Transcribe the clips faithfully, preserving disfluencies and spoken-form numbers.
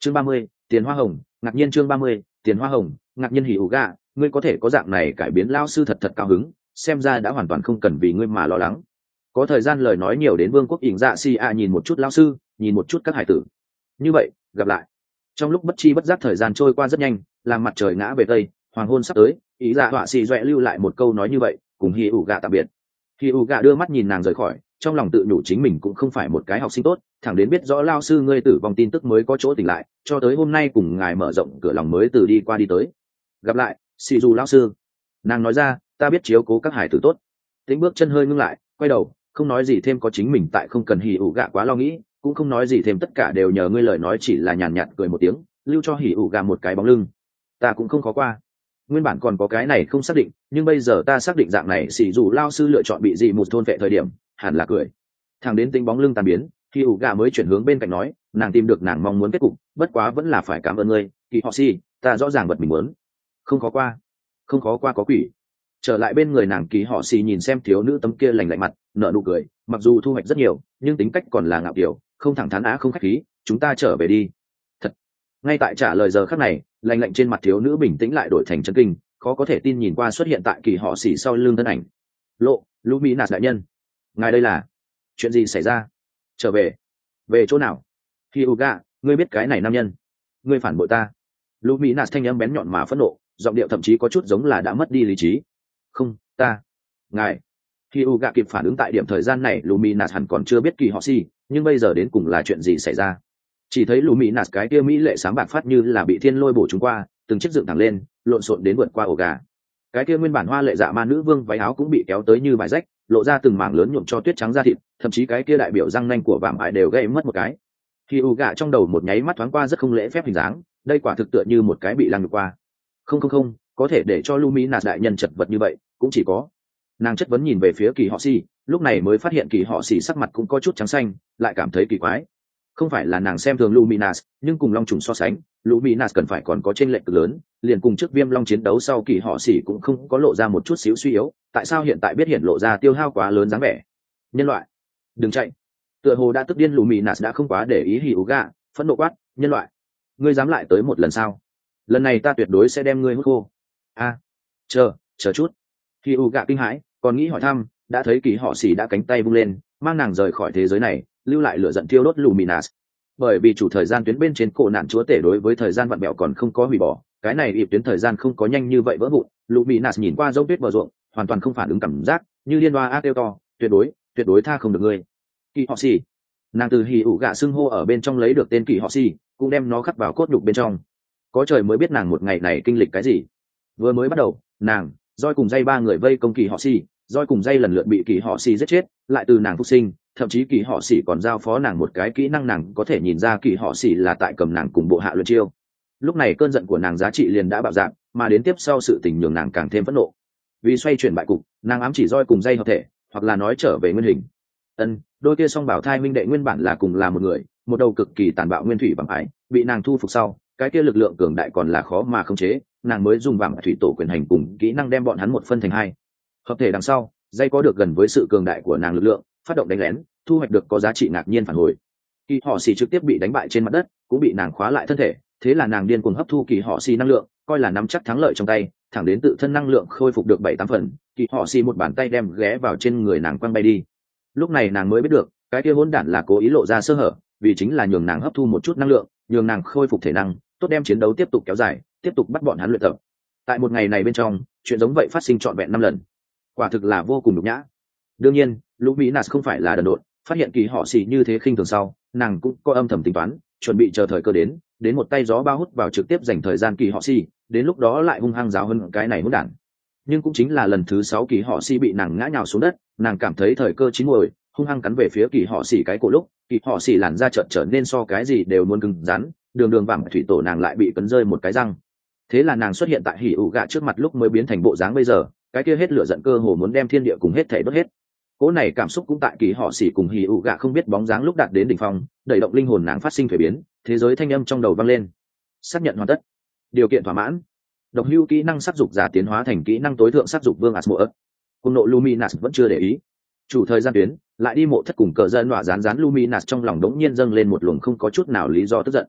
chương ba mươi, tiền hoa hồng ngạc nhiên. chương ba mươi, tiền hoa hồng ngạc nhiên. Hỉ ủ gạ, ngươi có thể có dạng này cải biến lao sư thật thật cao hứng, xem ra đã hoàn toàn không cần vì ngươi mà lo lắng. Có thời gian lời nói nhiều đến vương quốc ỉn dạ si a nhìn một chút lao sư, nhìn một chút các hải tử. Như vậy gặp lại. Trong lúc bất chi bất giác thời gian trôi qua rất nhanh, làm mặt trời ngã về tây, hoàng hôn sắp tới, ý dạ họa xì doẹ lưu lại một câu nói như vậy, cùng Hỉ ủ gạ tạm biệt. Hỉ ủ gạ đưa mắt nhìn nàng rời khỏi, trong lòng tự nhủ chính mình cũng không phải một cái học sinh tốt, thẳng đến biết rõ lao sư ngươi tử vong tin tức mới có chỗ tỉnh lại, cho tới hôm nay cùng ngài mở rộng cửa lòng mới từ đi qua đi tới. Gặp lại, xì dù lao sư. Nàng nói ra, ta biết chiếu cố các hải tử tốt. Tính bước chân hơi ngưng lại, quay đầu, không nói gì thêm, có chính mình tại, không cần Hỉ ủ gạ quá lo nghĩ, cũng không nói gì thêm, tất cả đều nhờ ngươi. Lời nói chỉ là nhàn nhạt cười một tiếng, lưu cho Hỉ ủ gạ một cái bóng lưng. Ta cũng không khó qua. Nguyên bản còn có cái này không xác định, nhưng bây giờ ta xác định dạng này xì dù lao sư lựa chọn bị dị một thôn vệ thời điểm hẳn là cười. Thằng đến tính bóng lưng tàn biến, Hỉ ủ gạ mới chuyển hướng bên cạnh nói, nàng tìm được nàng mong muốn kết cục, bất quá vẫn là phải cảm ơn ngươi kỳ họ xì, ta rõ ràng vật mình muốn. Không khó qua. Không khó qua có quỷ. Trở lại bên người nàng, kỳ họ xì nhìn xem thiếu nữ tấm kia lành lạnh mặt, nở nụ cười, mặc dù thu hoạch rất nhiều nhưng tính cách còn là ngạo kiểu, không thẳng thắn á không khách khí, chúng ta trở về đi. Thật. Ngay tại trả lời giờ khắc này, lành lạnh trên mặt thiếu nữ bình tĩnh lại đổi thành chấn kinh, khó có thể tin nhìn qua xuất hiện tại kỳ họ xì sau lưng thân ảnh. Lộ Luminas đại nhân, ngài đây là chuyện gì xảy ra? Trở về? Về chỗ nào? Hyuga, ngươi biết cái này nam nhân, ngươi phản bội ta. Luminas thanh âm bén nhọn mà phẫn nộ, giọng điệu thậm chí có chút giống là đã mất đi lý trí. Không, ta, ngài. Hyuga kịp phản ứng tại điểm thời gian này, Luminas hẳn còn chưa biết kỳ họ xì, nhưng bây giờ đến cùng là chuyện gì xảy ra? Chỉ thấy Luminas cái kia mỹ lệ sáng bạc phát như là bị thiên lôi bổ trúng qua, từng chiếc dựng thẳng lên, lộn xộn đến vượt qua ổ gà. Cái kia nguyên bản hoa lệ dạ ma nữ vương váy áo cũng bị kéo tới như vải rách, lộ ra từng mảng lớn nhuộm cho tuyết trắng da thịt, thậm chí cái kia đại biểu răng nanh của vạm ải đều gãy mất một cái. Hyuga trong đầu một nháy mắt thoáng qua rất không lễ phép hình dáng, đây quả thực tựa như một cái bị lăng ngược qua. Không không không, có thể để cho Luminas đại nhân chật vật như vậy, cũng chỉ có. Nàng chất vấn nhìn về phía kỳ họ xì, lúc này mới phát hiện kỳ họ xì sắc mặt cũng có chút trắng xanh, lại cảm thấy kỳ quái. Không phải là nàng xem thường Luminas, nhưng cùng long trùng so sánh, Luminas cần phải còn có chênh lệch cực lớn, liền cùng trước viêm long chiến đấu sau kỳ họ xỉ cũng không có lộ ra một chút xíu suy yếu, tại sao hiện tại biết hiện lộ ra tiêu hao quá lớn dáng vẻ? Nhân loại, đừng chạy. Tựa hồ đã tức điên, Luminas đã không quá để ý Hyuga, phẫn nộ quát, nhân loại, ngươi dám lại tới một lần sao? Lần này ta tuyệt đối sẽ đem ngươi hút khô. A, à, chờ, chờ chút. Hyuga kinh hãi, còn nghĩ hỏi thăm, đã thấy kỳ họ xỉ đã cánh tay vung lên, mang nàng rời khỏi thế giới này, lưu lại lửa giận thiêu đốt Luminas. Bởi vì chủ thời gian tuyến bên trên cổ nạn chúa tể đối với thời gian vặn bẹo còn không có hủy bỏ, cái này ịp tuyến thời gian không có nhanh như vậy vỡ vụn. Luminas nhìn qua dấu tuyết bờ ruộng, hoàn toàn không phản ứng cảm giác, như liên hoa a kêu to, tuyệt đối, tuyệt đối tha không được ngươi. Kỳ họ xì. Nàng từ hì ủ gạ xưng hô ở bên trong lấy được tên kỳ họ xì, cũng đem nó khắc vào cốt nhục bên trong. Có trời mới biết nàng một ngày này kinh lịch cái gì. Vừa mới bắt đầu, nàng, Joy cùng dây ba người vây công kỳ họ xì, Joy cùng dây lần lượt bị kỳ họ xì giết chết, lại từ nàng phục sinh, thậm chí kỳ họ xỉ còn giao phó nàng một cái kỹ năng, nàng có thể nhìn ra kỳ họ xỉ là tại cầm nàng cùng bộ hạ luyện chiêu. Lúc này cơn giận của nàng giá trị liền đã bạo dạng, mà đến tiếp sau sự tình nhường nàng càng thêm phẫn nộ. Vì xoay chuyển bại cục, nàng ám chỉ Joy cùng dây hợp thể, hoặc là nói trở về nguyên hình. Ân, đôi kia song bảo thai minh đệ nguyên bản là cùng là một người, một đầu cực kỳ tàn bạo nguyên thủy bằng ái, bị nàng thu phục sau, cái kia lực lượng cường đại còn là khó mà khống chế, nàng mới dùng vàng thủy tổ quyền hành cùng kỹ năng đem bọn hắn một phân thành hai. Hợp thể đằng sau, dây có được gần với sự cường đại của nàng lực lượng, phát động đánh lén, thu hoạch được có giá trị ngạc nhiên phản hồi. Kỳ họ xì trực tiếp bị đánh bại trên mặt đất, cũng bị nàng khóa lại thân thể, thế là nàng điên cuồng hấp thu kỳ họ xì năng lượng, coi là nắm chắc thắng lợi trong tay, thẳng đến tự thân năng lượng khôi phục được bảy tám phần, kỳ họ xì một bàn tay đem ghé vào trên người nàng quăng bay đi. Lúc này nàng mới biết được, cái kia hỗn đản là cố ý lộ ra sơ hở, vì chính là nhường nàng hấp thu một chút năng lượng, nhường nàng khôi phục thể năng, tốt đem chiến đấu tiếp tục kéo dài, tiếp tục bắt bọn hắn luyện tập. Tại một ngày này bên trong, chuyện giống vậy phát sinh trọn vẹn năm lần, quả thực là vô cùng nhục nhã. Đương nhiên, Luminas không phải là đần độn, phát hiện kỳ họ xì như thế khinh thường sau, nàng cũng có âm thầm tính toán, chuẩn bị chờ thời cơ đến, đến một tay gió bao hút vào trực tiếp dành thời gian kỳ họ xì, đến lúc đó lại hung hăng giáo hơn cái này hỗn đản. Nhưng cũng chính là lần thứ sáu kỳ họ xì bị nàng ngã nhào xuống đất, nàng cảm thấy thời cơ chín muồi, hung hăng cắn về phía kỳ họ xì cái cổ lúc, kỳ họ xì làn da trợn trở nên so cái gì đều muốn cứng rắn, đường đường vàng thủy tổ nàng lại bị cấn rơi một cái răng. Thế là nàng xuất hiện tại hỉ ủ gạ trước mặt lúc mới biến thành bộ dáng bây giờ, cái kia hết lửa giận cơ hồ muốn đem thiên địa cùng hết thể đốt hết. Cố này cảm xúc cũng tại kỳ họ xỉ cùng hỉ ủ gạ không biết bóng dáng lúc đạt đến đỉnh phong, đẩy động linh hồn nàng phát sinh thuế biến, thế giới thanh âm trong đầu vang lên. Xác nhận hoàn tất, điều kiện thỏa mãn, độc hưu kỹ năng sắc dục giả tiến hóa thành kỹ năng tối thượng sắc dục vương Asmodeus. Cùng nộ Luminas vẫn chưa để ý, chủ thời gian tuyến lại đi mộ thất cùng cờ dân đọa rán rán Luminas trong lòng đống nhiên dâng lên một luồng không có chút nào lý do tức giận.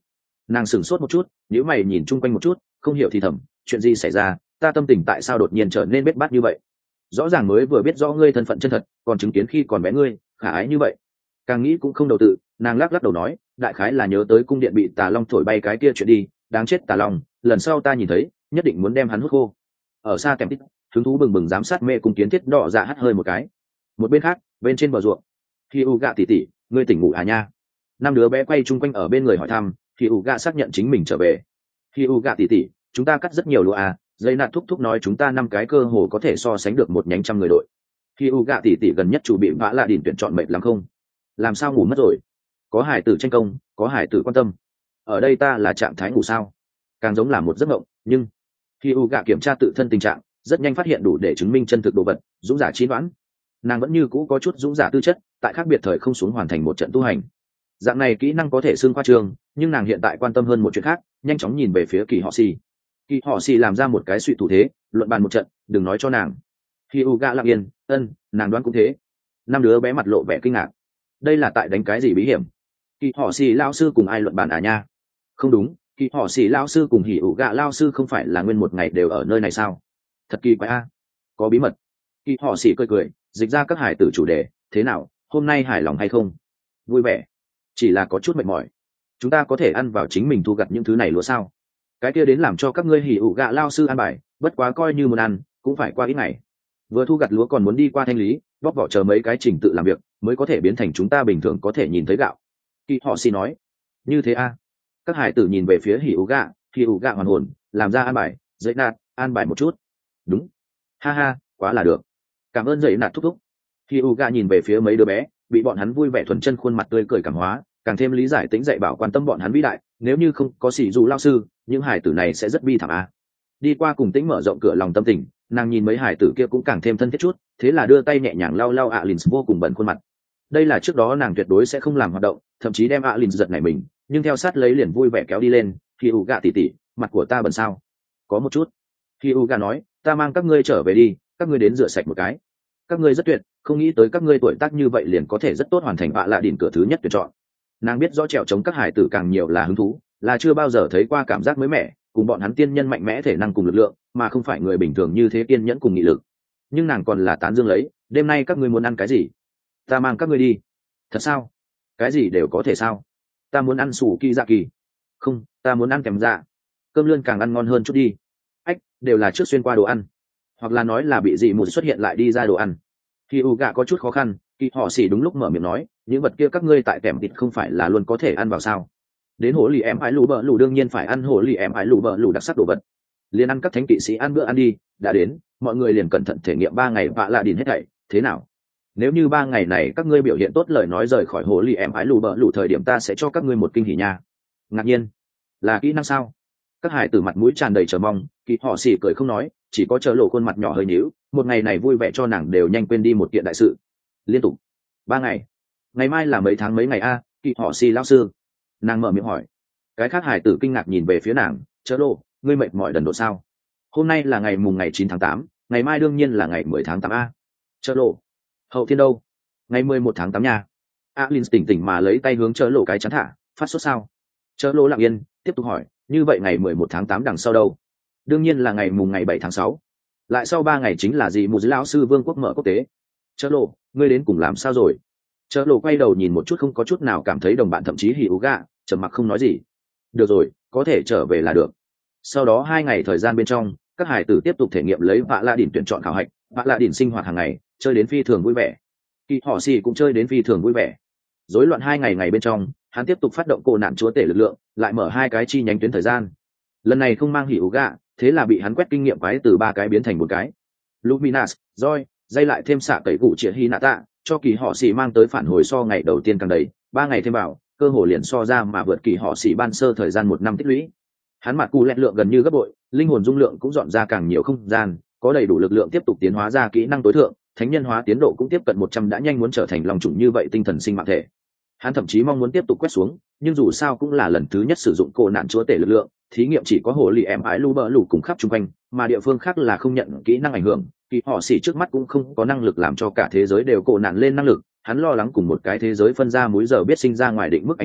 Nàng sửng sốt một chút, nhíu mày nhìn chung quanh một chút, không hiểu thì thầm, chuyện gì xảy ra, ta tâm tình tại sao đột nhiên trở nên bết bát như vậy? Rõ ràng mới vừa biết rõ ngươi thân phận chân thật, còn chứng kiến khi còn bé ngươi khả ái như vậy. Càng nghĩ cũng không đầu tự, nàng lắc lắc đầu nói, đại khái là nhớ tới cung điện bị tà long thổi bay cái kia chuyện đi, đáng chết tà long, lần sau ta nhìn thấy nhất định muốn đem hắn hút khô. Ở xa kèm tít, hứng thú bừng bừng giám sát mê cung kiến thiết đỏ dạ hắt hơi một cái. Một bên khác, bên trên bờ ruộng, khi u gạ tỉ tỉ, ngươi tỉnh ngủ à nha? Năm đứa bé quay chung quanh ở bên người hỏi thăm, khi u gạ xác nhận chính mình trở về. Khi u gạ tỉ tỉ, chúng ta cắt rất nhiều lúa à, dây nạt thúc thúc nói chúng ta năm cái cơ hồ có thể so sánh được một nhánh trăm người đội. Khi u gạ tỉ tỉ gần nhất chủ bị vã lạ đỉnh tuyển chọn mệt lắm không? Làm sao ngủ mất rồi? Có hải tử tranh công, có hải tử quan tâm. Ở đây ta là trạng thái ngủ sao? Càng giống là một giấc mộng, nhưng khi u gạ kiểm tra tự thân tình trạng, rất nhanh phát hiện đủ để chứng minh chân thực đồ vật, dũng giả trí đoán. Nàng vẫn như cũ có chút dũng giả tư chất, tại khác biệt thời không xuống hoàn thành một trận tu hành. Dạng này kỹ năng có thể xương khoa trương, nhưng nàng hiện tại quan tâm hơn một chuyện khác, nhanh chóng nhìn về phía kỳ họ xì. Kỳ họ xì làm ra một cái suy thủ thế, luận bàn một trận, đừng nói cho nàng. Khi u gạ lặng yên, ân, nàng đoán cũng thế. Năm đứa bé mặt lộ vẻ kinh ngạc. Đây là tại đánh cái gì bí hiểm? Kỳ họ xì lao sư cùng ai luận bàn à nha? Không đúng, kỳ họ xì lao sư cùng hỉ ủ gạ lao sư không phải là nguyên một ngày đều ở nơi này sao? Thật kỳ quái a. Có bí mật. Kỳ họ xì cười cười, dịch ra các hải tử chủ đề, thế nào, hôm nay hài lòng hay không? Vui vẻ, chỉ là có chút mệt mỏi. Chúng ta có thể ăn vào chính mình thu gặt những thứ này lúa sao? Cái kia đến làm cho các ngươi hỉ ủ gạ lao sư ăn bài, bất quá coi như muốn ăn cũng phải qua ít ngày. Vừa thu gặt lúa còn muốn đi qua thanh lý, bóc vỏ chờ mấy cái trình tự làm việc mới có thể biến thành chúng ta bình thường có thể nhìn thấy gạo. Kỳ họ xì nói, như thế a. Các hải tử nhìn về phía hỉ ủ gạ, hỉ ủ gạ hoàn hồn, làm ra ăn bài, dậy nạt ăn bài một chút. Đúng, ha ha, quá là được, cảm ơn dậy nạt thúc thúc. Hỉ ủ gạ nhìn về phía mấy đứa bé, bị bọn hắn vui vẻ thuần chân khuôn mặt tươi cười cảm hóa, càng thêm lý giải tính dạy bảo quan tâm bọn hắn vĩ đại. Nếu như không có xì dù lao sư, những hải tử này sẽ rất bi thảm a. Đi qua cùng tính mở rộng cửa lòng tâm tình, nàng nhìn mấy hải tử kia cũng càng thêm thân thiết chút, thế là đưa tay nhẹ nhàng lau lau Alin vô cùng bẩn khuôn mặt. Đây là trước đó nàng tuyệt đối sẽ không làm hoạt động, thậm chí đem Alin giật này mình, nhưng theo sát lấy liền vui vẻ kéo đi lên. Khi u gạ tỉ tỉ, mặt của ta bẩn sao? Có một chút. Khi u gạ nói, ta mang các ngươi trở về đi, các ngươi đến rửa sạch một cái. Các ngươi rất tuyệt, không nghĩ tới các ngươi tuổi tác như vậy liền có thể rất tốt hoàn thành vạ lạ đỉnh cửa thứ nhất tuyển chọn. Nàng biết rõ trèo chống các hải tử càng nhiều là hứng thú, là chưa bao giờ thấy qua cảm giác mới mẻ, cùng bọn hắn tiên nhân mạnh mẽ thể năng cùng lực lượng, mà không phải người bình thường như thế kiên nhẫn cùng nghị lực. Nhưng nàng còn là tán dương lấy, đêm nay các ngươi muốn ăn cái gì? Ta mang các ngươi đi. Thật sao? Cái gì đều có thể sao? Ta muốn ăn sủ kỳ dạ kỳ. Không, ta muốn ăn kèm dạ. Cơm lươn càng ăn ngon hơn chút đi. Ách, đều là trước xuyên qua đồ ăn, hoặc là nói là bị dị mù xuất hiện lại đi ra đồ ăn. Khi u gạ có chút khó khăn, kỳ họ xỉ đúng lúc mở miệng nói, những vật kia các ngươi tại kèm thịt không phải là luôn có thể ăn vào sao? Đến hồ lì em ái lù bờ lù đương nhiên phải ăn hồ lì em ái lù bờ lù đặc sắc đồ vật. Liền ăn các thánh kỵ sĩ ăn bữa ăn đi, đã đến, mọi người liền cẩn thận thể nghiệm ba ngày vạ lạ đìn hết thảy, thế nào? Nếu như ba ngày này các ngươi biểu hiện tốt lời nói rời khỏi hồ lì em ái lù bờ lù thời điểm ta sẽ cho các ngươi một kinh hỉ nha. Ngạc nhiên, là kỹ năng sao? Các hải tử mặt mũi tràn đầy chờ mong, kỳ họ xỉ cười không nói, chỉ có chờ lộ khuôn mặt nhỏ hơi nhíu, một ngày này vui vẻ cho nàng đều nhanh quên đi một kiện đại sự. Liên tục ba ngày, ngày mai là mấy tháng mấy ngày a? Kỳ họ xỉ lão sư. Nàng mở miệng hỏi. Cái khác hải tử kinh ngạc nhìn về phía nàng, chớ lộ, ngươi mệt mỏi đần độ sao? Hôm nay là ngày mùng ngày chín tháng tám, ngày mai đương nhiên là ngày mười tháng tám a. Chớ lộ, hậu thiên đâu? Ngày mười một tháng tám nha. Alin tỉnh tỉnh mà lấy tay hướng chớ lộ cái chắn thả, phát sốt sao? Chớ lộ lặng yên, tiếp tục hỏi, như vậy ngày mười một tháng tám đằng sau đâu? Đương nhiên là ngày mùng ngày bảy tháng sáu. Lại sau ba ngày chính là gì mù lão sư vương quốc mở quốc tế. Chớ lộ, ngươi đến cùng làm sao rồi? Chớ lộ quay đầu nhìn một chút không có chút nào cảm thấy đồng bạn thậm chí hỉ ú gạ, trầm mặc không nói gì. Được rồi, có thể trở về là được. Sau đó hai ngày thời gian bên trong, các hải tử tiếp tục thể nghiệm lấy vạ lạ đỉnh tuyển chọn khảo hạch, vạ lạ đỉnh sinh hoạt hàng ngày, chơi đến phi thường vui vẻ. Kỳ họ xì cũng chơi đến phi thường vui vẻ. Rối loạn hai ngày ngày bên trong, hắn tiếp tục phát động cổ nạn chúa tể lực lượng, lại mở hai cái chi nhánh tuyến thời gian. Lần này không mang hỉ ú gạ, thế là bị hắn quét kinh nghiệm quái từ ba cái biến thành một cái. Luminas, Joy, dây lại thêm xạ tẩy cụ triệt Hinata, cho kỳ họ xì mang tới phản hồi so ngày đầu tiên càng đầy, ba ngày thêm vào, cơ hồ liền so ra mà vượt kỳ họ xì ban sơ thời gian một năm tích lũy. Hắn mặt cù lẹt lượng gần như gấp bội, linh hồn dung lượng cũng dọn ra càng nhiều không gian, có đầy đủ lực lượng tiếp tục tiến hóa ra kỹ năng tối thượng, thánh nhân hóa tiến độ cũng tiếp cận một trăm đã nhanh muốn trở thành lòng chủng như vậy tinh thần sinh mạng thể. Hắn thậm chí mong muốn tiếp tục quét xuống, nhưng dù sao cũng là lần thứ nhất sử dụng cổ nạn chúa tể lực lượng, thí nghiệm chỉ có hồ lì em ái lu bờ lù cùng khắp chung quanh, mà địa phương khác là không nhận kỹ năng ảnh hưởng, kỳ họ xỉ trước mắt cũng không có năng lực làm cho cả thế giới đều cổ nạn lên năng lực. Hắn lo lắng cùng một cái thế giới phân ra múi giờ biết sinh ra ngoài định mức ảnh hưởng,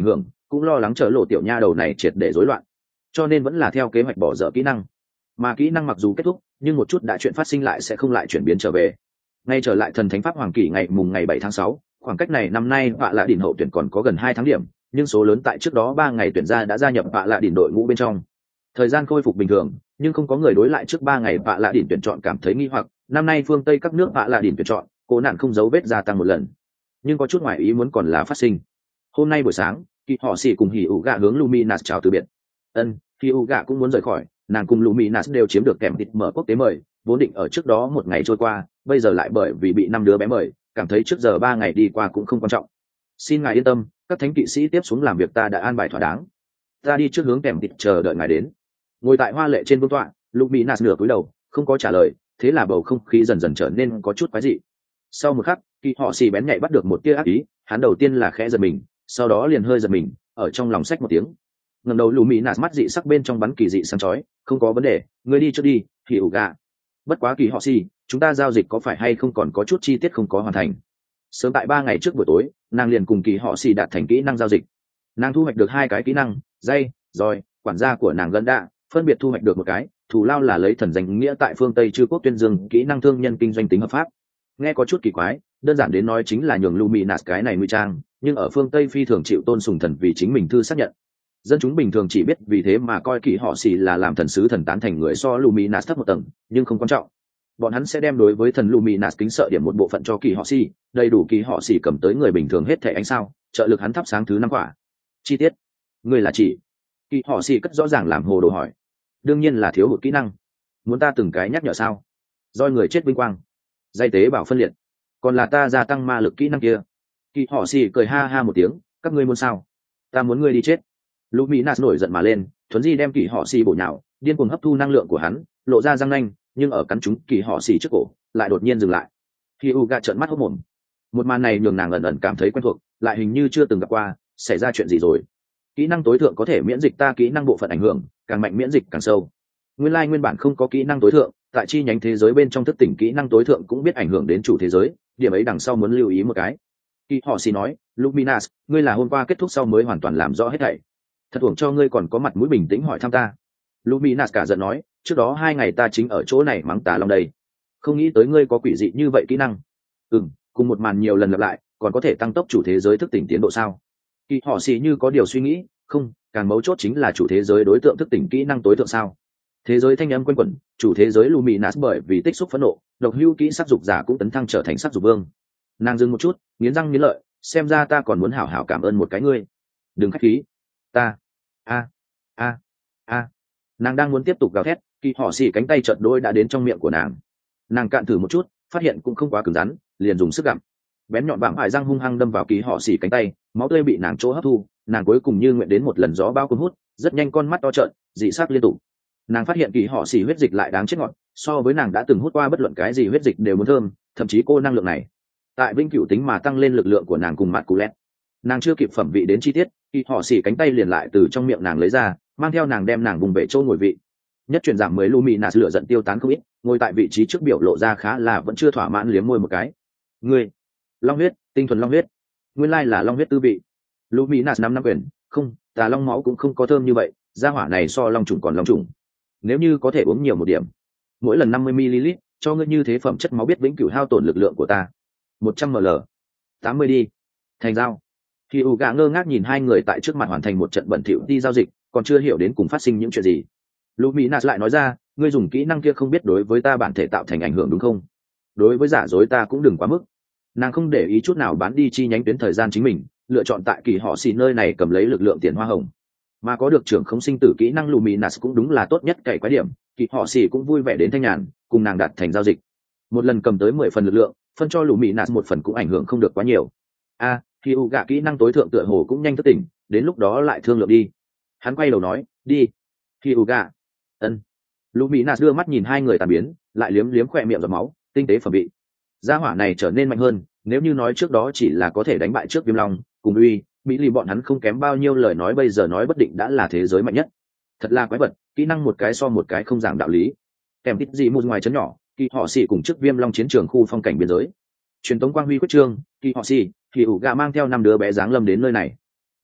cũng lo lắng chở lộ tiểu nha đầu này triệt để rối loạn, cho nên vẫn là theo kế hoạch bỏ dở kỹ năng. Mà kỹ năng mặc dù kết thúc, nhưng một chút đã chuyện phát sinh lại sẽ không lại chuyển biến trở về. Ngay trở lại thần thánh pháp hoàng kỷ ngày mùng ngày bảy tháng sáu, khoảng cách này năm nay vạ lạ đỉnh hậu tuyển còn có gần hai tháng điểm, nhưng số lớn tại trước đó ba ngày tuyển ra đã gia nhập vạ lạ đỉnh đội ngũ bên trong. Thời gian khôi phục bình thường, nhưng không có người đối lại trước ba ngày vạ lạ đỉnh tuyển chọn cảm thấy nghi hoặc. Năm nay phương Tây các nước vạ lạ đỉnh tuyển chọn, cố nạn không dấu vết gia tăng một lần. Nhưng có chút ngoài ý muốn còn là phát sinh. Hôm nay buổi sáng, Kỳ Họ Xỉ cùng Hỉ ủ gạ hướng Luminas chào từ biệt. Ân, Hỉ ủ gạ cũng muốn rời khỏi, nàng cùng Luminas đều chiếm được kèm thịt mở quốc tế mời, vốn định ở trước đó một ngày trôi qua, bây giờ lại bởi vì bị năm đứa bé mời, cảm thấy trước giờ ba ngày đi qua cũng không quan trọng. Xin ngài yên tâm, các thánh kỵ sĩ tiếp xuống làm việc ta đã an bài thỏa đáng. Ta đi trước hướng kèm thịt chờ đợi ngài đến. Ngồi tại hoa lệ trên vương tọa, Luminas nửa cúi đầu, không có trả lời, thế là bầu không khí dần dần trở nên có chút quái dị. Sau một khắc, Kỳ Họ Xỉ bén nhạy bắt được một tia ác ý, hắn đầu tiên là khẽ giật mình, sau đó liền hơi giật mình, ở trong lòng xách một tiếng. Ngẩng đầu Luminas mắt dị sắc bên trong bắn kỳ dị sáng chói, không có vấn đề, ngươi đi trước đi, Hỉ ủ gạ. Bất quá Kỳ Họ Xỉ, chúng ta giao dịch có phải hay không còn có chút chi tiết không có hoàn thành. Sớm tại ba ngày trước buổi tối, nàng liền cùng Kỳ Họ Xỉ đạt thành kỹ năng giao dịch. Nàng thu hoạch được hai cái kỹ năng, dây, rồi, quản gia của nàng gần đạ, phân biệt thu hoạch được một cái, thù lao là lấy thần danh nghĩa tại phương Tây Chư quốc tuyên dương kỹ năng thương nhân kinh doanh tính hợp pháp. Nghe có chút kỳ quái, đơn giản đến nói chính là nhường Luminas cái này nguy trang, nhưng ở phương Tây phi thường chịu tôn sùng thần vì chính mình thư xác nhận. Dân chúng bình thường chỉ biết vì thế mà coi Kỳ Họ Xỉ là làm thần sứ thần tán thành người so Luminas thấp một tầng, nhưng không quan trọng. Bọn hắn sẽ đem đối với thần Luminas kính sợ điểm một bộ phận cho Kỳ Họ Xỉ, đầy đủ Kỳ Họ Xỉ cầm tới người bình thường hết thảy ánh sao, trợ lực hắn thắp sáng thứ năm quả. Chi tiết, người là chỉ Kỳ Họ Xỉ cất rõ ràng làm hồ đồ hỏi. Đương nhiên là thiếu hụt kỹ năng. Muốn ta từng cái nhắc nhở sao? Doi người chết vinh quang, dây tế bảo phân liệt, còn là ta gia tăng ma lực kỹ năng kia. Kỳ Họ Xỉ cười ha ha một tiếng, các ngươi muốn sao? Ta muốn ngươi đi chết. Luminas nổi giận mà lên, thuấn di đem Kỳ Họ Xỉ bổ nhào, điên cuồng hấp thu năng lượng của hắn, lộ ra răng nanh, nhưng ở cắn trúng Kỳ Họ Xỉ trước cổ, lại đột nhiên dừng lại. Khi Uga trợn mắt hốt mồm. Một màn này nhường nàng ẩn ẩn cảm thấy quen thuộc, lại hình như chưa từng gặp qua, xảy ra chuyện gì rồi? Kỹ năng tối thượng có thể miễn dịch ta kỹ năng bộ phận ảnh hưởng, càng mạnh miễn dịch càng sâu. Nguyên lai like nguyên bản không có kỹ năng tối thượng, tại chi nhánh thế giới bên trong thức tỉnh kỹ năng tối thượng cũng biết ảnh hưởng đến chủ thế giới, điểm ấy đằng sau muốn lưu ý một cái. Kỳ Họ Xỉ nói, Luminas, ngươi là hôm qua kết thúc sau mới hoàn toàn làm rõ hết thảy. Thật uổng cho ngươi còn có mặt mũi bình tĩnh hỏi thăm ta. Luminas cả giận nói, trước đó hai ngày ta chính ở chỗ này mắng tà long đây, không nghĩ tới ngươi có quỷ dị như vậy kỹ năng. Ừm, cùng một màn nhiều lần lặp lại, còn có thể tăng tốc chủ thế giới thức tỉnh tiến độ sao? Kỳ Họ Xỉ như có điều suy nghĩ, không, càng mấu chốt chính là chủ thế giới đối tượng thức tỉnh kỹ năng tối thượng sao? Thế giới thanh âm quanh quẩn, chủ thế giới Luminas bởi vì tích xúc phẫn nộ, độc hưu kỹ sắc dục giả cũng tấn thăng trở thành sắc dục vương. Nàng dừng một chút, nghiến răng nghiến lợi, xem ra ta còn muốn hảo hảo cảm ơn một cái ngươi. Đừng khách khí. Ta. A. A. A. Nàng đang muốn tiếp tục gào thét, Kỳ Họ Xỉ cánh tay chợt đôi đã đến trong miệng của nàng. Nàng cạn thử một chút, phát hiện cũng không quá cứng rắn, liền dùng sức gặm. Bén nhọn vạm ải răng hung hăng đâm vào Kỳ Họ Xỉ cánh tay, máu tươi bị nàng chỗ hấp thu, nàng cuối cùng như nguyện đến một lần gió bao cuốn hút, rất nhanh con mắt to trợn, dị sắc liên tục. Nàng phát hiện Kỳ Họ Xỉ huyết dịch lại đáng chết ngọt, so với nàng đã từng hút qua bất luận cái gì huyết dịch đều muốn thơm, thậm chí cô năng lượng này tại vĩnh cửu tính mà tăng lên lực lượng của nàng cùng mặt cú lét. Nàng chưa kịp phẩm vị đến chi tiết, Kỳ Họ Xỉ cánh tay liền lại từ trong miệng nàng lấy ra, mang theo nàng đem nàng vùng về chỗ ngồi vị. Nhất truyền giảm mới Luminas lửa giận tiêu tán không ít, ngồi tại vị trí trước biểu lộ ra khá là vẫn chưa thỏa mãn liếm môi một cái. Ngươi, long huyết, tinh thuần long huyết, nguyên lai là long huyết tư vị. Luminas năm năm quyền, không, tà long máu cũng không có thơm như vậy, gia hỏa này so long trùng còn long trùng. Nếu như có thể uống nhiều một điểm, mỗi lần năm mươi mi-li-lít, cho ngươi như thế phẩm chất máu biết vĩnh cửu hao tổn lực lượng của ta. một trăm mi-li-lít, tám mươi đi. Thành giao. Khi Uga ngơ ngác nhìn hai người tại trước mặt hoàn thành một trận bẩn thỉu đi giao dịch, còn chưa hiểu đến cùng phát sinh những chuyện gì. Luminas lại nói ra, ngươi dùng kỹ năng kia không biết đối với ta bản thể tạo thành ảnh hưởng đúng không? Đối với giả dối ta cũng đừng quá mức. Nàng không để ý chút nào bán đi chi nhánh tuyến thời gian chính mình, lựa chọn tại Kỳ Họ Xỉ nơi này cầm lấy lực lượng tiền hoa hồng. Mà có được trưởng không sinh tử kỹ năng Luminas cũng đúng là tốt nhất cày quái điểm, Kỳ Họ Xỉ cũng vui vẻ đến thanh nhàn, cùng nàng đạt thành giao dịch. Một lần cầm tới mười phần lực lượng, phân cho Luminas một phần cũng ảnh hưởng không được quá nhiều. A, à, khi Uga kỹ năng tối thượng tựa hồ cũng nhanh thức tỉnh, đến lúc đó lại thương lượng đi. Hắn quay đầu nói, đi. Khi Uga. Ân. Luminas đưa mắt nhìn hai người tàn biến, lại liếm liếm khỏe miệng giọt máu, tinh tế phẩm vị. Gia hỏa này trở nên mạnh hơn, nếu như nói trước đó chỉ là có thể đánh bại trước Viêm Long, cùng uy, Mỹ lì bọn hắn không kém bao nhiêu lời nói bây giờ nói bất định đã là thế giới mạnh nhất. Thật là quái vật, kỹ năng một cái so một cái không giảng đạo lý. Kèm tít gì một ngoài chấn nhỏ, Kỳ Họ Xỉ cùng trước Viêm Long chiến trường khu phong cảnh biên giới. Truyền tống quang huy quyết trương, Kỳ Họ Xỉ, Kỳ Uga mang theo năm đứa bé dáng lâm đến nơi này.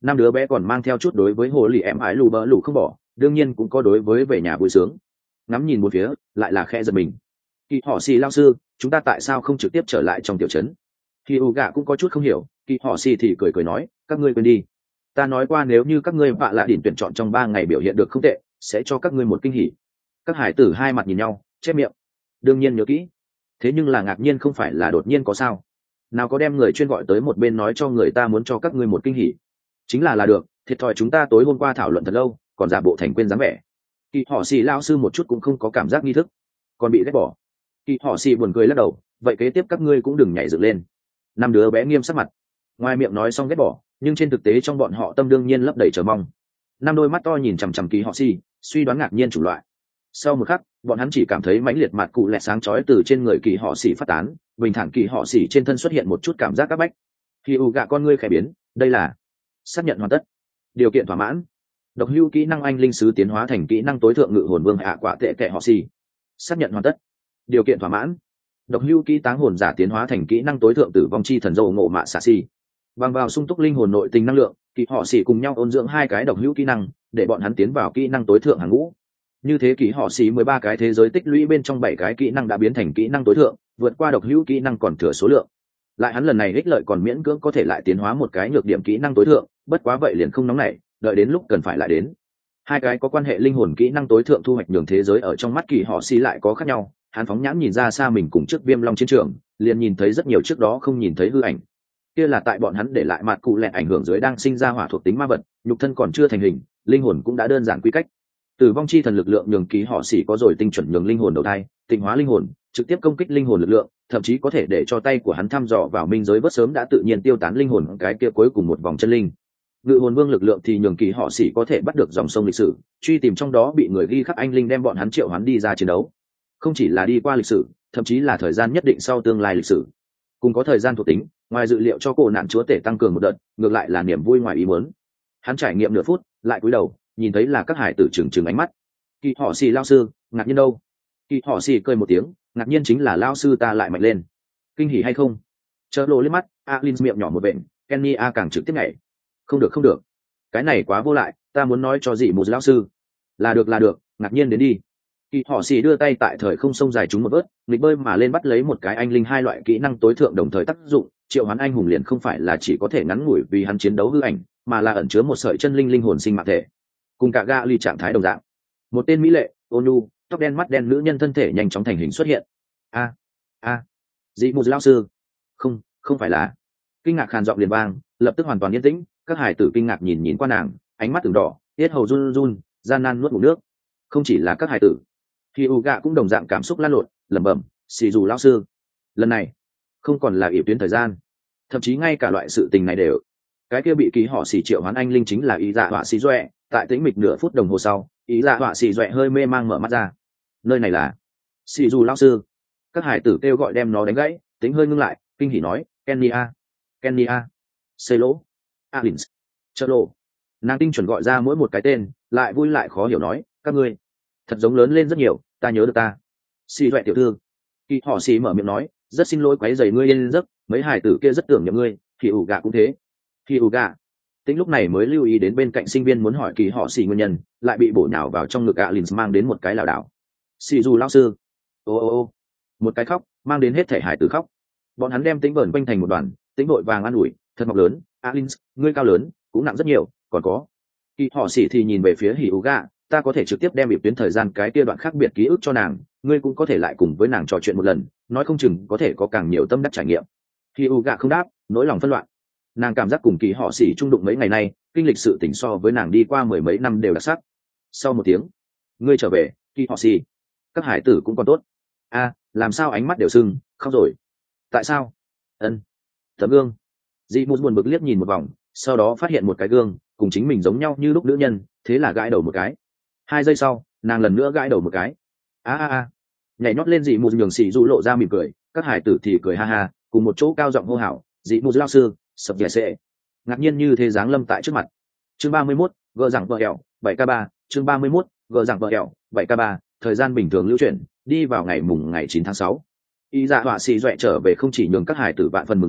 năm đứa bé còn mang theo chút đối với hồ lì em ái lù bỡ lù không bỏ, đương nhiên cũng có đối với về nhà vui sướng. Ngắm nhìn một phía lại là khe giật mình. Kỳ họ xì lao sư, chúng ta tại sao không trực tiếp trở lại trong tiểu trấn? Khi u gạ cũng có chút không hiểu, kỳ họ xì thì cười cười nói, các ngươi quên đi, ta nói qua nếu như các ngươi vạ lạ đỉnh tuyển chọn trong ba ngày biểu hiện được không tệ sẽ cho các ngươi một kinh hỉ. Các hải tử hai mặt nhìn nhau chép miệng, đương nhiên nhớ kỹ. Thế nhưng là ngạc nhiên không phải là đột nhiên có sao, nào có đem người chuyên gọi tới một bên nói cho người ta muốn cho các ngươi một kinh hỉ. Chính là là được, thiệt thòi chúng ta tối hôm qua thảo luận thật lâu còn giả bộ thành quên dáng vẻ. Kỳ họ xì lao sư một chút cũng không có cảm giác nghi thức, còn bị ghét bỏ. Kỳ họ xì buồn cười lắc đầu, vậy kế tiếp các ngươi cũng đừng nhảy dựng lên. Năm đứa bé nghiêm sắc mặt, ngoài miệng nói xong ghét bỏ nhưng trên thực tế trong bọn họ tâm đương nhiên lấp đầy chờ mong. Năm đôi mắt to nhìn chằm chằm Kỳ họ xì, suy đoán ngạc nhiên chủng loại. Sau một khắc bọn hắn chỉ cảm thấy mãnh liệt mặt cụ lẹt sáng chói từ trên người Kỳ họ xì phát tán, bình thản Kỳ họ xì trên thân xuất hiện một chút cảm giác áp bách. Khi u gạ con ngươi khẽ biến, đây là xác nhận hoàn tất, điều kiện thỏa mãn, độc hưu kỹ năng anh linh sứ tiến hóa thành kỹ năng tối thượng ngự hồn vương hạ quả tệ kệ họ xì. Xác nhận hoàn tất, điều kiện thỏa mãn, độc hưu kỹ táng hồn giả tiến hóa thành kỹ năng tối thượng tử vong chi thần dầu ngộ mạ xạ xì. Bằng vào sung túc linh hồn nội tình năng lượng, kỳ họ xì cùng nhau ôn dưỡng hai cái độc hữu kỹ năng để bọn hắn tiến vào kỹ năng tối thượng hàng ngũ. Như thế kỳ họ xì mười ba cái thế giới tích lũy bên trong bảy cái kỹ năng đã biến thành kỹ năng tối thượng, vượt qua độc hữu kỹ năng còn thừa số lượng. Lại hắn lần này ích lợi còn miễn cưỡng có thể lại tiến hóa một cái nhược điểm kỹ năng tối thượng, bất quá vậy liền không nóng nảy, đợi đến lúc cần phải lại đến. Hai cái có quan hệ linh hồn kỹ năng tối thượng thu hoạch nhường thế giới ở trong mắt kỳ họ xì lại có khác nhau. Hắn phóng nhãn nhìn ra xa mình cùng trước Viêm Long chiến trường, liền nhìn thấy rất nhiều trước đó không nhìn thấy hư ảnh. Kia là tại bọn hắn để lại mặt cụ lẹn ảnh hưởng dưới đang sinh ra hỏa thuộc tính ma vật, nhục thân còn chưa thành hình, linh hồn cũng đã đơn giản quy cách. Tử vong chi thần lực lượng nhường ký họ xỉ có rồi tinh chuẩn nhường linh hồn đầu thai, tịnh hóa linh hồn, trực tiếp công kích linh hồn lực lượng, thậm chí có thể để cho tay của hắn thăm dò vào minh giới bất sớm đã tự nhiên tiêu tán linh hồn cái kia cuối cùng một vòng chân linh. Ngự hồn vương lực lượng thì nhường kỳ họ xỉ có thể bắt được dòng sông lịch sử, truy tìm trong đó bị người ghi khắc anh linh đem bọn hắn triệu hắn đi ra chiến đấu. Không chỉ là đi qua lịch sử, thậm chí là thời gian nhất định sau tương lai lịch sử. Cùng có thời gian thuộc tính, ngoài dự liệu cho cổ nạn chúa tể tăng cường một đợt, ngược lại là niềm vui ngoài ý muốn. Hắn trải nghiệm nửa phút, lại cúi đầu, nhìn thấy là các hải tử trừng trừng ánh mắt. Kỳ họ xì lao sư, ngạc nhiên đâu? Kỳ họ xì cười một tiếng, ngạc nhiên chính là lao sư ta lại mạnh lên. Kinh hỉ hay không? Chớ lộ lên mắt, Alin miệng nhỏ một vện, Kenny a càng trực tiếp nhảy. Không được không được, cái này quá vô lại, ta muốn nói cho dị một lao sư. Là được là được, ngạc nhiên đến đi. Kỳ họ xì đưa tay tại thời không sông dài chúng một vớt, nghịch bơi mà lên bắt lấy một cái anh linh hai loại kỹ năng tối thượng đồng thời tác dụng, triệu hoán anh hùng liền không phải là chỉ có thể ngắn ngủi vì hắn chiến đấu hư ảnh, mà là ẩn chứa một sợi chân linh linh hồn sinh mạng thể. Cùng cả ga ly trạng thái đồng dạng. Một tên mỹ lệ, ôn nhu, tóc đen mắt đen nữ nhân thân thể nhanh chóng thành hình xuất hiện. A a, dị một lão sư. Không, không phải là. Kinh ngạc khàn giọng liền vang, lập tức hoàn toàn yên tĩnh, các hải tử kinh ngạc nhìn nhìn qua nàng, ánh mắt từng đỏ, tiết hầu run run, gian nan nuốt ngụm nước. Không chỉ là các hải tử, khi u gạ cũng đồng dạng cảm xúc lan lộn, lẩm bẩm, xì dù lão sư. Lần này không còn là ỷ tuyến thời gian, thậm chí ngay cả loại sự tình này đều. Cái kia bị ký họ xì triệu hoán anh linh chính là ý dạ họa xì doẹ. Tại tĩnh mịch nửa phút đồng hồ sau, ý dạ họa xì doẹ hơi mê mang mở mắt ra. Nơi này là xì dù lão sư. Các hải tử kêu gọi đem nó đánh gãy, tính hơi ngưng lại, kinh hỉ nói, Kenny a, Kenny a, xây lỗ, Alins, chợ lộ. Nàng tinh chuẩn gọi ra mỗi một cái tên, lại vui lại khó hiểu nói, các ngươi thật giống lớn lên rất nhiều, ta nhớ được ta. Xì doẹ tiểu thư. Kỳ họ xì mở miệng nói, rất xin lỗi quấy rầy ngươi lên giấc, mấy hải tử kia rất tưởng nhầm ngươi, thì ủ gà cũng thế. Thì ủ gà. Tính lúc này mới lưu ý đến bên cạnh sinh viên muốn hỏi kỳ họ xì nguyên nhân, lại bị bổ nhào vào trong ngực Alins mang đến một cái lảo đảo. Xì dù lão sư. Ô ô ô. Một cái khóc, mang đến hết thể hải tử khóc. Bọn hắn đem tính vờn quanh thành một đoàn, tính vội vàng an ủi, thật mọc lớn, Alins, ngươi cao lớn, cũng nặng rất nhiều, còn có. Kỳ họ xì thì nhìn về phía hỉ ủ gà, ta có thể trực tiếp đem ịp tuyến thời gian cái kia đoạn khác biệt ký ức cho nàng, ngươi cũng có thể lại cùng với nàng trò chuyện một lần, nói không chừng có thể có càng nhiều tâm đắc trải nghiệm. Khi u gạ không đáp, nỗi lòng phân loạn. Nàng cảm giác cùng kỳ họ xỉ trung đụng mấy ngày nay, kinh lịch sự tỉnh so với nàng đi qua mười mấy năm đều đặc sắc. Sau một tiếng, ngươi trở về, kỳ họ xỉ. Các hải tử cũng còn tốt. A, làm sao ánh mắt đều sưng, khóc rồi. Tại sao? Ân. Tấm gương. Dị Mù buồn bực liếc nhìn một vòng, sau đó phát hiện một cái gương, cùng chính mình giống nhau như lúc nữ nhân, thế là gãi đầu một cái. Hai giây sau, nàng lần nữa gãi đầu một cái. A a a. Nhảy nhót lên Dị Mù nhường xỉ dụ lộ ra mỉm cười, các hải tử thì cười ha ha, cùng một chỗ cao giọng hô hào, Dị Mù lão sư, sập dẻ sệ. Ngạc nhiên như thế dáng lâm tại trước mặt. Chương ba mươi mốt, gờ rằng vợ hẹo, bảy k ba, chương ba mươi mốt, gờ rằng vợ hẹo, bảy k ba, thời gian bình thường lưu chuyển, đi vào ngày mùng ngày chín tháng sáu. Y dạ họa xì doẹ trở về không chỉ nhường các hải tử vạn phần mừng rỡ,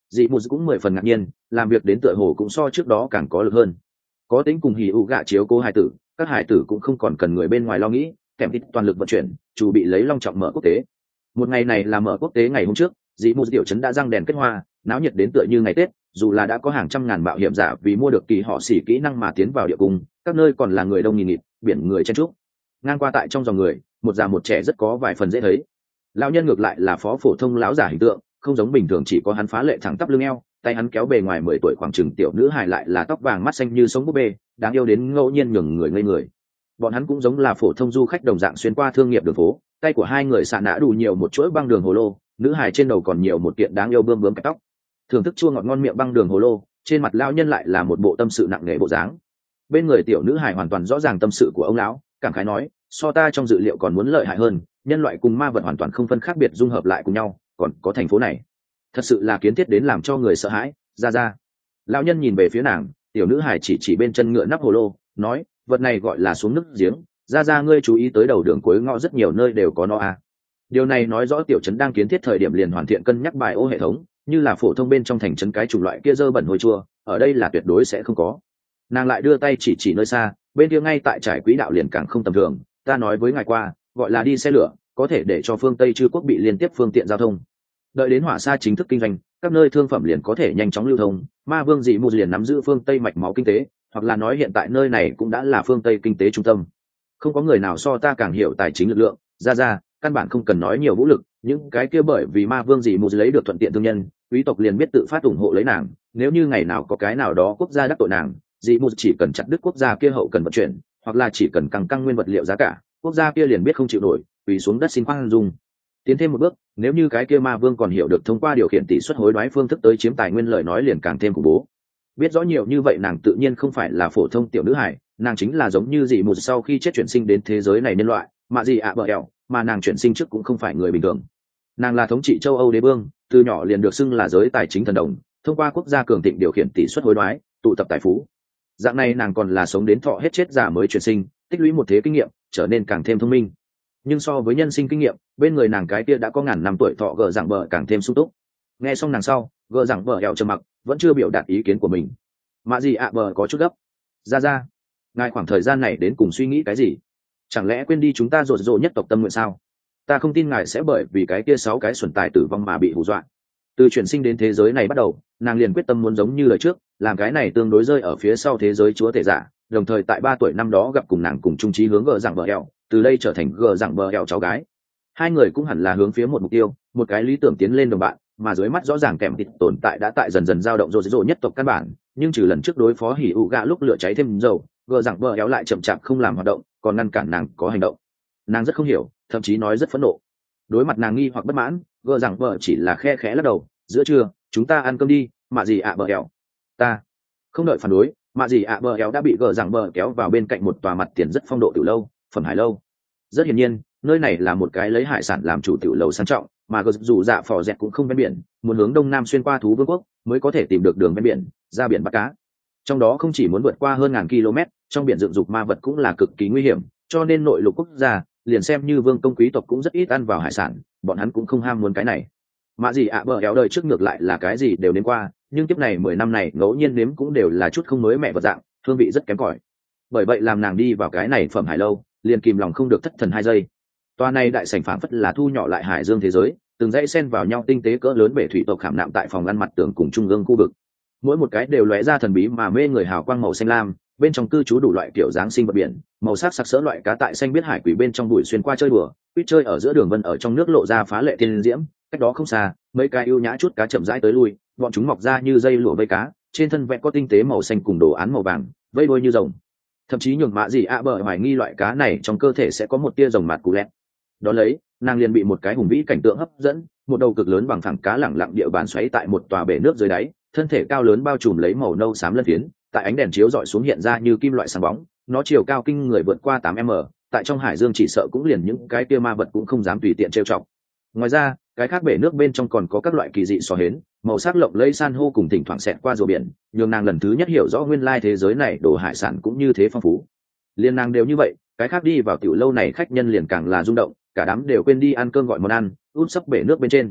dị mù cũng mười phần ngạc nhiên, làm việc đến tựa hồ cũng so trước đó càng có lực hơn. Có tính cùng hỉ ụ gạ chiếu cố hải tử, các hải tử cũng không còn cần người bên ngoài lo nghĩ, kèm ít toàn lực vận chuyển, chủ bị lấy long trọng mở quốc tế. Một ngày này là mở quốc tế ngày hôm trước, dị mù tiểu trấn đã răng đèn kết hoa, náo nhiệt đến tựa như ngày Tết, dù là đã có hàng trăm ngàn mạo hiểm giả vì mua được kỳ họ xỉ kỹ năng mà tiến vào địa cung, các nơi còn là người đông nghìn nghịt, biển người chen trúc. Ngang qua tại trong dòng người, một già một trẻ rất có vài phần dễ thấy. Lão nhân ngược lại là phó phổ thông lão giả hình tượng, không giống bình thường chỉ có hắn phá lệ thẳng tắp lưng eo, tay hắn kéo bề ngoài mười tuổi khoảng chừng tiểu nữ hài lại là tóc vàng mắt xanh như sống búp bê, đáng yêu đến ngẫu nhiên nhường người ngây người. Bọn hắn cũng giống là phổ thông du khách đồng dạng xuyên qua thương nghiệp đường phố, tay của hai người xạ nã đủ nhiều một chuỗi băng đường hồ lô, nữ hài trên đầu còn nhiều một kiện đáng yêu bươm bướm cái tóc. Thưởng thức chua ngọt ngon miệng băng đường hồ lô, trên mặt lão nhân lại là một bộ tâm sự nặng nề bộ dáng. Bên người tiểu nữ hài hoàn toàn rõ ràng tâm sự của ông lão, cảm khái nói, so ta trong dự liệu còn muốn lợi hại hơn, nhân loại cùng ma vật hoàn toàn không phân khác biệt dung hợp lại cùng nhau, còn có thành phố này thật sự là kiến thiết đến làm cho người sợ hãi. Ra ra, lão nhân nhìn về phía nàng, tiểu nữ hài chỉ chỉ bên chân ngựa nắp hồ lô, nói, vật này gọi là xuống nước giếng, ra ra ngươi chú ý tới đầu đường cuối ngõ rất nhiều nơi đều có nó à. Điều này nói rõ tiểu trấn đang kiến thiết thời điểm liền hoàn thiện cân nhắc bài ô hệ thống, như là phổ thông bên trong thành trấn cái chủng loại kia dơ bẩn hôi chua, ở đây là tuyệt đối sẽ không có. Nàng lại đưa tay chỉ chỉ nơi xa, bên kia ngay tại trải quỹ đạo liền càng không tầm thường, ta nói với ngài qua, gọi là đi xe lửa, có thể để cho phương Tây chư quốc bị liên tiếp phương tiện giao thông. Đợi đến hỏa xa chính thức kinh doanh, các nơi thương phẩm liền có thể nhanh chóng lưu thông, ma vương dị mù liền nắm giữ phương Tây mạch máu kinh tế, hoặc là nói hiện tại nơi này cũng đã là phương Tây kinh tế trung tâm. Không có người nào so ta càng hiểu tài chính lực lượng, ra ra, căn bản không cần nói nhiều vũ lực, những cái kia bởi vì ma vương dị mù lấy được thuận tiện thương nhân, quý tộc liền biết tự phát ủng hộ lấy nàng, nếu như ngày nào có cái nào đó quốc gia đắc tội nàng, dị mù chỉ cần chặt đứt quốc gia kia hậu cần vận chuyển, hoặc là chỉ cần căng căng nguyên vật liệu giá cả, quốc gia kia liền biết không chịu nổi, quỳ xuống đất xin khoan dung. Tiến thêm một bước, nếu như cái kia ma vương còn hiểu được thông qua điều khiển tỷ suất hối đoái phương thức tới chiếm tài nguyên lời nói liền càng thêm khủng bố. Biết rõ nhiều như vậy nàng tự nhiên không phải là phổ thông tiểu nữ hài, nàng chính là giống như dị mù sau khi chết chuyển sinh đến thế giới này nhân loại, mà gì ạ bờ ẻo, mà nàng chuyển sinh trước cũng không phải người bình thường. Nàng là thống trị châu Âu đế vương, từ nhỏ liền được xưng là giới tài chính thần đồng, thông qua quốc gia cường thịnh điều khiển tỷ suất hối đoái, tụ tập tài phú. Dạng này nàng còn là sống đến thọ hết chết già mới chuyển sinh, tích lũy một thế kinh nghiệm, trở nên càng thêm thông minh. Nhưng so với nhân sinh kinh nghiệm, bên người nàng cái kia đã có ngàn năm tuổi thọ gờ giảng bờ càng thêm sung túc. Nghe xong nàng sau, gờ giảng bờ ẻo trầm mặc, vẫn chưa biểu đạt ý kiến của mình. Mà gì ạ bờ có chút gấp. Ra ra, ngài khoảng thời gian này đến cùng suy nghĩ cái gì? Chẳng lẽ quên đi chúng ta rột rộ nhất tộc tâm nguyện sao? Ta không tin ngài sẽ bởi vì cái kia sáu cái xuẩn tài tử vong mà bị hù dọa. Từ chuyển sinh đến thế giới này bắt đầu, nàng liền quyết tâm muốn giống như lời trước, làm cái này tương đối rơi ở phía sau thế giới chúa tể giả, đồng thời tại ba tuổi năm đó gặp cùng nàng cùng chung chí hướng gờ giảng bờ ẻo, từ đây trở thành gờ giảng bờ ẻo cháu gái. Hai người cũng hẳn là hướng phía một mục tiêu, một cái lý tưởng tiến lên đồng bạn, mà dưới mắt rõ ràng kèm thịt tồn tại đã tại dần dần dao động rồ rồ nhất tộc căn bản, nhưng trừ lần trước đối phó hỉ ụ gạ lúc lửa cháy thêm dầu, gờ giảng bờ ẻo lại chậm chạp không làm hoạt động, còn ngăn cản nàng có hành động. Nàng rất không hiểu, thậm chí nói rất phẫn nộ. Đối mặt nàng nghi hoặc bất mãn, gờ giảng bờ chỉ là khe khẽ lắc đầu, giữa trưa chúng ta ăn cơm đi, mạ gì ạ bờ ẻo. Ta không đợi phản đối, mạ gì ạ bờ ẻo đã bị gờ giảng bờ kéo vào bên cạnh một tòa mặt tiền rất phong độ tiểu lâu, phẩm hải lâu. Rất hiển nhiên, nơi này là một cái lấy hải sản làm chủ tiểu lầu sang trọng, mà gờ dù dạ phò dẹt cũng không ven biển, muốn hướng đông nam xuyên qua thú vương quốc mới có thể tìm được đường ven biển ra biển bắt cá. Trong đó không chỉ muốn vượt qua hơn ngàn km, trong biển dựng dục ma vật cũng là cực kỳ nguy hiểm, cho nên nội lục quốc gia liền xem như vương công quý tộc cũng rất ít ăn vào hải sản, bọn hắn cũng không ham muốn cái này. Mà gì ạ bờ éo đời trước ngược lại là cái gì đều đến qua, nhưng tiếp này mười năm này ngẫu nhiên nếm cũng đều là chút không mới mẹ vật dạng, hương vị rất kém cỏi. Bởi vậy làm nàng đi vào cái này phẩm hải lâu, liền kìm lòng không được thất thần hai giây. Toa này đại sảnh phảng phất là thu nhỏ lại hải dương thế giới, từng dãy xen vào nhau tinh tế cỡ lớn bể thủy tộc khảm nạm tại phòng ngăn mặt tường cùng trung ương khu vực. Mỗi một cái đều lóe ra thần bí mà mê người hào quang màu xanh lam, bên trong cư trú đủ loại kiểu dáng sinh vật biển, màu sắc sặc sỡ loại cá tại xanh biết hải quỷ bên trong bụi xuyên qua chơi đùa, quýt chơi ở giữa đường vân ở trong nước lộ ra phá lệ tiên diễm. Cách đó không xa, mấy cái ưu nhã chút cá chậm rãi tới lui, bọn chúng mọc ra như dây lụa vây cá, trên thân vẽ có tinh tế màu xanh cùng đồ án màu vàng, vây đuôi như rồng. Thậm chí nhường mạ gì ạ bờ hoài nghi loại cá này trong cơ thể sẽ có một tia rồng mạt cú lẹt. Đó lấy, nàng liền bị một cái hùng vĩ cảnh tượng hấp dẫn, một đầu cực lớn bằng phẳng cá lẳng lặng địa bàn xoáy tại một tòa bể nước dưới đáy, thân thể cao lớn bao trùm lấy màu nâu xám lân phiến, tại ánh đèn chiếu rọi xuống hiện ra như kim loại sáng bóng, nó chiều cao kinh người vượt qua tám mét, tại trong hải dương chỉ sợ cũng liền những cái kia ma vật cũng không dám tùy tiện trêu chọc. Ngoài ra, cái khác bể nước bên trong còn có các loại kỳ dị xò hến, màu sắc lộng lẫy san hô cùng thỉnh thoảng xẹt qua rùa biển, nhường nàng lần thứ nhất hiểu rõ nguyên lai thế giới này đồ hải sản cũng như thế phong phú. Liên nàng đều như vậy, cái khác đi vào tiểu lâu này khách nhân liền càng là rung động, cả đám đều quên đi ăn cơm gọi món ăn, út sấp bể nước bên trên.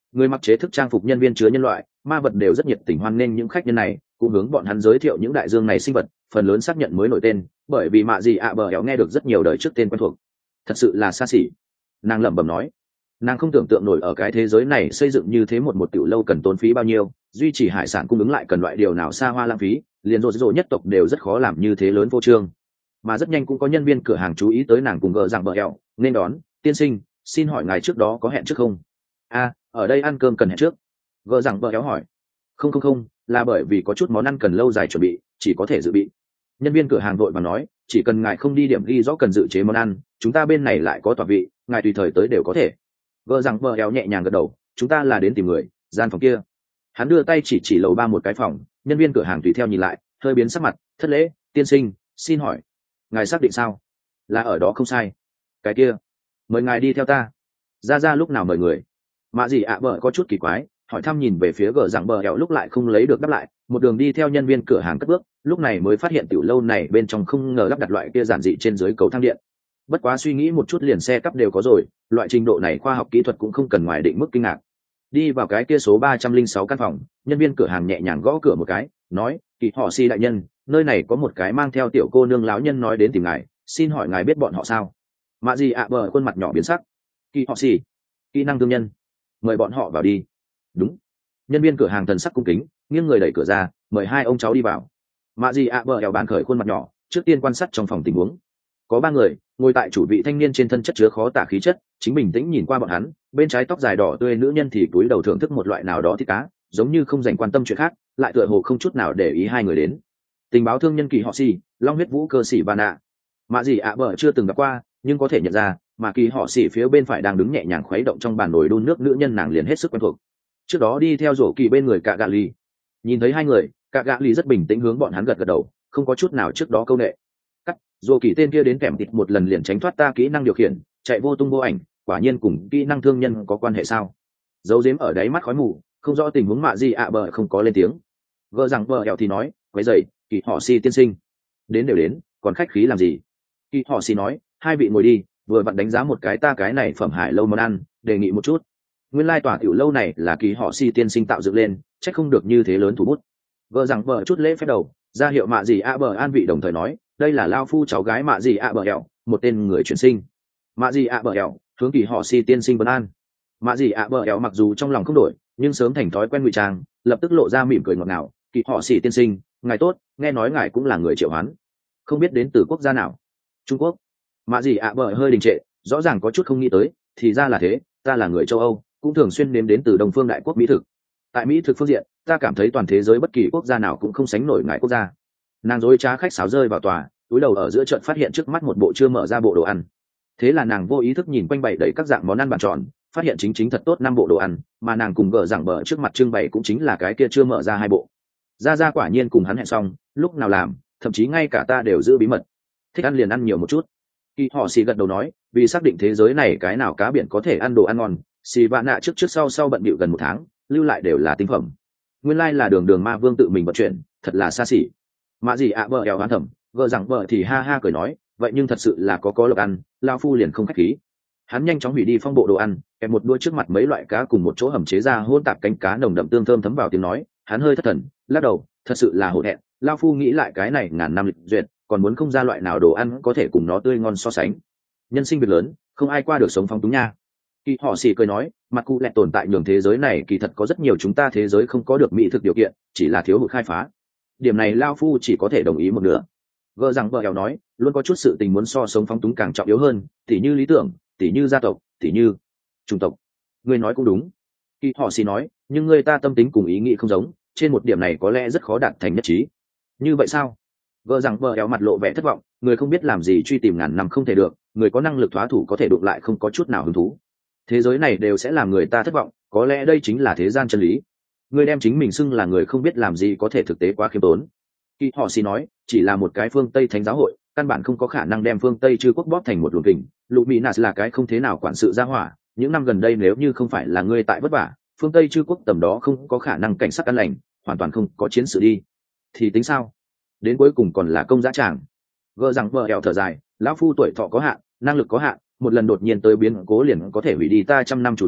Người mặc chế thức trang phục nhân viên chứa nhân loại ma vật đều rất nhiệt tình hoan nghênh những khách nhân này, cũng hướng bọn hắn giới thiệu những đại dương này sinh vật, phần lớn xác nhận mới nổi tên, bởi vì mạ gì ạ bờ éo nghe được rất nhiều đời trước tên quen thuộc. Thật sự là xa xỉ, nàng lẩm bẩm nói. Nàng không tưởng tượng nổi ở cái thế giới này xây dựng như thế một một tiểu lâu cần tốn phí bao nhiêu, duy trì hải sản cung ứng lại cần loại điều nào xa hoa lãng phí, liền rộ rộ nhất tộc đều rất khó làm như thế lớn vô trương. Mà rất nhanh cũng có nhân viên cửa hàng chú ý tới nàng cùng gờ rằng bờ éo, nên đón, tiên sinh, xin hỏi ngài trước đó có hẹn trước không? A, ở đây ăn cơm cần hẹn trước. Gờ rằng bờ éo hỏi. Không không không, là bởi vì có chút món ăn cần lâu dài chuẩn bị, chỉ có thể dự bị. Nhân viên cửa hàng vội và nói, chỉ cần ngài không đi điểm ghi rõ cần dự chế món ăn, chúng ta bên này lại có tọa vị, ngài tùy thời tới đều có thể. Gờ rằng bờ éo nhẹ nhàng gật đầu, chúng ta là đến tìm người, gian phòng kia. Hắn đưa tay chỉ chỉ lầu ba một cái phòng, nhân viên cửa hàng tùy theo nhìn lại, hơi biến sắc mặt, thất lễ, tiên sinh, xin hỏi, ngài xác định sao? Là ở đó không sai. Cái kia, mời ngài đi theo ta. Ra ra lúc nào mời người? Mạ gì ạ bờ có chút kỳ quái, hỏi thăm nhìn về phía gờ rằng bờ éo lúc lại không lấy được đáp lại, một đường đi theo nhân viên cửa hàng cất bước, lúc này mới phát hiện tiểu lâu này bên trong không ngờ lắp đặt loại kia giản dị trên dưới cầu thang điện. Bất quá suy nghĩ một chút liền xe cắp đều có rồi, loại trình độ này khoa học kỹ thuật cũng không cần ngoài định mức kinh ngạc. Đi vào cái kia số ba trăm linh sáu căn phòng, nhân viên cửa hàng nhẹ nhàng gõ cửa một cái, nói, Kỳ họ Si đại nhân, nơi này có một cái mang theo tiểu cô nương láo nhân nói đến tìm ngài, xin hỏi ngài biết bọn họ sao? Mạ gì ạ bờ khuôn mặt nhỏ biến sắc. Kỳ họ Si, kỹ năng thương nhân, mời bọn họ vào đi. Đúng. Nhân viên cửa hàng thần sắc cung kính, nghiêng người đẩy cửa ra, mời hai ông cháu đi vào. Mạ gì ạ bờ eo bàn khởi khuôn mặt nhỏ, trước tiên quan sát trong phòng tình huống. Có ba người ngồi tại chủ vị thanh niên trên thân chất chứa khó tả khí chất, chính bình tĩnh nhìn qua bọn hắn, bên trái tóc dài đỏ tươi nữ nhân thì cúi đầu thưởng thức một loại nào đó thịt cá, giống như không dành quan tâm chuyện khác, lại tựa hồ không chút nào để ý hai người đến. Tình báo thương nhân Kỳ họ Si, long huyết vũ cơ sĩ Ba Nạ. Mạ gì ạ bờ chưa từng gặp qua, nhưng có thể nhận ra, mà Kỳ họ Si phía bên phải đang đứng nhẹ nhàng khuấy động trong bàn nồi đun nước nữ nhân nàng liền hết sức quen thuộc. Trước đó đi theo rổ Kỳ bên người Cạ Gạ Lì. Nhìn thấy hai người, Cạ Gạ Lì rất bình tĩnh hướng bọn hắn gật gật đầu, không có chút nào trước đó câu nệ. Cắt, rổ Kỳ tên kia đến kèm thịt một lần liền tránh thoát ta kỹ năng điều khiển, chạy vô tung vô ảnh, quả nhiên cùng kỹ năng thương nhân có quan hệ sao? Dấu giếm ở đáy mắt khói mù, không rõ tình huống mạ gì ạ bờ không có lên tiếng. Gỡ rằng bờ eo thì nói, quấy dậy, Kỳ họ Si tiên sinh, đến đều đến, còn khách khí làm gì? Kỳ họ Si nói, hai vị ngồi đi, vừa vặn đánh giá một cái ta cái này phẩm hải lâu món ăn, đề nghị một chút. Nguyên lai tòa tiểu lâu này là Kỳ họ Si tiên sinh tạo dựng lên, chắc không được như thế lớn thủ bút. Gỡ rằng bờ chút lễ phép đầu, ra hiệu mạ gì ạ bờ an vị đồng thời nói, đây là lao phu cháu gái mạ gì ạ bờ eo, một tên người chuyển sinh. Mạ gì ạ bờ eo, hướng Kỳ họ Si tiên sinh vấn an. Mạ gì ạ bờ eo mặc dù trong lòng không đổi, nhưng sớm thành thói quen ngụy trang, lập tức lộ ra mỉm cười ngọt ngào. Kỳ họ Si tiên sinh, ngài tốt, nghe nói ngài cũng là người triệu hoán, không biết đến từ quốc gia nào? Trung Quốc. Mạ gì ạ bờ hơi đình trệ, rõ ràng có chút không nghĩ tới, thì ra là thế, ta là người châu Âu, cũng thường xuyên nếm đến từ Đông phương đại quốc mỹ thực. Tại mỹ thực phương diện, ta cảm thấy toàn thế giới bất kỳ quốc gia nào cũng không sánh nổi ngài quốc gia. Nàng dối trá khách sáo rơi vào tòa, túi đầu ở giữa trận phát hiện trước mắt một bộ chưa mở ra bộ đồ ăn. Thế là nàng vô ý thức nhìn quanh bày đầy các dạng món ăn bàn tròn, phát hiện chính chính thật tốt năm bộ đồ ăn, mà nàng cùng gờ rằng bờ trước mặt trưng bày cũng chính là cái kia chưa mở ra hai bộ. Ra ra quả nhiên cùng hắn hẹn xong, lúc nào làm, thậm chí ngay cả ta đều giữ bí mật. Thích ăn liền ăn nhiều một chút. Kỳ họ xì gật đầu nói, vì xác định thế giới này cái nào cá biển có thể ăn đồ ăn ngon, xì vạn nạ trước trước sau sau bận bịu gần một tháng, lưu lại đều là tinh phẩm. Nguyên lai là đường đường ma vương tự mình vận chuyển, thật là xa xỉ. Mạ gì ạ vợ eo hoán thầm, vợ rằng vợ thì ha ha cười nói, vậy nhưng thật sự là có có lộc ăn, lao phu liền không khách khí. Hắn nhanh chóng hủy đi phong bộ đồ ăn, kèm một đuôi trước mặt mấy loại cá cùng một chỗ hầm chế ra hôn tạp cánh cá nồng đậm tương thơm thấm vào tiếng nói, hắn hơi thất thần, lắc đầu, thật sự là hổ thẹn, lao phu nghĩ lại cái này ngàn năm lịch duyệt, còn muốn không ra loại nào đồ ăn có thể cùng nó tươi ngon so sánh. Nhân sinh việc lớn, không ai qua được sống phong túng nha. Kỳ họ xì cười nói, mặt cụ lẹ tồn tại nhường thế giới này kỳ thật có rất nhiều chúng ta thế giới không có được mỹ thực điều kiện, chỉ là thiếu hụt khai phá. Điểm này lao phu chỉ có thể đồng ý một nửa. Gỡ rằng vợ eo nói, luôn có chút sự tình muốn so sống phóng túng càng trọng yếu hơn, tỉ như lý tưởng, tỉ như gia tộc, tỉ như chủng tộc. Ngươi nói cũng đúng. Kỳ họ xì nói, nhưng người ta tâm tính cùng ý nghĩ không giống, trên một điểm này có lẽ rất khó đạt thành nhất trí. Như vậy sao? Vợ rằng vợ eo mặt lộ vẻ thất vọng, người không biết làm gì truy tìm ngàn năm không thể được, người có năng lực thoá thủ có thể đụng lại không có chút nào hứng thú. Thế giới này đều sẽ làm người ta thất vọng, có lẽ đây chính là thế gian chân lý. Người đem chính mình xưng là người không biết làm gì có thể thực tế quá khiêm tốn. Kỳ họ xì nói, chỉ là một cái phương Tây thánh giáo hội, căn bản không có khả năng đem phương Tây chư quốc bóp thành một luồng kình. Luminas là cái không thế nào quản sự gia hỏa, những năm gần đây nếu như không phải là ngươi tại vất vả, phương Tây chư quốc tầm đó không có khả năng cảnh sát an lành, hoàn toàn không có chiến sự đi. Thì tính sao? Đến cuối cùng còn là công giá tràng. Gỡ rằng vợ eo thở dài, lão phu tuổi thọ có hạn, năng lực có hạn, một lần đột nhiên tới biến cố liền có thể hủy đi ta trăm năm chủ tính,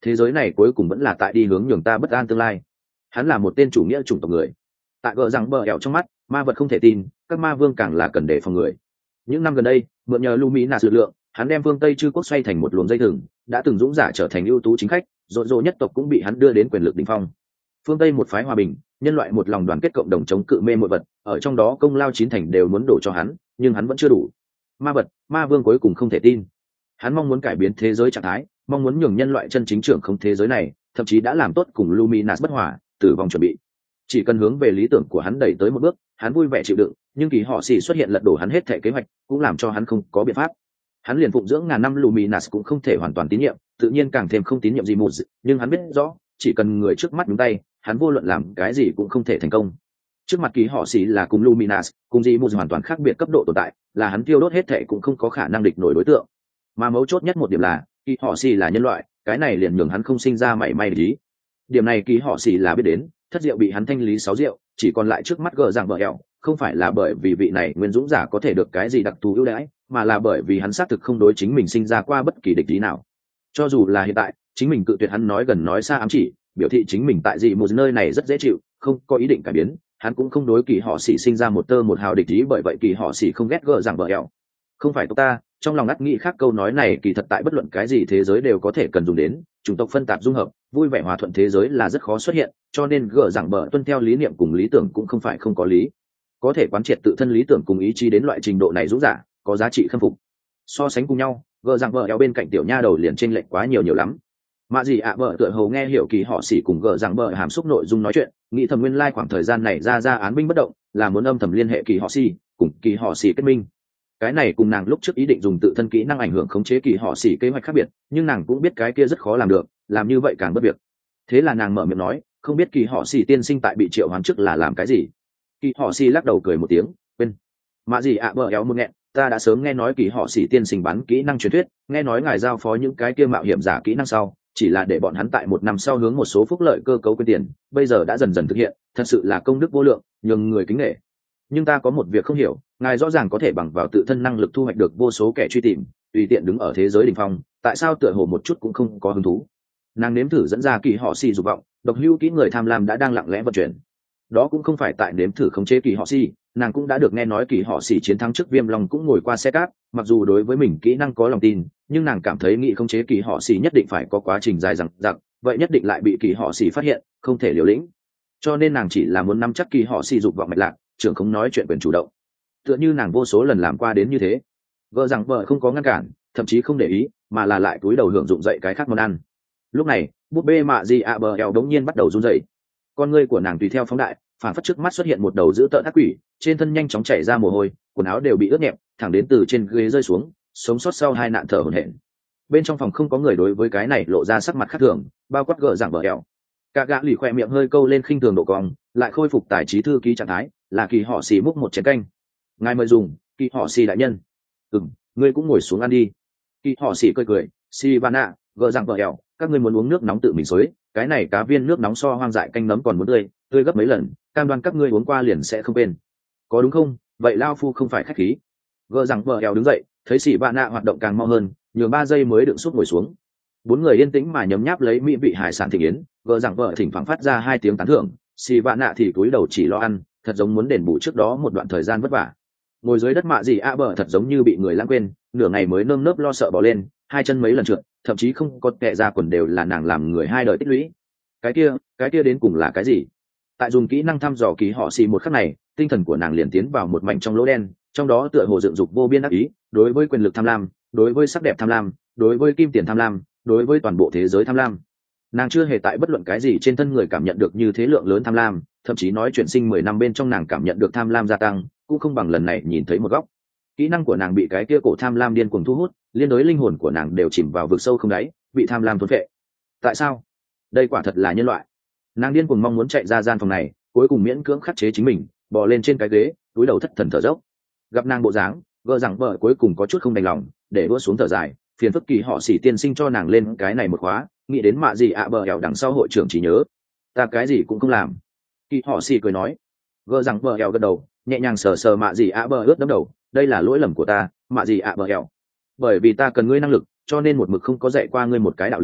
thế giới này cuối cùng vẫn là tại đi hướng nhường ta bất an tương lai. Hắn là một tên chủ nghĩa chủng tộc người. Tại gờ rằng bờ ẻo trong mắt, ma vật không thể tin, các ma vương càng là cần đề phòng người. Những năm gần đây, mượn nhờ Luminas lực lượng, hắn đem phương Tây chư quốc xoay thành một luồng dây thừng, đã từng dũng giả trở thành ưu tú chính khách, rộn rộ nhất tộc cũng bị hắn đưa đến quyền lực đỉnh phong. Phương Tây một phái hòa bình, nhân loại một lòng đoàn kết cộng đồng chống cự mê muội vật, ở trong đó công lao chín thành đều muốn đổ cho hắn, nhưng hắn vẫn chưa đủ. Ma vật, ma vương cuối cùng không thể tin. Hắn mong muốn cải biến thế giới trạng thái, mong muốn nhường nhân loại chân chính trưởng không thế giới này, thậm chí đã làm tốt cùng Luminas bất hòa, tử vong chuẩn bị. Chỉ cần hướng về lý tưởng của hắn đẩy tới một bước, hắn vui vẻ chịu đựng, nhưng kỳ họ xỉ xuất hiện lật đổ hắn hết thảy kế hoạch, cũng làm cho hắn không có biện pháp. Hắn liền phụng dưỡng ngàn năm Luminas cũng không thể hoàn toàn tín nhiệm, tự nhiên càng thêm không tín nhiệm gì một, nhưng hắn biết rõ, chỉ cần người trước mắt nhúng tay, hắn vô luận làm cái gì cũng không thể thành công. Trước mặt kỳ họ xỉ là cùng Luminas, cùng gì một hoàn toàn khác biệt cấp độ tồn tại, là hắn tiêu đốt hết thảy cũng không có khả năng địch nổi đối tượng. Mà mấu chốt nhất một điểm là, kỳ họ xỉ là nhân loại, cái này liền nhường hắn không sinh ra mảy may lý. Điểm này kỳ họ xỉ là biết đến, thất diệu bị hắn thanh lý sáu diệu, chỉ còn lại trước mắt gờ rằng vợ eo, không phải là bởi vì vị này nguyên dũng giả có thể được cái gì đặc thù ưu đãi, mà là bởi vì hắn xác thực không đối chính mình sinh ra qua bất kỳ địch ý nào. Cho dù là hiện tại, chính mình cự tuyệt hắn nói gần nói xa ám chỉ, biểu thị chính mình tại gì một nơi này rất dễ chịu, không có ý định cải biến, hắn cũng không đối kỳ họ xỉ sinh ra một tơ một hào địch ý, bởi vậy kỳ họ xỉ không ghét gờ rằng vợ eo. Không phải tộc ta, trong lòng ngắt nghĩ khác câu nói này kỳ thật tại bất luận cái gì thế giới đều có thể cần dùng đến, chủng tộc phân tạp dung hợp, vui vẻ hòa thuận thế giới là rất khó xuất hiện, cho nên gỡ rằng bờ tuân theo lý niệm cùng lý tưởng cũng không phải không có lý. Có thể quán triệt tự thân lý tưởng cùng ý chí đến loại trình độ này dũng giả, có giá trị khâm phục. So sánh cùng nhau, gỡ rằng bờ eo bên cạnh tiểu nha đầu liền chênh lệch quá nhiều nhiều lắm. Mạ gì ạ bờ tựa hồ nghe hiểu kỳ họ xỉ cùng gỡ rằng bờ hàm xúc nội dung nói chuyện, nghĩ thầm nguyên lai khoảng thời gian này ra ra án binh bất động, là muốn âm thầm liên hệ kỳ họ xỉ, cùng kỳ họ xỉ kết minh. Cái này cùng nàng lúc trước ý định dùng tự thân kỹ năng ảnh hưởng khống chế kỳ họ xỉ kế hoạch khác biệt, nhưng nàng cũng biết cái kia rất khó làm được, làm như vậy càng bất việc. Thế là nàng mở miệng nói, không biết kỳ họ xỉ tiên sinh tại bị triệu hoán trước là làm cái gì. Kỳ họ xỉ lắc đầu cười một tiếng, quên. Mạ gì ạ bờ éo một nghẹn, ta đã sớm nghe nói kỳ họ xỉ tiên sinh bán kỹ năng truyền thuyết, nghe nói ngài giao phó những cái kia mạo hiểm giả kỹ năng sau, chỉ là để bọn hắn tại một năm sau hướng một số phúc lợi cơ cấu quyên tiền, bây giờ đã dần dần thực hiện, thật sự là công đức vô lượng, nhường người kính nể. Nhưng ta có một việc không hiểu, ngài rõ ràng có thể bằng vào tự thân năng lực thu hoạch được vô số kẻ truy tìm, tùy tiện đứng ở thế giới đỉnh phong, tại sao tựa hồ một chút cũng không có hứng thú? Nàng nếm thử dẫn ra kỳ họ xỉ dục vọng, độc hưu kỹ người tham lam đã đang lặng lẽ vận chuyển. Đó cũng không phải tại nếm thử khống chế kỳ họ xỉ, nàng cũng đã được nghe nói kỳ họ xỉ chiến thắng trước Viêm Long cũng ngồi qua xe cát, mặc dù đối với mình kỹ năng có lòng tin, nhưng nàng cảm thấy nghị khống chế kỳ họ xỉ nhất định phải có quá trình dài dằng dặc, vậy nhất định lại bị kỳ họ xỉ phát hiện, không thể liều lĩnh. Cho nên nàng chỉ là muốn nắm chắc kỳ họ xỉ dục vọng mạch lạc, trưởng không nói chuyện quyền chủ động, tựa như nàng vô số lần làm qua đến như thế. Vợ rằng vợ không có ngăn cản, thậm chí không để ý, mà là lại cúi đầu hưởng dụng dậy cái khác món ăn. Lúc này búp bê mạ gì ạ bờ eo đống nhiên bắt đầu run rẩy, con ngươi của nàng tùy theo phóng đại, phản phất trước mắt xuất hiện một đầu dữ tợn ác quỷ, trên thân nhanh chóng chảy ra mồ hôi, quần áo đều bị ướt nhẹp, thẳng đến từ trên ghế rơi xuống, sống sót sau hai nạn thở hổn hển. Bên trong phòng không có người đối với cái này lộ ra sắc mặt khác thường, bao quát gỡ rằng bờ eo. Cả gã lì khoe miệng hơi câu lên khinh thường độ cong, lại khôi phục tài trí thư ký trạng thái, là kỳ họ xì múc một chén canh. Ngài mời dùng, kỳ họ xì đại nhân. Ừm, ngươi cũng ngồi xuống ăn đi. Kỳ họ xì cười cười, xì van ạ, gỡ rằng bờ eo, các ngươi muốn uống nước nóng tự mình xối, cái này cá viên nước nóng so hoang dại canh nấm còn muốn tươi, tươi gấp mấy lần, cam đoan các ngươi uống qua liền sẽ không quên. Có đúng không? Vậy lao phu không phải khách khí. Gỡ rằng bờ eo đứng dậy, thấy xì van ạ hoạt động càng mau hơn, nhường ba giây mới đựng suốt ngồi xuống. Bốn người yên tĩnh mà nhấm nháp lấy mỹ vị hải sản thịnh yến, gỡ rằng vợ thỉnh thoảng phát ra hai tiếng tán thưởng, xì vạn nạ thì cúi đầu chỉ lo ăn, thật giống muốn đền bù trước đó một đoạn thời gian vất vả. Ngồi dưới đất mạ gì a bờ thật giống như bị người lãng quên, nửa ngày mới nơm nớp lo sợ bỏ lên, hai chân mấy lần trượt, thậm chí không có tệ ra quần đều là nàng làm người hai đời tích lũy. Cái kia, cái kia đến cùng là cái gì? Tại dùng kỹ năng thăm dò ký họ xì một khắc này, tinh thần của nàng liền tiến vào một mảnh trong lỗ đen, trong đó tựa hồ dựng dục vô biên ác ý, đối với quyền lực tham lam, đối với sắc đẹp tham lam, đối với kim tiền tham lam, đối với toàn bộ thế giới tham lam. Nàng chưa hề tại bất luận cái gì trên thân người cảm nhận được như thế lượng lớn tham lam, thậm chí nói chuyển sinh mười năm bên trong nàng cảm nhận được tham lam gia tăng, cũng không bằng lần này nhìn thấy một góc. Kỹ năng của nàng bị cái kia cổ tham lam điên cuồng thu hút, liên đối linh hồn của nàng đều chìm vào vực sâu không đáy, bị tham lam thôn phệ. Tại sao? Đây quả thật là nhân loại. Nàng điên cuồng mong muốn chạy ra gian phòng này, cuối cùng miễn cưỡng khắc chế chính mình, bò lên trên cái ghế, cúi đầu thất thần thở dốc. Gặp nàng bộ dáng, gỡ rằng vợ cuối cùng có chút không đành lòng, để đua xuống thở dài, phiền phức kỳ họ xỉ tiên sinh cho nàng lên cái này một khóa, nghĩ đến mạ gì ạ bờ eo đằng sau hội trưởng chỉ nhớ, ta cái gì cũng không làm. Kỳ họ xỉ cười nói, gỡ rằng bờ eo gật đầu, nhẹ nhàng sờ sờ mạ gì ạ bờ ướt đấm đầu, đây là lỗi lầm của ta, mạ gì ạ bờ eo, bởi vì ta cần ngươi năng lực, cho nên một mực không có dạy qua ngươi một cái đạo lý,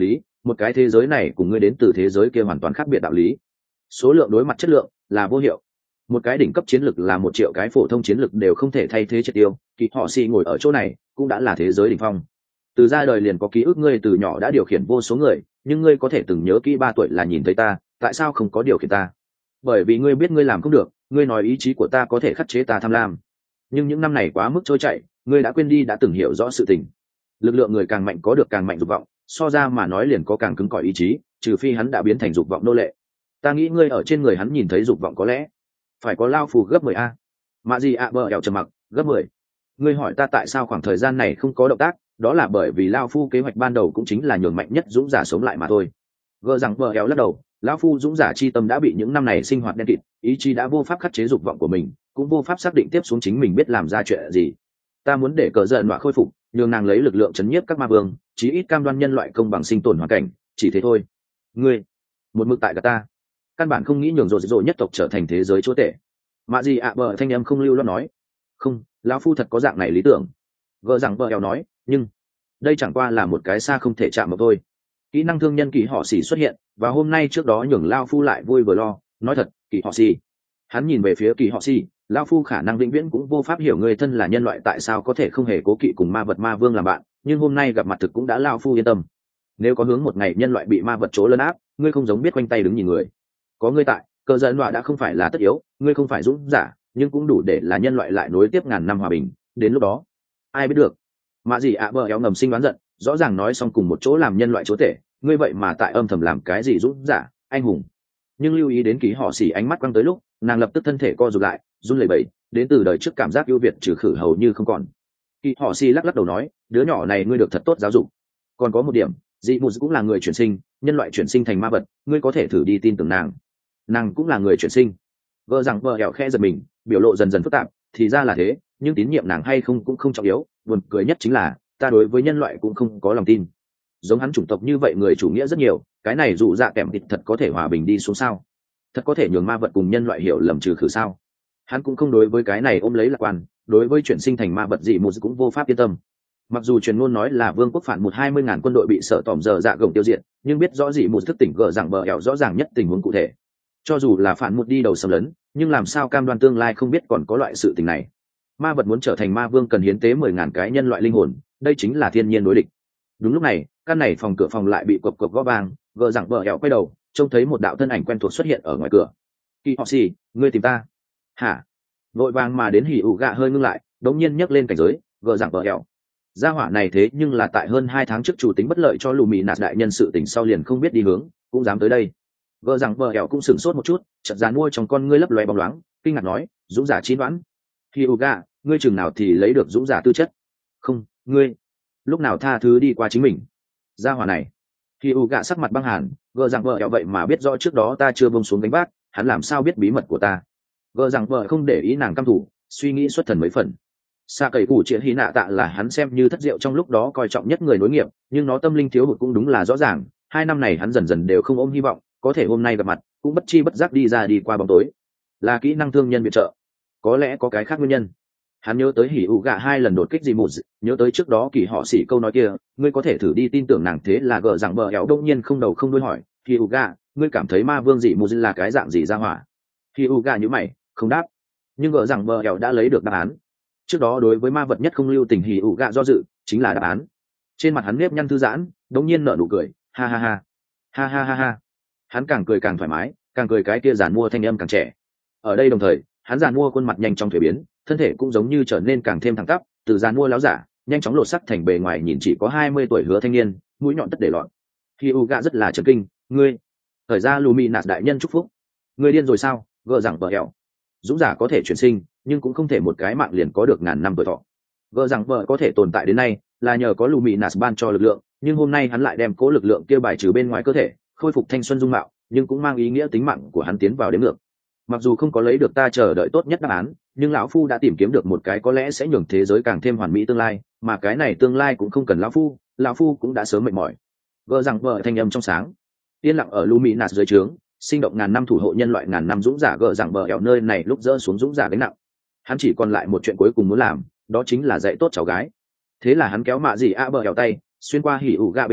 một cái thế giới này cùng ngươi đến từ thế giới kia hoàn toàn khác biệt đạo lý. Số lượng đối mặt chất lượng là vô hiệu. Một cái đỉnh cấp chiến lực là một triệu cái phổ thông chiến lực đều không thể thay thế triệt tiêu. Kỳ họ xì ngồi ở chỗ này cũng đã là thế giới đỉnh phong. Từ ra đời liền có ký ức, ngươi từ nhỏ đã điều khiển vô số người, nhưng ngươi có thể từng nhớ kỹ ba tuổi là nhìn thấy ta, tại sao không có điều khiển ta? Bởi vì ngươi biết ngươi làm không được, ngươi nói ý chí của ta có thể khắc chế ta tham lam. Nhưng những năm này quá mức trôi chảy, ngươi đã quên đi đã từng hiểu rõ sự tình. Lực lượng người càng mạnh có được càng mạnh dục vọng, so ra mà nói liền có càng cứng cỏi ý chí, trừ phi hắn đã biến thành dục vọng nô lệ. Ta nghĩ ngươi ở trên người hắn nhìn thấy dục vọng có lẽ phải có lao phù gấp mười a. Mạ gì ạ bờ ẻo trầm mặc. Gấp mười? Ngươi hỏi ta tại sao khoảng thời gian này không có động tác, đó là bởi vì lao phu kế hoạch ban đầu cũng chính là nhường mạnh nhất dũng giả sống lại mà thôi. Gờ rằng bờ ẻo lắc đầu, lão phu dũng giả chi tâm đã bị những năm này sinh hoạt đen kịt, ý chí đã vô pháp khắc chế dục vọng của mình, cũng vô pháp xác định tiếp xuống chính mình biết làm ra chuyện gì. Ta muốn để cờ giận nọa khôi phục, nhường nàng lấy lực lượng chấn nhiếp các ma vương, chí ít cam đoan nhân loại công bằng sinh tồn hoàn cảnh, chỉ thế thôi. Ngươi một mực tại cả ta, căn bản không nghĩ nhường rồ rồ nhất tộc trở thành thế giới chúa tể. Mạ gì ạ bờ thanh em không lưu loát nói. Không, lão phu thật có dạng này lý tưởng. Gờ rằng bờ eo nói, nhưng đây chẳng qua là một cái xa không thể chạm vào thôi. Kỹ năng thương nhân kỳ họ xỉ xuất hiện, và hôm nay trước đó nhường lao phu lại vui vừa lo. Nói thật, kỳ họ xỉ. Hắn nhìn về phía kỳ họ xỉ, lao phu khả năng vĩnh viễn cũng vô pháp hiểu người thân là nhân loại tại sao có thể không hề cố kỵ cùng ma vật ma vương làm bạn, nhưng hôm nay gặp mặt thực cũng đã lao phu yên tâm. Nếu có hướng một ngày nhân loại bị ma vật trố lấn áp, ngươi không giống biết quanh tay đứng nhìn người. Có ngươi tại, cờ giận nọa đã không phải là tất yếu, ngươi không phải dũng giả, nhưng cũng đủ để là nhân loại lại nối tiếp ngàn năm hòa bình. Đến lúc đó, ai biết được. Mạ gì ạ bờ éo ngầm sinh đoán giận, rõ ràng nói xong cùng một chỗ làm nhân loại chúa tể, ngươi vậy mà tại âm thầm làm cái gì dũng giả, anh hùng. Nhưng lưu ý đến ký họ xỉ ánh mắt quăng tới lúc, nàng lập tức thân thể co rụt lại, run lẩy bẩy, đến từ đời trước cảm giác ưu việt trừ khử hầu như không còn. Kỳ họ xỉ lắc lắc đầu nói, đứa nhỏ này ngươi được thật tốt giáo dục. Còn có một điểm, dị mù cũng là người chuyển sinh, nhân loại chuyển sinh thành ma vật, ngươi có thể thử đi tin tưởng nàng. Nàng cũng là người chuyển sinh. Vợ rằng vợ hẻo khe giật mình, biểu lộ dần dần phức tạp, thì ra là thế, nhưng tín nhiệm nàng hay không cũng không trọng yếu, buồn cười nhất chính là ta đối với nhân loại cũng không có lòng tin. Giống hắn chủng tộc như vậy người chủ nghĩa rất nhiều, cái này dụ dạ kèm thịt thật có thể hòa bình đi xuống sao? Thật có thể nhường ma vật cùng nhân loại hiểu lầm trừ khử sao? Hắn cũng không đối với cái này ôm lấy lạc quan, đối với chuyển sinh thành ma vật dị một cũng vô pháp yên tâm. Mặc dù truyền ngôn nói là vương quốc phản một hai mươi ngàn quân đội bị sợ tỏm giờ dạ gồng tiêu diệt, nhưng biết rõ dị một thức tỉnh gờ rằng bờ hẻo rõ ràng nhất tình huống cụ thể. Cho dù là phản một đi đầu xâm lấn, nhưng làm sao cam đoan tương lai không biết còn có loại sự tình này. Ma vật muốn trở thành ma vương cần hiến tế mười ngàn cái nhân loại linh hồn, đây chính là thiên nhiên đối địch. Đúng lúc này, căn này phòng cửa phòng lại bị cộp cộp gõ vang, gờ rằng bờ hẻo quay đầu, trông thấy một đạo thân ảnh quen thuộc xuất hiện ở ngoài cửa. Kỳ họ xì, ngươi tìm ta? Hả? Vội vàng mà đến hỉ ủ gạ hơi ngưng lại, đống nhiên nhấc lên cảnh giới, gờ rằng bờ hẻo. Gia hỏa này thế nhưng là tại hơn hai tháng trước chủ tính bất lợi cho lù mì nạt đại nhân sự tình sau liền không biết đi hướng, cũng dám tới đây. Gờ rằng bờ hẻo cũng sửng sốt một chút, chợt dàn mua trong con ngươi lấp loé bóng loáng, kinh ngạc nói, dũng giả chín đoán. Hỉ ủ gạ, ngươi chừng nào thì lấy được dũng giả tư chất? Không, ngươi lúc nào tha thứ đi qua chính mình? Gia hỏa này. Hỉ ủ gạ sắc mặt băng hàn, gờ rằng bờ hẻo vậy mà biết rõ trước đó ta chưa buông xuống gánh vác, hắn làm sao biết bí mật của ta? Gờ rằng bờ không để ý nàng căm thủ, suy nghĩ xuất thần mấy phần. Sa cậy củ triệt hí nạ tạ là hắn xem như thất diệu trong lúc đó coi trọng nhất người nối nghiệp, nhưng nó tâm linh thiếu hụt cũng đúng là rõ ràng. Hai năm này hắn dần dần đều không ôm hy vọng, có thể hôm nay gặp mặt cũng bất chi bất giác đi ra đi qua bóng tối. Là kỹ năng thương nhân viện trợ, có lẽ có cái khác nguyên nhân. Hắn nhớ tới hỉ ủ gạ hai lần đột kích gì một, nhớ tới trước đó kỳ họ xỉ câu nói kia, ngươi có thể thử đi tin tưởng nàng. Thế là gờ rằng bờ hẻo đông nhiên không đầu không đuôi hỏi, hỉ ủ gạ, ngươi cảm thấy ma vương gì một là cái dạng gì ra hỏa? Hỉ ủ gạ nhíu mày, không đáp. Nhưng gờ rằng bờ hẻo đã lấy được đáp án. Trước đó đối với ma vật nhất không lưu tình hỉ ủ gạ do dự, chính là đáp án. Trên mặt hắn nếp nhăn thư giãn, đống nhiên nở nụ cười, ha ha ha, ha ha ha ha. Hắn càng cười càng thoải mái, càng cười cái kia giàn mua thanh âm càng trẻ. Ở đây đồng thời, hắn giàn mua khuôn mặt nhanh chóng thay biến, thân thể cũng giống như trở nên càng thêm thẳng tắp, từ giàn mua láo giả nhanh chóng lột sắc thành bề ngoài nhìn chỉ có hai mươi tuổi hứa thanh niên, mũi nhọn tất để lọt. Hỉ ủ gạ rất là chấn kinh, ngươi thời ra lù mị nạt đại nhân chúc phúc, ngươi điên rồi sao? Gờ rằng bờ hẻo, dũng giả có thể chuyển sinh, nhưng cũng không thể một cái mạng liền có được ngàn năm tuổi thọ. Gờ rằng bờ có thể tồn tại đến nay là nhờ có lù mị nạt ban cho lực lượng, nhưng hôm nay hắn lại đem cố lực lượng kia bài trừ bên ngoài cơ thể, khôi phục thanh xuân dung mạo, nhưng cũng mang ý nghĩa tính mạng của hắn tiến vào đến ngược. Mặc dù không có lấy được ta chờ đợi tốt nhất đáp án, nhưng lão phu đã tìm kiếm được một cái có lẽ sẽ nhường thế giới càng thêm hoàn mỹ tương lai, mà cái này tương lai cũng không cần lão phu, lão phu cũng đã sớm mệt mỏi. Gờ rằng bờ thanh âm trong sáng, yên lặng ở lù mị nạt dưới trướng, sinh động ngàn năm thủ hộ nhân loại ngàn năm dũng giả. Gờ rằng bờ ẻo nơi này lúc dỡ xuống dũng giả gánh nặng, hắn chỉ còn lại một chuyện cuối cùng muốn làm, đó chính là dạy tốt cháu gái. Thế là hắn kéo mạ gì a bờ ẻo tay, xuyên qua hỉ ủ gạ bên cạnh,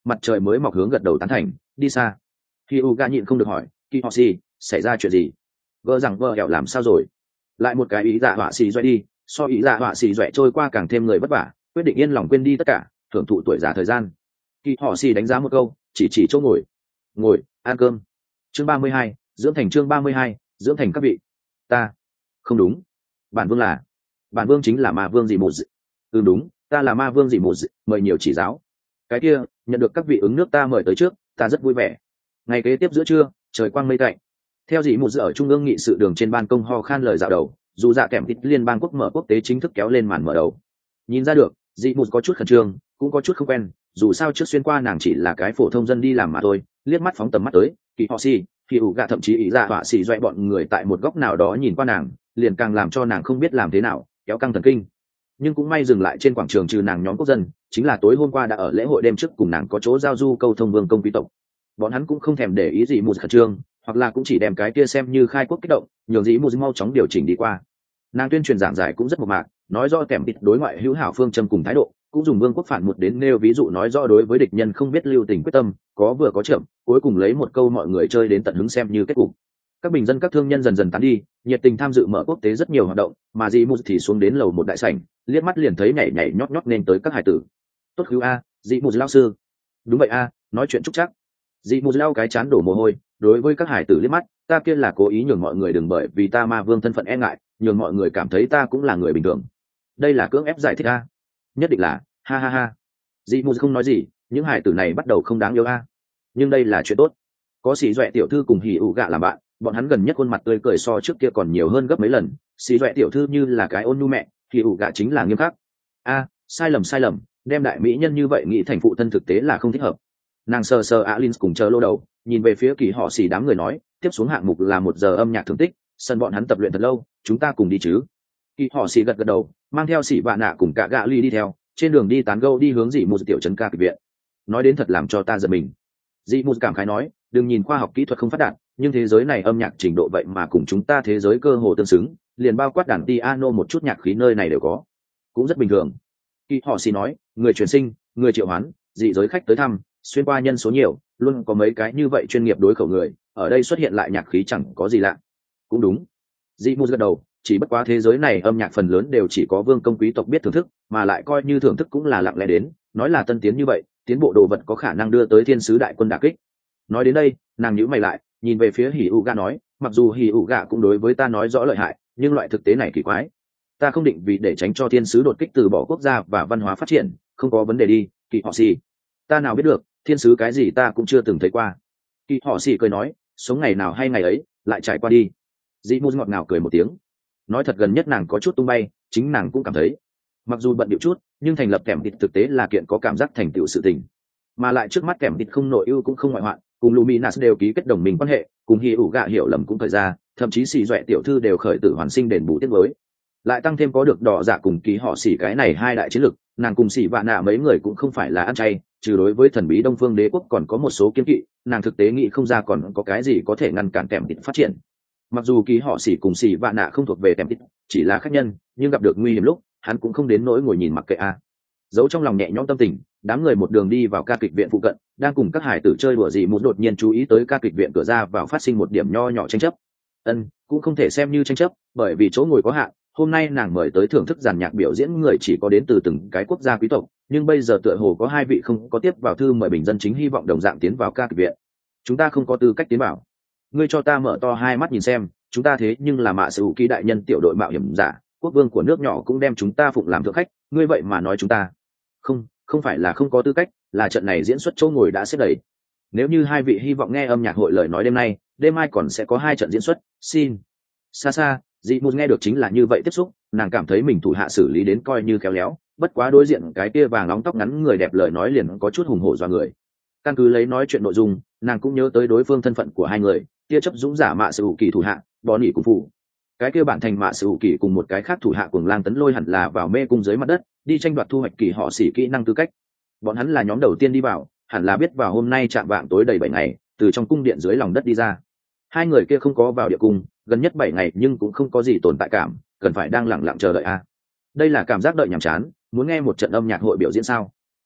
mặt trời mới mọc hướng gật đầu tán thành, đi xa. Khi Uga nhịn không được hỏi, kỳ họ xì, xảy ra chuyện gì? Vợ rằng vợ hẹo làm sao rồi? Lại một cái ý dạ họa xì doẹ đi, so ý dạ họa xì doẹ trôi qua càng thêm người vất vả, quyết định yên lòng quên đi tất cả, thưởng thụ tuổi già thời gian. Kỳ họ xì đánh giá một câu, chỉ chỉ chỗ ngồi. Ngồi, ăn cơm. Chương ba mươi hai, dưỡng thành chương ba mươi hai, dưỡng thành các vị. Ta, không đúng. Bản vương là, bản vương chính là ma vương dị một dị. Ừ đúng, ta là ma vương dị một dị, mời nhiều chỉ giáo. Cái kia, nhận được các vị ứng nước ta mời tới trước, ta rất vui vẻ. Ngày kế tiếp giữa trưa, trời quang mây tạnh. Theo dị một dị ở trung ương nghị sự đường trên ban công ho khan lời dạo đầu, dù dạ kèm tít liên bang quốc mở quốc tế chính thức kéo lên màn mở đầu. Nhìn ra được, dị một có chút khẩn trương, cũng có chút không quen, dù sao trước xuyên qua nàng chỉ là cái phổ thông dân đi làm mà thôi. Liếc mắt phóng tầm mắt tới, kỳ họ xì, thì ủ gạ thậm chí ý dạ họa xì doẹ bọn người tại một góc nào đó nhìn qua nàng, liền càng làm cho nàng không biết làm thế nào, kéo căng thần kinh. Nhưng cũng may dừng lại trên quảng trường trừ nàng nhóm quốc dân, chính là tối hôm qua đã ở lễ hội đêm trước cùng nàng có chỗ giao du câu thông vương công quý tộc. Bọn hắn cũng không thèm để ý gì một khẩn trương, hoặc là cũng chỉ đem cái kia xem như khai quốc kích động, nhường dĩ một mau chóng điều chỉnh đi qua. Nàng tuyên truyền giảng giải cũng rất mộc mạc, nói rõ kèm tịt đối ngoại hữu hảo phương châm cùng thái độ, cũng dùng vương quốc phản một đến nêu ví dụ nói rõ đối với địch nhân không biết lưu tình quyết tâm, có vừa có chậm, cuối cùng lấy một câu mọi người chơi đến tận hứng xem như kết cục. Các bình dân các thương nhân dần dần tán đi, nhiệt tình tham dự mở quốc tế rất nhiều hoạt động, mà dĩ một thì xuống đến lầu một đại sảnh, liếc mắt liền thấy nhảy nhảy nhót nhót nên tới các hải tử. Tốt cứu a, dĩ một lão sư. Đúng vậy a, nói chuyện trúc chắc. Dĩ một lao cái chán đổ mồ hôi, đối với các hải tử liếc mắt, ta kia là cố ý nhường mọi người đừng bởi vì ta ma vương thân phận e ngại, nhường mọi người cảm thấy ta cũng là người bình thường. Đây là cưỡng ép giải thích a. Nhất định là, ha ha ha. Dĩ một không nói gì, những hải tử này bắt đầu không đáng yêu a. Nhưng đây là chuyện tốt. Có xì doẹ tiểu thư cùng hỉ ủ gạ làm bạn, bọn hắn gần nhất khuôn mặt tươi cười so trước kia còn nhiều hơn gấp mấy lần. Xì doẹ tiểu thư như là cái ôn nhu mẹ, hỉ ủ gạ chính là nghiêm khắc. A, sai lầm sai lầm, đem đại mỹ nhân như vậy nghĩ thành phụ thân thực tế là không thích hợp. Nàng sờ sờ Alin cùng chờ lô đầu, nhìn về phía kỳ họ xì đám người nói, tiếp xuống hạng mục là một giờ âm nhạc thưởng tích, sân bọn hắn tập luyện thật lâu, chúng ta cùng đi chứ? Kỳ họ xì gật gật đầu, mang theo xì vạ nạ cùng cả gạ ly đi theo, trên đường đi tán gẫu đi hướng dị một tiểu trấn ca kịch viện. Nói đến thật làm cho ta giật mình. Dị một cảm khái nói, đừng nhìn khoa học kỹ thuật không phát đạt, nhưng thế giới này âm nhạc trình độ vậy mà cùng chúng ta thế giới cơ hồ tương xứng, liền bao quát đàn piano một chút nhạc khí nơi này đều có, cũng rất bình thường. Kỳ họ xì nói, người truyền sinh, người triệu hoán, dị giới khách tới thăm, xuyên qua nhân số nhiều, luôn có mấy cái như vậy chuyên nghiệp đối khẩu người, ở đây xuất hiện lại nhạc khí chẳng có gì lạ. Cũng đúng. Dị Mù gật đầu, chỉ bất quá thế giới này âm nhạc phần lớn đều chỉ có vương công quý tộc biết thưởng thức, mà lại coi như thưởng thức cũng là lặng lẽ đến, nói là tân tiến như vậy, tiến bộ đồ vật có khả năng đưa tới thiên sứ đại quân đả kích. Nói đến đây, nàng nhíu mày lại, nhìn về phía Hỉ Ụ Gạ nói, mặc dù Hỉ Ụ Gạ cũng đối với ta nói rõ lợi hại, nhưng loại thực tế này kỳ quái. Ta không định vì để tránh cho thiên sứ đột kích từ bỏ quốc gia và văn hóa phát triển, không có vấn đề đi, kỳ họ gì. Ta nào biết được, thiên sứ cái gì ta cũng chưa từng thấy qua. Kỳ họ xì cười nói, sống ngày nào hay ngày ấy lại trải qua đi. Dĩ Mù ngọt ngào cười một tiếng, nói thật gần nhất nàng có chút tung bay, chính nàng cũng cảm thấy mặc dù bận điệu chút, nhưng thành lập kèm thịt thực tế là kiện có cảm giác thành tựu sự tình, mà lại trước mắt kèm thịt không nội ưu cũng không ngoại hoạn, cùng Luminas đều ký kết đồng minh quan hệ, cùng Hi ủ gạ hiểu lầm cũng thời ra, thậm chí xì doẹ tiểu thư đều khởi tử hoàn sinh đền bù tiết mới, lại tăng thêm có được đỏ dạ cùng ký họ xỉ cái này hai đại chiến lực, nàng cùng xỉ vạ nạ mấy người cũng không phải là ăn chay, trừ đối với thần bí đông phương đế quốc còn có một số kiên kỵ, nàng thực tế nghĩ không ra còn có cái gì có thể ngăn cản kèm thịt phát triển. Mặc dù ký họ xỉ cùng xỉ vạ nạ không thuộc về kèm thịt, chỉ là khách nhân, nhưng gặp được nguy hiểm lúc hắn cũng không đến nỗi ngồi nhìn mặc kệ a. Giấu trong lòng nhẹ nhõm tâm tình, đám người một đường đi vào ca kịch viện phụ cận, đang cùng các hải tử chơi đùa gì một đột nhiên chú ý tới ca kịch viện cửa ra vào phát sinh một điểm nho nhỏ tranh chấp. Ân, cũng không thể xem như tranh chấp, bởi vì chỗ ngồi có hạn, hôm nay nàng mời tới thưởng thức giàn nhạc biểu diễn người chỉ có đến từ từng cái quốc gia quý tộc, nhưng bây giờ tựa hồ có hai vị không có tiếp vào thư mời bình dân chính hy vọng đồng dạng tiến vào ca kịch viện. Chúng ta không có tư cách tiến vào. Ngươi cho ta mở to hai mắt nhìn xem, chúng ta thế nhưng là mạ sự ký đại nhân tiểu đội mạo hiểm giả, quốc vương của nước nhỏ cũng đem chúng ta phụng làm thượng khách, ngươi vậy mà nói chúng ta không, không phải là không có tư cách, là trận này diễn xuất chỗ ngồi đã xếp đầy. Nếu như hai vị hy vọng nghe âm nhạc hội lời nói đêm nay, đêm mai còn sẽ có hai trận diễn xuất, xin. Xa xa, dị mù nghe được chính là như vậy tiếp xúc, nàng cảm thấy mình thủ hạ xử lý đến coi như khéo léo, bất quá đối diện cái kia vàng nóng tóc ngắn người đẹp lời nói liền có chút hùng hổ do người. Căn cứ lấy nói chuyện nội dung, nàng cũng nhớ tới đối phương thân phận của hai người, kia chấp dũng giả mạ sự kỳ thủ hạ, bò nỉ cùng phụ. Cái kia bản thành mạ sự kỳ cùng một cái khác thủ hạ cuồng lang tấn lôi hẳn là vào mê cung dưới mặt đất, đi tranh đoạt thu hoạch kỳ họ xỉ kỹ năng tư cách. Bọn hắn là nhóm đầu tiên đi vào, hẳn là biết vào hôm nay chạm vạng tối đầy bảy ngày, từ trong cung điện dưới lòng đất đi ra. Hai người kia không có vào địa cung, gần nhất bảy ngày nhưng cũng không có gì tồn tại cảm, cần phải đang lẳng lặng chờ đợi a. À. Đây là cảm giác đợi nhàm chán, muốn nghe một trận âm nhạc hội biểu diễn sao?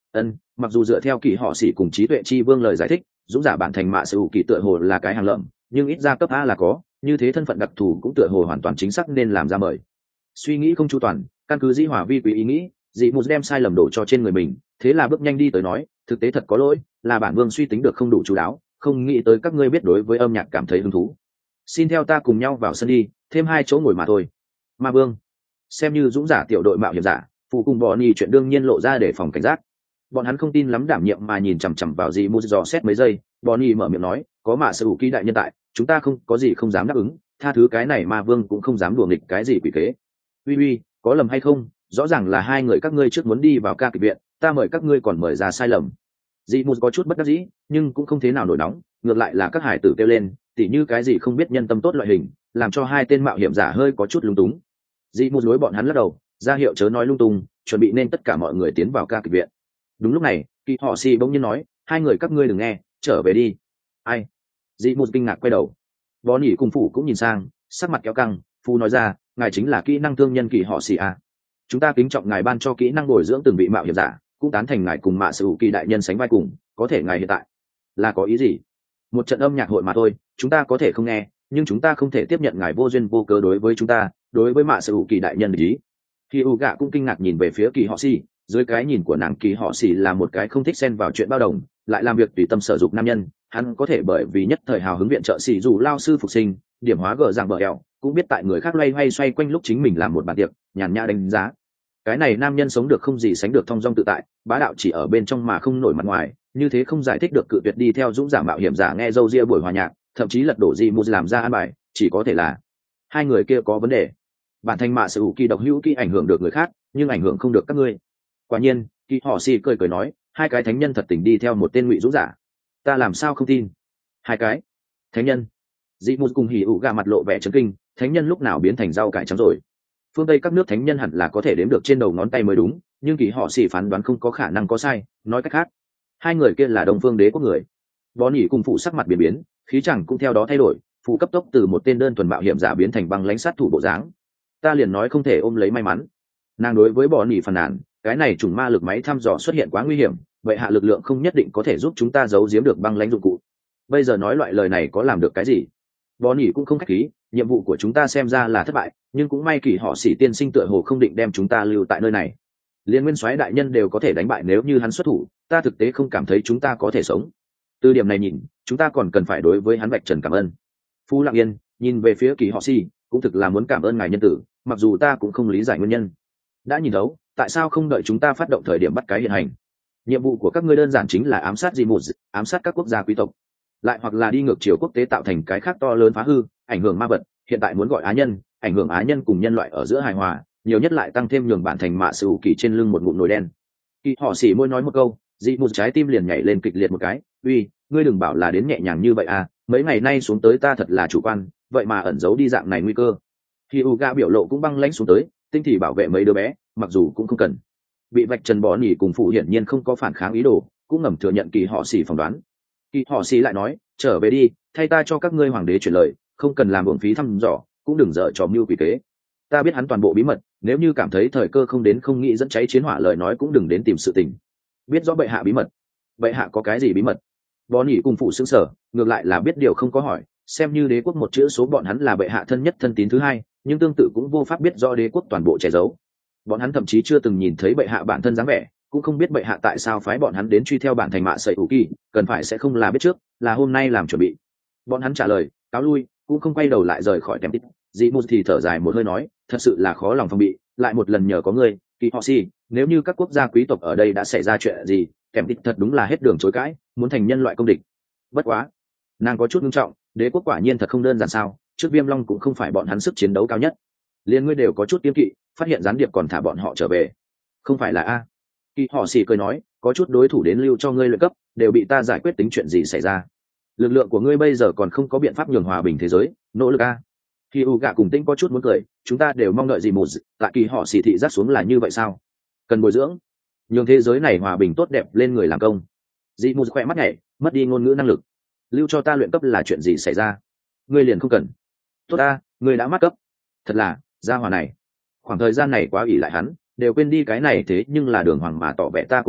Ân, mặc dù dựa theo kỳ họ xỉ cùng trí tuệ chi vương lời giải thích, dũng giả bản thành mạ sự kỳ tựa hồ là cái hàng lợm, nhưng ít ra cấp A là có, như thế thân phận đặc thù cũng tựa hồ hoàn toàn chính xác nên làm ra mời. Suy nghĩ không chu toàn, căn cứ dĩ hòa vi quý ý nghĩ, dị mù đem sai lầm đổ cho trên người mình, thế là bước nhanh đi tới nói, thực tế thật có lỗi, là bản vương suy tính được không đủ chú đáo, không nghĩ tới các ngươi biết đối với âm nhạc cảm thấy hứng thú. Xin theo ta cùng nhau vào sân đi, thêm hai chỗ ngồi mà thôi. Ma vương, xem như dũng giả tiểu đội mạo hiểm giả, phụ cùng bỏ nhì chuyện đương nhiên lộ ra để phòng cảnh giác. Bọn hắn không tin lắm đảm nhiệm mà nhìn chằm chằm vào dị mù dò xét mấy giây, Bonnie mở miệng nói, có mạ sự ký đại nhân tại, chúng ta không có gì không dám đáp ứng, tha thứ cái này ma vương cũng không dám đùa nghịch cái gì quỷ kế. Uy uy, có lầm hay không, rõ ràng là hai người các ngươi trước muốn đi vào ca kịch viện, ta mời các ngươi còn mời ra sai lầm. Dị mù có chút bất đắc dĩ, nhưng cũng không thế nào nổi nóng, ngược lại là các hải tử kêu lên, tỉ như cái gì không biết nhân tâm tốt loại hình, làm cho hai tên mạo hiểm giả hơi có chút lung túng. Dị mù đối bọn hắn lắc đầu, ra hiệu chớ nói lung tung, chuẩn bị nên tất cả mọi người tiến vào ca kịch viện. Đúng lúc này, kỳ họ xì bỗng nhiên nói, hai người các ngươi đừng nghe, trở về đi. Ai? Dị mù kinh ngạc quay đầu. Bó nhỉ cùng phủ cũng nhìn sang, sắc mặt kéo căng, phu nói ra, ngài chính là kỹ năng thương nhân kỳ họ xì à. Chúng ta kính trọng ngài ban cho kỹ năng bồi dưỡng từng vị mạo hiểm giả, cũng tán thành ngài cùng mạ sự kỳ đại nhân sánh vai cùng, có thể ngài hiện tại là có ý gì? Một trận âm nhạc hội mà thôi, chúng ta có thể không nghe, nhưng chúng ta không thể tiếp nhận ngài vô duyên vô cớ đối với chúng ta, đối với mạ sự kỳ đại nhân ý. Khi u gạ cũng kinh ngạc nhìn về phía kỳ họ xì, dưới cái nhìn của nàng kỳ họ xì là một cái không thích xen vào chuyện bao đồng, lại làm việc tùy tâm sở dục nam nhân, hắn có thể bởi vì nhất thời hào hứng viện trợ xì dù lao sư phục sinh, điểm hóa gờ rằng bờ eo, cũng biết tại người khác loay hoay xoay quanh lúc chính mình làm một bàn tiệc, nhàn nhã đánh giá. Cái này nam nhân sống được không gì sánh được thong dong tự tại, bá đạo chỉ ở bên trong mà không nổi mặt ngoài, như thế không giải thích được cự tuyệt đi theo dũng giả mạo hiểm giả nghe dâu ria buổi hòa nhạc, thậm chí lật đổ gì mua làm ra an bài, chỉ có thể là hai người kia có vấn đề. Bản thân mạ sự kỳ độc hữu kỳ ảnh hưởng được người khác, nhưng ảnh hưởng không được các ngươi. Quả nhiên, kỳ họ xì cười cười nói, hai cái thánh nhân thật tình đi theo một tên ngụy dũng giả, ta làm sao không tin? Hai cái thánh nhân? Dị mù cùng hỉ ủ gà mặt lộ vẻ chấn kinh, thánh nhân lúc nào biến thành rau cải trắng rồi? Phương Tây các nước thánh nhân hẳn là có thể đếm được trên đầu ngón tay mới đúng, nhưng kỳ họ xì phán đoán không có khả năng có sai, nói cách khác, hai người kia là đồng phương đế quốc người. Bó nhỉ cùng phụ sắc mặt biến biến, khí chẳng cũng theo đó thay đổi, phụ cấp tốc từ một tên đơn thuần mạo hiểm giả biến thành băng lãnh sát thủ bộ dáng. Ta liền nói không thể ôm lấy may mắn. Nàng đối với bó nhỉ phàn nàn, cái này trùng ma lực máy thăm dò xuất hiện quá nguy hiểm, vậy hạ lực lượng không nhất định có thể giúp chúng ta giấu giếm được băng lãnh dụng cụ. Bây giờ nói loại lời này có làm được cái gì? Bó nhỉ cũng không khách khí, nhiệm vụ của chúng ta xem ra là thất bại, nhưng cũng may kỳ họ xỉ tiên sinh tựa hồ không định đem chúng ta lưu tại nơi này. Liên nguyên soái đại nhân đều có thể đánh bại nếu như hắn xuất thủ, ta thực tế không cảm thấy chúng ta có thể sống. Từ điểm này nhìn, chúng ta còn cần phải đối với hắn vạch trần cảm ơn. Phu Lặng Yên nhìn về phía kỳ họ xỉ, cũng thực là muốn cảm ơn ngài nhân tử, mặc dù ta cũng không lý giải nguyên nhân. Đã nhìn thấu, tại sao không đợi chúng ta phát động thời điểm bắt cái hiện hành? Nhiệm vụ của các ngươi đơn giản chính là ám sát gì một, ám sát các quốc gia quý tộc, lại hoặc là đi ngược chiều quốc tế tạo thành cái khác to lớn phá hư, ảnh hưởng ma vật. Hiện tại muốn gọi á nhân, ảnh hưởng á nhân cùng nhân loại ở giữa hài hòa, nhiều nhất lại tăng thêm nhường bản thành mạ sự kỳ trên lưng một ngụm nồi đen. Kỳ họ xỉ môi nói một câu, dị một trái tim liền nhảy lên kịch liệt một cái. Uy, ngươi đừng bảo là đến nhẹ nhàng như vậy à, mấy ngày nay xuống tới ta thật là chủ quan, vậy mà ẩn giấu đi dạng này nguy cơ. Khi Uga biểu lộ cũng băng lãnh xuống tới, tinh thì bảo vệ mấy đứa bé, mặc dù cũng không cần. Bị vạch trần bỏ nỉ cùng phụ hiển nhiên không có phản kháng ý đồ, cũng ngầm thừa nhận kỳ họ xỉ phỏng đoán. Kỳ họ xỉ lại nói, trở về đi, thay ta cho các ngươi hoàng đế chuyển lời, không cần làm uổng phí thăm dò, cũng đừng dở trò mưu quỷ kế. Ta biết hắn toàn bộ bí mật, nếu như cảm thấy thời cơ không đến không nghĩ dẫn cháy chiến hỏa lời nói cũng đừng đến tìm sự tình. Biết rõ bệ hạ bí mật. Bệ hạ có cái gì bí mật? Bó nhỉ cùng phụ sững sở, ngược lại là biết điều không có hỏi, xem như đế quốc một chữ số bọn hắn là bệ hạ thân nhất thân tín thứ hai, nhưng tương tự cũng vô pháp biết rõ đế quốc toàn bộ che giấu. Bọn hắn thậm chí chưa từng nhìn thấy bệ hạ bản thân dáng vẻ, cũng không biết bệ hạ tại sao phái bọn hắn đến truy theo bản thành mạ sậy ủ kỳ, cần phải sẽ không là biết trước, là hôm nay làm chuẩn bị. Bọn hắn trả lời, cáo lui, cũng không quay đầu lại rời khỏi tem tít. Dị mù thì thở dài một hơi nói, thật sự là khó lòng phòng bị, lại một lần nhờ có ngươi, kỳ họ si, nếu như các quốc gia quý tộc ở đây đã xảy ra chuyện gì, tem tít thật đúng là hết đường chối cãi, muốn thành nhân loại công địch. Bất quá, nàng có chút nghiêm trọng, đế quốc quả nhiên thật không đơn giản sao, trước Viêm Long cũng không phải bọn hắn sức chiến đấu cao nhất, liên ngươi đều có chút kiêng kỵ, phát hiện gián điệp còn thả bọn họ trở về, không phải là a? Kỳ họ xì cười nói, có chút đối thủ đến lưu cho ngươi luyện cấp, đều bị ta giải quyết tính chuyện gì xảy ra. Lực lượng của ngươi bây giờ còn không có biện pháp nhường hòa bình thế giới, nỗ lực a. Khi u gạ cùng Tĩnh có chút muốn cười, chúng ta đều mong đợi gì một, tại kỳ họ xì thị giác xuống là như vậy sao? Cần bồi dưỡng, nhường thế giới này hòa bình tốt đẹp lên người làm công. Dị mù khỏe mắt nhảy, mất đi ngôn ngữ năng lực. Lưu cho ta luyện cấp là chuyện gì xảy ra? Ngươi liền không cần. Tốt ta, ngươi đã mắc cấp. Thật là, gia hỏa này. Khoảng thời gian này quá ỷ lại hắn, đều quên đi cái này thế nhưng là đường hoàng mà tỏ vẻ ta cố gắng,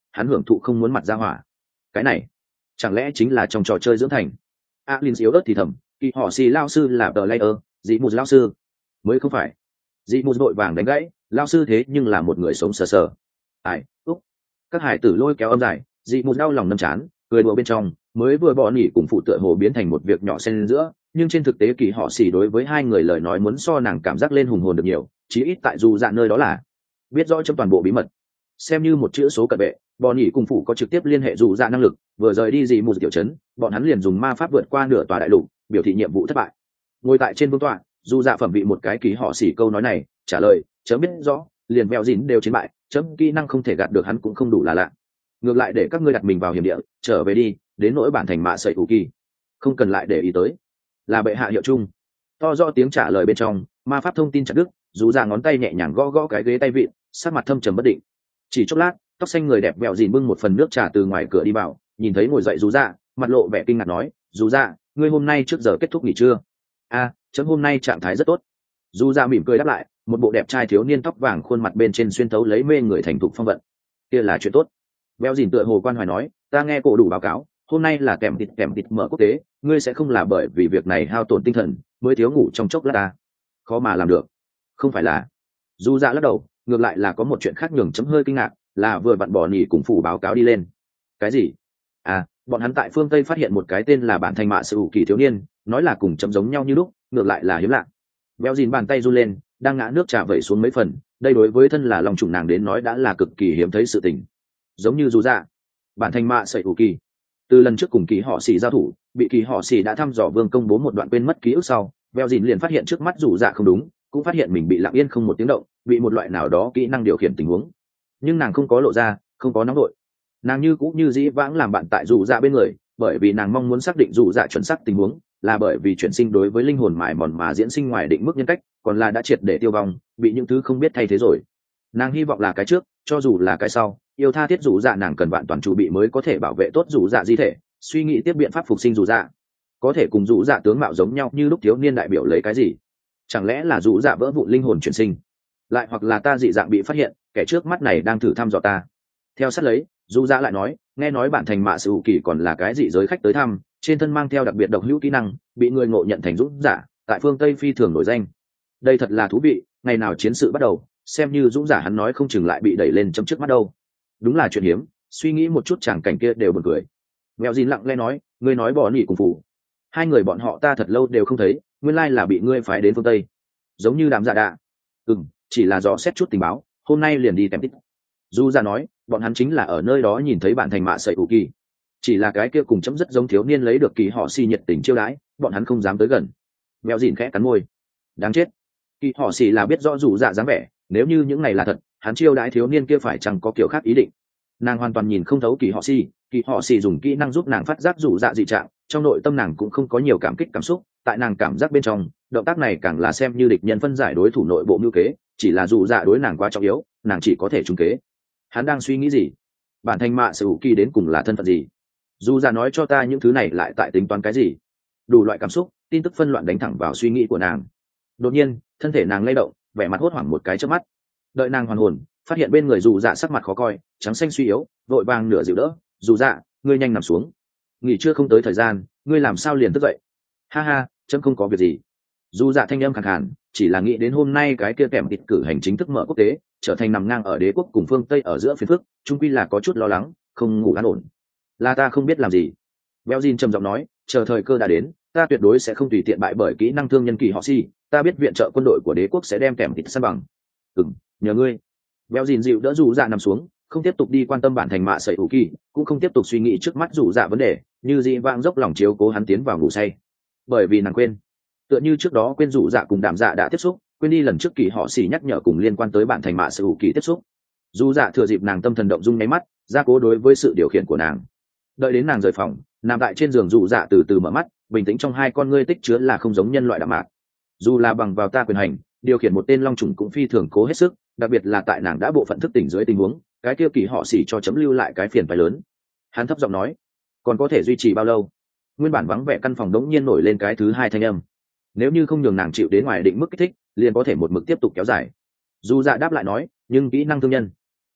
hắn hưởng thụ không muốn mặt ra hỏa. Cái này chẳng lẽ chính là trong trò chơi dưỡng thành? Alin yếu ớt thì thầm, kỳ họ xì lao sư là tờ layer, dị mù lao sư mới không phải. Dị mù vội vàng đánh gãy, lao sư thế nhưng là một người sống sờ sờ. Ai, úc. Các hải tử lôi kéo âm dài, dị mù đau lòng nâm chán, cười đùa bên trong, mới vừa bỏ nỉ cùng phụ tựa hồ biến thành một việc nhỏ xen giữa, nhưng trên thực tế kỳ họ xì đối với hai người lời nói muốn so nàng cảm giác lên hùng hồn được nhiều, chí ít tại dù dạ nơi đó là biết rõ trong toàn bộ bí mật. Xem như một chữ số cận vệ, bọn nhỉ cùng phụ có trực tiếp liên hệ dù dạ năng lực, vừa rời đi dị mù tiểu trấn, bọn hắn liền dùng ma pháp vượt qua nửa tòa đại lục, biểu thị nhiệm vụ thất bại. Ngồi tại trên vương tọa, dù dạ phẩm vị một cái kỳ họ xỉ câu nói này, trả lời chấm biết rõ, liền vẹo dín đều chiến bại, chấm kỹ năng không thể gạt được hắn cũng không đủ là lạ. Ngược lại để các ngươi đặt mình vào hiểm địa, trở về đi, đến nỗi bản thành mạ sậy thủ kỳ không cần lại để ý tới, là bệ hạ hiệu chung. To rõ tiếng trả lời bên trong, ma pháp thông tin chặt đứt, dù dạ ngón tay nhẹ nhàng gõ gõ cái ghế tay vịn, sắc mặt thâm trầm bất định. Chỉ chốc lát, tóc xanh người đẹp vẹo dìn bưng một phần nước trà từ ngoài cửa đi vào, nhìn thấy ngồi dậy dù dạ, mặt lộ vẻ kinh ngạc nói, dù dạ, ngươi hôm nay trước giờ kết thúc nghỉ trưa? A, à, chấm hôm nay trạng thái rất tốt. Dù dạ mỉm cười đáp lại, một bộ đẹp trai thiếu niên tóc vàng khuôn mặt bên trên xuyên thấu lấy mê người thành thục phong vận. Kia là chuyện tốt. Vẹo dìn tựa hồ quan hoài nói, ta nghe cổ đủ báo cáo, hôm nay là kèm thịt kèm thịt mở quốc tế, ngươi sẽ không là bởi vì việc này hao tổn tinh thần mới thiếu ngủ trong chốc lát ta? Khó mà làm được. Không phải là. Dù dạ lắc đầu, ngược lại là có một chuyện khác nhường chấm hơi kinh ngạc, là vừa vặn bỏ nhỉ cùng phủ báo cáo đi lên. Cái gì? À, bọn hắn tại phương Tây phát hiện một cái tên là bản thành mạ sự kỳ thiếu niên, nói là cùng chấm giống nhau như lúc, ngược lại là hiếm lạ. Béo dìn bàn tay run lên, đang ngã nước trà vẩy xuống mấy phần, đây đối với thân là lòng trùng nàng đến nói đã là cực kỳ hiếm thấy sự tình. Giống như dù dạ, bản thành mạ sậy ủ kỳ từ lần trước cùng kỳ họ xì giao thủ, bị kỳ họ xì đã thăm dò vương công bố một đoạn quên mất ký ức sau, béo dìn liền phát hiện trước mắt dù dạ không đúng, cũng phát hiện mình bị lặng yên không một tiếng động, bị một loại nào đó kỹ năng điều khiển tình huống. Nhưng nàng không có lộ ra, không có nóng đội, nàng như cũng như dĩ vãng làm bạn tại dù dạ bên người, bởi vì nàng mong muốn xác định dù dạ chuẩn xác tình huống, là bởi vì chuyển sinh đối với linh hồn mài mòn mà diễn sinh ngoài định mức nhân cách, còn là đã triệt để tiêu vong, bị những thứ không biết thay thế rồi. Nàng hy vọng là cái trước, cho dù là cái sau, yêu tha thiết dù dạ nàng cần vạn toàn chuẩn bị mới có thể bảo vệ tốt dù dạ di thể, suy nghĩ tiếp biện pháp phục sinh dù dạ, có thể cùng dù dạ tướng mạo giống nhau như lúc thiếu niên đại biểu lấy cái gì? Chẳng lẽ là dù dạ vỡ vụn linh hồn chuyển sinh, lại hoặc là ta dị dạng bị phát hiện, kẻ trước mắt này đang thử thăm dò ta? Theo sát lấy, dù dạ lại nói, nghe nói bản thành mạ sự kỳ còn là cái dị giới khách tới thăm, trên thân mang theo đặc biệt độc hữu kỹ năng, bị người ngộ nhận thành dũng giả, tại phương Tây phi thường nổi danh. Đây thật là thú vị, ngày nào chiến sự bắt đầu, xem như dũng giả hắn nói không chừng lại bị đẩy lên chấm trước mắt đâu. Đúng là chuyện hiếm, suy nghĩ một chút chẳng cảnh kia đều buồn cười. Mèo dín lặng lẽ nói, ngươi nói bỏ nỉ cùng phủ, hai người bọn họ ta thật lâu đều không thấy, nguyên lai là bị ngươi phái đến phương Tây, giống như đám giả đạ. Ừm, chỉ là dò xét chút tình báo, hôm nay liền đi tèm tích. Du ra nói, bọn hắn chính là ở nơi đó nhìn thấy bản thành mạ sậy ủ kỳ, chỉ là cái kia cùng chấm rất giống thiếu niên lấy được kỳ họ xì nhiệt tình chiêu đãi, bọn hắn không dám tới gần. Mèo dìn khẽ cắn môi, đáng chết, kỳ họ xì là biết rõ dù dạ dáng vẻ, nếu như những này là thật, hắn chiêu đãi thiếu niên kia phải chẳng có kiểu khác ý định. Nàng hoàn toàn nhìn không thấu kỳ họ xì, kỳ họ xì dùng kỹ năng giúp nàng phát giác dù dạ dị trạng, trong nội tâm nàng cũng không có nhiều cảm kích cảm xúc, tại nàng cảm giác bên trong, động tác này càng là xem như địch nhân phân giải đối thủ nội bộ mưu kế, chỉ là dù dạ đối nàng quá trọng yếu, nàng chỉ có thể trúng kế. Hắn đang suy nghĩ gì? Bản thành mạ sự kỳ đến cùng là thân phận gì? Dù dạ nói cho ta những thứ này lại tại tính toán cái gì? Đủ loại cảm xúc, tin tức phân loạn đánh thẳng vào suy nghĩ của nàng. Đột nhiên, thân thể nàng lay động, vẻ mặt hốt hoảng một cái chớp mắt. Đợi nàng hoàn hồn, phát hiện bên người dù dạ sắc mặt khó coi, trắng xanh suy yếu, vội vàng nửa dịu đỡ. Dù dạ, ngươi nhanh nằm xuống, nghỉ chưa không tới thời gian, ngươi làm sao liền thức dậy? Ha ha, chấm không có việc gì. Dù dạ thanh âm khàn khàn, chỉ là nghĩ đến hôm nay cái kia kèm thịt cử hành chính thức mở quốc tế, trở thành nằm ngang ở đế quốc cùng phương Tây ở giữa phiến phức, trung quy là có chút lo lắng, không ngủ an ổn. Là ta không biết làm gì. Belgin trầm giọng nói, chờ thời cơ đã đến, ta tuyệt đối sẽ không tùy tiện bại bởi kỹ năng thương nhân kỳ họ si, ta biết viện trợ quân đội của đế quốc sẽ đem kèm thịt săn bằng. Ừm, nhờ ngươi. Belgin dịu đỡ dù dạ nằm xuống, không tiếp tục đi quan tâm bản thành mạ sậy ủ kỳ, cũng không tiếp tục suy nghĩ trước mắt dù dạ vấn đề, như dị vãng dốc lòng chiếu cố hắn tiến vào ngủ say. Bởi vì nàng quên, tựa như trước đó quên dù dạ cùng đàm dạ đã tiếp xúc, quên đi lần trước kỳ họ xỉ nhắc nhở cùng liên quan tới bản thành mạ sậy ủ kỳ tiếp xúc. Dù dạ thừa dịp nàng tâm thần động dung nháy mắt, gia cố đối với sự điều khiển của nàng. Đợi đến nàng rời phòng, nằm tại trên giường dù dạ từ từ mở mắt, bình tĩnh trong hai con ngươi tích chứa là không giống nhân loại đạm mạc. Dù là bằng vào ta quyền hành, điều khiển một tên long trùng cũng phi thường cố hết sức, đặc biệt là tại nàng đã bộ phận thức tỉnh dưới tình huống, cái kia kỳ họ xỉ cho chấm lưu lại cái phiền phải lớn. Hắn thấp giọng nói, còn có thể duy trì bao lâu? Nguyên bản vắng vẻ căn phòng đống nhiên nổi lên cái thứ hai thanh âm. Nếu như không nhường nàng chịu đến ngoài định mức kích thích, liền có thể một mực tiếp tục kéo dài. Dù dạ đáp lại nói, nhưng kỹ năng thương nhân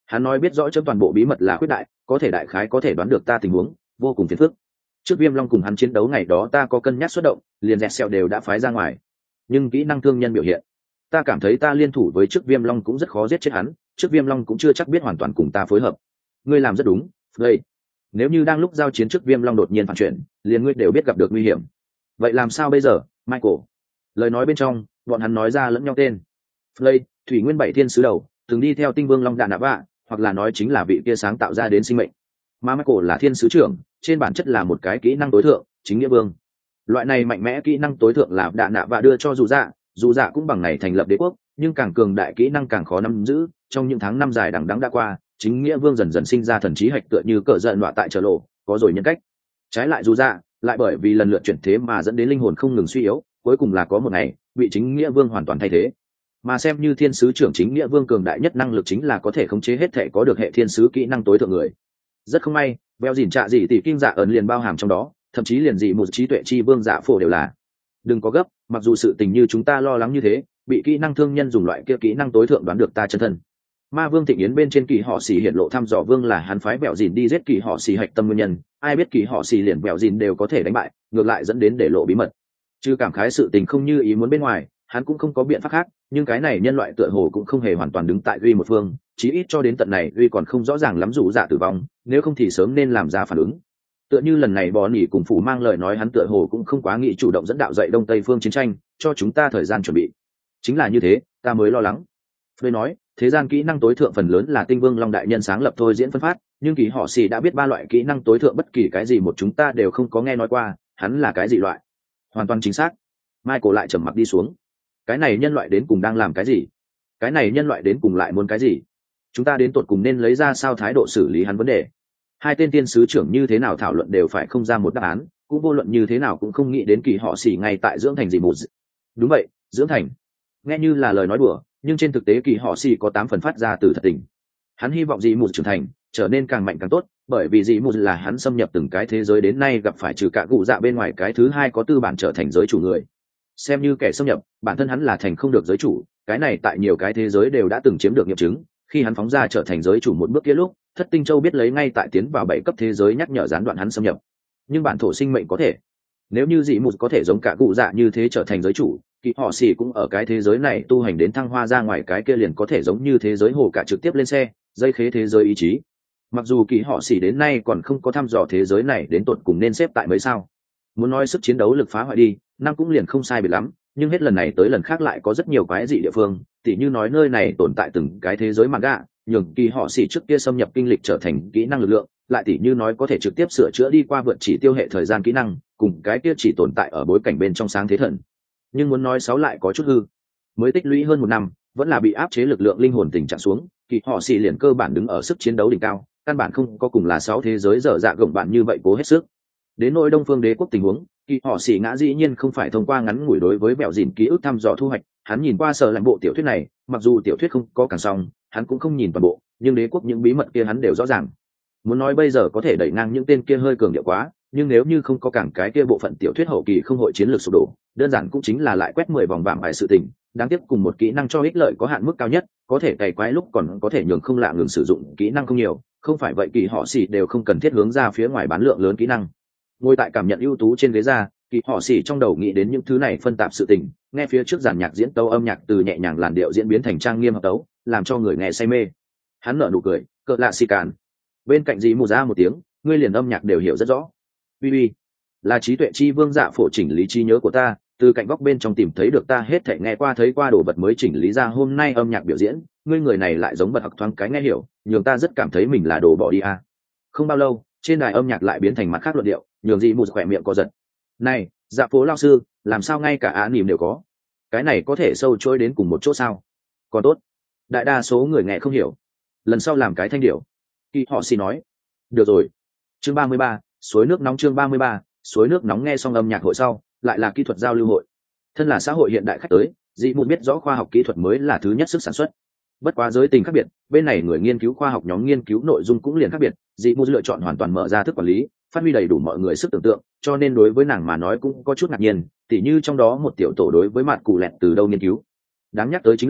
Hắn nói biết rõ chấm toàn bộ bí mật là khuyết đại, có thể đại khái có thể đoán được ta tình huống, vô cùng phiền phức. Trước Viêm Long cùng hắn chiến đấu ngày đó ta có cân nhắc xuất động, liền dẹt sẹo đều đã phái ra ngoài, nhưng kỹ năng thương nhân biểu hiện, ta cảm thấy ta liên thủ với trước Viêm Long cũng rất khó giết chết hắn, trước Viêm Long cũng chưa chắc biết hoàn toàn cùng ta phối hợp. Ngươi làm rất đúng, đây. Nếu như đang lúc giao chiến trước Viêm Long đột nhiên phản chuyển, liền ngươi đều biết gặp được nguy hiểm. Vậy làm sao bây giờ, Michael? Lời nói bên trong, bọn hắn nói ra lẫn nhau tên. Flay, thủy nguyên bảy thiên sứ đầu, từng đi theo tinh vương Long Đạn Nạ Vạ, hoặc là nói chính là vị kia sáng tạo ra đến sinh mệnh. Mà Michael là thiên sứ trưởng, trên bản chất là một cái kỹ năng tối thượng, chính nghĩa vương. Loại này mạnh mẽ kỹ năng tối thượng là Đạn Nạ Vạ đưa cho dù dạ, dù dạ cũng bằng này thành lập đế quốc, nhưng càng cường đại kỹ năng càng khó nắm giữ. Trong những tháng năm dài đằng đẵng đã qua, chính nghĩa vương dần dần sinh ra thần trí hạch tựa như cỡ giận đọa tại trở lộ, có rồi nhân cách. Trái lại dù dạ, lại bởi vì lần lượt chuyển thế mà dẫn đến linh hồn không ngừng suy yếu, cuối cùng là có một ngày bị chính nghĩa vương hoàn toàn thay thế. Mà xem như thiên sứ trưởng chính nghĩa vương cường đại nhất năng lực chính là có thể khống chế hết thể có được hệ thiên sứ kỹ năng tối thượng người. Rất không may, beo dỉn trạ gì tỷ kinh dạ ẩn liền bao hàm trong đó, thậm chí liền dị một trí tuệ chi vương dạ phổ đều là. Đừng có gấp, mặc dù sự tình như chúng ta lo lắng như thế, bị kỹ năng thương nhân dùng loại kia kỹ năng tối thượng đoán được ta chân thân. Ma vương Thịnh Yến bên trên kỳ họ xì hiện lộ thăm dò vương là hắn phái bẹo dìn đi giết kỳ họ xì hạch tâm nguyên nhân, ai biết kỳ họ xì liền bẹo dìn đều có thể đánh bại, ngược lại dẫn đến để lộ bí mật. Chứ cảm khái sự tình không như ý muốn bên ngoài, hắn cũng không có biện pháp khác, nhưng cái này nhân loại tựa hồ cũng không hề hoàn toàn đứng tại duy một phương, chí ít cho đến tận này duy còn không rõ ràng lắm dụ dạ tử vong, nếu không thì sớm nên làm ra phản ứng. Tựa như lần này bò nỉ cùng phủ mang lời nói hắn tựa hồ cũng không quá nghĩ chủ động dẫn đạo dậy đông tây phương chiến tranh, cho chúng ta thời gian chuẩn bị. Chính là như thế, ta mới lo lắng. Tôi nói, thế gian kỹ năng tối thượng phần lớn là tinh vương long đại nhân sáng lập thôi diễn phân phát, nhưng kỳ họ xì đã biết ba loại kỹ năng tối thượng bất kỳ cái gì một chúng ta đều không có nghe nói qua, hắn là cái gì loại? Hoàn toàn chính xác. Michael lại trầm mặc đi xuống. Cái này nhân loại đến cùng đang làm cái gì? Cái này nhân loại đến cùng lại muốn cái gì? Chúng ta đến tột cùng nên lấy ra sao thái độ xử lý hắn vấn đề? Hai tên tiên sứ trưởng như thế nào thảo luận đều phải không ra một đáp án, cũng vô luận như thế nào cũng không nghĩ đến kỳ họ xì ngay tại dưỡng thành gì một. Đúng vậy, dưỡng thành. Nghe như là lời nói đùa, nhưng trên thực tế kỳ họ xì có tám phần phát ra từ thật tình. Hắn hy vọng dị một trưởng thành, trở nên càng mạnh càng tốt, bởi vì dị một là hắn xâm nhập từng cái thế giới đến nay gặp phải trừ cả cụ dạ bên ngoài cái thứ hai có tư bản trở thành giới chủ người. Xem như kẻ xâm nhập, bản thân hắn là thành không được giới chủ, cái này tại nhiều cái thế giới đều đã từng chiếm được nghiệm chứng. Khi hắn phóng ra trở thành giới chủ một bước kia lúc, Thất Tinh Châu biết lấy ngay tại tiến vào bảy cấp thế giới nhắc nhở gián đoạn hắn xâm nhập. Nhưng bản thổ sinh mệnh có thể, nếu như dị một có thể giống cả cụ dạ như thế trở thành giới chủ, kỳ họ xì cũng ở cái thế giới này tu hành đến thăng hoa ra ngoài cái kia liền có thể giống như thế giới hồ cả trực tiếp lên xe dây khế thế giới ý chí. Mặc dù kỳ họ xì đến nay còn không có thăm dò thế giới này đến tột cùng nên xếp tại mấy sao, muốn nói sức chiến đấu lực phá hoại đi năm cũng liền không sai biệt lắm, nhưng hết lần này tới lần khác lại có rất nhiều quái dị địa phương, tỉ như nói nơi này tồn tại từng cái thế giới manga nhường kỳ họ xì trước kia xâm nhập kinh lịch trở thành kỹ năng lực lượng, lại tỉ như nói có thể trực tiếp sửa chữa đi qua vượt chỉ tiêu hệ thời gian kỹ năng, cùng cái kia chỉ tồn tại ở bối cảnh bên trong sáng thế thần. Nhưng muốn nói sáu lại có chút hư, mới tích lũy hơn một năm vẫn là bị áp chế lực lượng linh hồn tình trạng xuống, kỳ họ xì liền cơ bản đứng ở sức chiến đấu đỉnh cao, căn bản không có cùng là sáu thế giới dở dạ gồng bạn như vậy cố hết sức. Đến nỗi đông phương đế quốc tình huống, kỳ họ xì ngã dĩ nhiên không phải thông qua ngắn ngủi đối với bẹo dìn ký ức thăm dò thu hoạch, hắn nhìn qua sở lãnh bộ tiểu thuyết này, mặc dù tiểu thuyết không có càng xong, hắn cũng không nhìn toàn bộ, nhưng đế quốc những bí mật kia hắn đều rõ ràng. Muốn nói bây giờ có thể đẩy ngang những tên kia hơi cường điệu quá, nhưng nếu như không có cảng cái kia bộ phận tiểu thuyết hậu kỳ không hội chiến lược sụp đổ, đơn giản cũng chính là lại quét mười vòng vàng bài sự tình, đáng tiếc cùng một kỹ năng cho ích lợi có hạn mức cao nhất, có thể cày quái lúc còn có thể nhường không lạ ngừng sử dụng kỹ năng không nhiều, không phải vậy kỳ họ xì đều không cần thiết hướng ra phía ngoài bán lượng lớn kỹ năng. Ngồi tại cảm nhận ưu tú trên ghế ra, kỳ họ xì trong đầu nghĩ đến những thứ này phân tạp sự tình, nghe phía trước giàn nhạc diễn tấu âm nhạc từ nhẹ nhàng làn điệu diễn biến thành trang nghiêm hợp tấu, làm cho người nghe say mê. Hắn nở nụ cười, cợt lạ xì càn. Bên cạnh dì mù ra một tiếng, ngươi liền âm nhạc đều hiểu rất rõ. Uy uy, là trí tuệ chi vương dạ phổ chỉnh lý trí nhớ của ta, từ cạnh góc bên trong tìm thấy được ta hết thảy nghe qua thấy qua đồ vật mới chỉnh lý ra hôm nay âm nhạc biểu diễn, ngươi người này lại giống bật học thoáng cái nghe hiểu, nhường ta rất cảm thấy mình là đồ bỏ đi à. Không bao lâu, trên đài âm nhạc lại biến thành mặt khác luận điệu, nhường dì mù khỏe miệng co giật. Này, dạ phố lao sư, làm sao ngay cả á nỉm đều có? Cái này có thể sâu trôi đến cùng một chỗ sao? Còn tốt, đại đa số người nghe không hiểu. Lần sau làm cái thanh điệu. Kỳ họ xì nói. Được rồi. Chương ba mươi ba, suối nước nóng chương ba mươi ba, suối nước nóng nghe xong âm nhạc hội sau, lại là kỹ thuật giao lưu hội. Thân là xã hội hiện đại khách tới, dị mù biết rõ khoa học kỹ thuật mới là thứ nhất sức sản xuất. Bất quá giới tình khác biệt, bên này người nghiên cứu khoa học nhóm nghiên cứu nội dung cũng liền khác biệt, dị mù lựa chọn hoàn toàn mở ra thức quản lý, phát huy đầy đủ mọi người sức tưởng tượng, cho nên đối với nàng mà nói cũng có chút ngạc nhiên, tỉ như trong đó một tiểu tổ đối với mặt cụ lẹt từ đâu nghiên cứu. Đáng nhắc tới chính là,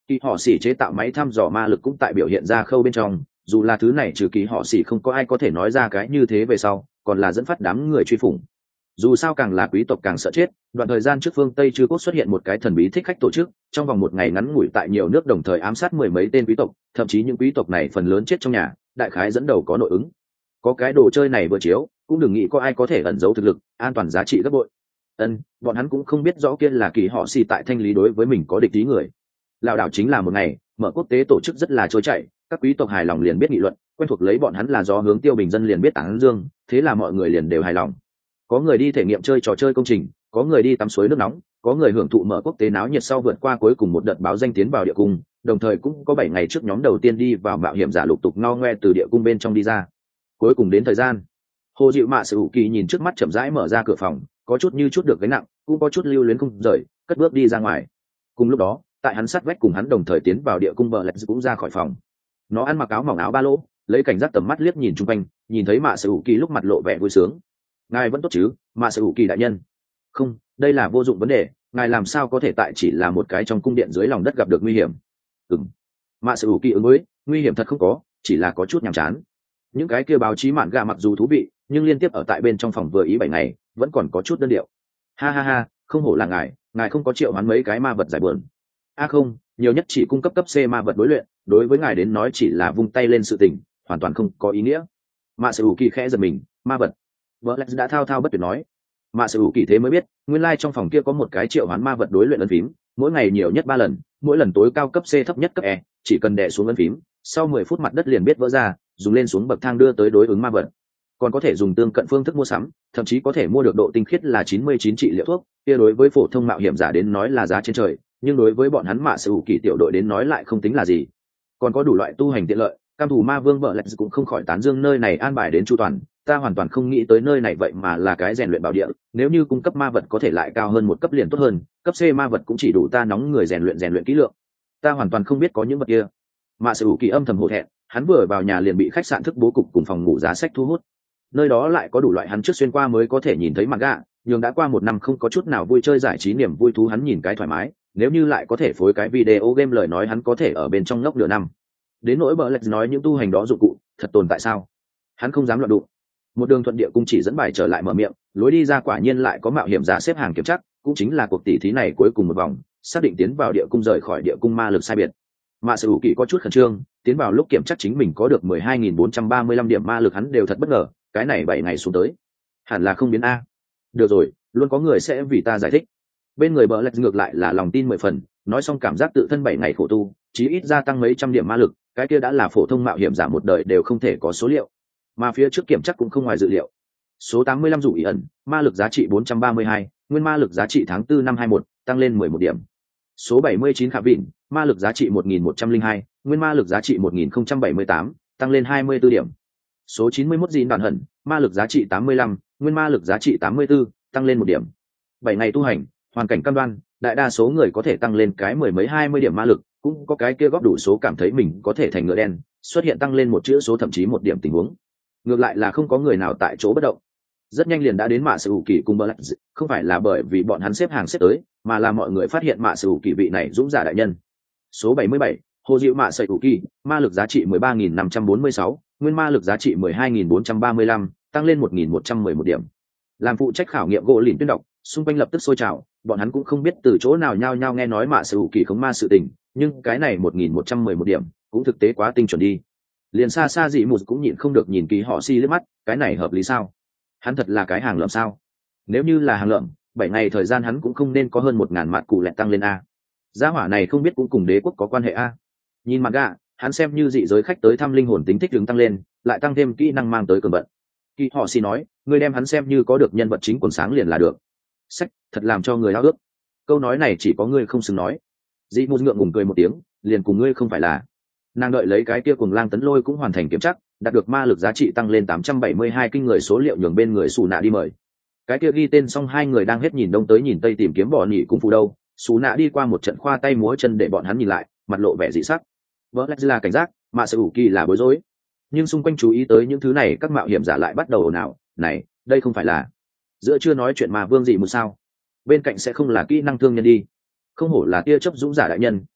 Kỳ họ xỉ chế tạo máy thăm dò ma lực cũng tại biểu hiện ra khâu bên trong, dù là thứ này trừ kỳ họ xỉ không có ai có thể nói ra cái như thế về sau, còn là dẫn phát đám người truy phủng. Dù sao càng là quý tộc càng sợ chết, đoạn thời gian trước phương Tây Trư Quốc xuất hiện một cái thần bí thích khách tổ chức, trong vòng một ngày ngắn ngủi tại nhiều nước đồng thời ám sát mười mấy tên quý tộc, thậm chí những quý tộc này phần lớn chết trong nhà, đại khái dẫn đầu có nội ứng. Có cái đồ chơi này vừa chiếu, cũng đừng nghĩ có ai có thể ẩn giấu thực lực, an toàn giá trị gấp bội. Ân, bọn hắn cũng không biết rõ kia là kỳ họ xỉ tại thanh lý đối với mình có địch ý người. Lão đảo chính là một ngày, mở quốc tế tổ chức rất là trôi chảy, các quý tộc hài lòng liền biết nghị luận, quen thuộc lấy bọn hắn là do hướng tiêu bình dân liền biết tán dương, thế là mọi người liền đều hài lòng. Có người đi thể nghiệm chơi trò chơi công trình, có người đi tắm suối nước nóng, có người hưởng thụ mở quốc tế náo nhiệt sau vượt qua cuối cùng một đợt báo danh tiến vào địa cung, đồng thời cũng có bảy ngày trước nhóm đầu tiên đi vào mạo hiểm giả lục tục ngao ngoe từ địa cung bên trong đi ra. Cuối cùng đến thời gian, Hồ Dịu Mạ Sự Kỳ nhìn trước mắt chậm rãi mở ra cửa phòng, có chút như chút được gánh nặng, cũng có chút lưu luyến không rời, cất bước đi ra ngoài. Cùng lúc đó, tại hắn sát vách cùng hắn đồng thời tiến vào địa cung bờ lạch cũng ra khỏi phòng. Nó ăn mặc áo mỏng áo ba lỗ, lấy cảnh giác tầm mắt liếc nhìn chung quanh, nhìn thấy Mạ Sự Kỳ lúc mặt lộ vẻ vui sướng. Ngài vẫn tốt chứ, Mạ Sự Kỳ đại nhân? Không, đây là vô dụng vấn đề, ngài làm sao có thể tại chỉ là một cái trong cung điện dưới lòng đất gặp được nguy hiểm? Ừm. Mạ Sự Kỳ ứng với, nguy hiểm thật không có, chỉ là có chút nhàm chán. Những cái kia báo chí mạn gà mặc dù thú vị, nhưng liên tiếp ở tại bên trong phòng vừa ý bảy ngày, vẫn còn có chút đơn điệu. Ha ha ha, không hổ là ngài, ngài không có triệu hoán mấy cái ma vật giải buồn. A à không, nhiều nhất chỉ cung cấp cấp C ma vật đối luyện, đối với ngài đến nói chỉ là vung tay lên sự tình, hoàn toàn không có ý nghĩa. Mạ Sự Kỳ khẽ giật mình, ma vật. Black đã thao thao bất tuyệt nói. Mạ Sự Kỳ thế mới biết, nguyên lai like trong phòng kia có một cái triệu hoán ma vật đối luyện ấn phím, mỗi ngày nhiều nhất ba lần, mỗi lần tối cao cấp C thấp nhất cấp E, chỉ cần đè xuống ấn phím, sau mười phút mặt đất liền biết vỡ ra, dùng lên xuống bậc thang đưa tới đối ứng ma vật. Còn có thể dùng tương cận phương thức mua sắm, thậm chí có thể mua được độ tinh khiết là chín mươi chín trị liệu thuốc, kia đối với phổ thông mạo hiểm giả đến nói là giá trên trời, nhưng đối với bọn hắn Mạ Sự Kỳ tiểu đội đến nói lại không tính là gì. Còn có đủ loại tu hành tiện lợi, cam thủ ma vương vợ lạch cũng không khỏi tán dương nơi này an bài đến chu toàn, ta hoàn toàn không nghĩ tới nơi này vậy mà là cái rèn luyện bảo địa, nếu như cung cấp ma vật có thể lại cao hơn một cấp liền tốt hơn, cấp C ma vật cũng chỉ đủ ta nóng người rèn luyện rèn luyện kỹ lượng. Ta hoàn toàn không biết có những vật kia. Mạ Sự Kỳ âm thầm hổ thẹn, hắn vừa vào nhà liền bị khách sạn thức bố cục cùng phòng ngủ giá sách thu hút. Nơi đó lại có đủ loại hắn trước xuyên qua mới có thể nhìn thấy mặt gạ, nhưng đã qua một năm không có chút nào vui chơi giải trí niềm vui thú hắn nhìn cái thoải mái, nếu như lại có thể phối cái video game lời nói hắn có thể ở bên trong ngốc nửa năm. Đến nỗi bờ lạch nói những tu hành đó dụng cụ thật tồn tại sao, hắn không dám loạn đụng. Một đường thuận địa cung chỉ dẫn bài trở lại mở miệng, lối đi ra quả nhiên lại có mạo hiểm giả xếp hàng kiểm chắc, cũng chính là cuộc tỷ thí này cuối cùng một vòng, xác định tiến vào địa cung rời khỏi địa cung ma lực sai biệt. Mạ Sự Kỳ có chút khẩn trương, tiến vào lúc kiểm chắc chính mình có được mười hai nghìn bốn trăm ba mươi lăm điểm ma lực hắn đều thật bất ngờ, cái này bảy ngày xuống tới hẳn là không biến a. Được rồi, luôn có người sẽ vì ta giải thích. Bên người bờ lạch ngược lại là lòng tin mười phần, nói xong cảm giác tự thân bảy ngày khổ tu chí ít gia tăng mấy trăm điểm ma lực, cái kia đã là phổ thông mạo hiểm giả một đời đều không thể có số liệu, mà phía trước kiểm chắc cũng không ngoài dự liệu. Số tám mươi lăm dụ ý ẩn, ma lực giá trị bốn trăm ba mươi hai, nguyên ma lực giá trị tháng tư năm hai một, tăng lên mười một điểm. Số bảy mươi chín khả vịn, ma lực giá trị một nghìn một trăm lẻ hai, nguyên ma lực giá trị một nghìn không trăm bảy mươi tám, tăng lên hai mươi tư điểm. Số chín mươi mốt Dĩn Đản Hận, ma lực giá trị tám mươi lăm, nguyên ma lực giá trị tám mươi tư, tăng lên một điểm. bảy ngày tu hành, hoàn cảnh cam đoan, đại đa số người có thể tăng lên cái mười mấy hai mươi điểm ma lực, cũng có cái kia góp đủ số cảm thấy mình có thể thành ngựa đen, xuất hiện tăng lên một chữ số thậm chí một điểm tình huống. Ngược lại là không có người nào tại chỗ bất động. Rất nhanh liền đã đến Mạ Sự Kỳ cùng Black, không phải là bởi vì bọn hắn xếp hàng xếp tới, mà là mọi người phát hiện Mạ Sự Kỳ vị này dũng giả đại nhân. Số bảy mươi bảy, Hồ Diệu Mạ Sự Kỳ, ma lực giá trị mười ba nghìn năm trăm bốn mươi sáu, nguyên ma lực giá trị mười hai nghìn bốn trăm ba mươi lăm, tăng lên một nghìn một trăm mười một điểm. Làm phụ trách khảo nghiệm gỗ lìn tuyên đọc, xung quanh lập tức sôi trào, bọn hắn cũng không biết từ chỗ nào nhao nhao nghe nói Mạ Sự Kỳ khống ma sự tình, nhưng cái này một nghìn một trăm mười một điểm, cũng thực tế quá tinh chuẩn đi. Liền xa xa dị mù cũng nhịn không được nhìn Kỳ Họ Si liếc mắt, cái này hợp lý sao? Hắn thật là cái hàng lợm sao? Nếu như là hàng lợm, bảy ngày thời gian hắn cũng không nên có hơn một ngàn mạt cụ lẹt tăng lên a. Gia hỏa này không biết cũng cùng đế quốc có quan hệ a. Nhìn mặt gạ, hắn xem như dị giới khách tới thăm linh hồn tính thích ứng tăng lên, lại tăng thêm kỹ năng mang tới cường vận. Kỳ Họ Si nói, người đem hắn xem như có được nhân vật chính quần sáng liền là được. Sách, thật làm cho người ao ước. Câu nói này chỉ có ngươi không xứng nói. Dị mù ngượng ngùng cười một tiếng, liền cùng ngươi không phải là. Nàng đợi lấy cái kia cùng lang tấn lôi cũng hoàn thành kiểm chắc, đạt được ma lực giá trị tăng lên tám trăm bảy mươi hai kinh người số liệu nhường bên người xù nạ đi mời. Cái kia ghi tên xong hai người đang hết nhìn đông tới nhìn tây tìm kiếm bỏ nhị cùng phụ đâu, xù nạ đi qua một trận khoa tay múa chân để bọn hắn nhìn lại, mặt lộ vẻ dị sắc. Vỡ lách là cảnh giác, mà sự ủ kỳ là bối rối. Nhưng xung quanh chú ý tới những thứ này các mạo hiểm giả lại bắt đầu ồn ào, này, đây không phải là giữa chưa nói chuyện mà vương dị một sao? Bên cạnh sẽ không là kỹ năng thương nhân đi. Không hổ là tia chớp dũng giả đại nhân,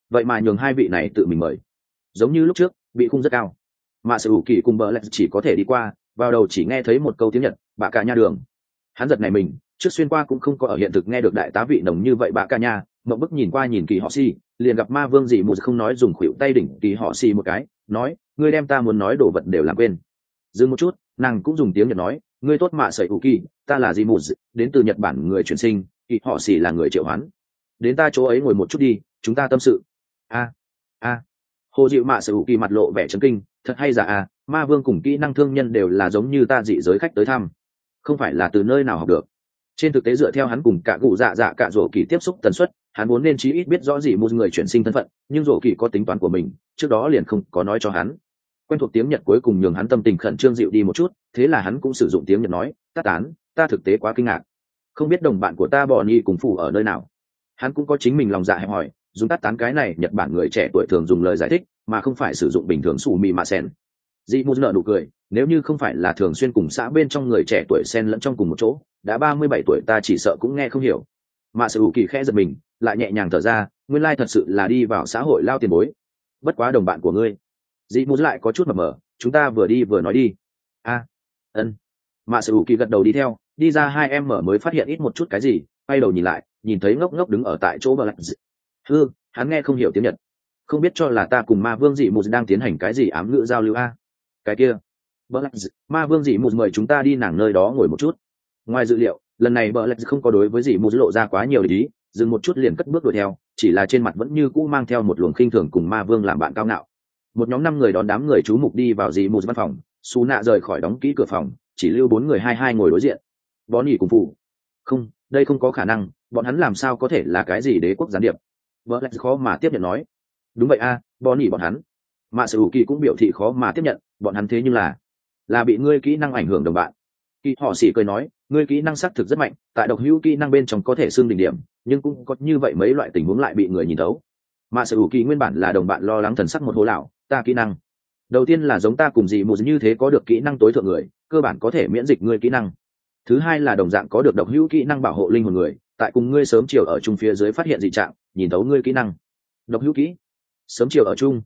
vậy mà nhường hai vị này tự mình mời. Giống như lúc trước bị khung rất cao, mà sự ủ kỳ cùng bờ lạch chỉ có thể đi qua, vào đầu chỉ nghe thấy một câu tiếng Nhật, bà cả nha đường. Hắn giật này mình, trước xuyên qua cũng không có ở hiện thực nghe được đại tá vị nồng như vậy bà cả nha. Mộng bức nhìn qua nhìn kỳ họ si, liền gặp ma vương dị mù không nói dùng khuỷu tay đỉnh kỳ họ si một cái, nói ngươi đem ta muốn nói đồ vật đều làm quên. Dừng một chút, nàng cũng dùng tiếng Nhật nói, ngươi tốt mạ sẩy ủ kỳ, ta là dị mù, đến từ Nhật Bản người chuyển sinh, kỳ họ si là người triệu hoán, đến ta chỗ ấy ngồi một chút đi, chúng ta tâm sự. A a hồ dịu mạ sẩy ủ kỳ mặt lộ vẻ chấn kinh, thật hay giả à, ma vương cùng kỹ năng thương nhân đều là giống như ta dị giới khách tới thăm, không phải là từ nơi nào học được. Trên thực tế dựa theo hắn cùng cả cụ dạ dạ cả rổ kỳ tiếp xúc tần suất, hắn muốn nên chí ít biết rõ gì một người chuyển sinh thân phận, nhưng rổ kỳ có tính toán của mình, trước đó liền không có nói cho hắn. Quen thuộc tiếng Nhật cuối cùng nhường hắn tâm tình khẩn trương dịu đi một chút, thế là hắn cũng sử dụng tiếng Nhật nói, "Tát tán, ta thực tế quá kinh ngạc, không biết đồng bạn của ta bỏ nhi cùng phủ ở nơi nào." Hắn cũng có chính mình lòng dạ hẹp hỏi, dùng tát tán cái này Nhật Bản người trẻ tuổi thường dùng lời giải thích, mà không phải sử dụng bình thường sủ mì mà sen. Dị Mù nở nụ cười, nếu như không phải là thường xuyên cùng xã bên trong người trẻ tuổi xen lẫn trong cùng một chỗ, đã ba mươi bảy tuổi ta chỉ sợ cũng nghe không hiểu. Mà sự ủ kỳ khẽ giật mình, lại nhẹ nhàng thở ra, nguyên lai thật sự là đi vào xã hội lao tiền bối. Bất quá đồng bạn của ngươi. Dị Mù lại có chút mập mờ, chúng ta vừa đi vừa nói đi. A, ân. Mà sự ủ kỳ gật đầu đi theo, đi ra hai em mở mới phát hiện ít một chút cái gì, quay đầu nhìn lại, nhìn thấy ngốc ngốc đứng ở tại chỗ bờ lạch. Hư, hắn nghe không hiểu tiếng Nhật, không biết cho là ta cùng ma vương Dị Mù đang tiến hành cái gì ám ngữ giao lưu a. Cái kia, bờ lạch, ma vương Dị Mù mời chúng ta đi nàng nơi đó ngồi một chút. Ngoài dự liệu, lần này bờ lạch không có đối với Dị Mù lộ ra quá nhiều ý, dừng một chút liền cất bước đuổi theo, chỉ là trên mặt vẫn như cũ mang theo một luồng khinh thường cùng ma vương làm bạn cao ngạo. Một nhóm năm người đón đám người chú mục đi vào Dị Mù văn phòng, Sú Nạ rời khỏi đóng kỹ cửa phòng, chỉ lưu bốn người hai hai ngồi đối diện. Bó nhỉ cùng phụ. Không, đây không có khả năng, bọn hắn làm sao có thể là cái gì đế quốc gián điệp? Bờ lạch khó mà tiếp nhận nói. Đúng vậy a, à, bó nhỉ bọn hắn. Mạ Sở Hữu Kỳ cũng biểu thị khó mà tiếp nhận, bọn hắn thế nhưng là là bị ngươi kỹ năng ảnh hưởng đồng bạn. Kỳ họ xỉ cười nói, ngươi kỹ năng xác thực rất mạnh, tại độc hữu kỹ năng bên trong có thể xương đỉnh điểm, nhưng cũng có như vậy mấy loại tình huống lại bị người nhìn thấu. Mạ Sở Hữu Kỳ nguyên bản là đồng bạn lo lắng thần sắc một hố lão, ta kỹ năng đầu tiên là giống ta cùng dị mù như thế có được kỹ năng tối thượng người, cơ bản có thể miễn dịch ngươi kỹ năng. Thứ hai là đồng dạng có được độc hữu kỹ năng bảo hộ linh hồn người, tại cùng ngươi sớm chiều ở chung phía dưới phát hiện dị trạng, nhìn thấu ngươi kỹ năng. Độc hữu kỹ, sớm chiều ở chung.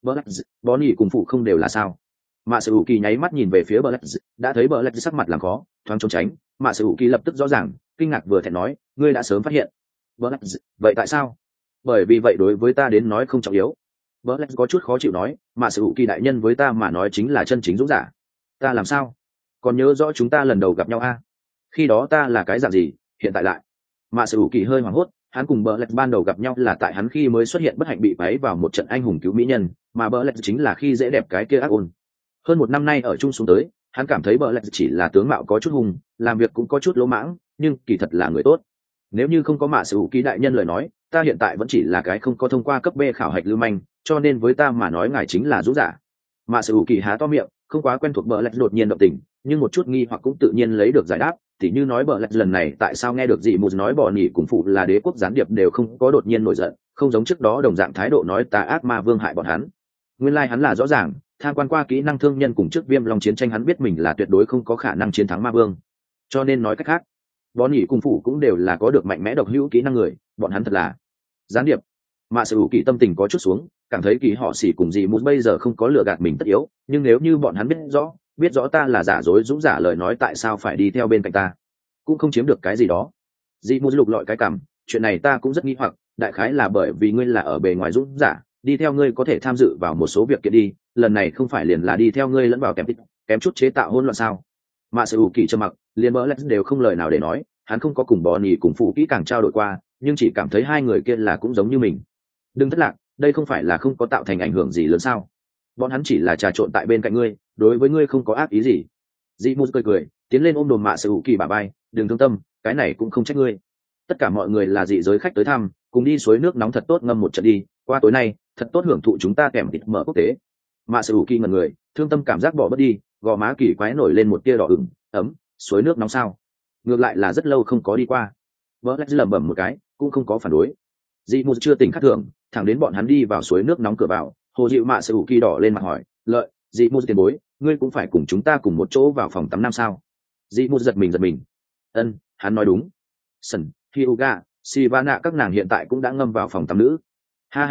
Bó nhỉ cùng phụ không đều là sao? Mạ Sở Hữu Kỳ nháy mắt nhìn về phía Black, đã thấy Black sắc mặt làm khó, thoáng trốn tránh. Mạ Sở Hữu Kỳ lập tức rõ ràng, kinh ngạc vừa thẹn nói, ngươi đã sớm phát hiện. Black, vậy tại sao? Bởi vì vậy đối với ta đến nói không trọng yếu. Black có chút khó chịu nói, Mạ Sở Hữu Kỳ đại nhân với ta mà nói chính là chân chính dũng giả. Ta làm sao? Còn nhớ rõ chúng ta lần đầu gặp nhau a? À? Khi đó ta là cái dạng gì, hiện tại lại? Mạ Sở Hữu Kỳ hơi hoảng hốt, hắn cùng Black ban đầu gặp nhau là tại hắn khi mới xuất hiện bất hạnh bị váy vào một trận anh hùng cứu mỹ nhân, mà Black chính là khi dễ đẹp cái kia ác ôn. Hơn một năm nay ở chung xuống tới, hắn cảm thấy Black chỉ là tướng mạo có chút hùng, làm việc cũng có chút lỗ mãng, nhưng kỳ thật là người tốt. Nếu như không có Mạ Sở Hữu Kỳ đại nhân lời nói, ta hiện tại vẫn chỉ là cái không có thông qua cấp B khảo hạch lưu manh, cho nên với ta mà nói ngài chính là dũng giả. Mạ Sở Hữu Kỳ há to miệng, không quá quen thuộc Black đột nhiên động tình, nhưng một chút nghi hoặc cũng tự nhiên lấy được giải đáp. Thì như nói Black lần này tại sao nghe được Dị Mù nói bỏ nhỉ cùng phụ là đế quốc gián điệp đều không có đột nhiên nổi giận, không giống trước đó đồng dạng thái độ nói tà ác ma vương hại bọn hắn. Nguyên lai like hắn là rõ ràng, tham quan qua kỹ năng thương nhân cùng trước Viêm Long chiến tranh hắn biết mình là tuyệt đối không có khả năng chiến thắng ma vương. Cho nên nói cách khác, bọn nhỉ cùng phụ cũng đều là có được mạnh mẽ độc hữu kỹ năng người, bọn hắn thật là gián điệp. Mạ Sở Hữu Kỳ tâm tình có chút xuống, cảm thấy kỳ họ xỉ cùng Dị Mù bây giờ không có lừa gạt mình tất yếu, nhưng nếu như bọn hắn biết rõ, biết rõ ta là giả dối dũng giả lời nói tại sao phải đi theo bên cạnh ta, cũng không chiếm được cái gì đó. Dị Mù lục lọi cái cằm, chuyện này ta cũng rất nghi hoặc, đại khái là bởi vì ngươi là ở bề ngoài dũng giả, đi theo ngươi có thể tham dự vào một số việc kiện đi, lần này không phải liền là đi theo ngươi lẫn vào kém kém chút chế tạo hỗn loạn sao? Mạ Sở Hữu Kỳ trầm mặc, liền bỡ lẽ đều không lời nào để nói, hắn không có cùng bò nhì cùng phụ kỹ càng trao đổi qua, nhưng chỉ cảm thấy hai người kia là cũng giống như mình. Đừng thất lạc, đây không phải là không có tạo thành ảnh hưởng gì lớn sao? Bọn hắn chỉ là trà trộn tại bên cạnh ngươi, đối với ngươi không có ác ý gì. Dị Mù cười cười, tiến lên ôm đồm Mạ Sở Hữu Kỳ bả vai, đừng thương tâm, cái này cũng không trách ngươi. Tất cả mọi người là dị giới khách tới thăm, cùng đi suối nước nóng thật tốt ngâm một trận đi, qua tối nay thật tốt hưởng thụ chúng ta kèm thịt mở quốc tế. Mạ Sở Hữu Kỳ ngẩn người, thương tâm cảm giác bỏ bớt đi, gò má kỳ quái nổi lên một tia đỏ ửng, ấm, suối nước nóng sao? Ngược lại là rất lâu không có đi qua. Vỡ lẽ lẩm bẩm một cái, cũng không có phản đối. Dị Mù chưa tỉnh khắc thường, thẳng đến bọn hắn đi vào suối nước nóng cửa vào, Hồ Dịu Mạ Sở Hữu Kỳ đỏ lên mặt hỏi, lợi, Dị Mù tiền bối, ngươi cũng phải cùng chúng ta cùng một chỗ vào phòng tắm nam sao? Dị Mù giật mình giật mình. Ân, hắn nói đúng. Sần, Hyuga, Sivana các nàng hiện tại cũng đã ngâm vào phòng tắm nữ. Ha ha ha,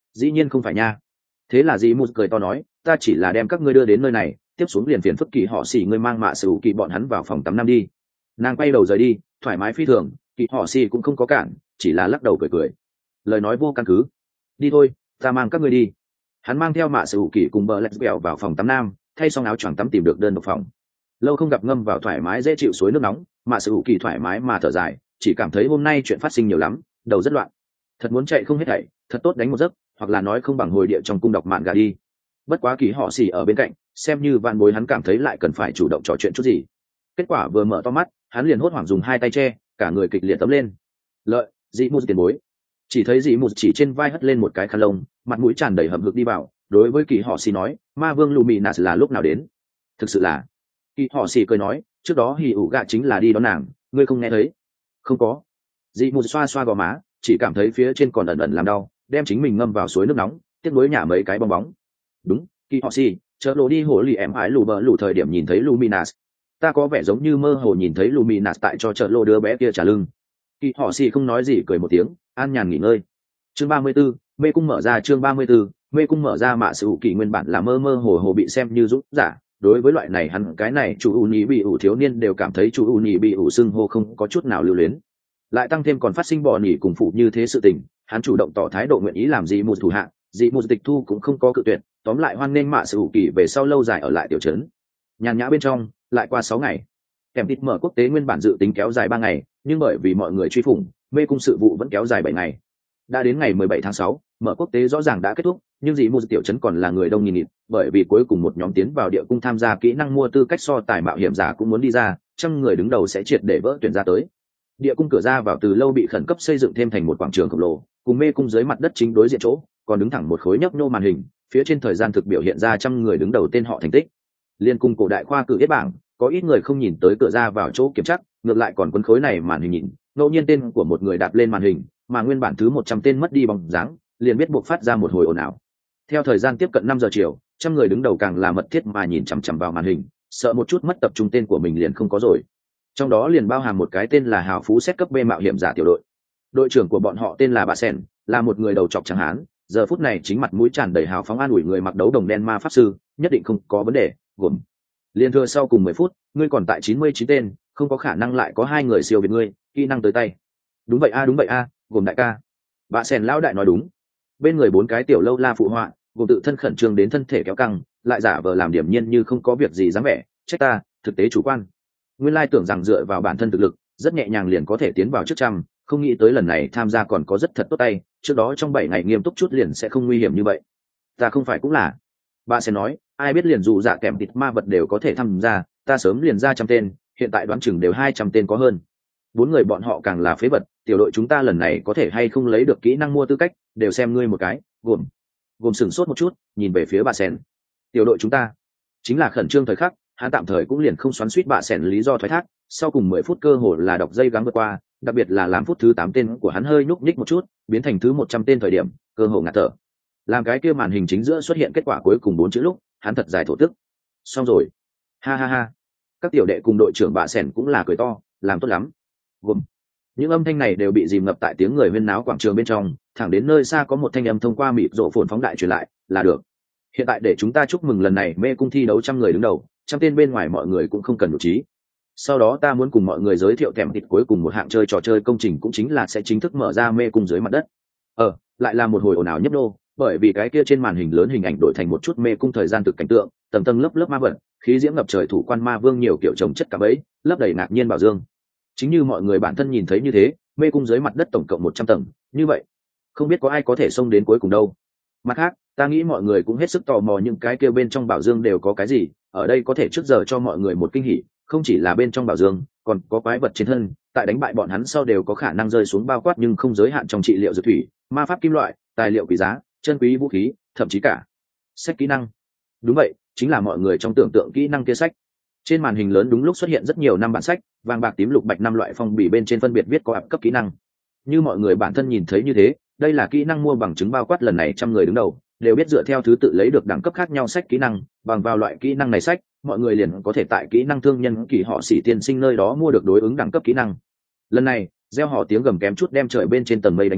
Dĩ nhiên không phải nha. Thế là dì mù cười to nói, ta chỉ là đem các ngươi đưa đến nơi này, tiếp xuống liền phiền phức kỳ họ xỉ ngươi mang mạ sử kỳ bọn hắn vào phòng tắm năm đi. Nàng quay đầu rời đi, thoải mái phi thường, kỳ họ xỉ cũng không có cản, chỉ là lắc đầu cười cười. Lời nói vô căn cứ. Đi thôi, ta mang các ngươi đi. Hắn mang theo mạ sử kỳ cùng bờ lạch bèo vào phòng tắm nam, thay xong áo choàng tắm tìm được đơn độc phòng. Lâu không gặp ngâm vào thoải mái dễ chịu suối nước nóng, mạ sử kỳ thoải mái mà thở dài, chỉ cảm thấy hôm nay chuyện phát sinh nhiều lắm, đầu rất loạn. Thật muốn chạy không hết thảy, thật tốt đánh một giấc, hoặc là nói không bằng hồi địa trong cung đọc mạn gà đi. Bất quá kỳ họ xỉ ở bên cạnh, xem như vạn bối hắn cảm thấy lại cần phải chủ động trò chuyện chút gì. Kết quả vừa mở to mắt, hắn liền hốt hoảng dùng hai tay che, cả người kịch liệt tấm lên. Lợi, dị mù tiền bối. Chỉ thấy dị mù chỉ trên vai hất lên một cái khăn lông, mặt mũi tràn đầy hậm hực đi vào, đối với kỳ họ xỉ nói, ma vương Luminas là lúc nào đến? Thực sự là. Kỳ họ xỉ cười nói, trước đó hì ủ gạ chính là đi đón nàng, ngươi không nghe thấy? Không có. Dị mù xoa xoa gò má, chỉ cảm thấy phía trên còn ẩn ẩn làm đau, đem chính mình ngâm vào suối nước nóng, tiếp nối nhả mấy cái bong bóng. Đúng, kỳ họ xỉ, chợ lộ đi hồ lì em ái lù bờ lù thời điểm nhìn thấy Luminas, ta có vẻ giống như mơ hồ nhìn thấy Luminas tại cho chợ lộ đứa bé kia trả lưng. Kỳ họ xỉ không nói gì cười một tiếng, an nhàn nghỉ ngơi. Chương ba mươi 34, mê cung mở ra. Chương ba mươi 34, mê cung mở ra. Mạ sự kỳ nguyên bản là mơ mơ hồ hồ bị xem như dũng giả, đối với loại này hắn cái này chủ u nhị bị ủ thiếu niên đều cảm thấy chủ u nhị bị ủ xưng hô không có chút nào lưu luyến, lại tăng thêm còn phát sinh bỏ nỉ cùng phụ như thế sự tình, hắn chủ động tỏ thái độ nguyện ý làm gì một thủ hạ, dị một tịch thu cũng không có cự tuyệt, tóm lại hoan nghênh mạ sự kỳ về sau lâu dài ở lại tiểu trấn. Nhàn nhã bên trong lại qua sáu ngày, kèm thịt mở quốc tế nguyên bản dự tính kéo dài ba ngày, nhưng bởi vì mọi người truy phủng, mê cung sự vụ vẫn kéo dài bảy ngày. Đã đến ngày mười bảy tháng sáu, mở quốc tế rõ ràng đã kết thúc, nhưng dị một tiểu trấn còn là người đông nghìn nghịt, bởi vì cuối cùng một nhóm tiến vào địa cung tham gia kỹ năng mua tư cách so tài mạo hiểm giả cũng muốn đi ra, trăm người đứng đầu sẽ triệt để vỡ tuyển ra tới. Địa cung cửa ra vào từ lâu bị khẩn cấp xây dựng thêm thành một quảng trường khổng lồ, cùng mê cung dưới mặt đất chính đối diện chỗ còn đứng thẳng một khối nhấp nhô màn hình, phía trên thời gian thực biểu hiện ra trăm người đứng đầu tên họ thành tích. Liên cung cổ đại khoa cử yết bảng, có ít người không nhìn tới cửa ra vào chỗ kiểm tra, ngược lại còn quấn khối này màn hình nhìn, ngẫu nhiên tên của một người đạp lên màn hình, mà nguyên bản thứ một trăm tên mất đi bóng dáng, liền biết buộc phát ra một hồi ồn ào. Theo thời gian tiếp cận năm giờ chiều, trăm người đứng đầu càng là mật thiết mà nhìn chằm chằm vào màn hình, sợ một chút mất tập trung tên của mình liền không có rồi. Trong đó liền bao hàm một cái tên là hào phú xét cấp B mạo hiểm giả tiểu đội. Đội trưởng của bọn họ tên là bà Sen, là một người đầu trọc trắng hán, giờ phút này chính mặt mũi tràn đầy hào phóng an ủi người mặc đấu đồng đen ma pháp sư, nhất định không có vấn đề, gồm. Liên thừa sau cùng mười phút, ngươi còn tại chín mươi chín tên, không có khả năng lại có hai người siêu việt ngươi, kỹ năng tới tay. Đúng vậy a, đúng vậy a, gồm đại ca. Bà Sen lão đại nói đúng. Bên người bốn cái tiểu lâu la phụ họa, gồm tự thân khẩn trương đến thân thể kéo căng, lại giả vờ làm điểm nhiên như không có việc gì dáng vẻ, trách ta, thực tế chủ quan. Nguyên lai tưởng rằng dựa vào bản thân thực lực, rất nhẹ nhàng liền có thể tiến vào trước trăm, không nghĩ tới lần này tham gia còn có rất thật tốt tay, trước đó trong bảy ngày nghiêm túc chút liền sẽ không nguy hiểm như vậy. Ta không phải cũng là. Bà sẽ nói, ai biết liền dù dạ kèm thịt ma vật đều có thể tham gia, ta sớm liền ra trăm tên, hiện tại đoán chừng đều hai trăm tên có hơn. Bốn người bọn họ càng là phế vật, tiểu đội chúng ta lần này có thể hay không lấy được kỹ năng mua tư cách, đều xem ngươi một cái, gồm. Gồm sửng sốt một chút, nhìn về phía bà Sen. Tiểu đội chúng ta, chính là khẩn trương thời khắc, hắn tạm thời cũng liền không xoắn suýt bà Sen lý do thoái thác, sau cùng mười phút cơ hội là đọc dây gắng vượt qua, đặc biệt là làm phút thứ tám tên của hắn hơi nhúc nhích một chút, biến thành thứ một trăm tên thời điểm, cơ hội ngạt thở. Làm cái kia màn hình chính giữa xuất hiện kết quả cuối cùng bốn chữ lúc, hắn thật dài thổ tức. Xong rồi. Ha ha ha. Các tiểu đệ cùng đội trưởng bà Sen cũng là cười to, làm tốt lắm. Gồm. Những âm thanh này đều bị dìm ngập tại tiếng người huyên náo quảng trường bên trong, thẳng đến nơi xa có một thanh âm thông qua mịt rộ phồn phóng đại truyền lại, là được. Hiện tại để chúng ta chúc mừng lần này mê cung thi đấu trăm người đứng đầu, trăm tên bên ngoài mọi người cũng không cần đủ trí. Sau đó ta muốn cùng mọi người giới thiệu thèm thịt cuối cùng một hạng chơi trò chơi công trình cũng chính là sẽ chính thức mở ra mê cung dưới mặt đất. Ờ, lại là một hồi ồn ào nhấp nô, bởi vì cái kia trên màn hình lớn hình ảnh đổi thành một chút mê cung thời gian thực cảnh tượng, tầng tầng lớp lớp ma vật, khí diễm ngập trời thủ quan ma vương nhiều kiểu trồng chất cả bấy, lấp đầy ngạc nhiên bảo dương. Chính như mọi người bản thân nhìn thấy như thế, mê cung dưới mặt đất tổng cộng một trăm tầng, như vậy, không biết có ai có thể xông đến cuối cùng đâu. Mặt khác, ta nghĩ mọi người cũng hết sức tò mò những cái kia bên trong bảo dương đều có cái gì, ở đây có thể trước giờ cho mọi người một kinh hỉ, không chỉ là bên trong bảo dương, còn có quái vật trên thân, tại đánh bại bọn hắn sau đều có khả năng rơi xuống bao quát nhưng không giới hạn trong trị liệu dược thủy, ma pháp kim loại, tài liệu quý giá, chân quý vũ khí, thậm chí cả sách kỹ năng. Đúng vậy, chính là mọi người trong tưởng tượng kỹ năng kia sách. Trên màn hình lớn đúng lúc xuất hiện rất nhiều năm bản sách, vàng bạc tím lục bạch năm loại phong bì bên trên phân biệt viết có áp cấp kỹ năng. Như mọi người bản thân nhìn thấy như thế, đây là kỹ năng mua bằng chứng bao quát lần này trăm người đứng đầu đều biết dựa theo thứ tự lấy được đẳng cấp khác nhau sách kỹ năng, bằng vào loại kỹ năng này sách, mọi người liền có thể tại kỹ năng thương nhân kỳ họ xỉ tiên sinh nơi đó mua được đối ứng đẳng cấp kỹ năng. Lần này, gieo họ tiếng gầm kém chút đem trời bên trên tầng mây đánh tan,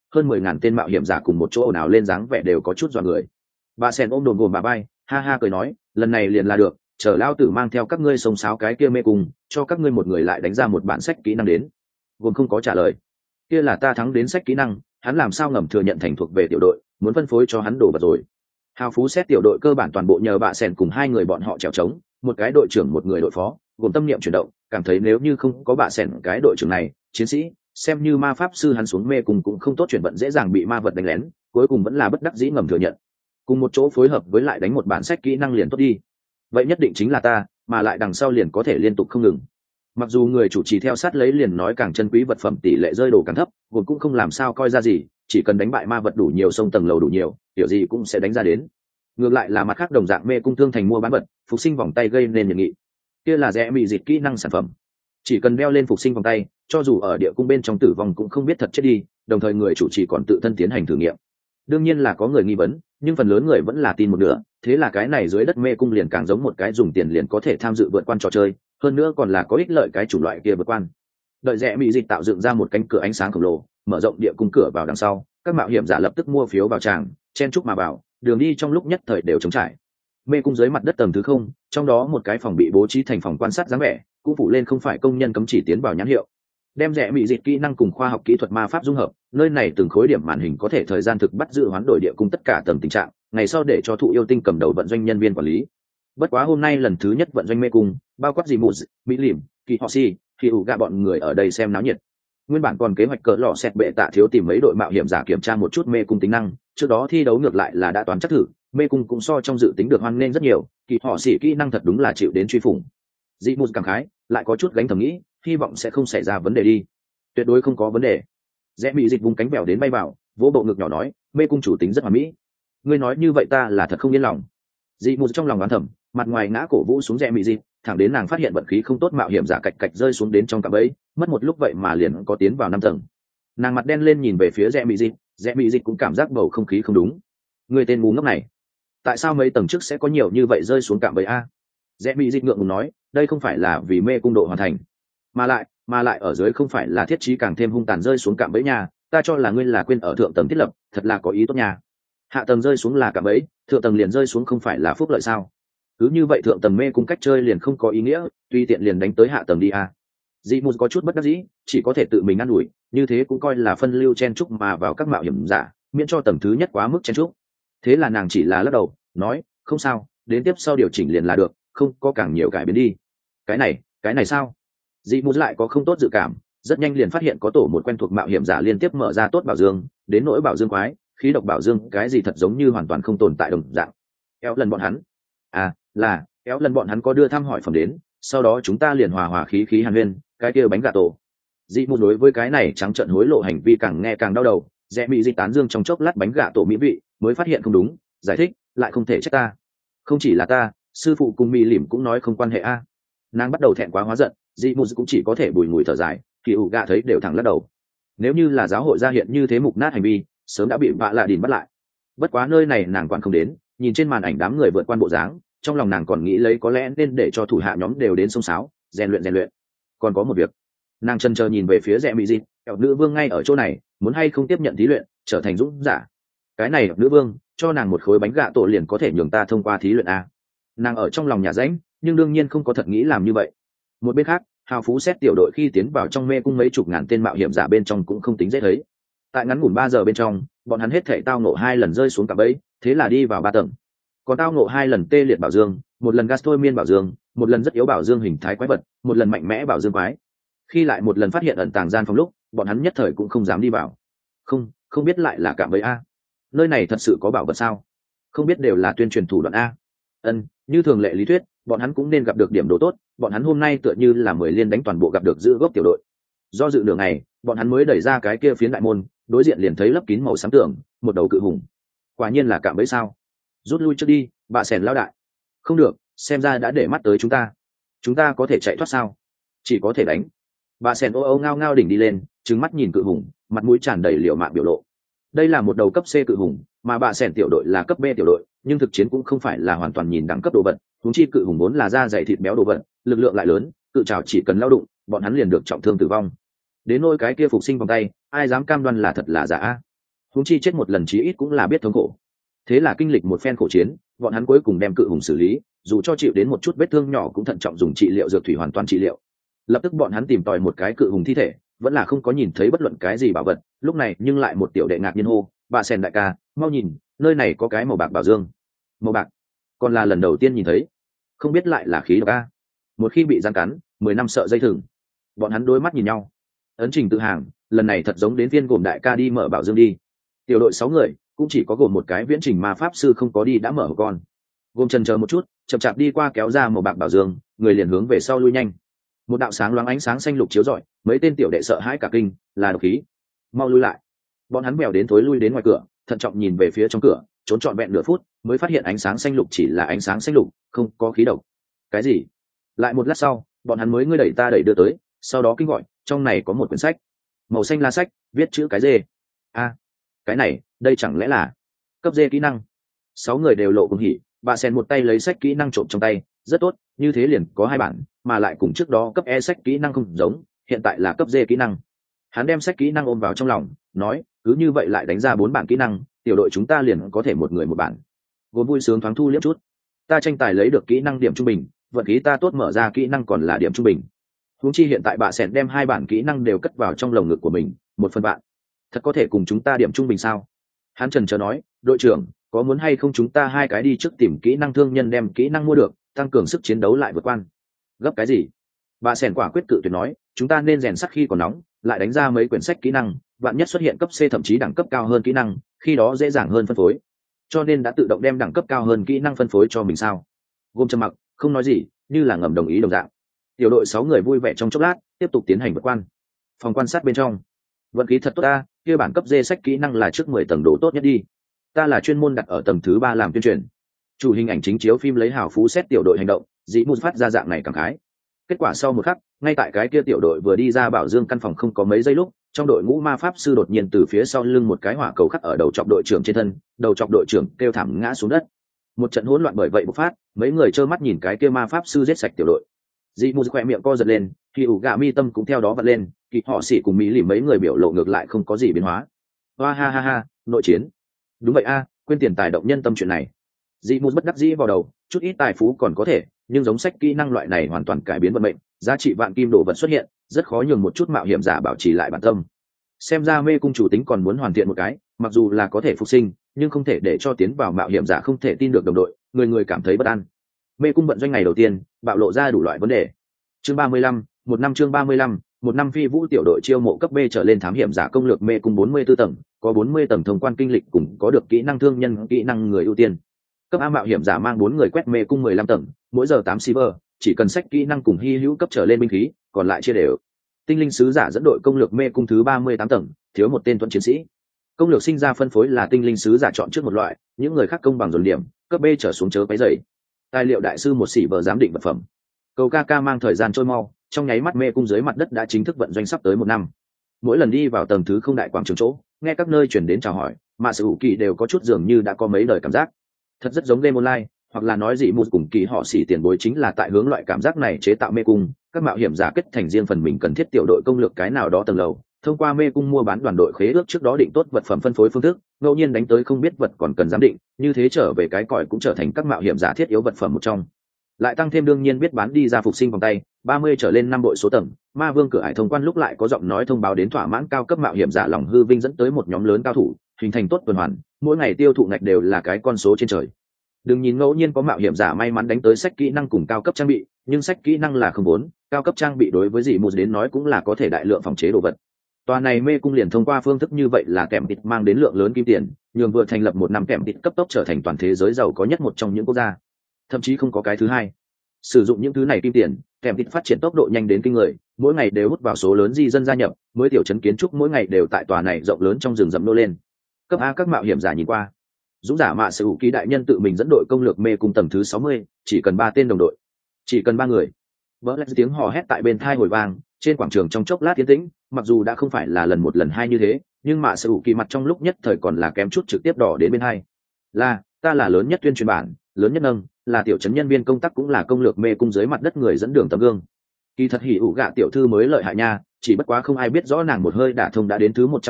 hơn mười ngàn tên mạo hiểm giả cùng một chỗ ồn ào lên dáng vẻ đều có chút dọa người. Bà sen ôm đồn gồm bà bay, ha ha cười nói, lần này liền là được, chờ lao tử mang theo các ngươi sông sáo cái kia mê cung, cho các ngươi một người lại đánh ra một bản sách kỹ năng đến. Gồm không có trả lời. Kia là ta thắng đến sách kỹ năng, hắn làm sao ngầm thừa nhận thành thuộc về tiểu đội, muốn phân phối cho hắn đồ vật rồi. Hào phú xét tiểu đội cơ bản toàn bộ nhờ bà sen cùng hai người bọn họ trèo trống, một cái đội trưởng một người đội phó, gồm tâm niệm chuyển động, cảm thấy nếu như không có bà sen cái đội trưởng này, chiến sĩ, xem như ma pháp sư hắn xuống mê cung cũng không tốt, chuyển vận dễ dàng bị ma vật đánh lén, cuối cùng vẫn là bất đắc dĩ ngầm thừa nhận. Cùng một chỗ phối hợp với lại đánh một bản sách kỹ năng liền tốt đi. Vậy nhất định chính là ta, mà lại đằng sau liền có thể liên tục không ngừng. Mặc dù người chủ trì theo sát lấy liền nói càng chân quý vật phẩm tỷ lệ rơi đồ càng thấp, gồm cũng không làm sao coi ra gì, chỉ cần đánh bại ma vật đủ nhiều, sông tầng lầu đủ nhiều, kiểu gì cũng sẽ đánh ra đến. Ngược lại là mặt khác đồng dạng mê cung thương thành mua bán vật, phục sinh vòng tay gây nên nhiệt nghị. Kia là rẻ mị dịch kỹ năng sản phẩm, chỉ cần đeo lên phục sinh vòng tay, cho dù ở địa cung bên trong tử vong cũng không biết thật chết đi. Đồng thời người chủ trì còn tự thân tiến hành thử nghiệm. Đương nhiên là có người nghi vấn, nhưng phần lớn người vẫn là tin một nửa, thế là cái này dưới đất mê cung liền càng giống một cái dùng tiền liền có thể tham dự vượt quan trò chơi, hơn nữa còn là có ích lợi cái chủng loại kia vượt quan. Đợi rẽ mỹ dịch tạo dựng ra một cánh cửa ánh sáng khổng lồ, mở rộng địa cung cửa vào đằng sau, các mạo hiểm giả lập tức mua phiếu vào tràng, chen chúc mà vào, đường đi trong lúc nhất thời đều trống trải. Mê cung dưới mặt đất tầng thứ không, trong đó một cái phòng bị bố trí thành phòng quan sát dáng vẻ, cũng phủ lên không phải công nhân cấm chỉ tiến vào nhãn hiệu. Đem rẽ mỹ dịch kỹ năng cùng khoa học kỹ thuật ma pháp dung hợp, nơi này từng khối điểm màn hình có thể thời gian thực bắt giữ hoán đổi địa cung tất cả tầng tình trạng, ngày sau để cho thụ yêu tinh cầm đầu vận doanh nhân viên quản lý. Bất quá hôm nay lần thứ nhất vận doanh mê cung, bao quát gì mù mỹ lìm kỳ họ si khi ủ gạ bọn người ở đây xem náo nhiệt. Nguyên bản còn kế hoạch cỡ lọ xét bệ tạ thiếu tìm mấy đội mạo hiểm giả kiểm tra một chút mê cung tính năng, trước đó thi đấu ngược lại là đã toán chắc thử, mê cung cũng so trong dự tính được hoan nghênh rất nhiều, kỳ họ xỉ kỹ năng thật đúng là chịu đến truy phủng. Dị mù cảm khái, lại có chút gánh thầm nghĩ, hy vọng sẽ không xảy ra vấn đề đi. Tuyệt đối không có vấn đề. Rẽ bị dịch vùng cánh bèo đến bay vào, vỗ bộ ngực nhỏ nói, mê cung chủ tính rất hoàn mỹ. Ngươi nói như vậy ta là thật không yên lòng. Dị mù trong lòng đoán thầm, mặt ngoài ngã cổ vũ xuống rẽ bị dịch, thẳng đến nàng phát hiện vận khí không tốt, mạo hiểm giả cạch cạch rơi xuống đến trong cạm bẫy, mất một lúc vậy mà liền có tiến vào năm tầng. Nàng mặt đen lên nhìn về phía rẽ bị dịch, rẽ bị dịch cũng cảm giác bầu không khí không đúng. Ngươi tên ngu ngốc này, tại sao mấy tầng trước sẽ có nhiều như vậy rơi xuống cạm bẫy a? Rẽ bị dịch ngượng ngùng nói, đây không phải là vì mê cung độ hoàn thành, mà lại mà lại ở dưới không phải là thiết trí càng thêm hung tàn rơi xuống cạm bẫy nhà, ta cho là ngươi là quên ở thượng tầng thiết lập, thật là có ý tốt nhà. Hạ tầng rơi xuống là cạm bẫy, thượng tầng liền rơi xuống không phải là phúc lợi sao? Cứ như vậy thượng tầng mê cung cách chơi liền không có ý nghĩa, tuy tiện liền đánh tới hạ tầng đi a. Dị mù có chút bất đắc dĩ, chỉ có thể tự mình ăn ủi, như thế cũng coi là phân lưu chen trúc mà vào các mạo hiểm giả, miễn cho tầng thứ nhất quá mức chen trúc. Thế là nàng chỉ là lắc đầu, nói, không sao, đến tiếp sau điều chỉnh liền là được, không có càng nhiều cải biến đi. Cái này, cái này sao? Dị mù lại có không tốt dự cảm, rất nhanh liền phát hiện có tổ một quen thuộc mạo hiểm giả liên tiếp mở ra tốt bảo dương, đến nỗi bảo dương quái, khí độc bảo dương, cái gì thật giống như hoàn toàn không tồn tại đồng dạng. Kéo lần bọn hắn, à, là kéo lần bọn hắn có đưa thăm hỏi phẩm đến, sau đó chúng ta liền hòa hòa khí khí hàn huyên, cái kia bánh gà tổ. Dị mù đối với cái này trắng trợn hối lộ hành vi càng nghe càng đau đầu, rẽ bị dị tán dương trong chốc lát bánh gà tổ mỹ vị, mới phát hiện không đúng, giải thích, lại không thể trách ta, không chỉ là ta, sư phụ cùng mỹ lìm cũng nói không quan hệ a. Nàng bắt đầu thẹn quá hóa giận, dị mù cũng chỉ có thể bùi ngùi thở dài, kỳ ủ gạ thấy đều thẳng lắc đầu. Nếu như là giáo hội ra hiện như thế mục nát hành vi, sớm đã bị vạ lạ đìn bắt lại. Bất quá nơi này nàng quản không đến, nhìn trên màn ảnh đám người vượt quan bộ dáng, trong lòng nàng còn nghĩ lấy có lẽ nên để cho thủ hạ nhóm đều đến sông sáo, rèn luyện rèn luyện. Còn có một việc, nàng chần chờ nhìn về phía rẽ mỹ dị, kẹo nữ vương ngay ở chỗ này, muốn hay không tiếp nhận thí luyện, trở thành dũng giả. Cái này nữ vương cho nàng một khối bánh gạ tổ liền có thể nhường ta thông qua thí luyện a. Nàng ở trong lòng nhà rãnh, nhưng đương nhiên không có thật nghĩ làm như vậy. Một bên khác, hào phú xét tiểu đội khi tiến vào trong mê cung, mấy chục ngàn tên mạo hiểm giả bên trong cũng không tính dễ thấy. Tại ngắn ngủn ba giờ bên trong, bọn hắn hết thể tao nộ hai lần rơi xuống cạm bẫy, thế là đi vào ba tầng. Còn tao nộ hai lần tê liệt bảo dương, một lần gas thôi miên bảo dương, một lần rất yếu bảo dương hình thái quái vật, một lần mạnh mẽ bảo dương quái. Khi lại một lần phát hiện ẩn tàng gian phòng lúc, bọn hắn nhất thời cũng không dám đi vào. Không, không biết lại là cạm bẫy a. Nơi này thật sự có bảo vật sao? Không biết đều là tuyên truyền thủ đoạn a. Ân, như thường lệ lý thuyết, bọn hắn cũng nên gặp được điểm đồ tốt, bọn hắn hôm nay tựa như là mười liên đánh toàn bộ gặp được giữ gốc tiểu đội. Do dự đường này, bọn hắn mới đẩy ra cái kia phiến đại môn, đối diện liền thấy lấp kín màu xám tường, một đầu cự hùng. Quả nhiên là cạm bẫy sao? Rút lui trước đi, bà sèn lao đại. Không được, xem ra đã để mắt tới chúng ta. Chúng ta có thể chạy thoát sao? Chỉ có thể đánh. Bà sèn ô ô ngao ngao đỉnh đi lên, trừng mắt nhìn cự hùng, mặt mũi tràn đầy liều mạng biểu lộ. Đây là một đầu cấp C cự hùng, mà bà sèn tiểu đội là cấp B tiểu đội, nhưng thực chiến cũng không phải là hoàn toàn nhìn đẳng cấp đồ vật. Huống chi cự hùng vốn là da dày thịt béo đồ vật, lực lượng lại lớn, cự trảo chỉ cần lao đụng, bọn hắn liền được trọng thương tử vong. Đến nỗi cái kia phục sinh vòng tay, ai dám cam đoan là thật là giả? huống chi chết một lần chí ít cũng là biết thống khổ. Thế là kinh lịch một phen khổ chiến, bọn hắn cuối cùng đem cự hùng xử lý, dù cho chịu đến một chút vết thương nhỏ cũng thận trọng dùng trị liệu dược thủy hoàn toàn trị liệu. Lập tức bọn hắn tìm tòi một cái cự hùng thi thể, vẫn là không có nhìn thấy bất luận cái gì bảo vật. Lúc này nhưng lại một tiểu đệ ngạc nhiên hô: bà Sen đại ca, mau nhìn, nơi này có cái màu bạc bảo dương. Màu bạc? Còn là lần đầu tiên nhìn thấy. Không biết lại là khí độc a. Một khi bị giăng cắn, mười năm sợ dây thừng. Bọn hắn đôi mắt nhìn nhau. Ấn Trình tự hàng, lần này thật giống đến viên gồm đại ca đi mở bảo dương đi. Tiểu đội sáu người, cũng chỉ có gồm một cái viễn trình ma pháp sư không có đi đã mở hộp con. Gồm chần chờ một chút, chậm chạp đi qua kéo ra màu bạc bảo dương, người liền hướng về sau lui nhanh. Một đạo sáng loáng ánh sáng xanh lục chiếu rọi, mấy tên tiểu đệ sợ hãi cả kinh, là độc khí. Mau lui lại. Bọn hắn mèo đến thối lui đến ngoài cửa, thận trọng nhìn về phía trong cửa, trốn trọn vẹn nửa phút, mới phát hiện ánh sáng xanh lục chỉ là ánh sáng xanh lục, không có khí độc. Cái gì? Lại một lát sau, bọn hắn mới ngươi đẩy ta đẩy đưa tới, sau đó kinh gọi, trong này có một quyển sách, màu xanh lá sách, viết chữ cái dê. A, cái này, đây chẳng lẽ là cấp dê kỹ năng? Sáu người đều lộ cùng hỉ, bà Sen một tay lấy sách kỹ năng trộm trong tay, rất tốt, như thế liền có hai bản, mà lại cùng trước đó cấp E sách kỹ năng không giống, hiện tại là cấp dê kỹ năng. Hắn đem sách kỹ năng ôm vào trong lòng, nói, cứ như vậy lại đánh ra bốn bản kỹ năng, tiểu đội chúng ta liền có thể một người một bản. Gồm vui sướng thoáng thu liếc chút. Ta tranh tài lấy được kỹ năng điểm trung bình, vận khí ta tốt mở ra kỹ năng còn là điểm trung bình. Huống chi hiện tại bà Sen đem hai bản kỹ năng đều cất vào trong lồng ngực của mình, một phần bạn. Thật có thể cùng chúng ta điểm trung bình sao? Hắn trần chờ nói, đội trưởng, có muốn hay không chúng ta hai cái đi trước tìm kỹ năng thương nhân đem kỹ năng mua được, tăng cường sức chiến đấu lại vượt quan. Gấp cái gì? Bà Sen quả quyết cự tuyệt nói, chúng ta nên rèn sắt khi còn nóng, lại đánh ra mấy quyển sách kỹ năng, vạn nhất xuất hiện cấp C thậm chí đẳng cấp cao hơn kỹ năng, khi đó dễ dàng hơn phân phối. Cho nên đã tự động đem đẳng cấp cao hơn kỹ năng phân phối cho mình sao? Gồm trầm mặc, không nói gì, như là ngầm đồng ý đồng dạng. Tiểu đội sáu người vui vẻ trong chốc lát, tiếp tục tiến hành vượt quan. Phòng quan sát bên trong, vận khí thật tốt ta, kia bản cấp D sách kỹ năng là trước mười tầng độ tốt nhất đi. Ta là chuyên môn đặt ở tầng thứ ba làm tuyên truyền. Chủ hình ảnh chính chiếu phim lấy hào phú xét tiểu đội hành động, dĩ mù phát ra dạng này cảm khái. Kết quả sau một khắc, ngay tại cái kia tiểu đội vừa đi ra bảo dương căn phòng không có mấy giây lúc, trong đội ngũ ma pháp sư đột nhiên từ phía sau lưng một cái hỏa cầu khắc ở đầu chọc đội trưởng trên thân, đầu chọc đội trưởng kêu thảm ngã xuống đất. Một trận hỗn loạn bởi vậy bộc phát, mấy người trơ mắt nhìn cái kia ma pháp sư giết sạch tiểu đội. Dị mù khỏe miệng co giật lên, thì ủ gà mi tâm cũng theo đó vặn lên, kịp họ xỉ cùng mỹ lì mấy người biểu lộ ngược lại không có gì biến hóa. Hoa ha ha ha, nội chiến. Đúng vậy a, quên tiền tài động nhân tâm chuyện này. Dị mù bất đắc dĩ vào đầu, chút ít tài phú còn có thể, nhưng giống sách kỹ năng loại này hoàn toàn cải biến vận mệnh, giá trị vạn kim đồ vật xuất hiện, rất khó nhường một chút mạo hiểm giả bảo trì lại bản tâm. Xem ra mê cung chủ tính còn muốn hoàn thiện một cái, mặc dù là có thể phục sinh, nhưng không thể để cho tiến vào mạo hiểm giả không thể tin được đồng đội, người người cảm thấy bất an. Mê cung vận doanh ngày đầu tiên, bạo lộ ra đủ loại vấn đề. Chương ba mươi lăm, một năm chương ba mươi lăm, một năm phi vũ tiểu đội chiêu mộ cấp B trở lên thám hiểm giả công lược mê cung bốn mươi tư tầng, có bốn mươi tầng thông quan kinh lịch cùng có được kỹ năng thương nhân, kỹ năng người ưu tiên. Cấp A mạo hiểm giả mang bốn người quét mê cung mười lăm tầng, mỗi giờ tám silver, chỉ cần sách kỹ năng cùng hy hữu cấp trở lên binh khí, còn lại chia đều. Tinh linh sứ giả dẫn đội công lược mê cung thứ ba mươi tám tầng, thiếu một tên thuẫn chiến sĩ. Công lược sinh ra phân phối là tinh linh sứ giả chọn trước một loại, những người khác công bằng dồn điểm, cấp B trở xuống chớ quấy rầy. Tài liệu đại sư một xỉ vờ giám định vật phẩm. Cầu ca ca mang thời gian trôi mau, trong nháy mắt mê cung dưới mặt đất đã chính thức vận doanh sắp tới một năm. Mỗi lần đi vào tầng thứ không đại quảng trường chỗ, nghe các nơi chuyển đến chào hỏi, mà sự hữu kỳ đều có chút dường như đã có mấy lời cảm giác. Thật rất giống game online, hoặc là nói gì một cùng kỳ họ xỉ tiền bối chính là tại hướng loại cảm giác này chế tạo mê cung, các mạo hiểm giả kết thành riêng phần mình cần thiết tiểu đội công lược cái nào đó tầng lầu, thông qua mê cung mua bán đoàn đội khế ước trước đó định tốt vật phẩm phân phối phương thức, ngẫu nhiên đánh tới không biết vật còn cần giám định, như thế trở về cái còi cũng trở thành các mạo hiểm giả thiết yếu vật phẩm một trong. Lại tăng thêm đương nhiên biết bán đi ra phục sinh vòng tay, ba mươi trở lên năm bội số tầng, ma vương cửa ải thông quan lúc lại có giọng nói thông báo đến thỏa mãn cao cấp mạo hiểm giả lòng hư vinh dẫn tới một nhóm lớn cao thủ, hình thành tốt tuần hoàn, mỗi ngày tiêu thụ ngạch đều là cái con số trên trời. Đừng nhìn ngẫu nhiên có mạo hiểm giả may mắn đánh tới sách kỹ năng cùng cao cấp trang bị, nhưng sách kỹ năng là không vốn, cao cấp trang bị đối với dị một đến nói cũng là có thể đại lượng phòng chế đồ vật. Tòa này mê cung liền thông qua phương thức như vậy là kèm thịt mang đến lượng lớn kim tiền, nhường vừa thành lập một năm kèm thịt cấp tốc trở thành toàn thế giới giàu có nhất một trong những quốc gia, thậm chí không có cái thứ hai. Sử dụng những thứ này kim tiền, kèm thịt phát triển tốc độ nhanh đến kinh người, mỗi ngày đều hút vào số lớn di dân gia nhập, mới tiểu trấn kiến trúc mỗi ngày đều tại tòa này rộng lớn trong rừng rậm nô lên. Cấp A các mạo hiểm giả nhìn qua, dũng giả mạ sự hữu ký đại nhân tự mình dẫn đội công lược mê cung tầng thứ sáu mươi, chỉ cần ba tên đồng đội, chỉ cần ba người. Vỡ lách tiếng hò hét tại bên thai hồi vang, trên quảng trường trong chốc lát tiến tĩnh, mặc dù đã không phải là lần một lần hai như thế, nhưng mạ sự hữu kỳ mặt trong lúc nhất thời còn là kém chút trực tiếp đỏ đến bên hai. Là, ta là lớn nhất tuyên truyền bản, lớn nhất nâng, là tiểu trấn nhân viên công tác cũng là công lược mê cung dưới mặt đất người dẫn đường tấm gương. Kỳ thật hỉ ủ gạ tiểu thư mới lợi hại nha, chỉ bất quá không ai biết rõ nàng một hơi đả thông đã đến thứ một trăm tầng,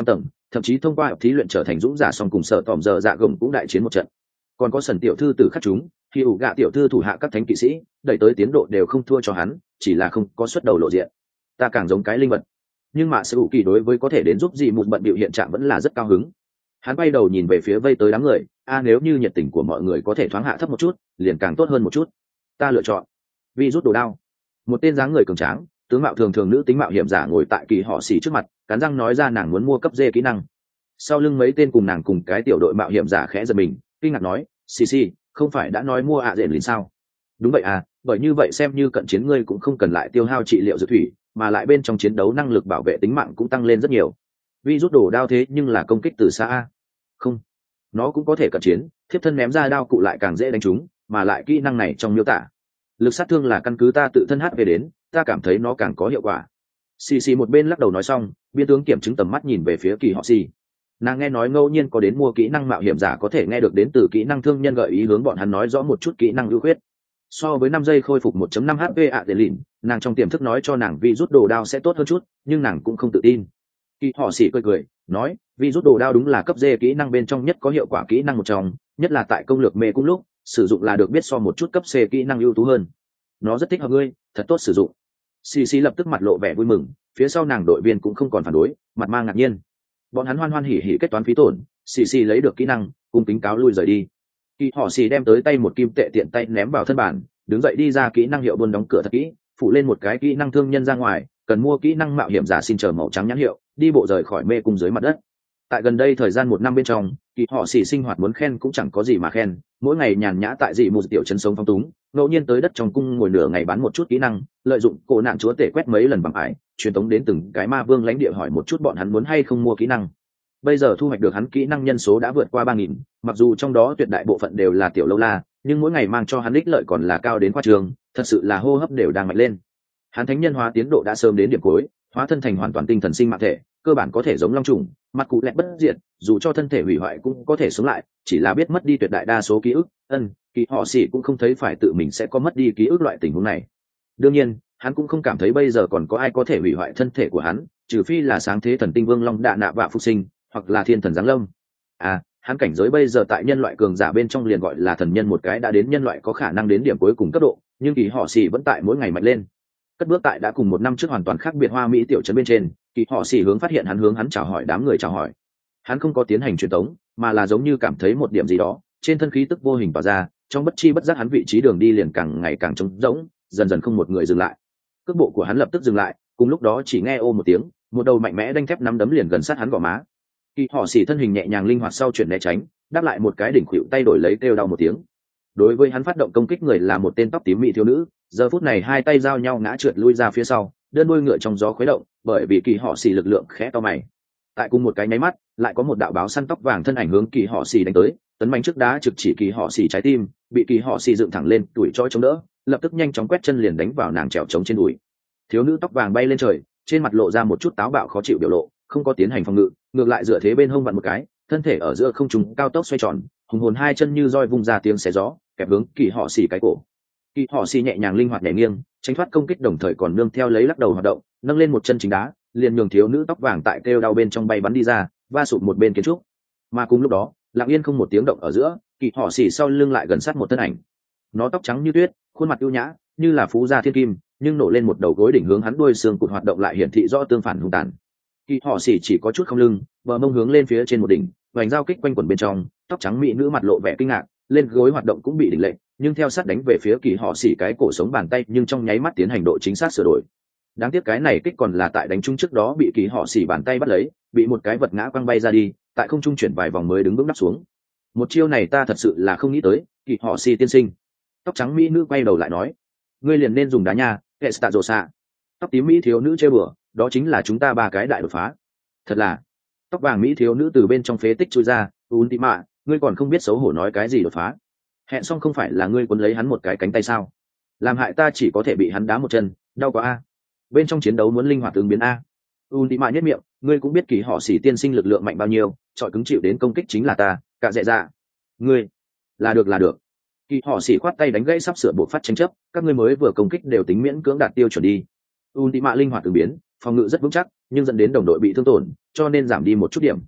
thậm chí thông qua thí luyện trở thành dũng giả song cùng sợ tòm giờ dạ gồng cũng đại chiến một trận. Còn có sần tiểu thư từ khắc chúng khi ủ gạ tiểu thư thủ hạ các thánh kỵ sĩ đẩy tới tiến độ đều không thua cho hắn, chỉ là không có xuất đầu lộ diện. Ta càng giống cái linh vật. Nhưng mà sự ủ kỳ đối với có thể đến giúp gì một bận biểu hiện trạng vẫn là rất cao hứng. Hắn bay đầu nhìn về phía vây tới đám người, a nếu như nhiệt tình của mọi người có thể thoáng hạ thấp một chút liền càng tốt hơn một chút. Ta lựa chọn vi rút đồ đao. Một tên dáng người cường tráng, tướng mạo thường thường nữ tính mạo hiểm giả ngồi tại kỳ họ xì trước mặt, cắn răng nói ra nàng muốn mua cấp D kỹ năng. Sau lưng mấy tên cùng nàng cùng cái tiểu đội mạo hiểm giả khẽ giật mình, kinh ngạc nói, xì xì, không phải đã nói mua ạ à dện lìn sao? Đúng vậy à, bởi như vậy xem như cận chiến ngươi cũng không cần lại tiêu hao trị liệu dược thủy, mà lại bên trong chiến đấu năng lực bảo vệ tính mạng cũng tăng lên rất nhiều. Vi rút đồ đao thế nhưng là công kích từ xa a. Không, nó cũng có thể cận chiến, thiếp thân ném ra đao cụ lại càng dễ đánh trúng, mà lại kỹ năng này trong miêu tả lực sát thương là căn cứ ta tự thân hát về đến, ta cảm thấy nó càng có hiệu quả. Xì xì một bên lắc đầu nói xong, biên tướng kiểm chứng tầm mắt nhìn về phía kỳ họ xì. Nàng nghe nói ngẫu nhiên có đến mua kỹ năng mạo hiểm giả có thể nghe được đến từ kỹ năng thương nhân gợi ý hướng bọn hắn nói rõ một chút kỹ năng ưu khuyết. So với năm giây khôi phục một chấm năm H P ạ để lìn, nàng trong tiềm thức nói cho nàng vi rút đồ đao sẽ tốt hơn chút, nhưng nàng cũng không tự tin. Kỳ họ xì cười cười nói, vi rút đồ đao đúng là cấp D kỹ năng bên trong nhất có hiệu quả kỹ năng một trong, nhất là tại công lược mê cung lúc sử dụng là được biết so một chút cấp C kỹ năng ưu tú hơn. Nó rất thích hợp ngươi, thật tốt sử dụng. Xì xì lập tức mặt lộ vẻ vui mừng, phía sau nàng đội viên cũng không còn phản đối, mặt mang ngạc nhiên. Bọn hắn hoan hoan hỉ hỉ kết toán phí tổn, xì xì lấy được kỹ năng, cùng kính cáo lui rời đi. Kỳ họ xì đem tới tay một kim tệ tiện tay ném vào thân bản, đứng dậy đi ra kỹ năng hiệu buôn đóng cửa thật kỹ, phủ lên một cái kỹ năng thương nhân ra ngoài, cần mua kỹ năng mạo hiểm giả xin chờ màu trắng nhãn hiệu, đi bộ rời khỏi mê cung dưới mặt đất. Tại gần đây thời gian một năm bên trong, kỳ họ xì sinh hoạt muốn khen cũng chẳng có gì mà khen, mỗi ngày nhàn nhã tại dị một tiểu trấn sống phong túng, ngẫu nhiên tới đất trong cung ngồi nửa ngày bán một chút kỹ năng, lợi dụng cổ nạn chúa tể quét mấy lần bằng ải, truyền tống đến từng cái ma vương lãnh địa hỏi một chút bọn hắn muốn hay không mua kỹ năng. Bây giờ thu hoạch được hắn kỹ năng nhân số đã vượt qua ba nghìn, mặc dù trong đó tuyệt đại bộ phận đều là tiểu lâu la, nhưng mỗi ngày mang cho hắn ích lợi còn là cao đến khoa trường, thật sự là hô hấp đều đang mạnh lên. Hắn thánh nhân hóa tiến độ đã sớm đến điểm cuối, hóa thân thành hoàn toàn tinh thần sinh mạng thể, cơ bản có thể giống long trùng, mặt cụ lẹt bất diệt, dù cho thân thể hủy hoại cũng có thể sống lại, chỉ là biết mất đi tuyệt đại đa số ký ức. Ân, kỳ họ xỉ cũng không thấy phải tự mình sẽ có mất đi ký ức loại tình huống này. Đương nhiên, hắn cũng không cảm thấy bây giờ còn có ai có thể hủy hoại thân thể của hắn, trừ phi là sáng thế thần tinh vương long đạ nạ vạ phục sinh, hoặc là thiên thần giáng lâm. À, hắn cảnh giới bây giờ tại nhân loại cường giả bên trong liền gọi là thần nhân một cái đã đến nhân loại có khả năng đến điểm cuối cùng cấp độ, nhưng kỳ họ xỉ vẫn tại mỗi ngày mạnh lên. Cất bước tại đã cùng một năm trước hoàn toàn khác biệt hoa mỹ tiểu trấn bên trên, kỳ họ xỉ hướng phát hiện hắn hướng hắn chào hỏi đám người chào hỏi. Hắn không có tiến hành truyền tống, mà là giống như cảm thấy một điểm gì đó, trên thân khí tức vô hình tỏa ra, trong bất chi bất giác hắn vị trí đường đi liền càng ngày càng trống rỗng, dần dần không một người dừng lại. Cước bộ của hắn lập tức dừng lại, cùng lúc đó chỉ nghe ô một tiếng, một đầu mạnh mẽ đanh thép nắm đấm liền gần sát hắn gò má. Kỳ họ xỉ thân hình nhẹ nhàng linh hoạt sau chuyển né tránh, đáp lại một cái đỉnh khuỵu tay đổi lấy kêu đau một tiếng. Đối với hắn phát động công kích người là một tên tóc tím mỹ thiếu nữ, giờ phút này hai tay giao nhau ngã trượt lui ra phía sau, đơn đuôi ngựa trong gió khuấy động, bởi vì kỳ họ xỉ lực lượng khẽ to mày. Tại cùng một cái nháy mắt, lại có một đạo báo săn tóc vàng thân ảnh hướng kỳ họ xỉ đánh tới, tấn mạnh trước đá trực chỉ kỳ họ xỉ trái tim, bị kỳ họ xỉ dựng thẳng lên, tuổi chói chống đỡ, lập tức nhanh chóng quét chân liền đánh vào nàng trèo trống trên đùi. Thiếu nữ tóc vàng bay lên trời, trên mặt lộ ra một chút táo bạo khó chịu biểu lộ, không có tiến hành phòng ngự, ngược lại dựa thế bên hông vặn một cái, thân thể ở giữa không trung cao tốc xoay tròn, hùng hồn hai chân như roi vung ra tiếng xé gió, kẹp hướng kỳ họ xỉ cái cổ. Kỳ họ xỉ nhẹ nhàng linh hoạt nhảy nghiêng, tránh thoát công kích đồng thời còn nương theo lấy lắc đầu hoạt động, nâng lên một chân chính đá, liền nhường thiếu nữ tóc vàng tại kêu đau bên trong bay bắn đi ra, va sụp một bên kiến trúc. Mà cùng lúc đó, lặng yên không một tiếng động ở giữa, kỳ họ xỉ sau lưng lại gần sát một thân ảnh. Nó tóc trắng như tuyết, khuôn mặt ưu nhã, như là phú gia thiên kim, nhưng nổ lên một đầu gối đỉnh hướng hắn đuôi xương cụt hoạt động lại hiển thị rõ tương phản hung tàn. Kỳ họ xỉ chỉ có chút không lưng, bờ mông hướng lên phía trên một đỉnh, vành dao kích quanh quẩn bên trong, tóc trắng mỹ nữ mặt lộ vẻ kinh ngạc, lên gối hoạt động cũng bị đỉnh lệnh, nhưng theo sát đánh về phía kỳ họ xỉ cái cổ sống bàn tay, nhưng trong nháy mắt tiến hành độ chính xác sửa đổi. Đáng tiếc cái này kích còn là tại đánh trúng trước đó bị kỳ họ xỉ bàn tay bắt lấy, bị một cái vật ngã quăng bay ra đi, tại không trung chuyển vài vòng mới đứng vững đắp xuống. Một chiêu này ta thật sự là không nghĩ tới, kỳ họ xỉ tiên sinh. Tóc trắng mỹ nữ quay đầu lại nói, ngươi liền nên dùng đá nha, hệ stạ rồ xạ. Tóc tím mỹ thiếu nữ chơi bừa, đó chính là chúng ta ba cái đại đột phá. Thật là. Tóc vàng mỹ thiếu nữ từ bên trong phế tích chui ra, Ultima, ngươi còn không biết xấu hổ nói cái gì đột phá. Hẹn xong không phải là ngươi quấn lấy hắn một cái cánh tay sao? Làm hại ta chỉ có thể bị hắn đá một chân, đau quá a. Bên trong chiến đấu muốn linh hoạt ứng biến a. Ultima nhất miệng, ngươi cũng biết kỳ họ xỉ tiên sinh lực lượng mạnh bao nhiêu, trọi cứng chịu đến công kích chính là ta, cả dễ dạ. Ngươi, là được là được. Kỳ họ xỉ khoát tay đánh gãy sắp sửa buộc phát tranh chấp, các ngươi mới vừa công kích đều tính miễn cưỡng đạt tiêu chuẩn đi. Ultima linh hoạt ứng biến, phòng ngự rất vững chắc, nhưng dẫn đến đồng đội bị thương tổn, cho nên giảm đi một chút điểm.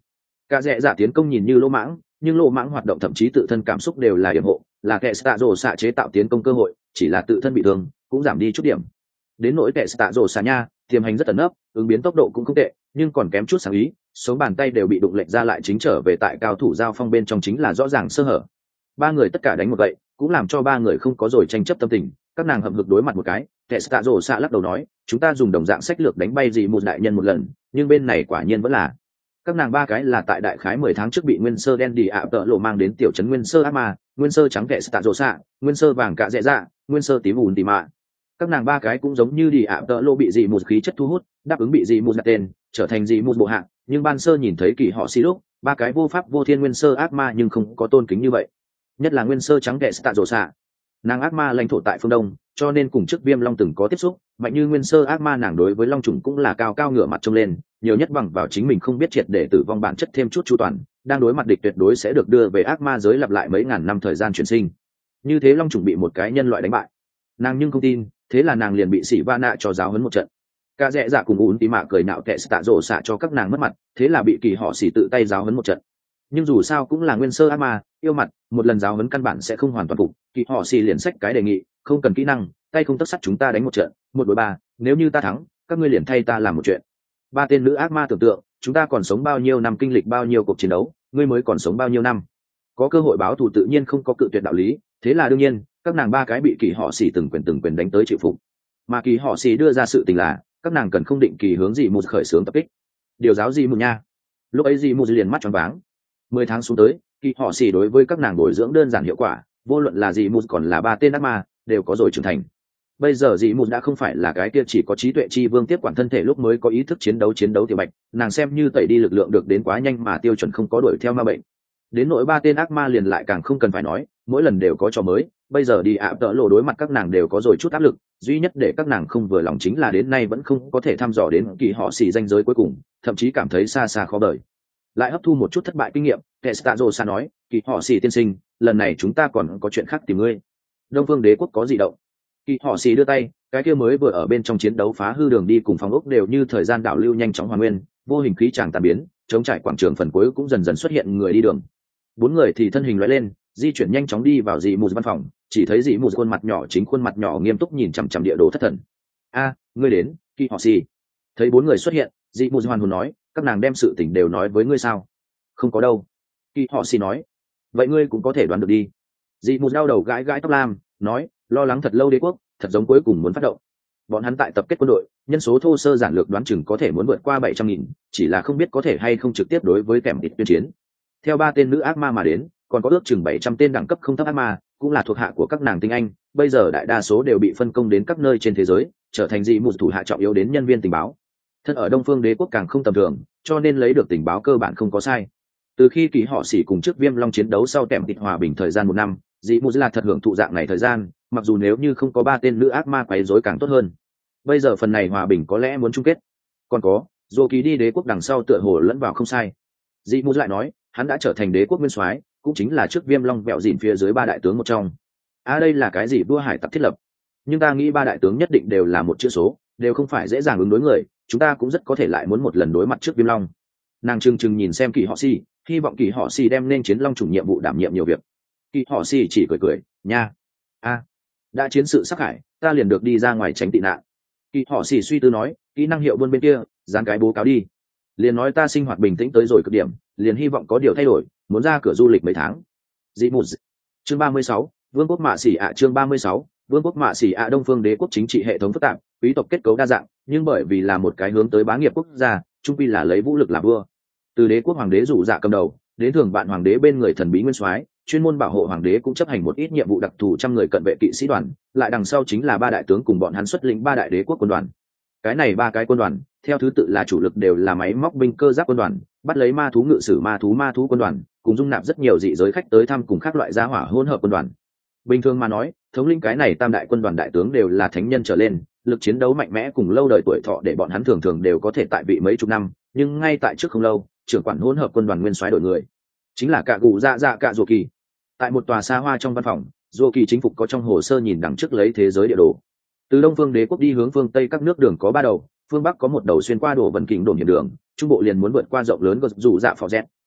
Cả rẽ giả tiến công nhìn như lỗ mãng, nhưng lỗ mãng hoạt động thậm chí tự thân cảm xúc đều là yểm hộ, là kẻ tạ rồ xạ chế tạo tiến công cơ hội, chỉ là tự thân bị thương cũng giảm đi chút điểm. Đến nỗi kẻ tạ rồ xạ nha, tiềm hành rất ẩn nấp, ứng biến tốc độ cũng không tệ, nhưng còn kém chút sáng ý, số bàn tay đều bị đụng lệch ra lại chính trở về tại cao thủ giao phong bên trong chính là rõ ràng sơ hở. Ba người tất cả đánh một vậy, cũng làm cho ba người không có rồi tranh chấp tâm tình, các nàng hậm hực đối mặt một cái, kẻ tạ rồ xạ lắc đầu nói, chúng ta dùng đồng dạng sách lược đánh bay gì một đại nhân một lần, nhưng bên này quả nhiên vẫn là các nàng ba cái là tại đại khái mười tháng trước bị nguyên sơ đen đi ạ tợ lộ mang đến tiểu trấn nguyên sơ ác ma, nguyên sơ trắng kệ tạ rồ xạ, nguyên sơ vàng cạ dẹ dạ, nguyên sơ tím ùn tì mạ. Các nàng ba cái cũng giống như đi ạ tợ lộ bị dị một khí chất thu hút, đáp ứng bị dị một đặt tên, trở thành dị một bộ hạng, nhưng ban sơ nhìn thấy kỳ họ xì lúc, ba cái vô pháp vô thiên nguyên sơ ác ma nhưng không có tôn kính như vậy. Nhất là nguyên sơ trắng kệ tạ rồ xạ, nàng ác ma lãnh thổ tại phương đông, cho nên cùng trước Viêm Long từng có tiếp xúc, mạnh như nguyên sơ ác ma nàng đối với long trùng cũng là cao cao ngửa mặt trông lên, nhiều nhất bằng vào chính mình không biết triệt để tử vong bản chất thêm chút chu toàn, đang đối mặt địch tuyệt đối sẽ được đưa về ác ma giới lặp lại mấy ngàn năm thời gian chuyển sinh. Như thế long trùng bị một cái nhân loại đánh bại, nàng nhưng không tin, thế là nàng liền bị sĩ va nạ cho giáo huấn một trận. Cả rẽ dạ cùng ún tí mạ cười nạo kệ tạ rổ xạ cho các nàng mất mặt, thế là bị kỳ họ xỉ tự tay giáo huấn một trận. Nhưng dù sao cũng là nguyên sơ ác ma, yêu mặt, một lần giáo huấn căn bản sẽ không hoàn toàn phục, kỳ họ xỉ liền sách cái đề nghị, không cần kỹ năng, tay không tất sắt chúng ta đánh một trận, một đối ba, nếu như ta thắng, các ngươi liền thay ta làm một chuyện. Ba tên nữ ác ma tưởng tượng, chúng ta còn sống bao nhiêu năm kinh lịch bao nhiêu cuộc chiến đấu, ngươi mới còn sống bao nhiêu năm. Có cơ hội báo thù tự nhiên không có cự tuyệt đạo lý, thế là đương nhiên, các nàng ba cái bị kỳ họ xỉ từng quyền từng quyền đánh tới chịu phục. Mà kỳ họ xỉ đưa ra sự tình là, các nàng cần không định kỳ hướng dị một khởi xướng tập kích. Điều giáo dị một nha. Lúc ấy dị một liền mắt tròn váng. Mười tháng xuống tới, kỳ họ xỉ đối với các nàng bồi dưỡng đơn giản hiệu quả, vô luận là dị một còn là ba tên ác ma, đều có rồi trưởng thành. Bây giờ dị một đã không phải là cái kia chỉ có trí tuệ chi vương tiếp quản thân thể lúc mới có ý thức chiến đấu chiến đấu tiểu bạch, nàng xem như tẩy đi lực lượng được đến quá nhanh mà tiêu chuẩn không có đuổi theo ma bệnh. Đến nỗi ba tên ác ma liền lại càng không cần phải nói, mỗi lần đều có trò mới, bây giờ đi ạ tợ lộ đối mặt các nàng đều có rồi chút áp lực, duy nhất để các nàng không vừa lòng chính là đến nay vẫn không có thể thăm dò đến kỳ họ xỉ danh giới cuối cùng, thậm chí cảm thấy xa xa khó đời. Lại hấp thu một chút thất bại kinh nghiệm, Testazo sa nói, kỳ họ xỉ tiên sinh, lần này chúng ta còn có chuyện khác tìm ngươi. Đông Phương Đế quốc có dị động. Kỳ họ xỉ đưa tay, cái kia mới vừa ở bên trong chiến đấu phá hư đường đi cùng phòng ốc đều như thời gian đảo lưu nhanh chóng hoàn nguyên, vô hình khí tràng tàn biến, chống trải quảng trường phần cuối cũng dần dần xuất hiện người đi đường. Bốn người thì thân hình lóe lên, di chuyển nhanh chóng đi vào dị mù văn phòng, chỉ thấy dị mù khuôn mặt nhỏ chính khuôn mặt nhỏ nghiêm túc nhìn chằm chằm địa đồ thất thần. A, ngươi đến, Kỳ họ xỉ. Thấy bốn người xuất hiện, dị mù hoàn hồn nói, các nàng đem sự tình đều nói với ngươi sao? Không có đâu. Kỳ họ xỉ nói. Vậy ngươi cũng có thể đoán được đi. Dị mù đau đầu gãi gãi tóc lam, nói, lo lắng thật lâu đế quốc, thật giống cuối cùng muốn phát động. Bọn hắn tại tập kết quân đội, nhân số thô sơ giản lược đoán chừng có thể muốn vượt qua bảy trăm nghìn, chỉ là không biết có thể hay không trực tiếp đối với kèm địch tuyên chiến. Theo ba tên nữ ác ma mà đến, còn có ước chừng bảy trăm tên đẳng cấp không thấp ác ma, cũng là thuộc hạ của các nàng tinh anh, bây giờ đại đa số đều bị phân công đến các nơi trên thế giới, trở thành dị một thủ hạ trọng yếu đến nhân viên tình báo. Thân ở Đông Phương Đế quốc càng không tầm thường, cho nên lấy được tình báo cơ bản không có sai. Từ khi Kỳ họ xỉ cùng trước Viêm Long chiến đấu sau kèm địch hòa bình thời gian một năm, dị một là thật hưởng thụ dạng này thời gian, mặc dù nếu như không có ba tên nữ ác ma quấy rối càng tốt hơn. Bây giờ phần này hòa bình có lẽ muốn chung kết. Còn có, Dô Kỳ đi đế quốc đằng sau tựa hồ lẫn vào không sai. Dị một lại nói, hắn đã trở thành đế quốc nguyên soái, cũng chính là trước Viêm Long vẹo dìn phía dưới ba đại tướng một trong. À đây là cái gì vua hải tặc thiết lập? Nhưng ta nghĩ ba đại tướng nhất định đều là một chữ số, đều không phải dễ dàng ứng đối người, chúng ta cũng rất có thể lại muốn một lần đối mặt trước Viêm Long. Nàng trừng trừng nhìn xem Kỳ họ xỉ, hy vọng Kỳ họ xỉ đem nên chiến long chủ nhiệm vụ đảm nhiệm nhiều việc. Kỳ họ xỉ chỉ cười cười, nha. A, đã chiến sự sắc hải, ta liền được đi ra ngoài tránh tị nạn. Kỳ họ xỉ suy tư nói, kỹ năng hiệu buôn bên kia, dán cái bố cáo đi. Liền nói ta sinh hoạt bình tĩnh tới rồi cực điểm, liền hy vọng có điều thay đổi, muốn ra cửa du lịch mấy tháng. Dị một chương ba mươi sáu, vương quốc mạ xỉ ạ chương ba mươi sáu, vương quốc mạ xỉ ạ. Đông Phương Đế quốc chính trị hệ thống phức tạp, quý tộc kết cấu đa dạng, nhưng bởi vì là một cái hướng tới bá nghiệp quốc gia, trung quy là lấy vũ lực làm vua. Từ đế quốc hoàng đế rủ dạ cầm đầu, đến thường bạn hoàng đế bên người thần bí nguyên soái, chuyên môn bảo hộ hoàng đế cũng chấp hành một ít nhiệm vụ đặc thù trăm người cận vệ kỵ sĩ đoàn, lại đằng sau chính là ba đại tướng cùng bọn hắn xuất lĩnh ba đại đế quốc quân đoàn. Cái này ba cái quân đoàn, theo thứ tự là chủ lực đều là máy móc binh cơ giáp quân đoàn, bắt lấy ma thú ngự sử ma thú ma thú quân đoàn, cùng dung nạp rất nhiều dị giới khách tới thăm cùng các loại gia hỏa hỗn hợp quân đoàn. Bình thường mà nói, thống lĩnh cái này tam đại quân đoàn đại tướng đều là thánh nhân trở lên, lực chiến đấu mạnh mẽ cùng lâu đời tuổi thọ để bọn hắn thường thường đều có thể tại vị mấy chục năm, nhưng ngay tại trước không lâu, trưởng quản hỗn hợp quân đoàn nguyên soái đổi người, chính là Cạ Cụ Dạ Dạ Cạ Dô Kỳ. Tại một tòa xa hoa trong văn phòng, Dô Kỳ chính phục có trong hồ sơ nhìn đằng trước lấy thế giới địa đồ. Từ Đông Phương Đế quốc đi hướng phương Tây các nước đường có ba đầu, phương Bắc có một đầu xuyên qua đổ vận kính đồn hiểm đường, trung bộ liền muốn vượt qua rộng lớn gật rủ dạ phò rét,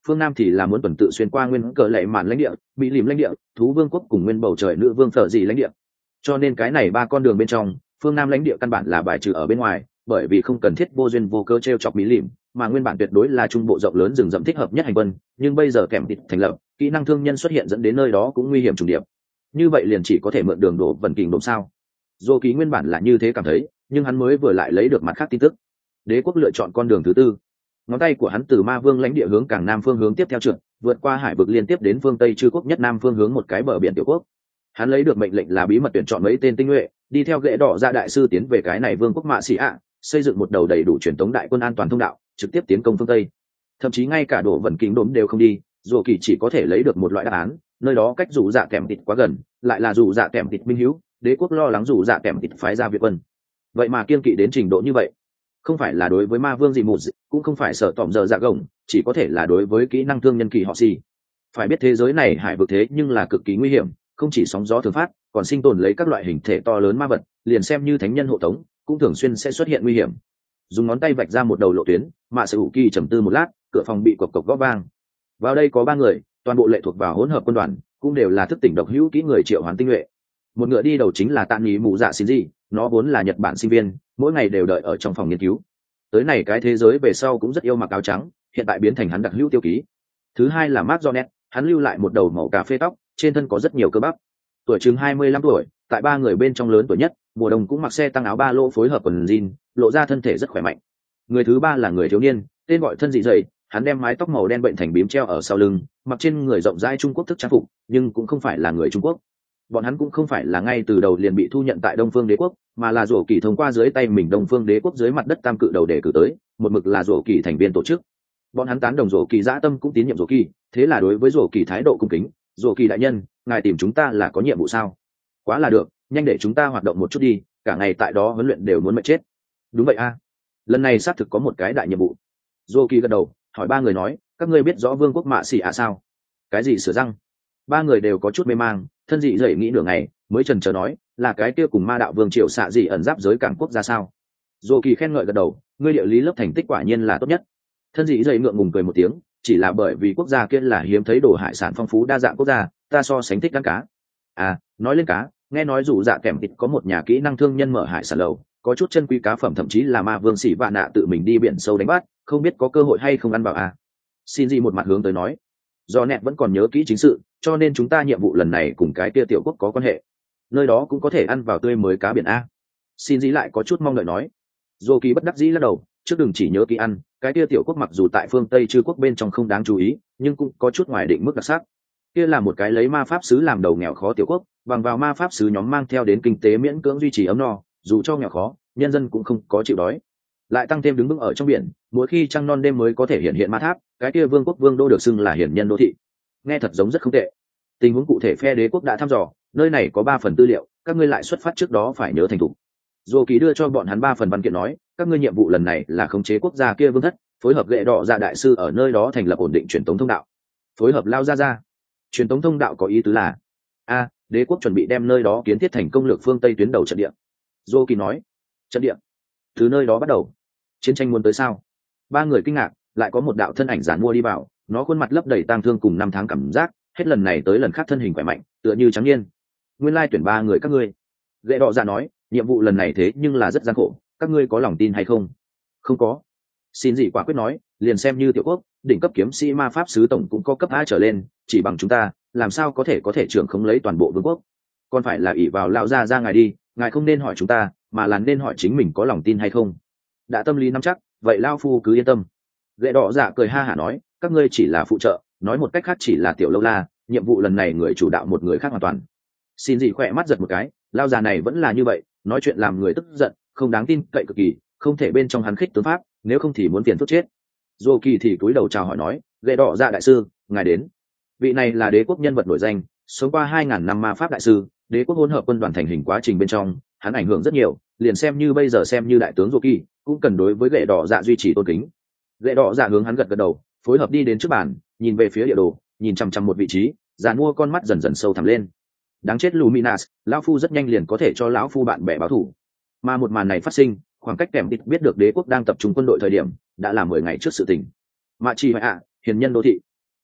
phương nam thì là muốn tuần tự xuyên qua nguyên cờ lệ mạn lãnh địa, bị lìm lãnh địa, thú vương quốc cùng nguyên bầu trời nữ vương phở dị lãnh địa. Cho nên cái này ba con đường bên trong, phương nam lãnh địa căn bản là bài trừ ở bên ngoài, bởi vì không cần thiết vô duyên vô cớ treo chọc mỹ lìm, mà nguyên bản tuyệt đối là trung bộ rộng lớn rừng rậm thích hợp nhất hành quân, nhưng bây giờ kèm thịt thành lập, kỹ năng thương nhân xuất hiện dẫn đến nơi đó cũng nguy hiểm trùng điệp. Như vậy liền chỉ có thể mượn đường đổ vần kình độm sao? Dô Kỳ nguyên bản là như thế cảm thấy, nhưng hắn mới vừa lại lấy được mặt khác tin tức. Đế quốc lựa chọn con đường thứ tư. Ngón tay của hắn từ ma vương lãnh địa hướng càng nam phương hướng tiếp theo trượt, vượt qua hải vực liên tiếp đến phương tây chư quốc nhất nam phương hướng một cái bờ biển tiểu quốc. Hắn lấy được mệnh lệnh là bí mật tuyển chọn mấy tên tinh nhuệ, đi theo ghệ đỏ ra đại sư tiến về cái này vương quốc mạ xỉ ạ, xây dựng một đầu đầy đủ truyền thống đại quân an toàn thông đạo, trực tiếp tiến công phương tây. Thậm chí ngay cả đổ vần kính đốm đều không đi, Dô Kỳ chỉ có thể lấy được một loại đáp án, nơi đó cách rủ dạ kèm thịt quá gần, lại là rủ dạ kèm thịt minh hữu, đế quốc lo lắng rủ dạ kèm thịt phái ra việt quân. Vậy mà kiên kỵ đến trình độ như vậy, không phải là đối với ma vương gì một, cũng không phải sợ tỏm giờ dạ gồng, chỉ có thể là đối với kỹ năng thương nhân kỳ họ xì. Phải biết thế giới này hải vực thế nhưng là cực kỳ nguy hiểm, không chỉ sóng gió thường phát, còn sinh tồn lấy các loại hình thể to lớn ma vật, liền xem như thánh nhân hộ tống, cũng thường xuyên sẽ xuất hiện nguy hiểm. Dùng ngón tay vạch ra một đầu lộ tuyến, Mạ Sở Hữu Kỳ trầm tư một lát, cửa phòng bị cộc cộc gõ vang. Vào đây có ba người, toàn bộ lệ thuộc vào hỗn hợp quân đoàn, cũng đều là thức tỉnh độc hữu kỹ người triệu hoán tinh nhuệ. Một ngựa đi đầu chính là Tạ Nghị Mù Dạ Xin Gì, nó vốn là Nhật Bản sinh viên, mỗi ngày đều đợi ở trong phòng nghiên cứu. Tới này cái thế giới về sau cũng rất yêu mặc áo trắng, hiện tại biến thành hắn đặc hữu tiêu ký. Thứ hai là Mark Jonet, hắn lưu lại một đầu màu cà phê tóc, trên thân có rất nhiều cơ bắp. Tuổi chừng hai mươi lăm tuổi, tại ba người bên trong lớn tuổi nhất, mùa đông cũng mặc xe tăng áo ba lỗ phối hợp quần jean, lộ ra thân thể rất khỏe mạnh. Người thứ ba là người thiếu niên, tên gọi thân dị dậy, hắn đem mái tóc màu đen bệnh thành bím treo ở sau lưng, mặc trên người rộng rãi Trung Quốc thức trang phục, nhưng cũng không phải là người Trung Quốc. Bọn hắn cũng không phải là ngay từ đầu liền bị thu nhận tại Đông Phương Đế quốc, mà là Dỗ Kỳ thông qua dưới tay mình Đông Phương Đế quốc dưới mặt đất tam cự đầu để cử tới, một mực là Dỗ Kỳ thành viên tổ chức. Bọn hắn tán đồng Dỗ Kỳ dã tâm cũng tín nhiệm Dỗ Kỳ, thế là đối với Dỗ Kỳ thái độ cung kính. Dỗ Kỳ đại nhân, ngài tìm chúng ta là có nhiệm vụ sao? Quá là được, nhanh để chúng ta hoạt động một chút đi, cả ngày tại đó huấn luyện đều muốn mệt chết. Đúng vậy a, lần này xác thực có một cái đại nhiệm vụ. Dỗ Kỳ gật đầu, hỏi ba người nói, các ngươi biết rõ vương quốc Mạ Xỉ ạ sao? Cái gì sửa răng? Ba người đều có chút mê mang, thân dị dậy nghĩ nửa ngày mới chần chờ nói, là cái kia cùng ma đạo vương triều xạ dị ẩn giáp giới cảng quốc gia sao? Dô Kỳ khen ngợi gật đầu, ngươi địa lý lớp thành tích quả nhiên là tốt nhất. Thân dị dậy ngượng ngùng cười một tiếng, chỉ là bởi vì quốc gia kia là hiếm thấy đồ hải sản phong phú đa dạng quốc gia, ta so sánh thích ăn cá. À, nói lên cá, nghe nói dù dạ kèm thịt có một nhà kỹ năng thương nhân mở hải sản lầu, có chút chân quý cá phẩm, thậm chí là ma vương xỉ vạn nạ tự mình đi biển sâu đánh bắt, không biết có cơ hội hay không ăn vào à? Xin gì một mặt hướng tới nói, do nẹt vẫn còn nhớ kỹ chính sự, cho nên chúng ta nhiệm vụ lần này cùng cái kia tiểu quốc có quan hệ, nơi đó cũng có thể ăn vào tươi mới cá biển a. Xin dĩ lại có chút mong đợi nói. Dô Kỳ bất đắc dĩ lắc đầu, trước đừng chỉ nhớ kỹ ăn, cái kia tiểu quốc mặc dù tại phương tây chư quốc bên trong không đáng chú ý, nhưng cũng có chút ngoài định mức đặc sắc. Kia là một cái lấy ma pháp sứ làm đầu nghèo khó tiểu quốc, bằng vào ma pháp sứ nhóm mang theo đến kinh tế miễn cưỡng duy trì ấm no, dù cho nghèo khó, nhân dân cũng không có chịu đói. Lại tăng thêm đứng vững ở trong biển, mỗi khi trăng non đêm mới có thể hiện hiện ma tháp, cái kia vương quốc vương đô được xưng là hiển nhân đô thị. Nghe thật giống rất không tệ. Tình huống cụ thể phe đế quốc đã thăm dò, nơi này có ba phần tư liệu, các ngươi lại xuất phát trước đó phải nhớ thành thục. Dô Kỳ đưa cho bọn hắn ba phần văn kiện nói, các ngươi nhiệm vụ lần này là khống chế quốc gia kia vương thất, phối hợp ghệ đỏ dạ đại sư ở nơi đó thành lập ổn định truyền thống thông đạo, phối hợp lao ra ra. Truyền thống thông đạo có ý tứ là, a, đế quốc chuẩn bị đem nơi đó kiến thiết thành công lược phương tây tuyến đầu trận địa. Dô Kỳ nói, trận địa? Từ nơi đó bắt đầu, chiến tranh muốn tới sao? Ba người kinh ngạc, lại có một đạo thân ảnh giản mua đi vào, nó khuôn mặt lấp đầy tang thương cùng năm tháng cảm giác, hết lần này tới lần khác thân hình khỏe mạnh, tựa như trắng niên. Nguyên lai tuyển ba người các ngươi. Ghệ đỏ dạ nói, nhiệm vụ lần này thế nhưng là rất gian khổ, các ngươi có lòng tin hay không? Không có. Xin gì quả quyết nói, liền xem như tiểu quốc, đỉnh cấp kiếm sĩ ma pháp sứ tổng cũng có cấp A trở lên, chỉ bằng chúng ta, làm sao có thể có thể trưởng không lấy toàn bộ vương quốc? Còn phải là ỷ vào lão gia ra ngài đi, ngài không nên hỏi chúng ta, mà là nên hỏi chính mình có lòng tin hay không. Đã tâm lý nắm chắc, vậy lao phu cứ yên tâm. Ghệ đỏ dạ cười ha hả nói, các ngươi chỉ là phụ trợ, nói một cách khác chỉ là tiểu lâu la, nhiệm vụ lần này người chủ đạo một người khác hoàn toàn. Xin gì khỏe mắt giật một cái, lao già này vẫn là như vậy, nói chuyện làm người tức giận, không đáng tin cậy cực kỳ, không thể bên trong hắn khích tướng pháp, nếu không thì muốn tiền phức chết. Dô Kỳ thì cúi đầu chào hỏi nói, ghệ đỏ dạ đại sư, ngài đến. Vị này là đế quốc nhân vật nổi danh, sống qua hai ngàn năm ma pháp đại sư, đế quốc hỗn hợp quân đoàn thành hình quá trình bên trong, hắn ảnh hưởng rất nhiều, liền xem như bây giờ xem như đại tướng Dô Kỳ, cũng cần đối với ghệ đỏ dạ duy trì tôn kính. Ghệ đỏ dạ hướng hắn gật gật đầu, phối hợp đi đến trước bàn, nhìn về phía địa đồ, nhìn chằm chằm một vị trí, giàn mua con mắt dần dần sâu thẳm lên. Đáng chết Luminas, lão phu rất nhanh liền có thể cho lão phu bạn bè báo thù. Mà một màn này phát sinh, khoảng cách kèm địch biết được đế quốc đang tập trung quân đội thời điểm, đã là mười ngày trước sự tình. Mạ Chi Hoại ạ, hiền nhân đô thị.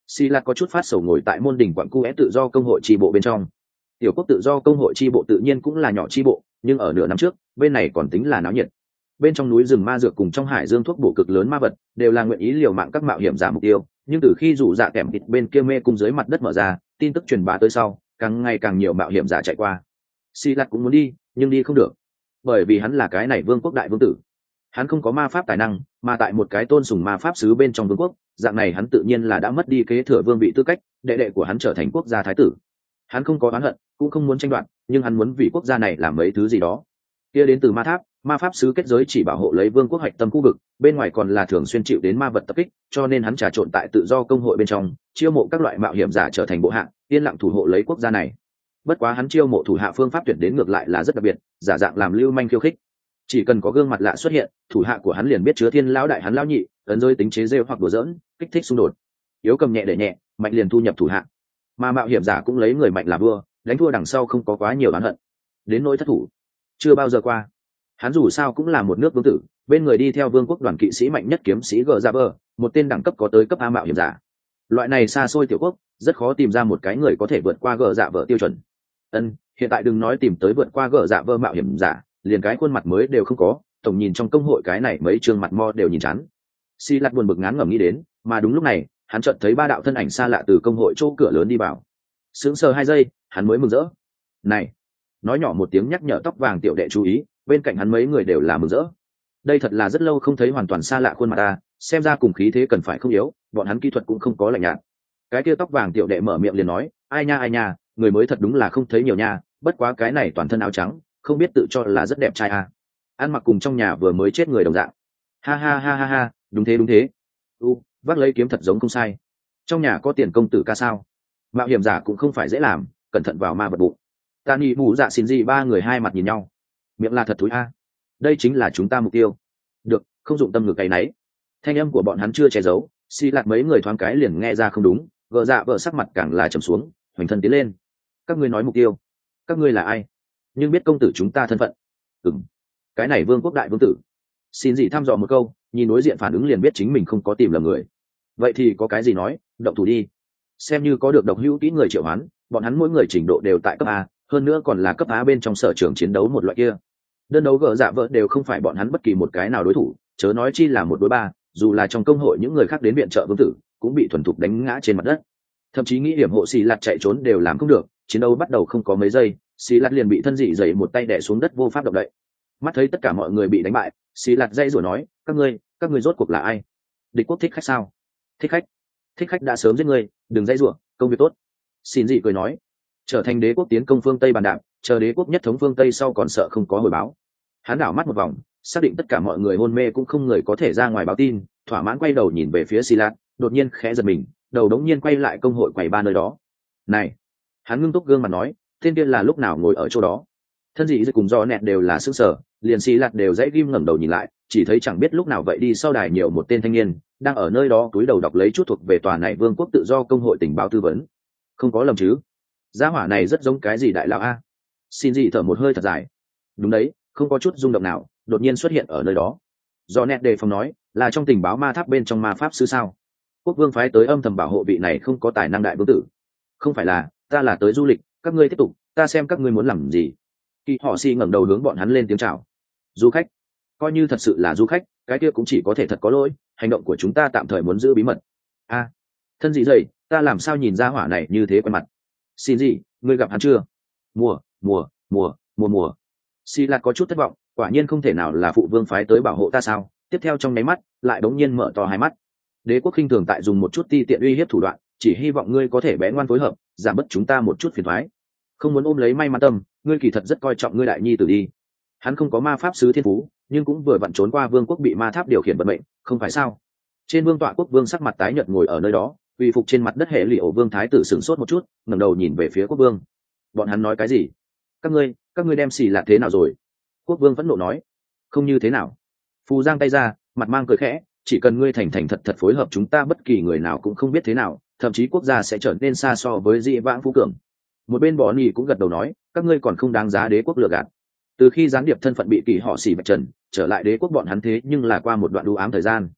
xì lạt có chút phát sầu ngồi tại môn đình quặng cu é tự do công hội tri bộ bên trong. Tiểu quốc tự do công hội tri bộ tự nhiên cũng là nhỏ tri bộ, nhưng ở nửa năm trước bên này còn tính là náo nhiệt. Bên trong núi rừng ma dược cùng trong hải dương thuốc bổ cực lớn ma vật đều là nguyện ý liều mạng các mạo hiểm giả mục tiêu, nhưng từ khi rủ dạ kèm thịt bên kia mê cung dưới mặt đất mở ra, tin tức truyền bá tới sau, càng ngày càng nhiều mạo hiểm giả chạy qua. Xì lạt cũng muốn đi, nhưng đi không được, bởi vì hắn là cái này vương quốc đại vương tử. Hắn không có ma pháp tài năng, mà tại một cái tôn sùng ma pháp sứ bên trong vương quốc, dạng này hắn tự nhiên là đã mất đi kế thừa vương vị tư cách, đệ đệ của hắn trở thành quốc gia thái tử. Hắn không có oán hận, cũng không muốn tranh đoạt, nhưng hắn muốn vì quốc gia này làm mấy thứ gì đó. Kia đến từ ma tháp, ma pháp sứ kết giới chỉ bảo hộ lấy vương quốc hạch tâm khu vực, bên ngoài còn là thường xuyên chịu đến ma vật tập kích, cho nên hắn trà trộn tại tự do công hội bên trong, chiêu mộ các loại mạo hiểm giả trở thành bộ hạ, yên lặng thủ hộ lấy quốc gia này. Bất quá hắn chiêu mộ thủ hạ phương pháp tuyển đến ngược lại là rất đặc biệt, giả dạng làm lưu manh khiêu khích. Chỉ cần có gương mặt lạ xuất hiện, thủ hạ của hắn liền biết chứa thiên lão đại hắn lão nhị, ấn rơi tính chế rêu hoặc đùa giỡn, kích thích xung đột. Yếu cầm nhẹ để nhẹ, mạnh liền thu nhập thủ hạ. Mà mạo hiểm giả cũng lấy người mạnh làm vua, đánh thua đằng sau không có quá nhiều oán hận. Đến nỗi thất thủ, chưa bao giờ qua. Hắn dù sao cũng là một nước vương tử, bên người đi theo vương quốc đoàn kỵ sĩ mạnh nhất kiếm sĩ gờ ra bờ, một tên đẳng cấp có tới cấp A mạo hiểm giả. Loại này xa xôi tiểu quốc, rất khó tìm ra một cái người có thể vượt qua gờ dạ vợ tiêu chuẩn. Ân, hiện tại đừng nói tìm tới vượt qua gờ dạ vợ mạo hiểm giả, liền cái khuôn mặt mới đều không có, tổng nhìn trong công hội cái này mấy trương mặt mo đều nhìn chán. Si lạt buồn bực ngán ngẩm nghĩ đến, mà đúng lúc này, hắn chợt thấy ba đạo thân ảnh xa lạ từ công hội chỗ cửa lớn đi vào. Sững sờ hai giây, hắn mới mừng rỡ. Này, nói nhỏ một tiếng nhắc nhở tóc vàng tiểu đệ chú ý, bên cạnh hắn mấy người đều là mừng rỡ. Đây thật là rất lâu không thấy hoàn toàn xa lạ khuôn mặt ta, xem ra cùng khí thế cần phải không yếu, bọn hắn kỹ thuật cũng không có lạnh nhạt. Cái kia tóc vàng tiểu đệ mở miệng liền nói, ai nha ai nha, người mới thật đúng là không thấy nhiều nha, bất quá cái này toàn thân áo trắng, không biết tự cho là rất đẹp trai à. Ăn mặc cùng trong nhà vừa mới chết người đồng dạng. Ha ha ha ha ha, đúng thế đúng thế. U, vác lấy kiếm thật giống không sai. Trong nhà có tiền công tử ca sao? Mạo hiểm giả cũng không phải dễ làm, cẩn thận vào ma vật bụng. Ta nghĩ mù dạ xin gì ba người hai mặt nhìn nhau. Miệng là thật thúi a. Đây chính là chúng ta mục tiêu. Được, không dụng tâm ngược cái nấy. Thanh âm của bọn hắn chưa che giấu, xì lạt mấy người thoáng cái liền nghe ra không đúng, gờ dạ vợ sắc mặt càng là trầm xuống, hoành thân tiến lên. Các ngươi nói mục tiêu, các ngươi là ai? Nhưng biết công tử chúng ta thân phận. Ừm, cái này vương quốc đại vương tử. Xin gì thăm dò một câu, nhìn đối diện phản ứng liền biết chính mình không có tìm lầm người. Vậy thì có cái gì nói, động thủ đi. Xem như có được độc hữu kỹ người triệu hoán, bọn hắn mỗi người trình độ đều tại cấp A, hơn nữa còn là cấp A bên trong sở trường chiến đấu một loại kia. Đơn đấu gờ dạ vợ đều không phải bọn hắn bất kỳ một cái nào đối thủ, chớ nói chi là một đối ba, dù là trong công hội những người khác đến viện trợ vương tử cũng bị thuần thục đánh ngã trên mặt đất. Thậm chí nghĩ điểm hộ xì lạt chạy trốn đều làm không được, chiến đấu bắt đầu không có mấy giây, xì lạt liền bị thân dị dày một tay đè xuống đất vô pháp động đậy. Mắt thấy tất cả mọi người bị đánh bại, xì lạt dây rồi nói, các ngươi các ngươi rốt cuộc là ai? Địch quốc thích khách sao? Thích khách? Thích khách đã sớm giết ngươi, đừng dây rủa, công việc tốt. Xin dị cười nói, trở thành đế quốc tiến công phương tây bàn đạp, chờ đế quốc nhất thống phương tây sau còn sợ không có hồi báo. Hắn đảo mắt một vòng, xác định tất cả mọi người hôn mê cũng không người có thể ra ngoài báo tin, thỏa mãn quay đầu nhìn về phía xì lạt, đột nhiên khẽ giật mình, đầu đống nhiên quay lại công hội quầy ba nơi đó. Này, hắn ngưng túc gương mặt nói, tên kia là lúc nào ngồi ở chỗ đó? Thân dị cùng do nẹt đều là sững sờ, liền xì lạt đều dãy ghim ngẩng đầu nhìn lại, chỉ thấy chẳng biết lúc nào vậy đi sau đài nhiều một tên thanh niên đang ở nơi đó túi đầu đọc lấy chút thuộc về tòa này vương quốc tự do công hội tình báo tư vấn. Không có lầm chứ? Gia hỏa này rất giống cái gì đại lão a? Xin dị thở một hơi thật dài. Đúng đấy, không có chút rung động nào, đột nhiên xuất hiện ở nơi đó. Do nẹt đề phòng nói, là trong tình báo ma tháp bên trong ma pháp sư sao? Quốc vương phái tới âm thầm bảo hộ vị này không có tài năng đại vương tử. Không phải là, ta là tới du lịch, các ngươi tiếp tục, ta xem các ngươi muốn làm gì. Khi họ si ngẩng đầu hướng bọn hắn lên tiếng chào. Du khách, coi như thật sự là du khách, cái kia cũng chỉ có thể thật có lỗi, hành động của chúng ta tạm thời muốn giữ bí mật. A, thân dị dậy, ta làm sao nhìn ra hỏa này như thế quen mặt? Xin gì, ngươi gặp hắn chưa? Mùa, mùa, mùa, mùa mùa. Si lạt có chút thất vọng, quả nhiên không thể nào là phụ vương phái tới bảo hộ ta sao? Tiếp theo trong nháy mắt, lại đống nhiên mở to hai mắt. Đế quốc khinh thường tại dùng một chút ti tiện uy hiếp thủ đoạn, chỉ hy vọng ngươi có thể bé ngoan phối hợp, giảm bớt chúng ta một chút phiền toái. Không muốn ôm lấy may mắn tâm, ngươi kỳ thật rất coi trọng ngươi đại nhi tử đi. Hắn không có ma pháp sứ thiên phú, nhưng cũng vừa vặn trốn qua vương quốc bị ma tháp điều khiển vận mệnh, không phải sao? Trên vương tọa quốc vương sắc mặt tái nhợt ngồi ở nơi đó, uy phục trên mặt đất hệ lụy ổ vương thái tử sửng sốt một chút, ngẩng đầu nhìn về phía quốc vương. Bọn hắn nói cái gì? Các ngươi, các ngươi đem xì lạt thế nào rồi? Quốc vương vẫn nộ nói, không như thế nào. Phù giang tay ra, mặt mang cười khẽ, chỉ cần ngươi thành thành thật thật phối hợp chúng ta, bất kỳ người nào cũng không biết thế nào, thậm chí quốc gia sẽ trở nên xa so với dị vãng phú cường. Một bên bỏ nhì cũng gật đầu nói, các ngươi còn không đáng giá đế quốc lừa gạt. Từ khi gián điệp thân phận bị kỳ họ xỉ vạch trần, trở lại đế quốc bọn hắn thế nhưng là qua một đoạn đu ám thời gian.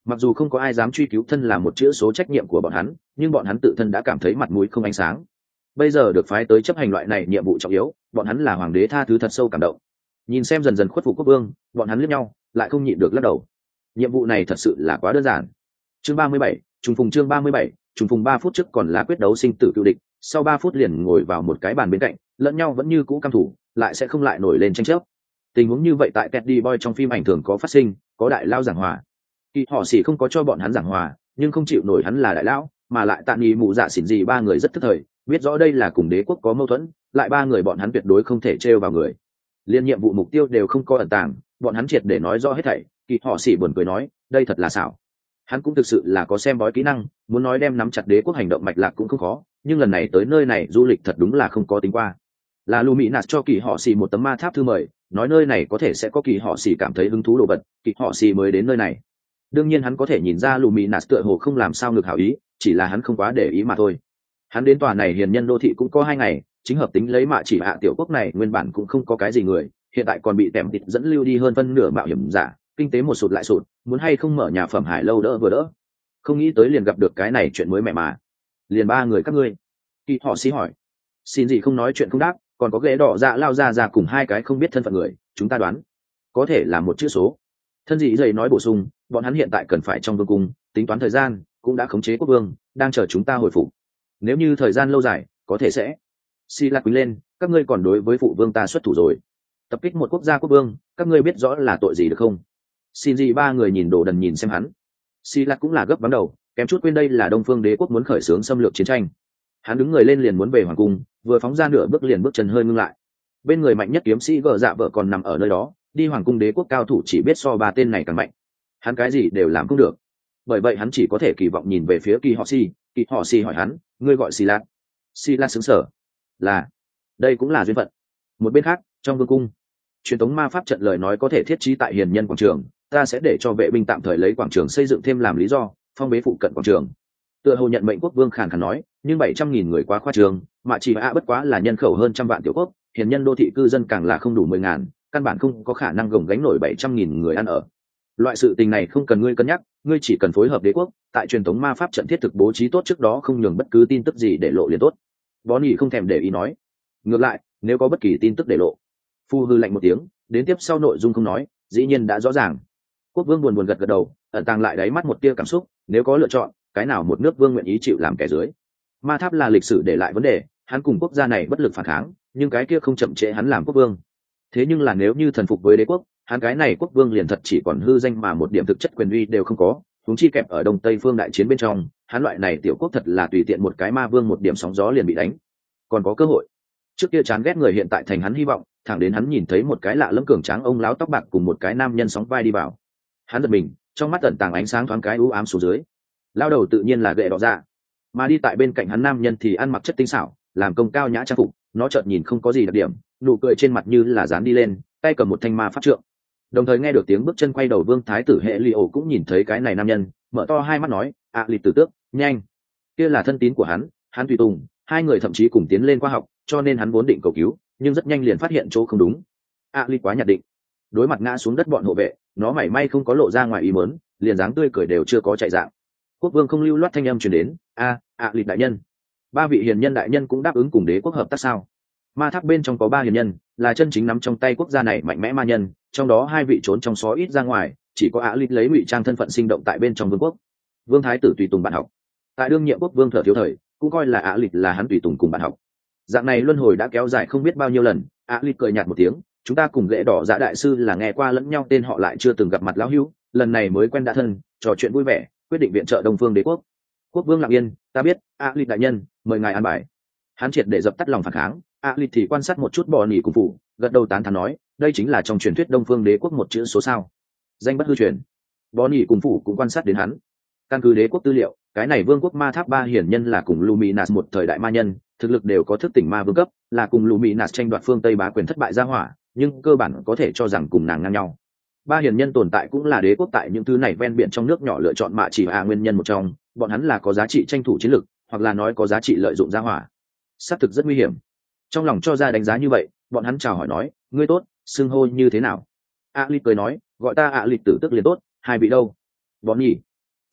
Mặc dù không có ai dám truy cứu thân là một chữ số trách nhiệm của bọn hắn, nhưng bọn hắn tự thân đã cảm thấy mặt mũi không ánh sáng. Bây giờ được phái tới chấp hành loại này nhiệm vụ trọng yếu, bọn hắn là hoàng đế tha thứ thật sâu cảm động. Nhìn xem dần dần khuất phục quốc vương, bọn hắn liếc nhau, lại không nhịn được lắc đầu. Nhiệm vụ này thật sự là quá đơn giản. Chương ba mươi bảy, trùng phùng chương ba mươi bảy, trùng phùng ba phút trước còn là quyết đấu sinh tử cựu địch, sau ba phút liền ngồi vào một cái bàn bên cạnh, lẫn nhau vẫn như cũ căm thủ, lại sẽ không lại nổi lên tranh chấp. Tình huống như vậy tại Teddy Boy trong phim ảnh thường có phát sinh, có đại lao giảng hòa. Kỳ họ xỉ không có cho bọn hắn giảng hòa, nhưng không chịu nổi hắn là đại lão, mà lại Tạ Nghị mụ dạ xỉn gì ba người rất tức thời, biết rõ đây là cùng đế quốc có mâu thuẫn, lại ba người bọn hắn tuyệt đối không thể trêu vào người. Liên nhiệm vụ mục tiêu đều không có ẩn tàng, bọn hắn triệt để nói rõ hết thảy. Kỳ họ xỉ buồn cười nói, đây thật là xảo. Hắn cũng thực sự là có xem bói kỹ năng, muốn nói đem nắm chặt đế quốc hành động mạch lạc cũng không khó, nhưng lần này tới nơi này du lịch thật đúng là không có tính qua. Là Luminas cho Kỳ họ xỉ một tấm ma tháp thư mời, nói nơi này có thể sẽ có Kỳ họ xỉ cảm thấy hứng thú đồ vật, Kỳ họ xỉ mới đến nơi này. Đương nhiên hắn có thể nhìn ra Luminas tựa hồ không làm sao ngược hảo ý, chỉ là hắn không quá để ý mà thôi. Hắn đến tòa này hiền nhân đô thị cũng có hai ngày, chính hợp tính lấy mạ chỉ hạ tiểu quốc này nguyên bản cũng không có cái gì người, hiện tại còn bị tèm thịt dẫn lưu đi hơn phân nửa mạo hiểm giả, kinh tế một sụt lại sụt, muốn hay không mở nhà phẩm hải lâu đỡ vừa đỡ. Không nghĩ tới liền gặp được cái này chuyện mới mẹ mà. Liền ba người các ngươi. Kỳ họ xí hỏi. Xin gì không nói chuyện không đáp, còn có ghế đỏ dạ lao ra ra cùng hai cái không biết thân phận người, chúng ta đoán có thể là một chữ số. Thân dị dày nói bổ sung, bọn hắn hiện tại cần phải trong vương cung tính toán thời gian, cũng đã khống chế quốc vương, đang chờ chúng ta hồi phục. Nếu như thời gian lâu dài, có thể sẽ xì lạc quý lên, các ngươi còn đối với phụ vương ta xuất thủ rồi, tập kích một quốc gia quốc vương, các ngươi biết rõ là tội gì được không? Xin gì ba người nhìn đồ đần nhìn xem hắn. Xì lạc cũng là gấp vắng đầu, kém chút quên đây là đông phương đế quốc muốn khởi xướng xâm lược chiến tranh. Hắn đứng người lên liền muốn về hoàng cung, vừa phóng ra nửa bước liền bước chân hơi ngưng lại. Bên người mạnh nhất kiếm sĩ gờ dạ vợ còn nằm ở nơi đó, đi hoàng cung đế quốc cao thủ chỉ biết so ba tên này càng mạnh. Hắn cái gì đều làm không được, bởi vậy hắn chỉ có thể kỳ vọng nhìn về phía Kỳ họ xì. Kỳ họ xì hỏi hắn, ngươi gọi xì lạc? Xì lạc sững sờ, là đây cũng là duyên phận. Một bên khác trong vương cung, truyền thống ma pháp trận lời nói có thể thiết trí tại hiền nhân quảng trường, ta sẽ để cho vệ binh tạm thời lấy quảng trường xây dựng thêm làm lý do phong bế phụ cận quảng trường. Tựa hồ nhận mệnh quốc vương khàn khàn nói, nhưng bảy trăm nghìn người quá khoa trường, mà chỉ a bất quá là nhân khẩu hơn trăm vạn tiểu quốc, hiền nhân đô thị cư dân càng là không đủ mười ngàn, căn bản không có khả năng gồng gánh nổi bảy trăm nghìn người ăn ở. Loại sự tình này không cần ngươi cân nhắc, ngươi chỉ cần phối hợp đế quốc tại truyền thống ma pháp trận thiết thực bố trí tốt trước đó, không nhường bất cứ tin tức gì để lộ liền tốt. Bonnie không thèm để ý nói, ngược lại nếu có bất kỳ tin tức để lộ. Phu hư lạnh một tiếng, đến tiếp sau nội dung không nói, dĩ nhiên đã rõ ràng. Quốc vương buồn buồn gật gật đầu, ẩn tàng lại đáy mắt một tia cảm xúc, nếu có lựa chọn, cái nào một nước vương nguyện ý chịu làm kẻ dưới. Ma tháp là lịch sử để lại vấn đề, hắn cùng quốc gia này bất lực phản kháng, nhưng cái kia không chậm trễ hắn làm quốc vương. Thế nhưng là nếu như thần phục với đế quốc, hắn cái này quốc vương liền thật chỉ còn hư danh mà một điểm thực chất quyền uy đều không có, huống chi kẹp ở đông tây phương đại chiến bên trong, hắn loại này tiểu quốc thật là tùy tiện một cái ma vương một điểm sóng gió liền bị đánh. Còn có cơ hội. Trước kia chán ghét người hiện tại thành hắn hy vọng, thẳng đến hắn nhìn thấy một cái lạ lẫm cường tráng ông láo tóc bạc cùng một cái nam nhân sóng vai đi vào. Hắn giật mình, trong mắt tận tàng ánh sáng thoáng cái u ám xuống dưới. Lao đầu tự nhiên là gậy đỏ ra, mà đi tại bên cạnh hắn nam nhân thì ăn mặc chất tinh xảo, làm công cao nhã trang phục, nó chợt nhìn không có gì đặc điểm, nụ cười trên mặt như là dán đi lên, tay cầm một thanh ma pháp trượng. Đồng thời nghe được tiếng bước chân quay đầu vương thái tử hệ Leo cũng nhìn thấy cái này nam nhân, mở to hai mắt nói, ạ à, lịch tử tước, nhanh. Kia là thân tín của hắn, hắn tùy tùng, hai người thậm chí cùng tiến lên khoa học, cho nên hắn vốn định cầu cứu, nhưng rất nhanh liền phát hiện chỗ không đúng. ạ à, lịch quá nhạt định. Đối mặt ngã xuống đất bọn hộ vệ, nó mảy may không có lộ ra ngoài ý muốn, liền dáng tươi cười đều chưa có chạy dạng. Quốc vương không lưu loát thanh âm truyền đến, a ạ à, lịch đại nhân. Ba vị hiền nhân đại nhân cũng đáp ứng cùng đế quốc hợp tác sao? Ma tháp bên trong có ba hiền nhân, là chân chính nắm trong tay quốc gia này mạnh mẽ ma nhân, trong đó hai vị trốn trong xó ít ra ngoài, chỉ có ạ lịch lấy ngụy trang thân phận sinh động tại bên trong vương quốc. Vương thái tử tùy tùng bạn học, tại đương nhiệm quốc vương thở thiếu thời, cũng coi là ạ lịch là hắn tùy tùng cùng bạn học. Dạng này luân hồi đã kéo dài không biết bao nhiêu lần. ạ lịch cười nhạt một tiếng, chúng ta cùng lễ đỏ dạ đại sư là nghe qua lẫn nhau tên họ lại chưa từng gặp mặt lão hữu, lần này mới quen đã thân, trò chuyện vui vẻ, quyết định viện trợ đông phương đế quốc. Quốc vương lặng yên, ta biết, ạ lịch đại nhân, mời ngài an bài. Hắn triệt để dập tắt lòng phản kháng. ạ lịch thì quan sát một chút bò nỉ cùng phụ, gật đầu tán thán nói, đây chính là trong truyền thuyết đông phương đế quốc một chữ số sao? Danh bất hư truyền. Bò nỉ cùng phụ cũng quan sát đến hắn. Căn cứ đế quốc tư liệu, cái này vương quốc ma tháp ba hiển nhân là cùng Luminas một thời đại ma nhân, thực lực đều có thức tỉnh ma vương cấp, là cùng Luminas tranh đoạt phương Tây bá quyền thất bại ra hỏa, nhưng cơ bản có thể cho rằng cùng nàng ngang nhau. Ba hiền nhân tồn tại cũng là đế quốc tại những thứ này ven biển trong nước nhỏ lựa chọn mạ chỉ hạ nguyên nhân một trong, bọn hắn là có giá trị tranh thủ chiến lực, hoặc là nói có giá trị lợi dụng ra hỏa. Xác thực rất nguy hiểm. Trong lòng cho ra đánh giá như vậy, bọn hắn chào hỏi nói, ngươi tốt, xưng hô như thế nào? A lịch cười nói, gọi ta ạ lịch tử tức liền tốt, hai vị đâu? Bọn nhỉ,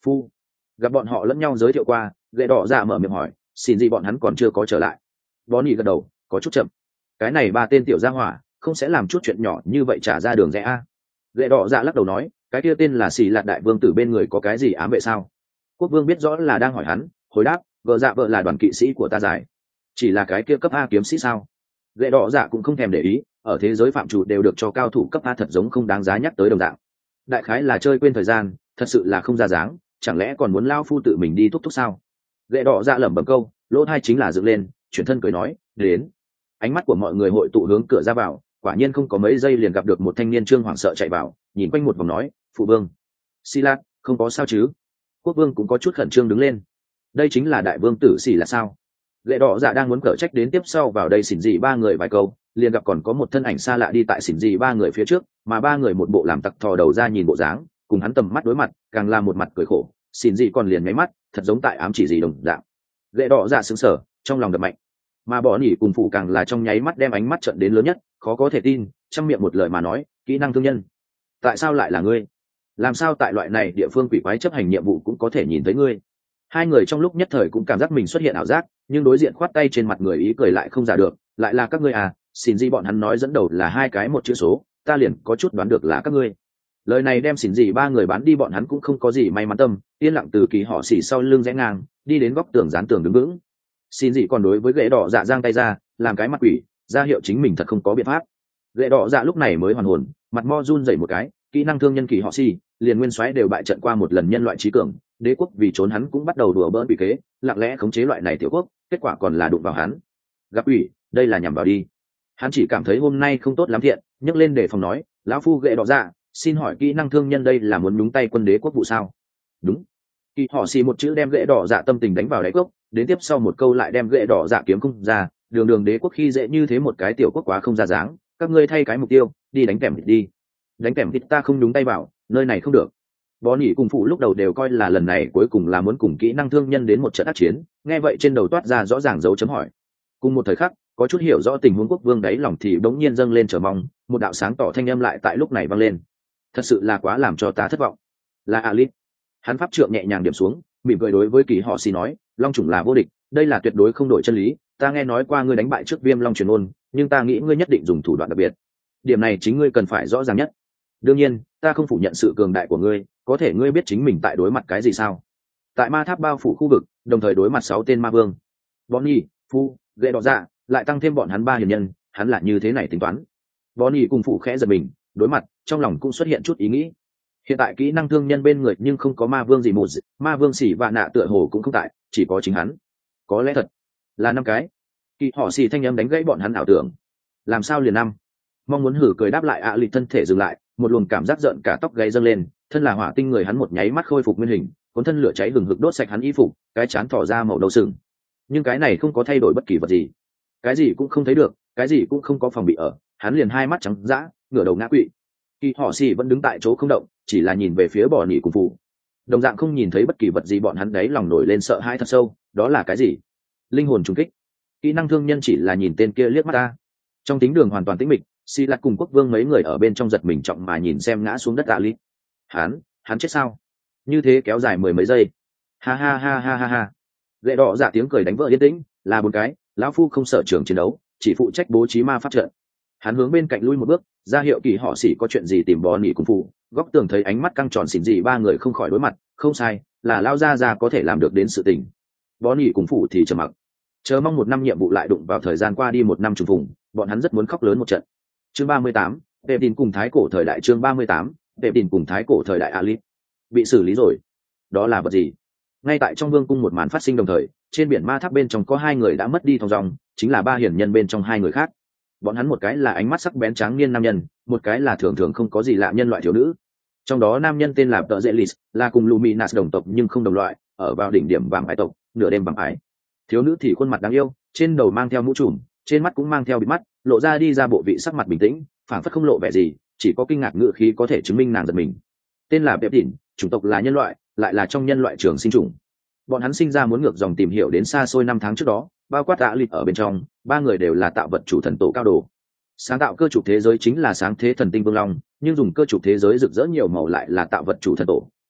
Phu. Gặp bọn họ lẫn nhau giới thiệu qua, ghệ đỏ dạ mở miệng hỏi, xin gì bọn hắn còn chưa có trở lại. Bonnie gật đầu, có chút chậm. Cái này ba tên tiểu gia hỏa không sẽ làm chút chuyện nhỏ như vậy trả ra đường rẽ a. Ghệ đỏ dạ lắc đầu nói, cái kia tên là xì lạt đại vương tử bên người có cái gì ám vệ sao? Quốc vương biết rõ là đang hỏi hắn, hồi đáp, vợ dạ vợ là đoàn kỵ sĩ của ta giải. Chỉ là cái kia cấp A kiếm sĩ sao? Ghệ đỏ dạ cũng không thèm để ý, ở thế giới phạm chủ đều được cho cao thủ cấp A thật giống không đáng giá nhắc tới đồng dạng. Đại khái là chơi quên thời gian, thật sự là không ra dáng, chẳng lẽ còn muốn lao phu tự mình đi thúc thúc sao? Ghệ đỏ dạ lẩm bẩm câu, lỗ thai chính là dựng lên, chuyển thân cười nói, đến. Ánh mắt của mọi người hội tụ hướng cửa ra vào, quả nhiên không có mấy giây liền gặp được một thanh niên trương hoảng sợ chạy vào, nhìn quanh một vòng nói, phụ vương. Xì lạt, không có sao chứ? Quốc vương cũng có chút khẩn trương đứng lên. Đây chính là đại vương tử xì là sao? Lệ đỏ dạ đang muốn cở trách đến tiếp sau vào đây xỉn dị ba người vài câu, liền gặp còn có một thân ảnh xa lạ đi tại xỉn dị ba người phía trước, mà ba người một bộ làm tặc thò đầu ra nhìn bộ dáng, cùng hắn tầm mắt đối mặt, càng là một mặt cười khổ. Xỉn dị còn liền mấy mắt, thật giống tại ám chỉ gì đồng dạng. Lệ đỏ dạ sững sờ, trong lòng đập mạnh. Mà bỏ nỉ cùng phụ càng là trong nháy mắt đem ánh mắt trợn đến lớn nhất, khó có thể tin, trong miệng một lời mà nói, kỹ năng thương nhân. Tại sao lại là ngươi? Làm sao tại loại này địa phương quỷ quái chấp hành nhiệm vụ cũng có thể nhìn thấy ngươi? Hai người trong lúc nhất thời cũng cảm giác mình xuất hiện ảo giác, nhưng đối diện khoát tay trên mặt người ý cười lại không giả được, lại là các ngươi à? Xin gì bọn hắn nói dẫn đầu là hai cái một chữ số, ta liền có chút đoán được là các ngươi. Lời này đem xỉn gì ba người bán đi, bọn hắn cũng không có gì may mắn tâm, yên lặng từ kỳ họ xỉ sau lưng rẽ ngang, đi đến góc tường dán tường đứng vững. Xin gì còn đối với ghệ đỏ dạ giang tay ra, làm cái mặt quỷ, ra hiệu chính mình thật không có biện pháp. Ghệ đỏ dạ lúc này mới hoàn hồn, mặt mo run rẩy một cái, kỹ năng thương nhân kỳ họ xỉ, liền nguyên soái đều bại trận qua một lần nhân loại trí cường, đế quốc vì trốn hắn cũng bắt đầu đùa bỡn quỷ kế, lặng lẽ khống chế loại này tiểu quốc, kết quả còn là đụng vào hắn. Gặp ủy, đây là nhằm vào đi. Hắn chỉ cảm thấy hôm nay không tốt lắm thiện, nhấc lên để phòng nói, lão phu ghệ đỏ dạ, xin hỏi kỹ năng thương nhân đây là muốn nhúng tay quân đế quốc vụ sao? Đúng. Kỳ họ xì một chữ đem ghệ đỏ dạ tâm tình đánh vào đáy cốc, đến tiếp sau một câu lại đem ghệ đỏ dạ kiếm không ra, đường đường đế quốc khi dễ như thế một cái tiểu quốc quá không ra dáng, các ngươi thay cái mục tiêu, đi đánh kèm đi. Đánh kèm thịt ta không nhúng tay vào, nơi này không được. Bó nỉ cùng phụ lúc đầu đều coi là lần này cuối cùng là muốn cùng kỹ năng thương nhân đến một trận ác chiến, nghe vậy trên đầu toát ra rõ ràng dấu chấm hỏi. Cùng một thời khắc, có chút hiểu rõ tình huống quốc vương đáy lòng thì bỗng nhiên dâng lên chờ mong, một đạo sáng tỏ thanh âm lại tại lúc này vang lên. Thật sự là quá làm cho ta thất vọng. Là Alit. Hắn pháp trượng nhẹ nhàng điểm xuống, mỉm cười đối với kỳ họ xì nói, long chủng là vô địch, đây là tuyệt đối không đổi chân lý, ta nghe nói qua ngươi đánh bại trước viêm long truyền ôn, nhưng ta nghĩ ngươi nhất định dùng thủ đoạn đặc biệt. Điểm này chính ngươi cần phải rõ ràng nhất. Đương nhiên, ta không phủ nhận sự cường đại của ngươi, có thể ngươi biết chính mình tại đối mặt cái gì sao? Tại ma tháp bao phủ khu vực, đồng thời đối mặt sáu tên ma vương. Bonnie, Phu, ghệ đỏ dạ, lại tăng thêm bọn hắn ba hiền nhân, hắn là như thế này tính toán. Bonnie cùng phụ khẽ giật mình, đối mặt, trong lòng cũng xuất hiện chút ý nghĩ. Hiện tại kỹ năng thương nhân bên người nhưng không có ma vương gì một, ma vương xỉ và nạ tựa hồ cũng không tại, chỉ có chính hắn. Có lẽ thật là năm cái. Kỳ họ xỉ thanh âm đánh gãy bọn hắn ảo tưởng. Làm sao liền năm? Mong muốn hử cười đáp lại ạ à, lịch thân thể dừng lại, một luồng cảm giác giận cả tóc gáy dâng lên, thân là hỏa tinh người hắn một nháy mắt khôi phục nguyên hình, cuốn thân lửa cháy hừng hực đốt sạch hắn y phục, cái chán thỏ ra màu đầu sừng. Nhưng cái này không có thay đổi bất kỳ vật gì, cái gì cũng không thấy được, cái gì cũng không có phòng bị ở, hắn liền hai mắt trắng dã, ngửa đầu ngã quỵ. Kỳ họ xì vẫn đứng tại chỗ không động, chỉ là nhìn về phía bò nỉ cùng phụ, đồng dạng không nhìn thấy bất kỳ vật gì. Bọn hắn đấy lòng nổi lên sợ hãi thật sâu, đó là cái gì? Linh hồn trùng kích. Kỹ năng thương nhân chỉ là nhìn tên kia liếc mắt ta, trong tính đường hoàn toàn tĩnh mịch. Xì lạt cùng quốc vương mấy người ở bên trong giật mình trọng mà nhìn xem ngã xuống đất ạ lít. Hắn, hắn chết sao? Như thế kéo dài mười mấy giây. Ha ha ha ha ha ha. Lệ đỏ dạ tiếng cười đánh vỡ yên tĩnh, là bốn cái, lão phu không sở trường chiến đấu, chỉ phụ trách bố trí ma pháp trận. Hắn hướng bên cạnh lui một bước, ra hiệu kỳ họ xỉ có chuyện gì tìm bò nỉ cùng phụ. Góc tường thấy ánh mắt căng tròn xỉn gì ba người không khỏi đối mặt, không sai, là lao ra ra có thể làm được đến sự tình. Bò nỉ cùng phụ thì trầm mặc, chờ mong một năm nhiệm vụ lại đụng vào thời gian qua đi một năm trùng phùng, bọn hắn rất muốn khóc lớn một trận. Chương ba mươi tám, Vệ Tín cùng Thái cổ thời đại. Chương ba mươi tám, Vệ Tín cùng Thái cổ thời đại. Alit bị xử lý rồi. Đó là vật gì? Ngay tại trong vương cung một màn phát sinh đồng thời, trên biển ma tháp bên trong có hai người đã mất đi thong dong, chính là ba hiển nhân bên trong hai người khác. Bọn hắn một cái là ánh mắt sắc bén tráng niên nam nhân, một cái là thường thường không có gì lạ nhân loại thiếu nữ. Trong đó nam nhân tên là Tợ Dệ Lys, là cùng Luminas đồng tộc nhưng không đồng loại, ở vào đỉnh điểm vàng ái tộc, nửa đêm vàng ái. Thiếu nữ thì khuôn mặt đáng yêu, trên đầu mang theo mũ trùm, trên mắt cũng mang theo bịt mắt, lộ ra đi ra bộ vị sắc mặt bình tĩnh, phảng phất không lộ vẻ gì, chỉ có kinh ngạc ngữ khí có thể chứng minh nàng giật mình. Tên là Pep Đỉnh, chủng tộc là nhân loại, lại là trong nhân loại trường sinh chủng. Bọn hắn sinh ra muốn ngược dòng tìm hiểu đến xa xôi năm tháng trước đó, bao quát ạ lịch ở bên trong, ba người đều là tạo vật chủ thần tổ cao đồ. Sáng tạo cơ trục thế giới chính là sáng thế thần tinh vương long, nhưng dùng cơ trục thế giới rực rỡ nhiều màu lại là tạo vật chủ thần tổ,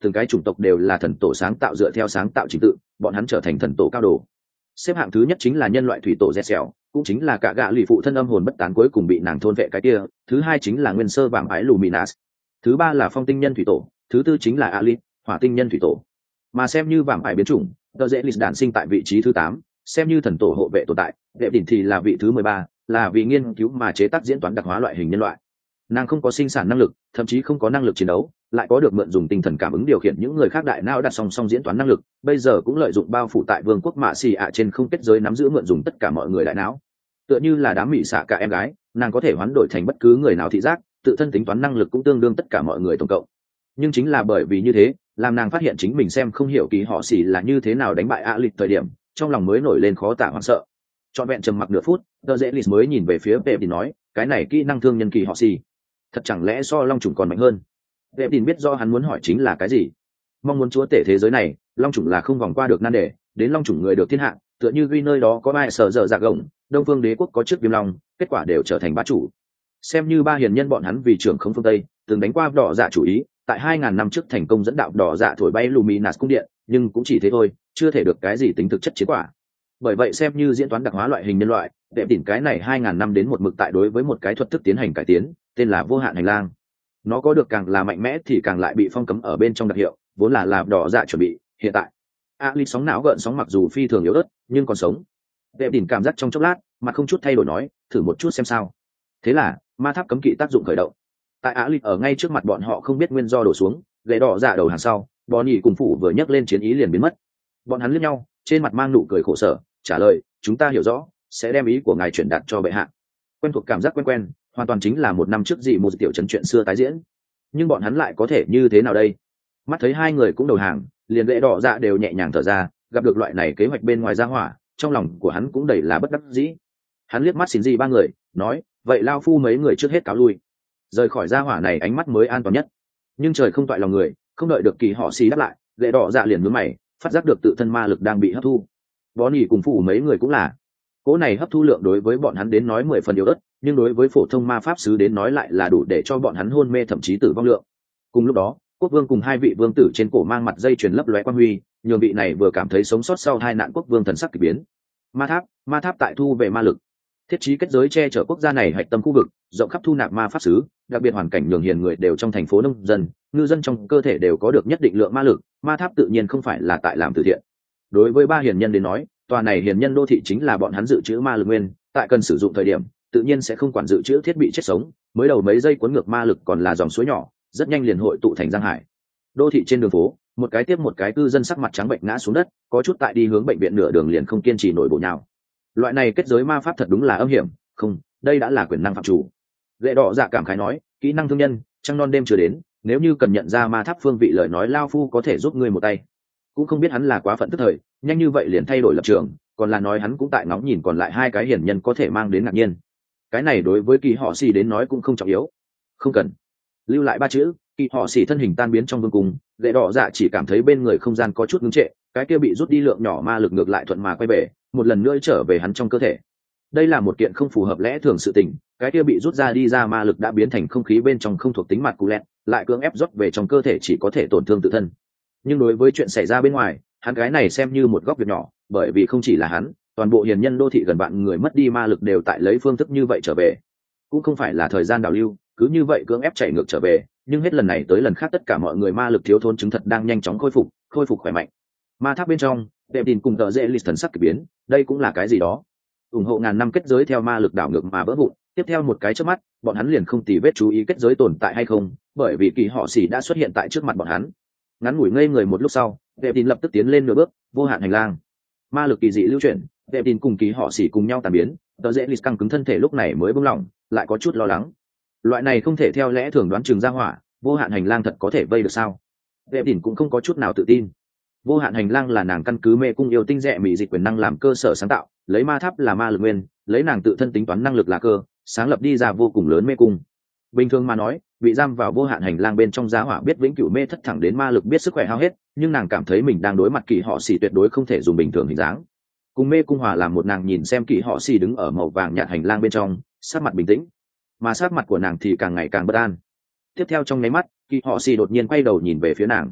từng cái chủng tộc đều là thần tổ sáng tạo dựa theo sáng tạo trình tự, bọn hắn trở thành thần tổ cao đồ. Xếp hạng thứ nhất chính là nhân loại thủy tổ Rét Sẹo, cũng chính là cả gã lì phụ thân âm hồn bất tán cuối cùng bị nàng thôn vệ cái kia. Thứ hai chính là nguyên sơ vàng ái Luminas. Thứ ba là phong tinh nhân thủy tổ. Thứ tư chính là Alit, hỏa tinh nhân thủy tổ. Mà xem như vàng ái biến chủng, The Zelis đản sinh tại vị trí thứ tám, xem như thần tổ hộ vệ tồn tại. Đệ đỉnh thì là vị thứ mười ba, là vì nghiên cứu mà chế tác diễn toán đặc hóa loại hình nhân loại. Nàng không có sinh sản năng lực, thậm chí không có năng lực chiến đấu, lại có được mượn dùng tinh thần cảm ứng điều khiển những người khác đại não đặt song song diễn toán năng lực, bây giờ cũng lợi dụng bao phủ tại vương quốc mạ xì ạ trên không kết giới nắm giữ mượn dùng tất cả mọi người đại não. Tựa như là đám mỹ xạ cả em gái, nàng có thể hoán đổi thành bất cứ người nào thị giác, tự thân tính toán năng lực cũng tương đương tất cả mọi người tổng cộng. Nhưng chính là bởi vì như thế, làm nàng phát hiện chính mình xem không hiểu kỳ họ xì là như thế nào đánh bại ạ lịch thời điểm, trong lòng mới nổi lên khó tả hoảng sợ. Trọn vẹn trầm mặc nửa phút, The Zelis mới nhìn về phía Pep thì nói, cái này kỹ năng thương nhân kỳ họ xì, thật chẳng lẽ so long trùng còn mạnh hơn? Pep thì biết do hắn muốn hỏi chính là cái gì. Mong muốn chúa tể thế giới này, long trùng là không vòng qua được nan đề, đến long trùng người được thiên hạ, tựa như ghi nơi đó có ai sở dở dạ gồng, Đông Phương Đế quốc có trước viêm long, kết quả đều trở thành bá chủ. Xem như ba hiền nhân bọn hắn vì trưởng không phương Tây, từng đánh qua đỏ dạ chủ ý, tại hai ngàn năm trước thành công dẫn đạo đỏ dạ thổi bay Luminas cung điện, nhưng cũng chỉ thế thôi, chưa thể được cái gì tính thực chất chiến quả. Bởi vậy xem như diễn toán đặc hóa loại hình nhân loại, đẹp đỉnh cái này hai ngàn năm đến một mực tại đối với một cái thuật thức tiến hành cải tiến, tên là vô hạn hành lang. Nó có được càng là mạnh mẽ thì càng lại bị phong cấm ở bên trong đặc hiệu, vốn là làm đỏ dạ chuẩn bị, hiện tại Ali sóng não gợn sóng mặc dù phi thường yếu ớt, nhưng còn sống. Đẹp đỉnh cảm giác trong chốc lát, mà không chút thay đổi nói, thử một chút xem sao. Thế là, ma tháp cấm kỵ tác dụng khởi động. Tại Ali ở ngay trước mặt bọn họ không biết nguyên do đổ xuống, gậy đỏ dạ đầu hàng sau, Bonnie cùng phủ vừa nhấc lên chiến ý liền biến mất. Bọn hắn liếc nhau, trên mặt mang nụ cười khổ sở, trả lời, chúng ta hiểu rõ, sẽ đem ý của ngài truyền đạt cho bệ hạ. Quen thuộc cảm giác quen quen, hoàn toàn chính là một năm trước dị một tiểu trấn chuyện xưa tái diễn. Nhưng bọn hắn lại có thể như thế nào đây? Mắt thấy hai người cũng đầu hàng, liền gậy đỏ dạ đều nhẹ nhàng thở ra, gặp được loại này kế hoạch bên ngoài ra hỏa, trong lòng của hắn cũng đầy là bất đắc dĩ. Hắn liếc mắt xin gì ba người, nói, vậy lao phu mấy người trước hết cáo lui. Rời khỏi ra hỏa này ánh mắt mới an toàn nhất. Nhưng trời không toại lòng người, không đợi được kỳ họ xì đáp lại, gậy đỏ dạ liền nhướng mày, phát giác được tự thân ma lực đang bị hấp thu. Bonnie cùng phụ mấy người cũng là. Cỗ này hấp thu lượng đối với bọn hắn đến nói mười phần yếu ớt, nhưng đối với phổ thông ma pháp sứ đến nói lại là đủ để cho bọn hắn hôn mê thậm chí tử vong lượng. Cùng lúc đó, quốc vương cùng hai vị vương tử trên cổ mang mặt dây chuyền lấp lóe quang huy, nhường vị này vừa cảm thấy sống sót sau hai nạn quốc vương thần sắc kỳ biến. Ma tháp, ma tháp tại thu về ma lực. Thiết trí kết giới che chở quốc gia này hạch tâm khu vực, rộng khắp thu nạp ma pháp sứ, đặc biệt hoàn cảnh nhường hiền người đều trong thành phố nông dân, ngư dân trong cơ thể đều có được nhất định lượng ma lực, ma tháp tự nhiên không phải là tại làm từ thiện. Đối với ba hiền nhân đến nói, tòa này hiền nhân đô thị chính là bọn hắn dự trữ ma lực nguyên, tại cần sử dụng thời điểm, tự nhiên sẽ không quản dự trữ thiết bị chết sống, mới đầu mấy giây cuốn ngược ma lực còn là dòng suối nhỏ, rất nhanh liền hội tụ thành giang hải. Đô thị trên đường phố, một cái tiếp một cái cư dân sắc mặt trắng bệnh ngã xuống đất, có chút tại đi hướng bệnh viện nửa đường liền không kiên trì nổi bổ nhào. Loại này kết giới ma pháp thật đúng là âm hiểm, không, đây đã là quyền năng phạm chủ. Lệ đỏ dạ cảm khái nói, kỹ năng thương nhân, trăng non đêm chưa đến, nếu như cần nhận ra ma tháp phương vị lời nói lao phu có thể giúp ngươi một tay. Cũng không biết hắn là quá phận tức thời, nhanh như vậy liền thay đổi lập trường, còn là nói hắn cũng tại ngóng nhìn còn lại hai cái hiển nhân có thể mang đến ngạc nhiên. Cái này đối với kỳ họ xì đến nói cũng không trọng yếu. Không cần. Lưu lại ba chữ, kỳ họ xì thân hình tan biến trong vương cung, lệ đỏ dạ chỉ cảm thấy bên người không gian có chút ngưng trệ, cái kia bị rút đi lượng nhỏ ma lực ngược lại thuận mà quay về, một lần nữa trở về hắn trong cơ thể. Đây là một kiện không phù hợp lẽ thường sự tình, cái kia bị rút ra đi ra ma lực đã biến thành không khí bên trong không thuộc tính mặt cú lẹt, lại cưỡng ép rót về trong cơ thể chỉ có thể tổn thương tự thân. Nhưng đối với chuyện xảy ra bên ngoài, hắn cái này xem như một góc việc nhỏ, bởi vì không chỉ là hắn, toàn bộ hiền nhân đô thị gần vạn người mất đi ma lực đều tại lấy phương thức như vậy trở về. Cũng không phải là thời gian đảo lưu, cứ như vậy cưỡng ép chạy ngược trở về, nhưng hết lần này tới lần khác tất cả mọi người ma lực thiếu thốn chứng thật đang nhanh chóng khôi phục, khôi phục khỏe mạnh. Ma tháp bên trong, Đẹp Đình cùng tờ dễ lịch thần sắc kỳ biến, đây cũng là cái gì đó. Ủng hộ ngàn năm kết giới theo ma lực đảo ngược mà vỡ vụn, tiếp theo một cái chớp mắt, bọn hắn liền không tì vết chú ý kết giới tồn tại hay không, bởi vì kỳ họ xỉ đã xuất hiện tại trước mặt bọn hắn. Ngắn ngủi ngây người một lúc sau, Đẹp Đình lập tức tiến lên nửa bước, vô hạn hành lang. Ma lực kỳ dị lưu chuyển, Đẹp Đình cùng kỳ họ xỉ cùng nhau tàn biến, tờ dễ lịch căng cứng thân thể lúc này mới buông lỏng, lại có chút lo lắng. Loại này không thể theo lẽ thường đoán chừng ra hỏa, vô hạn hành lang thật có thể vây được sao? Đẹp Đình cũng không có chút nào tự tin. Vô hạn hành lang là nàng căn cứ mê cung yêu tinh rẻ mỹ dịch quyền năng làm cơ sở sáng tạo, lấy ma tháp là ma lực nguyên, lấy nàng tự thân tính toán năng lực là cơ, sáng lập đi ra vô cùng lớn mê cung. Bình thường mà nói, bị giam vào vô hạn hành lang bên trong giá hỏa biết vĩnh cửu mê thất thẳng đến ma lực biết sức khỏe hao hết, nhưng nàng cảm thấy mình đang đối mặt kỳ họ xỉ tuyệt đối không thể dùng bình thường hình dáng. Cùng mê cung hòa làm một nàng nhìn xem kỳ họ xỉ đứng ở màu vàng nhạt hành lang bên trong, sắc mặt bình tĩnh, mà sắc mặt của nàng thì càng ngày càng bất an. Tiếp theo trong nháy mắt, kỳ họ xỉ đột nhiên quay đầu nhìn về phía nàng.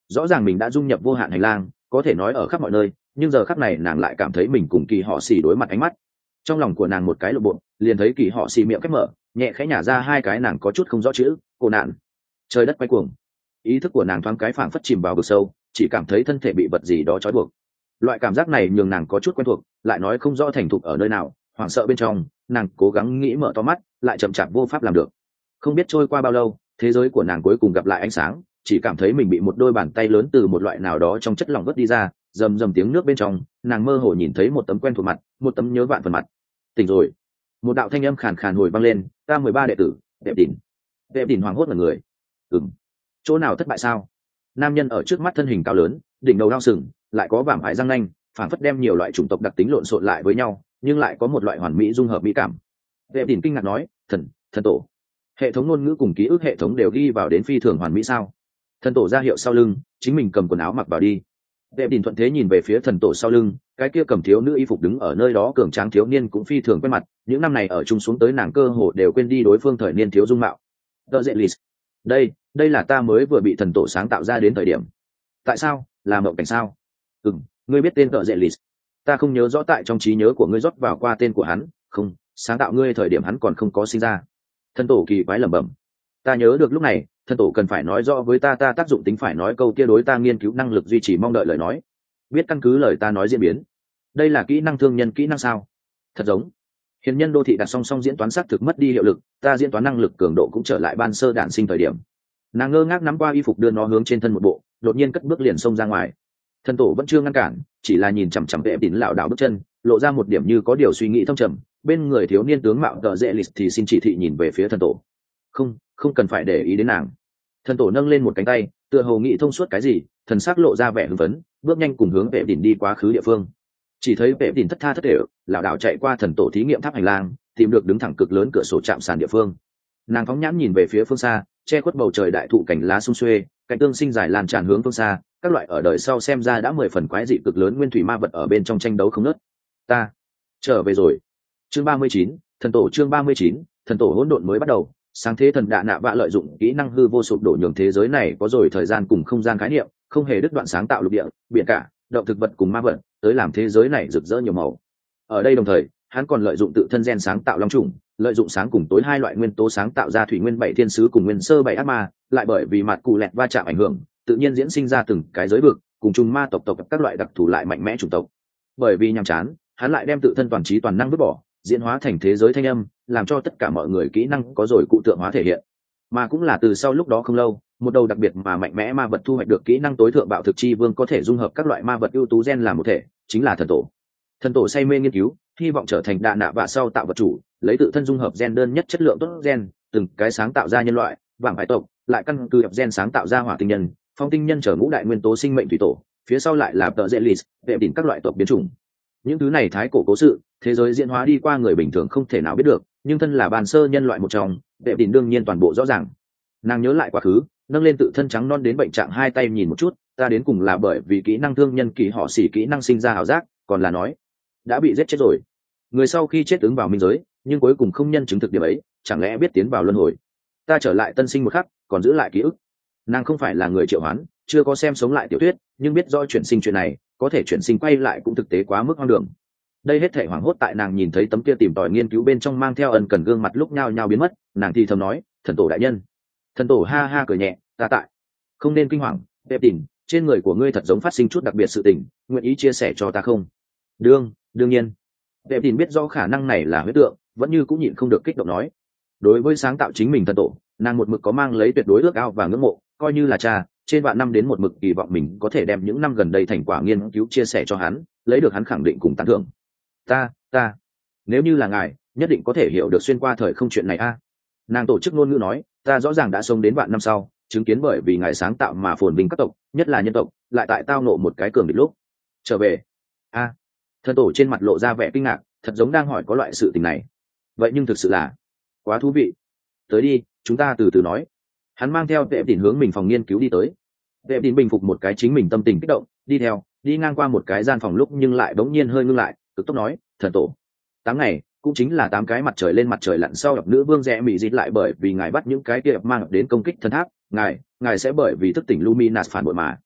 rõ ràng mình đã dung nhập vô hạn hành lang, có thể nói ở khắp mọi nơi, nhưng giờ khắc này nàng lại cảm thấy mình cùng kỳ họ xì đối mặt ánh mắt. Trong lòng của nàng một cái lộ bộ, liền thấy kỳ họ xì miệng khép mở, nhẹ khẽ nhả ra hai cái nàng có chút không rõ chữ, cô nạn. Trời đất quay cuồng. Ý thức của nàng thoáng cái phảng phất chìm vào vực sâu, chỉ cảm thấy thân thể bị vật gì đó trói buộc. Loại cảm giác này nhường nàng có chút quen thuộc, lại nói không rõ thành thục ở nơi nào, hoảng sợ bên trong, nàng cố gắng nghĩ mở to mắt, lại chậm chạp vô pháp làm được. Không biết trôi qua bao lâu, thế giới của nàng cuối cùng gặp lại ánh sáng, chỉ cảm thấy mình bị một đôi bàn tay lớn từ một loại nào đó trong chất lỏng vớt đi ra, rầm rầm tiếng nước bên trong, nàng mơ hồ nhìn thấy một tấm quen thuộc mặt, một tấm nhớ vạn phần mặt. Tỉnh rồi. Một đạo thanh âm khàn khàn hồi vang lên, ta mười ba đệ tử, Đệ Đỉnh. Đệ Đỉnh hoảng hốt mọi người. Ừm. Chỗ nào thất bại sao? Nam nhân ở trước mắt thân hình cao lớn, đỉnh đầu đao sừng, lại có vạm ải răng nanh, phản phất đem nhiều loại chủng tộc đặc tính lộn xộn lại với nhau, nhưng lại có một loại hoàn mỹ dung hợp mỹ cảm. Đệ Đỉnh kinh ngạc nói, thần, thần tổ. Hệ thống ngôn ngữ cùng ký ức hệ thống đều ghi vào đến phi thường hoàn mỹ sao? Thần tổ ra hiệu sau lưng, chính mình cầm quần áo mặc vào đi. Đệ Đỉnh thuận thế nhìn về phía thần tổ sau lưng, cái kia cầm thiếu nữ y phục đứng ở nơi đó cường tráng thiếu niên cũng phi thường quen mặt, những năm này ở chung xuống tới nàng cơ hồ đều quên đi đối phương thời niên thiếu dung mạo. Tờ Dệ Lì. Đây, đây là ta mới vừa bị thần tổ sáng tạo ra đến thời điểm. Tại sao? Là mộng cảnh sao? Ừm, ngươi biết tên Tờ Dệ Lì. Ta không nhớ rõ tại trong trí nhớ của ngươi rót vào qua tên của hắn, không, sáng tạo ngươi thời điểm hắn còn không có sinh ra. Thần tổ kỳ quái lẩm bẩm. Ta nhớ được lúc này, thần tổ cần phải nói rõ với ta ta tác dụng tính phải nói câu kia đối ta nghiên cứu năng lực duy trì mong đợi lời nói. Biết căn cứ lời ta nói diễn biến. Đây là kỹ năng thương nhân kỹ năng sao? Thật giống. Hiền nhân đô thị đặt song song diễn toán xác thực mất đi hiệu lực, ta diễn toán năng lực cường độ cũng trở lại ban sơ đản sinh thời điểm. Nàng ngơ ngác nắm qua y phục đưa nó hướng trên thân một bộ, đột nhiên cất bước liền xông ra ngoài. Thần tổ vẫn chưa ngăn cản, chỉ là nhìn chằm chằm Vệ Tín lảo đảo bước chân, lộ ra một điểm như có điều suy nghĩ thâm trầm. Bên người thiếu niên tướng mạo Tờ Dệ Lì thì xin chỉ thị nhìn về phía thần tổ. Không, không cần phải để ý đến nàng. Thần tổ nâng lên một cánh tay, tựa hồ nghĩ thông suốt cái gì, thần sắc lộ ra vẻ hưng phấn, bước nhanh cùng hướng Vệ Tín đi quá khứ địa phương. Chỉ thấy Vệ Tín thất tha thất đều, lảo đảo chạy qua thần tổ thí nghiệm tháp hành lang, tìm được đứng thẳng cực lớn cửa sổ chạm sàn địa phương. Nàng phóng nhãn nhìn về phía phương xa, che khuất bầu trời đại thụ cảnh lá sum xuê, cạnh tương sinh dài lan tràn hướng phương xa, các loại ở đời sau xem ra đã mười phần quái dị cực lớn nguyên thủy ma vật ở bên trong tranh đấu không nớt. Ta trở về rồi. Chương ba mươi chín, thần tổ chương ba mươi chín, thần tổ hỗn độn mới bắt đầu. Sáng thế thần đạ nạ vạ lợi dụng kỹ năng hư vô sụp đổ nhường thế giới này có rồi thời gian cùng không gian khái niệm, không hề đứt đoạn sáng tạo lục địa, biển cả, động thực vật cùng ma vật, tới làm thế giới này rực rỡ nhiều màu. Ở đây đồng thời, hắn còn lợi dụng tự thân gen sáng tạo long trùng, lợi dụng sáng cùng tối hai loại nguyên tố sáng tạo ra thủy nguyên bảy thiên sứ cùng nguyên sơ bảy ác ma, lại bởi vì mặt cụ lẹt va chạm ảnh hưởng, tự nhiên diễn sinh ra từng cái giới vực, cùng chung ma tộc tộc các loại đặc thù lại mạnh mẽ chủng tộc. Bởi vì nhàm chán, hắn lại đem tự thân toàn trí toàn năng vứt bỏ, diễn hóa thành thế giới thanh âm, làm cho tất cả mọi người kỹ năng có rồi cụ tượng hóa thể hiện. Mà cũng là từ sau lúc đó không lâu, một đầu đặc biệt mà mạnh mẽ ma vật thu hoạch được kỹ năng tối thượng bạo thực chi vương có thể dung hợp các loại ma vật ưu tú gen làm một thể, chính là thần tổ. Thần tổ say mê nghiên cứu, hy vọng trở thành đạ nạ và sau tạo vật chủ, lấy tự thân dung hợp gen đơn nhất chất lượng tốt gen, từng cái sáng tạo ra nhân loại, vàng hải tộc, lại căn cứ gen sáng tạo ra hỏa tinh nhân, phong tinh nhân trở ngũ đại nguyên tố sinh mệnh thủy tổ, phía sau lại là Tờ Dệ Lì, Vệ Tín các loại tộc biến chủng. Những thứ này thái cổ cố sự, thế giới diễn hóa đi qua người bình thường không thể nào biết được, nhưng thân là bàn sơ nhân loại một trong, Vệ Tín đương nhiên toàn bộ rõ ràng. Nàng nhớ lại quá khứ, nâng lên tự thân trắng non đến bệnh trạng hai tay nhìn một chút, ta đến cùng là bởi vì kỹ năng thương nhân kỳ họ xỉ kỹ năng sinh ra ảo giác, còn là nói đã bị giết chết rồi. Người sau khi chết ứng vào minh giới, nhưng cuối cùng không nhân chứng thực điểm ấy, chẳng lẽ biết tiến vào luân hồi. Ta trở lại tân sinh một khắc, còn giữ lại ký ức. Nàng không phải là người triệu hoán, chưa có xem sống lại tiểu thuyết, nhưng biết do chuyển sinh chuyện này, có thể chuyển sinh quay lại cũng thực tế quá mức hoang đường. Đây hết thể hoảng hốt tại nàng nhìn thấy tấm kia tìm tòi nghiên cứu bên trong mang theo ân cần gương mặt lúc nhao nhao biến mất, nàng thì thầm nói, thần tổ đại nhân. Thần tổ ha ha cười nhẹ, ta tại. Không nên kinh hoàng, Vệ Tín, trên người của ngươi thật giống phát sinh chút đặc biệt sự tình, nguyện ý chia sẻ cho ta không? Đương, đương nhiên. Vệ Tín biết rõ khả năng này là huyết tượng, vẫn như cũng nhịn không được kích động nói. Đối với sáng tạo chính mình thần tổ, nàng một mực có mang lấy tuyệt đối ước ao và ngưỡng mộ, coi như là cha, trên vạn năm đến một mực kỳ vọng mình có thể đem những năm gần đây thành quả nghiên cứu chia sẻ cho hắn, lấy được hắn khẳng định cùng tán thưởng. Ta, ta, nếu như là ngài, nhất định có thể hiểu được xuyên qua thời không chuyện này a. Nàng tổ chức ngôn ngữ nói, ta rõ ràng đã sống đến vạn năm sau, chứng kiến bởi vì ngài sáng tạo mà phồn vinh các tộc, nhất là nhân tộc, lại tại tao nộ một cái cường địch lúc trở về. A, thần tổ trên mặt lộ ra vẻ kinh ngạc, thật giống đang hỏi có loại sự tình này. Vậy nhưng thực sự là quá thú vị. Tới đi, chúng ta từ từ nói. Hắn mang theo Vệ Tín hướng mình phòng nghiên cứu đi tới. Vệ Tín bình phục một cái chính mình tâm tình kích động, đi theo, đi ngang qua một cái gian phòng lúc nhưng lại bỗng nhiên hơi ngưng lại, cực tốc nói, thần tổ. Tám ngày, cũng chính là tám cái mặt trời lên mặt trời lặn sau gặp nữ vương rẽ mị dịt lại bởi vì ngài bắt những cái kia mang đến công kích thần tháp, ngài, ngài sẽ bởi vì thức tỉnh Luminas phản bội mà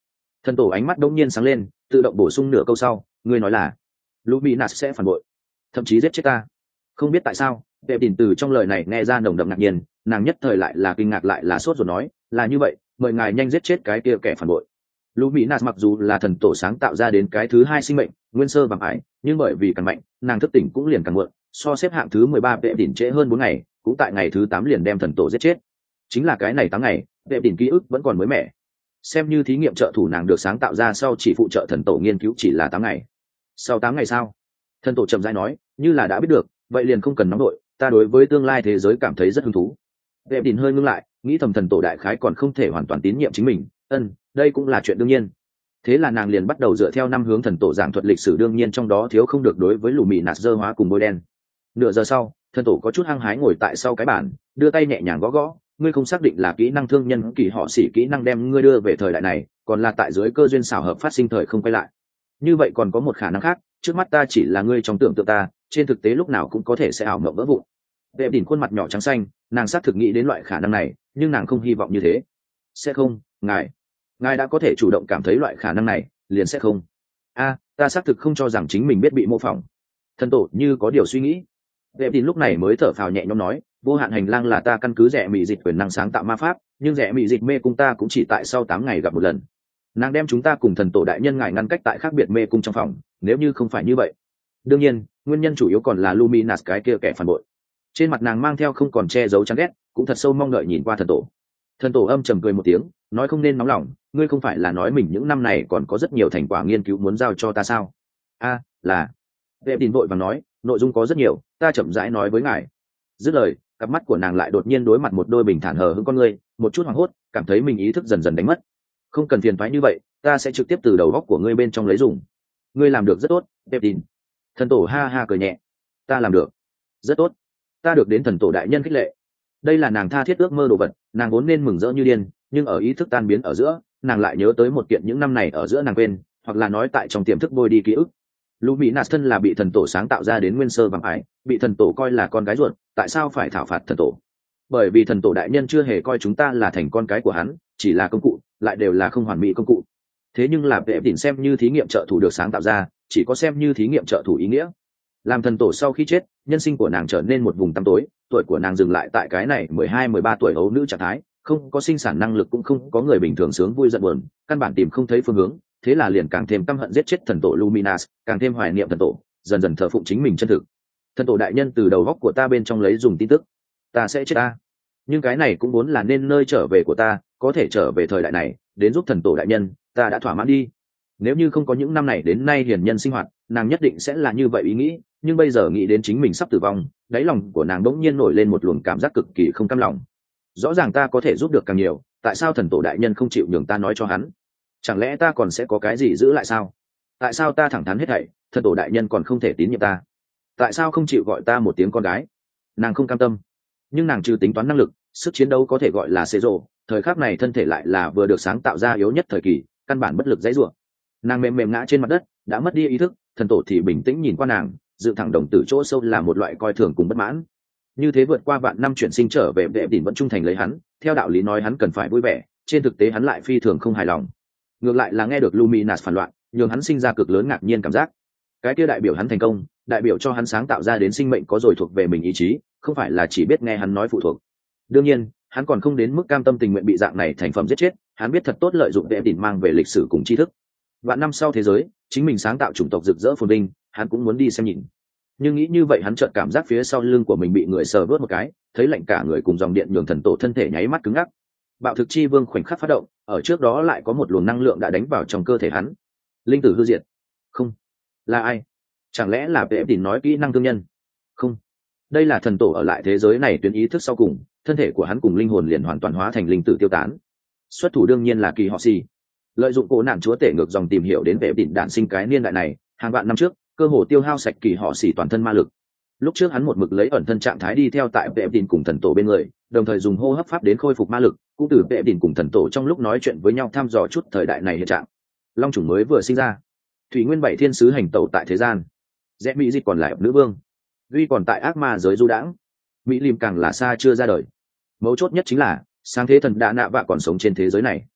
Thần tổ ánh mắt đông nhiên sáng lên, tự động bổ sung nửa câu sau, ngươi nói là Luminas sẽ phản bội, thậm chí giết chết ta. Không biết tại sao, vệ đỉnh từ trong lời này nghe ra nồng đậm ngạc nhiên, nàng nhất thời lại là kinh ngạc lại là sốt rồi nói, là như vậy, mời ngài nhanh giết chết cái kia kẻ phản bội. Luminas mặc dù là thần tổ sáng tạo ra đến cái thứ hai sinh mệnh, nguyên sơ bằng ải, nhưng bởi vì càng mạnh, nàng thức tỉnh cũng liền càng muộn, so xếp hạng thứ mười ba vệ đỉnh trễ hơn bốn ngày, cũng tại ngày thứ tám liền đem thần tổ giết chết. Chính là cái này tám ngày, vệ đỉnh ký ức vẫn còn mới mẻ. Xem như thí nghiệm trợ thủ nàng được sáng tạo ra sau chỉ phụ trợ thần tổ nghiên cứu chỉ là tám ngày. Sau tám ngày sao? Thần tổ chậm rãi nói, như là đã biết được, vậy liền không cần nóng đội, ta đối với tương lai thế giới cảm thấy rất hứng thú. Vệ đỉnh hơi ngưng lại, nghĩ thầm thần tổ đại khái còn không thể hoàn toàn tín nhiệm chính mình, ân, đây cũng là chuyện đương nhiên. Thế là nàng liền bắt đầu dựa theo năm hướng thần tổ giảng thuật lịch sử, đương nhiên trong đó thiếu không được đối với Luminas dơ hóa cùng bôi đen. Nửa giờ sau, thần tổ có chút hăng hái ngồi tại sau cái bàn, đưa tay nhẹ nhàng gõ gõ, ngươi không xác định là kỹ năng thương nhân kỳ họ xỉ kỹ năng đem ngươi đưa về thời đại này, còn là tại dưới cơ duyên xảo hợp phát sinh thời không quay lại. Như vậy còn có một khả năng khác, trước mắt ta chỉ là ngươi trong tưởng tượng ta, trên thực tế lúc nào cũng có thể sẽ ảo mộng vỡ vụn. Vệ đỉnh khuôn mặt nhỏ trắng xanh, nàng xác thực nghĩ đến loại khả năng này, nhưng nàng không hy vọng như thế. Sẽ không, ngài, ngài đã có thể chủ động cảm thấy loại khả năng này, liền sẽ không. A, ta xác thực không cho rằng chính mình biết bị mô phỏng. Thần tổ như có điều suy nghĩ. Vệ đỉnh lúc này mới thở phào nhẹ nhõm nói, vô hạn hành lang là ta căn cứ rẻ mị dịch quyền năng sáng tạo ma pháp, nhưng rẻ mị dịch mê cung ta cũng chỉ tại sau tám ngày gặp một lần. Nàng đem chúng ta cùng thần tổ đại nhân ngài ngăn cách tại khác biệt mê cung trong phòng, nếu như không phải như vậy. Đương nhiên, nguyên nhân chủ yếu còn là Luminas cái kia kẻ phản bội. Trên mặt nàng mang theo không còn che giấu chán ghét, cũng thật sâu mong đợi nhìn qua thần tổ. Thần tổ âm trầm cười một tiếng, nói không nên nóng lòng, ngươi không phải là nói mình những năm này còn có rất nhiều thành quả nghiên cứu muốn giao cho ta sao? A, là. Vệ đình vội vàng nói, nội dung có rất nhiều, ta chậm rãi nói với ngài. Dứt lời, cặp mắt của nàng lại đột nhiên đối mặt một đôi bình thản hờ hững con ngươi, một chút hoảng hốt, cảm thấy mình ý thức dần dần đánh mất. Không cần phiền toái như vậy, ta sẽ trực tiếp từ đầu góc của ngươi bên trong lấy dùng. Ngươi làm được rất tốt, vệ đình. Thần tổ ha ha cười nhẹ, ta làm được rất tốt, ta được đến thần tổ đại nhân khích lệ. Đây là nàng tha thiết ước mơ đồ vật, nàng vốn nên mừng rỡ như điên, nhưng ở ý thức tan biến ở giữa, nàng lại nhớ tới một kiện những năm này ở giữa nàng quên, hoặc là nói tại trong tiềm thức bôi đi ký ức. Luminas thân là bị thần tổ sáng tạo ra đến nguyên sơ bằng ải, bị thần tổ coi là con gái ruột, tại sao phải thảo phạt thần tổ? Bởi vì thần tổ đại nhân chưa hề coi chúng ta là thành con cái của hắn, chỉ là công cụ, lại đều là không hoàn mỹ công cụ. Thế nhưng là vệ đỉnh xem như thí nghiệm trợ thủ được sáng tạo ra, chỉ có xem như thí nghiệm trợ thủ ý nghĩa. Làm thần tổ sau khi chết, nhân sinh của nàng trở nên một vùng tăm tối, tuổi của nàng dừng lại tại cái này mười hai mười ba tuổi ấu nữ trạng thái, không có sinh sản năng lực, cũng không có người bình thường sướng vui giận buồn, căn bản tìm không thấy phương hướng, thế là liền càng thêm căm hận giết chết thần tổ Luminas, càng thêm hoài niệm thần tổ, dần dần thờ phụng chính mình chân thực. Thần tổ đại nhân từ đầu góc của ta bên trong lấy dùng tin tức, ta sẽ chết ta, nhưng cái này cũng vốn là nên nơi trở về của ta, có thể trở về thời đại này, đến giúp thần tổ đại nhân, ta đã thỏa mãn đi. Nếu như không có những năm này đến nay hiền nhân sinh hoạt, nàng nhất định sẽ là như vậy ý nghĩ, nhưng bây giờ nghĩ đến chính mình sắp tử vong, đáy lòng của nàng đỗng nhiên nổi lên một luồng cảm giác cực kỳ không cam lòng. Rõ ràng ta có thể giúp được càng nhiều, tại sao thần tổ đại nhân không chịu nhường ta nói cho hắn? Chẳng lẽ ta còn sẽ có cái gì giữ lại sao? Tại sao ta thẳng thắn hết thảy, thần tổ đại nhân còn không thể tín nhiệm ta? Tại sao không chịu gọi ta một tiếng con gái? Nàng không cam tâm, nhưng nàng trừ tính toán năng lực, sức chiến đấu có thể gọi là xê rồ, thời khắc này thân thể lại là vừa được sáng tạo ra yếu nhất thời kỳ, căn bản bất lực dãy rủa. Nàng mềm mềm ngã trên mặt đất, đã mất đi ý thức, thần tổ thì bình tĩnh nhìn qua nàng, dựng thẳng đồng tử chỗ sâu là một loại coi thường cùng bất mãn. Như thế vượt qua vạn năm chuyển sinh trở về, vệ đỉnh vẫn trung thành lấy hắn, theo đạo lý nói hắn cần phải vui vẻ, trên thực tế hắn lại phi thường không hài lòng. Ngược lại là nghe được Luminas phản loạn, nhường hắn sinh ra cực lớn ngạc nhiên cảm giác. Cái kia đại biểu hắn thành công, đại biểu cho hắn sáng tạo ra đến sinh mệnh có rồi thuộc về mình ý chí, không phải là chỉ biết nghe hắn nói phụ thuộc. Đương nhiên, hắn còn không đến mức cam tâm tình nguyện bị dạng này thành phẩm giết chết, hắn biết thật tốt lợi dụng vệ đỉnh mang về lịch sử cùng tri thức. Vạn năm sau thế giới, chính mình sáng tạo chủng tộc rực rỡ phồn vinh, hắn cũng muốn đi xem nhìn. Nhưng nghĩ như vậy hắn chợt cảm giác phía sau lưng của mình bị người sờ vớt một cái, thấy lạnh cả người, cùng dòng điện nhường thần tổ thân thể nháy mắt cứng ngắc. Bạo thực chi vương khoảnh khắc phát động, ở trước đó lại có một luồng năng lượng đã đánh vào trong cơ thể hắn. Linh tử hư diệt. Không. Là ai? Chẳng lẽ là vệ đỉnh nói kỹ năng thương nhân? Không. Đây là thần tổ ở lại thế giới này tuyến ý thức sau cùng, thân thể của hắn cùng linh hồn liền hoàn toàn hóa thành linh tử tiêu tán. Xuất thủ đương nhiên là kỳ họ xì. Lợi dụng cổ nạn chúa tể ngược dòng tìm hiểu đến vệ đỉnh đản sinh cái niên đại này, hàng vạn năm trước, cơ hồ tiêu hao sạch kỳ họ xì toàn thân ma lực. Lúc trước hắn một mực lấy ẩn thân trạng thái đi theo tại vệ đỉnh cùng thần tổ bên người, đồng thời dùng hô hấp pháp đến khôi phục ma lực, cũng từ vệ đỉnh cùng thần tổ trong lúc nói chuyện với nhau thăm dò chút thời đại này hiện trạng. Long chủng mới vừa sinh ra, thủy nguyên bảy thiên sứ hành tẩu tại thế gian, rẽ mỹ dịch còn lại nữ vương, duy còn tại ác ma giới du đãng, mỹ lim càng là xa chưa ra đời. Mấu chốt nhất chính là sáng thế thần đã nạ vạ còn sống trên thế giới này.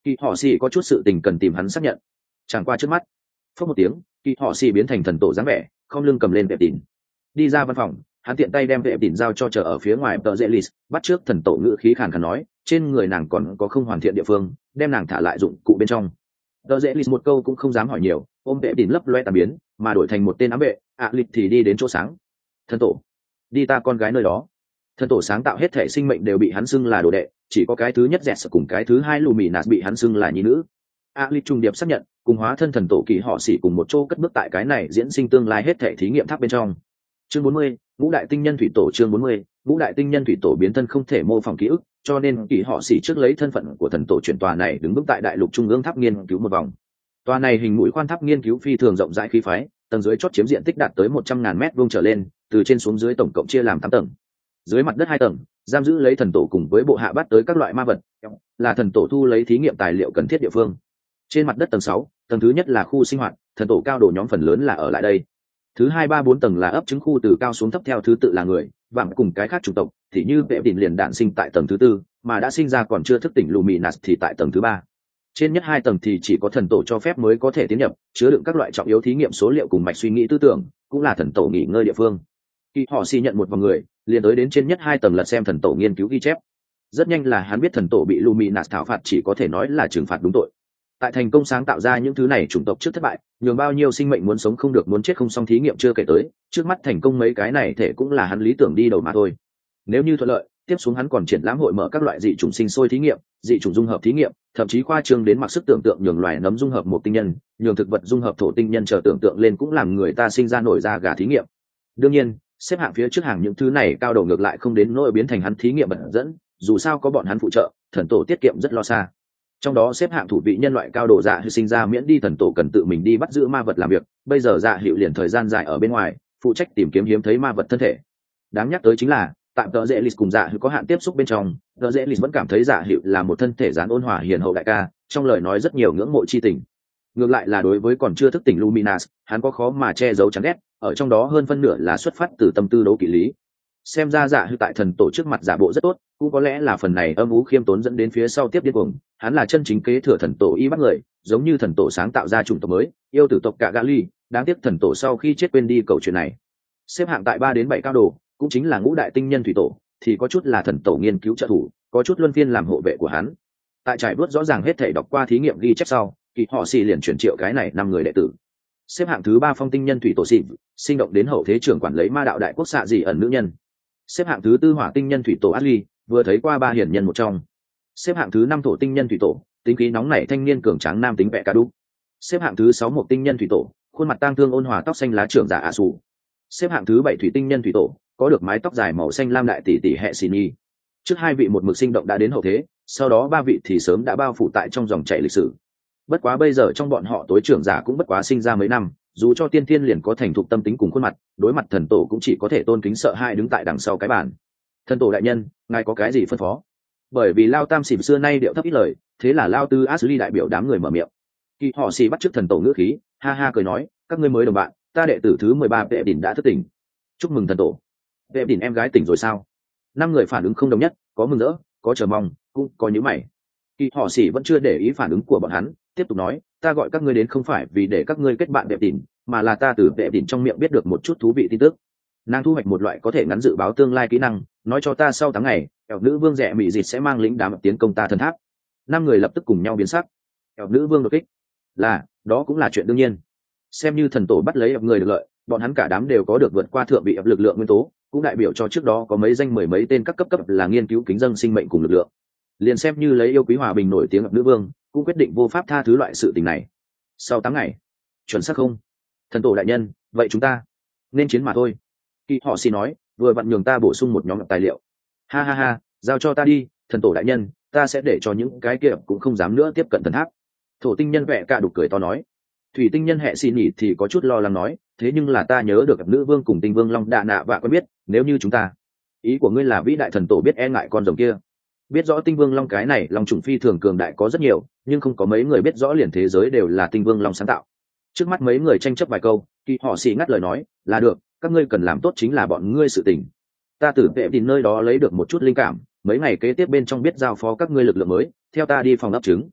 Kỳ họ xì có chút sự tình cần tìm hắn xác nhận. Chẳng qua trước mắt, phất một tiếng, kỳ họ xì biến thành thần tổ dáng vẻ, không lưng cầm lên vệ tỉn, đi ra văn phòng. Hắn tiện tay đem vệ tỉn giao cho chờ ở phía ngoài tờ dễ lì, bắt trước thần tổ ngữ khí khàn khàn nói, trên người nàng còn có không hoàn thiện địa phương, đem nàng thả lại dụng cụ bên trong. Tờ dễ lì một câu cũng không dám hỏi nhiều, ôm vệ tỉn lấp loe tàn biến, mà đổi thành một tên ám vệ, ạ lịch thì đi đến chỗ sáng. Thần tổ, đi ta con gái nơi đó. Thần tổ sáng tạo hết thể sinh mệnh đều bị hắn xưng là đồ đệ, chỉ có cái thứ nhất dẹt sợ cùng cái thứ hai lù mì nạt bị hắn xưng là nhi nữ. A lịch trung điệp xác nhận, cùng hóa thân thần tổ kỳ họ xỉ cùng một chỗ cất bước tại cái này diễn sinh tương lai hết thể thí nghiệm tháp bên trong. Chương bốn mươi, ngũ đại tinh nhân thủy tổ. Chương bốn mươi, ngũ đại tinh nhân thủy tổ biến thân không thể mô phỏng ký ức, cho nên kỳ họ xỉ trước lấy thân phận của thần tổ chuyển tòa này đứng bước tại đại lục trung ương tháp nghiên cứu một vòng. Tòa này hình mũi khoan tháp nghiên cứu phi thường rộng rãi khí phái, tầng dưới chót chiếm diện tích đạt tới một trăm ngàn mét vuông trở lên, từ trên xuống dưới tổng cộng chia làm tám tầng. Dưới mặt đất hai tầng, giam giữ lấy thần tổ cùng với bộ hạ bắt tới các loại ma vật, là thần tổ thu lấy thí nghiệm tài liệu cần thiết địa phương. Trên mặt đất tầng sáu, tầng thứ nhất là khu sinh hoạt, thần tổ cao độ nhóm phần lớn là ở lại đây. Thứ hai ba bốn tầng là ấp trứng khu, từ cao xuống thấp theo thứ tự là người, vạm cùng cái khác chủng tộc, thì như vệ đỉnh liền đạn sinh tại tầng thứ tư, mà đã sinh ra còn chưa thức tỉnh Luminas thì tại tầng thứ ba. Trên nhất hai tầng thì chỉ có thần tổ cho phép mới có thể tiến nhập, chứa đựng các loại trọng yếu thí nghiệm số liệu cùng mạch suy nghĩ tư tưởng, cũng là thần tổ nghỉ ngơi địa phương. Khi họ xì nhận một vòng người, liền tới đến trên nhất hai tầng lật xem thần tổ nghiên cứu ghi chép. Rất nhanh là hắn biết thần tổ bị Luminas thảo phạt chỉ có thể nói là trừng phạt đúng tội. Tại thành công sáng tạo ra những thứ này chủng tộc trước thất bại, nhường bao nhiêu sinh mệnh muốn sống không được muốn chết không xong thí nghiệm chưa kể tới, trước mắt thành công mấy cái này thể cũng là hắn lý tưởng đi đầu mà thôi. Nếu như thuận lợi, tiếp xuống hắn còn triển lãm hội mở các loại dị chủng sinh sôi thí nghiệm, dị chủng dung hợp thí nghiệm, thậm chí khoa trương đến mặc sức tưởng tượng nhường loài nấm dung hợp một tinh nhân, nhường thực vật dung hợp thổ tinh nhân, chờ tưởng tượng lên cũng làm người ta sinh ra nổi da gà thí nghiệm. Đương nhiên, xếp hạng phía trước hàng những thứ này cao đầu ngược lại không đến nỗi biến thành hắn thí nghiệm bật dẫn, dù sao có bọn hắn phụ trợ, thần tổ tiết kiệm rất lo xa. Trong đó xếp hạng thủ vị nhân loại cao độ dạ hữu sinh ra miễn đi thần tổ cần tự mình đi bắt giữ ma vật làm việc, bây giờ dạ hữu liền thời gian dài ở bên ngoài, phụ trách tìm kiếm hiếm thấy ma vật thân thể. Đáng nhắc tới chính là tại tờ dễ lịch cùng dạ hữu có hạn tiếp xúc bên trong, tờ dễ lịch vẫn cảm thấy dạ hữu là một thân thể dán ôn hòa hiền hậu đại ca, trong lời nói rất nhiều ngưỡng mộ chi tình. Ngược lại là đối với còn chưa thức tỉnh Luminas, hắn có khó mà che giấu chán ghét, ở trong đó hơn phân nửa là xuất phát từ tâm tư đấu kỵ lý. Xem ra dạ hữu tại thần tổ trước mặt giả bộ rất tốt, cũng có lẽ là phần này âm ú khiêm tốn dẫn đến phía sau tiếp điên cuồng, hắn là chân chính kế thừa thần tổ y bắt người, giống như thần tổ sáng tạo ra chủng tộc mới, yêu tử tộc cả Gali, đáng tiếc thần tổ sau khi chết quên đi câu chuyện này. Xếp hạng tại ba đến bảy cao đồ, cũng chính là ngũ đại tinh nhân thủy tổ, thì có chút là thần tổ nghiên cứu trợ thủ, có chút luân phiên làm hộ vệ của hắn. Tại trải bước rõ ràng hết thảy đọc qua thí nghiệm ghi chép sau, kỳ họ xì liền chuyển triệu cái này năm người đệ tử. Xếp hạng thứ ba phong tinh nhân thủy tổ xịn, sinh động đến hậu thế trưởng quản lấy ma đạo đại quốc xạ dị ẩn nữ nhân. Xếp hạng thứ tư hỏa tinh nhân thủy tổ Ashley, vừa thấy qua ba hiển nhân một trong. Xếp hạng thứ năm thổ tinh nhân thủy tổ, tính khí nóng nảy thanh niên cường tráng nam tính vẽ ca đúc. Xếp hạng thứ sáu một tinh nhân thủy tổ, khuôn mặt tang thương ôn hòa tóc xanh lá trưởng giả ạ sù. Xếp hạng thứ bảy thủy tinh nhân thủy tổ, có được mái tóc dài màu xanh lam đại tỷ tỷ hệ xì nhi. Trước hai vị một mực sinh động đã đến hậu thế, sau đó ba vị thì sớm đã bao phủ tại trong dòng chảy lịch sử. Bất quá bây giờ trong bọn họ tối trưởng giả cũng bất quá sinh ra mấy năm, dù cho tiên thiên liền có thành thục tâm tính cùng khuôn mặt, đối mặt thần tổ cũng chỉ có thể tôn kính sợ hãi đứng tại đằng sau cái bàn. Thần tổ đại nhân, ngài có cái gì phân phó? Bởi vì lao tam xỉm xưa nay điệu thấp ít lời, thế là lao tư Ashley đại biểu đám người mở miệng. Khi họ xì bắt chước thần tổ ngữ khí, ha ha cười nói, các ngươi mới đồng bạn, ta đệ tử thứ mười ba vệ đỉnh đã thức tỉnh. Chúc mừng thần tổ. Vệ đỉnh em gái tỉnh rồi sao? Năm người phản ứng không đồng nhất, có mừng rỡ, có chờ mong, cũng có nhíu mày. Khi họ xì vẫn chưa để ý phản ứng của bọn hắn, tiếp tục nói, ta gọi các ngươi đến không phải vì để các ngươi kết bạn vệ đỉnh, mà là ta từ vệ đỉnh trong miệng biết được một chút thú vị tin tức. Nàng thu hoạch một loại có thể ngắn dự báo tương lai kỹ năng, nói cho ta sau tháng ngày, ẻo nữ vương rẻ mị dịt sẽ mang lính đám tiến công ta thần tháp. Năm người lập tức cùng nhau biến sắc. Ẻo nữ vương đột kích, là đó cũng là chuyện đương nhiên. Xem như thần tổ bắt lấy ẻo người được lợi, bọn hắn cả đám đều có được vượt qua thượng vị ẻo lực lượng nguyên tố, cũng đại biểu cho trước đó có mấy danh mười mấy tên các cấp cấp là nghiên cứu kính dân sinh mệnh cùng lực lượng. Liền xem như lấy yêu quý hòa bình nổi tiếng ẻo nữ vương, cũng quyết định vô pháp tha thứ loại sự tình này. Sau tám ngày, chuẩn xác không? Thần tổ đại nhân, vậy chúng ta nên chiến mà thôi. Kỳ họ xin nói, vừa vặn nhường ta bổ sung một nhóm tài liệu. Ha ha ha, giao cho ta đi, thần tổ đại nhân, ta sẽ để cho những cái kia cũng không dám nữa tiếp cận thần tháp. Thổ tinh nhân vẽ cả đục cười to nói. Thủy tinh nhân hệ xin nhỉ thì có chút lo lắng nói, thế nhưng là ta nhớ được nữ vương cùng tinh vương long đạ nạ và quen biết, nếu như chúng ta, ý của ngươi là vĩ đại thần tổ biết e ngại con rồng kia. Biết rõ tinh vương long cái này long trùng phi thường cường đại có rất nhiều, nhưng không có mấy người biết rõ liền thế giới đều là tinh vương long sáng tạo. Trước mắt mấy người tranh chấp vài câu, kỳ họ xì ngắt lời nói, là được, các ngươi cần làm tốt chính là bọn ngươi sự tình. Ta từ vệ tìm nơi đó lấy được một chút linh cảm, mấy ngày kế tiếp bên trong biết giao phó các ngươi lực lượng mới, theo ta đi phòng ấp trứng.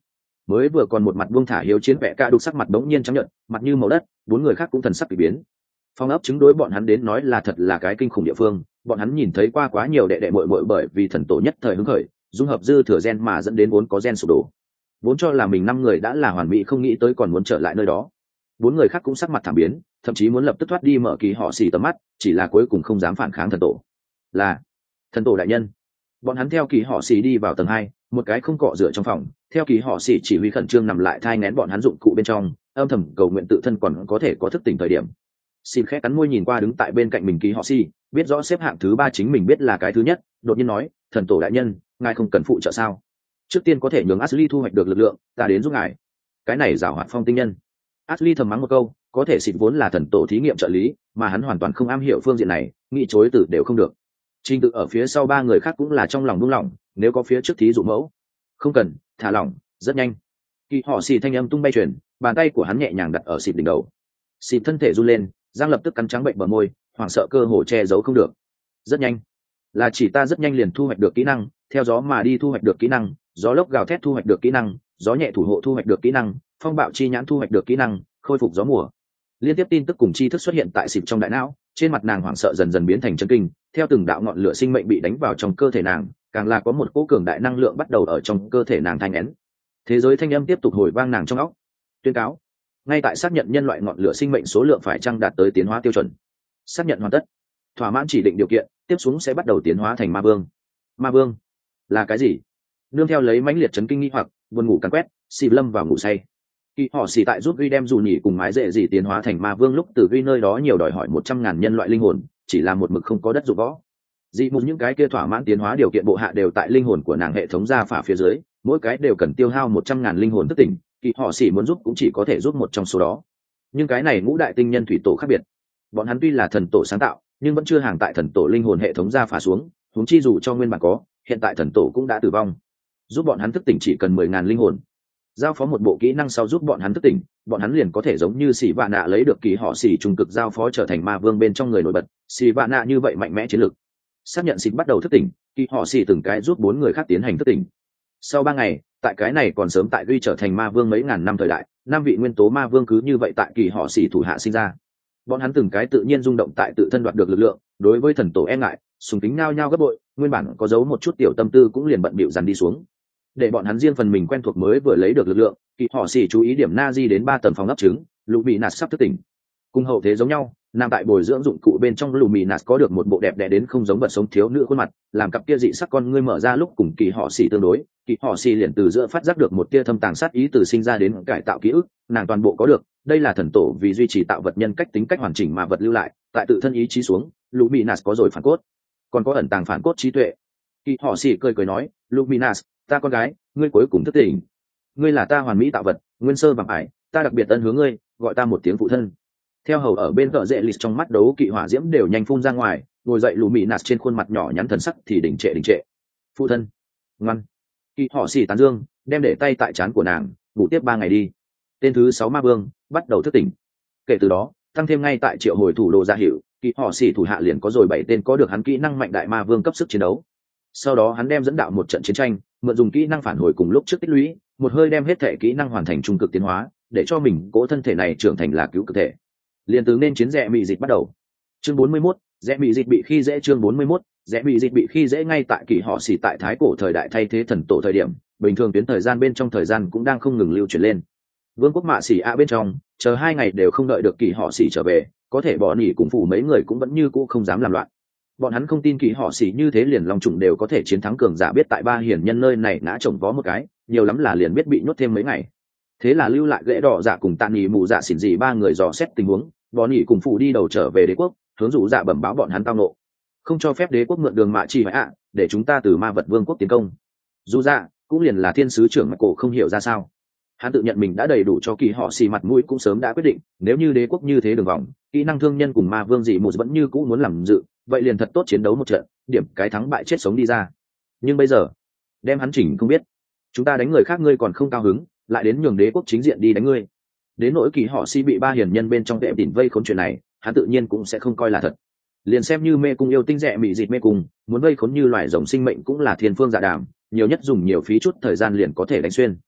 mới vừa còn một mặt buông thả hiếu chiến vẽ cả đục sắc mặt bỗng nhiên trắng nhợt, mặt như màu đất, bốn người khác cũng thần sắc kỳ biến. Phong ấp chứng đối bọn hắn đến nói là thật là cái kinh khủng địa phương, bọn hắn nhìn thấy qua quá nhiều đệ đệ muội muội bởi vì thần tổ nhất thời hứng khởi, dung hợp dư thừa gen mà dẫn đến vốn có gen sụp đổ. Vốn cho là mình năm người đã là hoàn mỹ, không nghĩ tới còn muốn trở lại nơi đó. Bốn người khác cũng sắc mặt thảm biến, thậm chí muốn lập tức thoát đi mở kỳ họ xì tầm mắt, chỉ là cuối cùng không dám phản kháng thần tổ. Là thần tổ đại nhân. Bọn hắn theo kỳ họ xì đi vào tầng hai, một cái không cọ rửa trong phòng, theo kỳ họ xì chỉ huy khẩn trương nằm lại thai nghén bọn hắn dụng cụ bên trong, âm thầm cầu nguyện tự thân còn có thể có thức tỉnh thời điểm. Xin khẽ cắn môi nhìn qua đứng tại bên cạnh mình kỳ họ xì, biết rõ xếp hạng thứ ba chính mình biết là cái thứ nhất, đột nhiên nói, thần tổ đại nhân, ngài không cần phụ trợ sao? Trước tiên có thể nhường Ashley thu hoạch được lực lượng, ta đến giúp ngài. Cái này giảo hoạt phong tinh nhân. Ashley thầm mắng một câu, có thể xịt vốn là thần tổ thí nghiệm trợ lý, mà hắn hoàn toàn không am hiểu phương diện này, nghĩ chối từ đều không được. Trình tự ở phía sau ba người khác cũng là trong lòng buông lỏng, nếu có phía trước thí dụ mẫu, không cần, thả lỏng, rất nhanh. Kỳ họ xì thanh âm tung bay truyền, bàn tay của hắn nhẹ nhàng đặt ở xịt đỉnh đầu. Xịt thân thể run lên, Giang lập tức cắn trắng bệnh bờ môi, hoảng sợ cơ hồ che giấu không được. Rất nhanh, là chỉ ta rất nhanh liền thu hoạch được kỹ năng, theo gió mà đi thu hoạch được kỹ năng, gió lốc gào thét thu hoạch được kỹ năng, gió nhẹ thủ hộ thu hoạch được kỹ năng, phong bạo chi nhãn thu hoạch được kỹ năng, khôi phục gió mùa. Liên tiếp tin tức cùng tri thức xuất hiện tại xịp trong đại não, trên mặt nàng hoảng sợ dần dần biến thành chấn kinh, theo từng đạo ngọn lửa sinh mệnh bị đánh vào trong cơ thể nàng, càng là có một cỗ cường đại năng lượng bắt đầu ở trong cơ thể nàng thanh nén. Thế giới thanh âm tiếp tục hồi vang nàng trong óc. Tuyên cáo, ngay tại xác nhận nhân loại ngọn lửa sinh mệnh số lượng phải chăng đạt tới tiến hóa tiêu chuẩn. Xác nhận hoàn tất, thỏa mãn chỉ định điều kiện, tiếp xuống sẽ bắt đầu tiến hóa thành ma vương. Ma vương là cái gì? Nương theo lấy mãnh liệt chấn kinh nghi hoặc, buồn ngủ càn quét, xì lâm vào ngủ say. Khi họ xì tại giúp Ghi đem dù nhỉ cùng mái dễ gì tiến hóa thành ma vương lúc từ Ghi nơi đó nhiều đòi hỏi một trăm ngàn nhân loại linh hồn, chỉ là một mực không có đất dụng võ. Dị một những cái kia thỏa mãn tiến hóa điều kiện bộ hạ đều tại linh hồn của nàng hệ thống ra phả phía dưới, mỗi cái đều cần tiêu hao một trăm ngàn linh hồn thức tỉnh, kỳ họ xì muốn giúp cũng chỉ có thể giúp một trong số đó. Nhưng cái này ngũ đại tinh nhân thủy tổ khác biệt, bọn hắn tuy là thần tổ sáng tạo, nhưng vẫn chưa hàng tại thần tổ linh hồn hệ thống ra phả xuống, huống chi dù cho nguyên bản có, hiện tại thần tổ cũng đã tử vong. Giúp bọn hắn thức tỉnh chỉ cần mười ngàn linh hồn. Giao phó một bộ kỹ năng sau giúp bọn hắn thức tỉnh, bọn hắn liền có thể giống như xì vạn nạ lấy được kỳ họ xì trung cực giao phó trở thành ma vương bên trong người nổi bật. Xì vạn nạ như vậy mạnh mẽ chiến lược. Xác nhận xịt bắt đầu thức tỉnh, kỳ họ xì từng cái giúp bốn người khác tiến hành thức tỉnh. Sau ba ngày, tại cái này còn sớm tại Ghi trở thành ma vương mấy ngàn năm thời đại, năm vị nguyên tố ma vương cứ như vậy tại kỳ họ xì thủ hạ sinh ra. Bọn hắn từng cái tự nhiên rung động tại tự thân đoạt được lực lượng, đối với thần tổ e ngại, sùng kính nao nhao gấp bội, nguyên bản có giấu một chút tiểu tâm tư cũng liền bận bịu dằn đi xuống. Để bọn hắn riêng phần mình quen thuộc mới vừa lấy được lực lượng, kỳ họ xì chú ý điểm na di đến ba tầng phòng ấp trứng, lũ bị nạt sắp thức tỉnh. Cùng hậu thế giống nhau, nằm tại bồi dưỡng dụng cụ bên trong lũ bị nạt có được một bộ đẹp đẽ đến không giống vật sống thiếu nữ khuôn mặt, làm cặp kia dị sắc con ngươi mở ra lúc cùng kỳ họ xì tương đối, kỳ họ xì liền từ giữa phát giác được một tia thâm tàng sát ý từ sinh ra đến cải tạo ký ức, nàng toàn bộ có được. Đây là thần tổ vì duy trì tạo vật nhân cách tính cách hoàn chỉnh mà vật lưu lại, tại tự thân ý chí xuống, Luminas có rồi phản cốt, còn có ẩn tàng phản cốt trí tuệ. Kỳ họ xì cười cười nói, Luminas, ta con gái, ngươi cuối cùng thức tỉnh. Ngươi là ta hoàn mỹ tạo vật, nguyên sơ bằng ải, ta đặc biệt ân hướng ngươi, gọi ta một tiếng phụ thân. Theo hầu ở bên cờ dễ lịch trong mắt đấu kỵ hỏa diễm đều nhanh phun ra ngoài, ngồi dậy Luminas trên khuôn mặt nhỏ nhắn thần sắc thì đỉnh trệ đỉnh trệ. Phụ thân, ngoan. Kỳ họ xì tán dương, đem để tay tại trán của nàng, ngủ tiếp ba ngày đi. Tên thứ sáu ma vương bắt đầu thức tỉnh. Kể từ đó, tăng thêm ngay tại triệu hồi thủ đô gia hiệu, kỳ họ xì thủ hạ liền có rồi bảy tên có được hắn kỹ năng mạnh đại ma vương cấp sức chiến đấu. Sau đó hắn đem dẫn đạo một trận chiến tranh, mượn dùng kỹ năng phản hồi cùng lúc trước tích lũy, một hơi đem hết thể kỹ năng hoàn thành trung cực tiến hóa, để cho mình cỗ thân thể này trưởng thành là cứu cực thể. Liên tướng nên chiến rẽ mị dịch bắt đầu. Chương bốn mươi mốt, rẽ mị dịch bị khi dễ. Chương bốn mươi mốt, rẽ mị dịch bị khi dễ. Ngay tại kỳ họ xì tại thái cổ thời đại thay thế thần tổ thời điểm, bình thường tuyến thời gian bên trong thời gian cũng đang không ngừng lưu chuyển lên. Vương quốc mạ xỉ ạ bên trong, chờ hai ngày đều không đợi được kỳ họ xỉ trở về, có thể bỏ nỉ cùng phủ mấy người cũng vẫn như cũ không dám làm loạn. Bọn hắn không tin kỳ họ xỉ như thế liền long trùng đều có thể chiến thắng cường giả biết tại ba hiển nhân nơi này ngã chồng vó một cái, nhiều lắm là liền biết bị nhốt thêm mấy ngày. Thế là lưu lại gãy đỏ dạ cùng tạ nỉ mù dạ xỉn gì ba người dò xét tình huống, bỏ nỉ cùng phủ đi đầu trở về đế quốc, hướng dụ dạ bẩm báo bọn hắn tao nộ, không cho phép đế quốc mượn đường mạ chi ạ, để chúng ta từ ma vật vương quốc tiến công. Dù dạ cũng liền là thiên sứ trưởng mà cổ không hiểu ra sao. Hắn tự nhận mình đã đầy đủ cho kỳ họ xì mặt mũi cũng sớm đã quyết định, nếu như đế quốc như thế đường vòng, kỹ năng thương nhân cùng ma vương dị một vẫn như cũ muốn làm dự, vậy liền thật tốt chiến đấu một trận, điểm cái thắng bại chết sống đi ra. Nhưng bây giờ, đem hắn chỉnh không biết, chúng ta đánh người khác ngươi còn không cao hứng, lại đến nhường đế quốc chính diện đi đánh ngươi. Đến nỗi kỳ họ xì bị ba hiền nhân bên trong tệ tỉn vây khốn chuyện này, hắn tự nhiên cũng sẽ không coi là thật. Liền xem như mê cung yêu tinh rẻ mị dịt mê cung, muốn vây khốn như loài rồng sinh mệnh cũng là thiên phương dạ đàm, nhiều nhất dùng nhiều phí chút thời gian liền có thể đánh xuyên.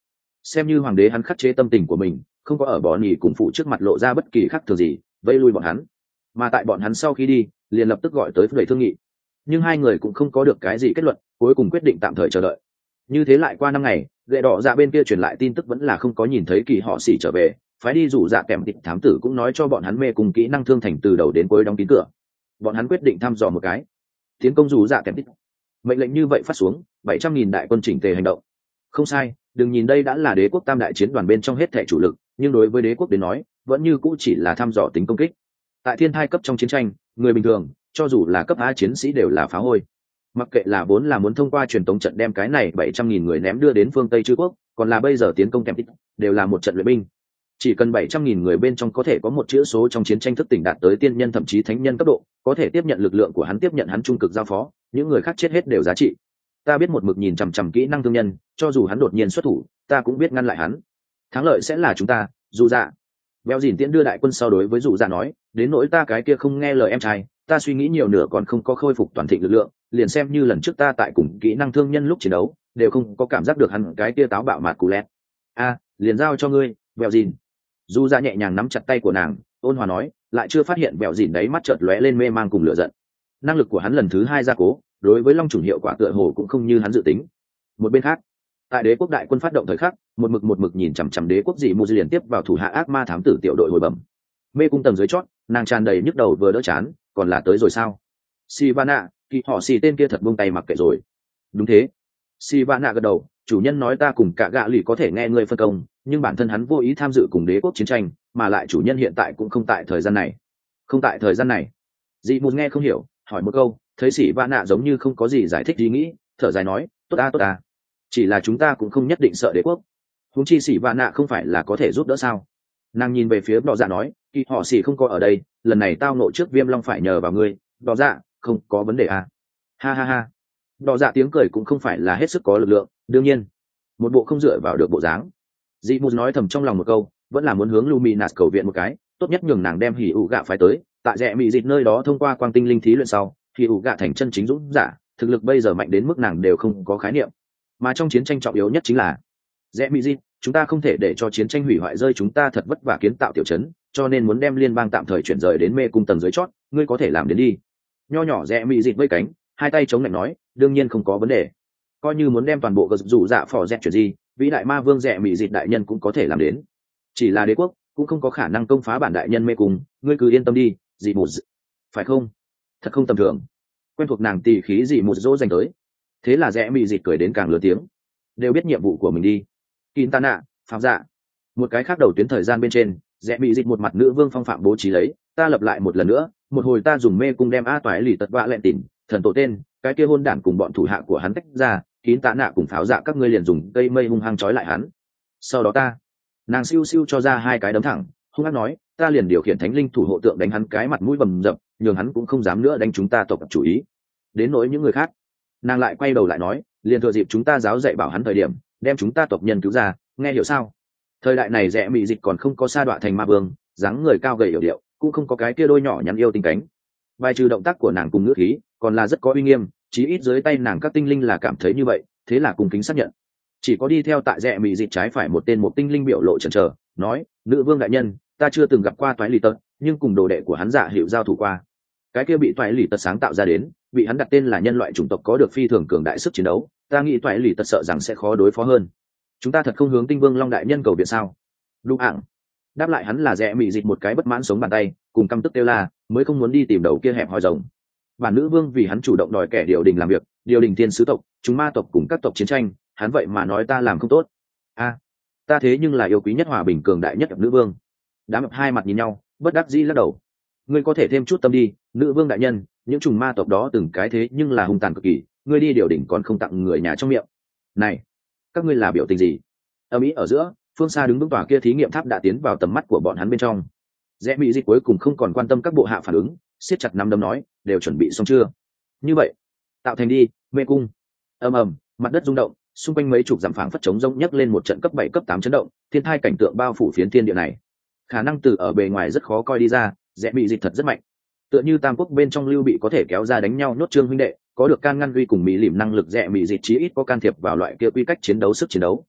xem như hoàng đế hắn khắc chế tâm tình của mình, không có ở bọn nhì cùng phụ trước mặt lộ ra bất kỳ khác thường gì, vây lui bọn hắn. Mà tại bọn hắn sau khi đi, liền lập tức gọi tới đẩy thương nghị. Nhưng hai người cũng không có được cái gì kết luận, cuối cùng quyết định tạm thời chờ đợi. Như thế lại qua năm ngày, gậy đỏ dạ bên kia truyền lại tin tức vẫn là không có nhìn thấy Kỳ Họ Xỉ trở về, phái đi rủ dạ kèm tịch thám tử cũng nói cho bọn hắn mê cùng kỹ năng thương thành từ đầu đến cuối đóng kín cửa. Bọn hắn quyết định thăm dò một cái, tiến công rủ dạ kèm tịch. Mệnh lệnh như vậy phát xuống, bảy trăm nghìn đại quân chỉnh tề hành động. Không sai, đừng nhìn đây đã là đế quốc tam đại chiến đoàn bên trong hết thảy chủ lực, nhưng đối với đế quốc đến nói, vẫn như cũ chỉ là thăm dò tính công kích. Tại thiên thai cấp trong chiến tranh, người bình thường, cho dù là cấp A chiến sĩ đều là phá hôi. Mặc kệ là vốn là muốn thông qua truyền tống trận đem cái này bảy trăm nghìn người ném đưa đến phương Tây Trư quốc, còn là bây giờ tiến công kèm tít, đều là một trận luyện binh. Chỉ cần bảy trăm nghìn người bên trong có thể có một chữ số trong chiến tranh thức tỉnh đạt tới tiên nhân thậm chí thánh nhân cấp độ, có thể tiếp nhận lực lượng của hắn, tiếp nhận hắn trung cực giao phó, những người khác chết hết đều giá trị. Ta biết một mực nhìn chằm chằm kỹ năng thương nhân, cho dù hắn đột nhiên xuất thủ, ta cũng biết ngăn lại hắn. Thắng lợi sẽ là chúng ta, dù dạ. Béo dìn tiễn đưa đại quân sau đối với dù dạ nói, đến nỗi ta cái kia không nghe lời em trai, ta suy nghĩ nhiều nửa còn không có khôi phục toàn thịnh lực lượng, liền xem như lần trước ta tại cùng kỹ năng thương nhân lúc chiến đấu, đều không có cảm giác được hắn cái kia táo bạo mạt cú lét. A, liền giao cho ngươi, béo dìn. Dù dạ nhẹ nhàng nắm chặt tay của nàng, ôn hòa nói, lại chưa phát hiện béo dìn đấy mắt chợt lóe lên mê mang cùng lửa giận. Năng lực của hắn lần thứ hai gia cố, đối với long trùng hiệu quả tựa hồ cũng không như hắn dự tính. Một bên khác, tại đế quốc đại quân phát động thời khắc, một mực một mực nhìn chằm chằm đế quốc dị mù liền tiếp vào thủ hạ ác ma thám tử tiểu đội hồi bẩm. Mê cung tầng dưới chót, nàng tràn đầy nhức đầu vừa đỡ chán, còn là tới rồi sao? Sivana, Kỳ Họ Xỉ tên kia thật buông tay mặc kệ rồi. Đúng thế. Sivana gật đầu, chủ nhân nói ta cùng cả gạ lì có thể nghe ngươi phân công, nhưng bản thân hắn vô ý tham dự cùng đế quốc chiến tranh, mà lại chủ nhân hiện tại cũng không tại thời gian này. Không tại thời gian này. Dị mù nghe không hiểu, hỏi một câu, thấy Sivana giống như không có gì giải thích ý nghĩ, thở dài nói, tốt ta tốt ta. Chỉ là chúng ta cũng không nhất định sợ đế quốc. Huống chi Sivana không phải là có thể giúp đỡ sao? Nàng nhìn về phía Đỏ Dạ nói, Kỳ Họ Xỉ không có ở đây, lần này tao nội trước Viêm Long phải nhờ vào ngươi. Đỏ Dạ, không có vấn đề à? Ha ha ha. Đỏ Dạ tiếng cười cũng không phải là hết sức có lực lượng, đương nhiên, một bộ không dựa vào được bộ dáng. Dị Mù nói thầm trong lòng một câu, vẫn là muốn hướng Luminas cầu viện một cái, tốt nhất nhường nàng đem Hỉ ủ gạ phái tới, tại rẽ mị dịch nơi đó thông qua quang tinh linh thí luyện sau, Hỉ ủ gạ thành chân chính dũng giả, thực lực bây giờ mạnh đến mức nàng đều không có khái niệm. Mà trong chiến tranh trọng yếu nhất chính là rẽ mị dịch, chúng ta không thể để cho chiến tranh hủy hoại rơi chúng ta thật vất vả kiến tạo tiểu trấn, cho nên muốn đem liên bang tạm thời chuyển rời đến mê cung tầng dưới chót, ngươi có thể làm đến đi. Nho nhỏ rẽ mị dịch vây cánh, hai tay chống lạnh nói, đương nhiên không có vấn đề. Coi như muốn đem toàn bộ gật rủ dạ phò dẹt chuyển gì, vĩ đại ma vương rẽ mị dịch đại nhân cũng có thể làm đến. Chỉ là đế quốc cũng không có khả năng công phá bản đại nhân mê cung, ngươi cứ yên tâm đi, dị một phải không? Thật không tầm thường. Quen thuộc nàng tỉ khí dị một dỗ dành tới. Thế là rẽ mị dịch cười đến càng lớn tiếng. Đều biết nhiệm vụ của mình đi. Quintana, phạm dạ. Một cái khác đầu tuyến thời gian bên trên, rẽ mị dịch một mặt nữ vương phong phạm bố trí lấy, ta lập lại một lần nữa, một hồi ta dùng mê cung đem a toái lì tật vạ lẹn tỉn, thần tổ tên, cái kia hôn đản cùng bọn thủ hạ của hắn tách ra, kín tạ nạ cùng pháo dạ các ngươi liền dùng cây mây hung hăng trói lại hắn. Sau đó ta, nàng siêu siêu cho ra hai cái đấm thẳng, hung hăng nói, ta liền điều khiển thánh linh thủ hộ tượng đánh hắn cái mặt mũi bầm dập, nhường hắn cũng không dám nữa đánh chúng ta tộc chủ ý. Đến nỗi những người khác, nàng lại quay đầu lại nói, liền thừa dịp chúng ta giáo dạy bảo hắn thời điểm, đem chúng ta tộc nhân cứu ra, nghe hiểu sao? Thời đại này rẽ mị dịch còn không có sa đọa thành ma vương, dáng người cao gầy hiểu điệu, cũng không có cái kia đôi nhỏ nhắn yêu tinh cánh. Bài trừ động tác của nàng cùng ngữ khí, còn là rất có uy nghiêm, chí ít dưới tay nàng các tinh linh là cảm thấy như vậy, thế là cùng kính xác nhận. Chỉ có đi theo tại rẽ mị dịch trái phải một tên một tinh linh biểu lộ chần chờ, nói, nữ vương đại nhân, ta chưa từng gặp qua toái lì tật, nhưng cùng đồ đệ của hắn dạ hiệu giao thủ qua. Cái kia bị toái lì tật sáng tạo ra đến, bị hắn đặt tên là nhân loại chủng tộc có được phi thường cường đại sức chiến đấu, ta nghĩ toái lì tật sợ rằng sẽ khó đối phó hơn. Chúng ta thật không hướng tinh vương long đại nhân cầu viện sao? Lục ảng đáp lại hắn là rẽ mị dịch một cái bất mãn sống bàn tay, cùng căm tức kêu la, mới không muốn đi tìm đầu kia hẹp hòi rồng. Bản nữ vương vì hắn chủ động đòi kẻ điều đình làm việc, điều đình thiên sứ tộc, chúng ma tộc cùng các tộc chiến tranh, hắn vậy mà nói ta làm không tốt. A, ta thế nhưng là yêu quý nhất hòa bình cường đại nhất nữ vương. Đám hai mặt nhìn nhau, bất đắc dĩ lắc đầu. Ngươi có thể thêm chút tâm đi, nữ vương đại nhân, những trùng ma tộc đó từng cái thế nhưng là hung tàn cực kỳ, ngươi đi điều đình còn không tặng người nhà trong miệng. Này, các ngươi là biểu tình gì? Ở Mỹ ở giữa, phương xa đứng vững tòa kia thí nghiệm tháp đã tiến vào tầm mắt của bọn hắn bên trong. Rẽ Mỹ dịch cuối cùng không còn quan tâm các bộ hạ phản ứng, siết chặt nắm đấm nói, đều chuẩn bị xong chưa? Như vậy, tạo thành đi, mê cung. Ầm ầm, mặt đất rung động, xung quanh mấy chục dặm phảng phất trống rỗng nhấc lên một trận cấp bảy cấp tám chấn động, thiên thai cảnh tượng bao phủ phiến thiên địa này. Khả năng từ ở bề ngoài rất khó coi đi ra, Rẽ Mỹ dịch thật rất mạnh. Tựa như tam quốc bên trong Lưu Bị có thể kéo ra đánh nhau nhốt Trương huynh đệ, có được can ngăn uy cùng mỹ lìm năng lực, Rẽ Mỹ dịch chí ít có can thiệp vào loại kia quy cách chiến đấu sức chiến đấu.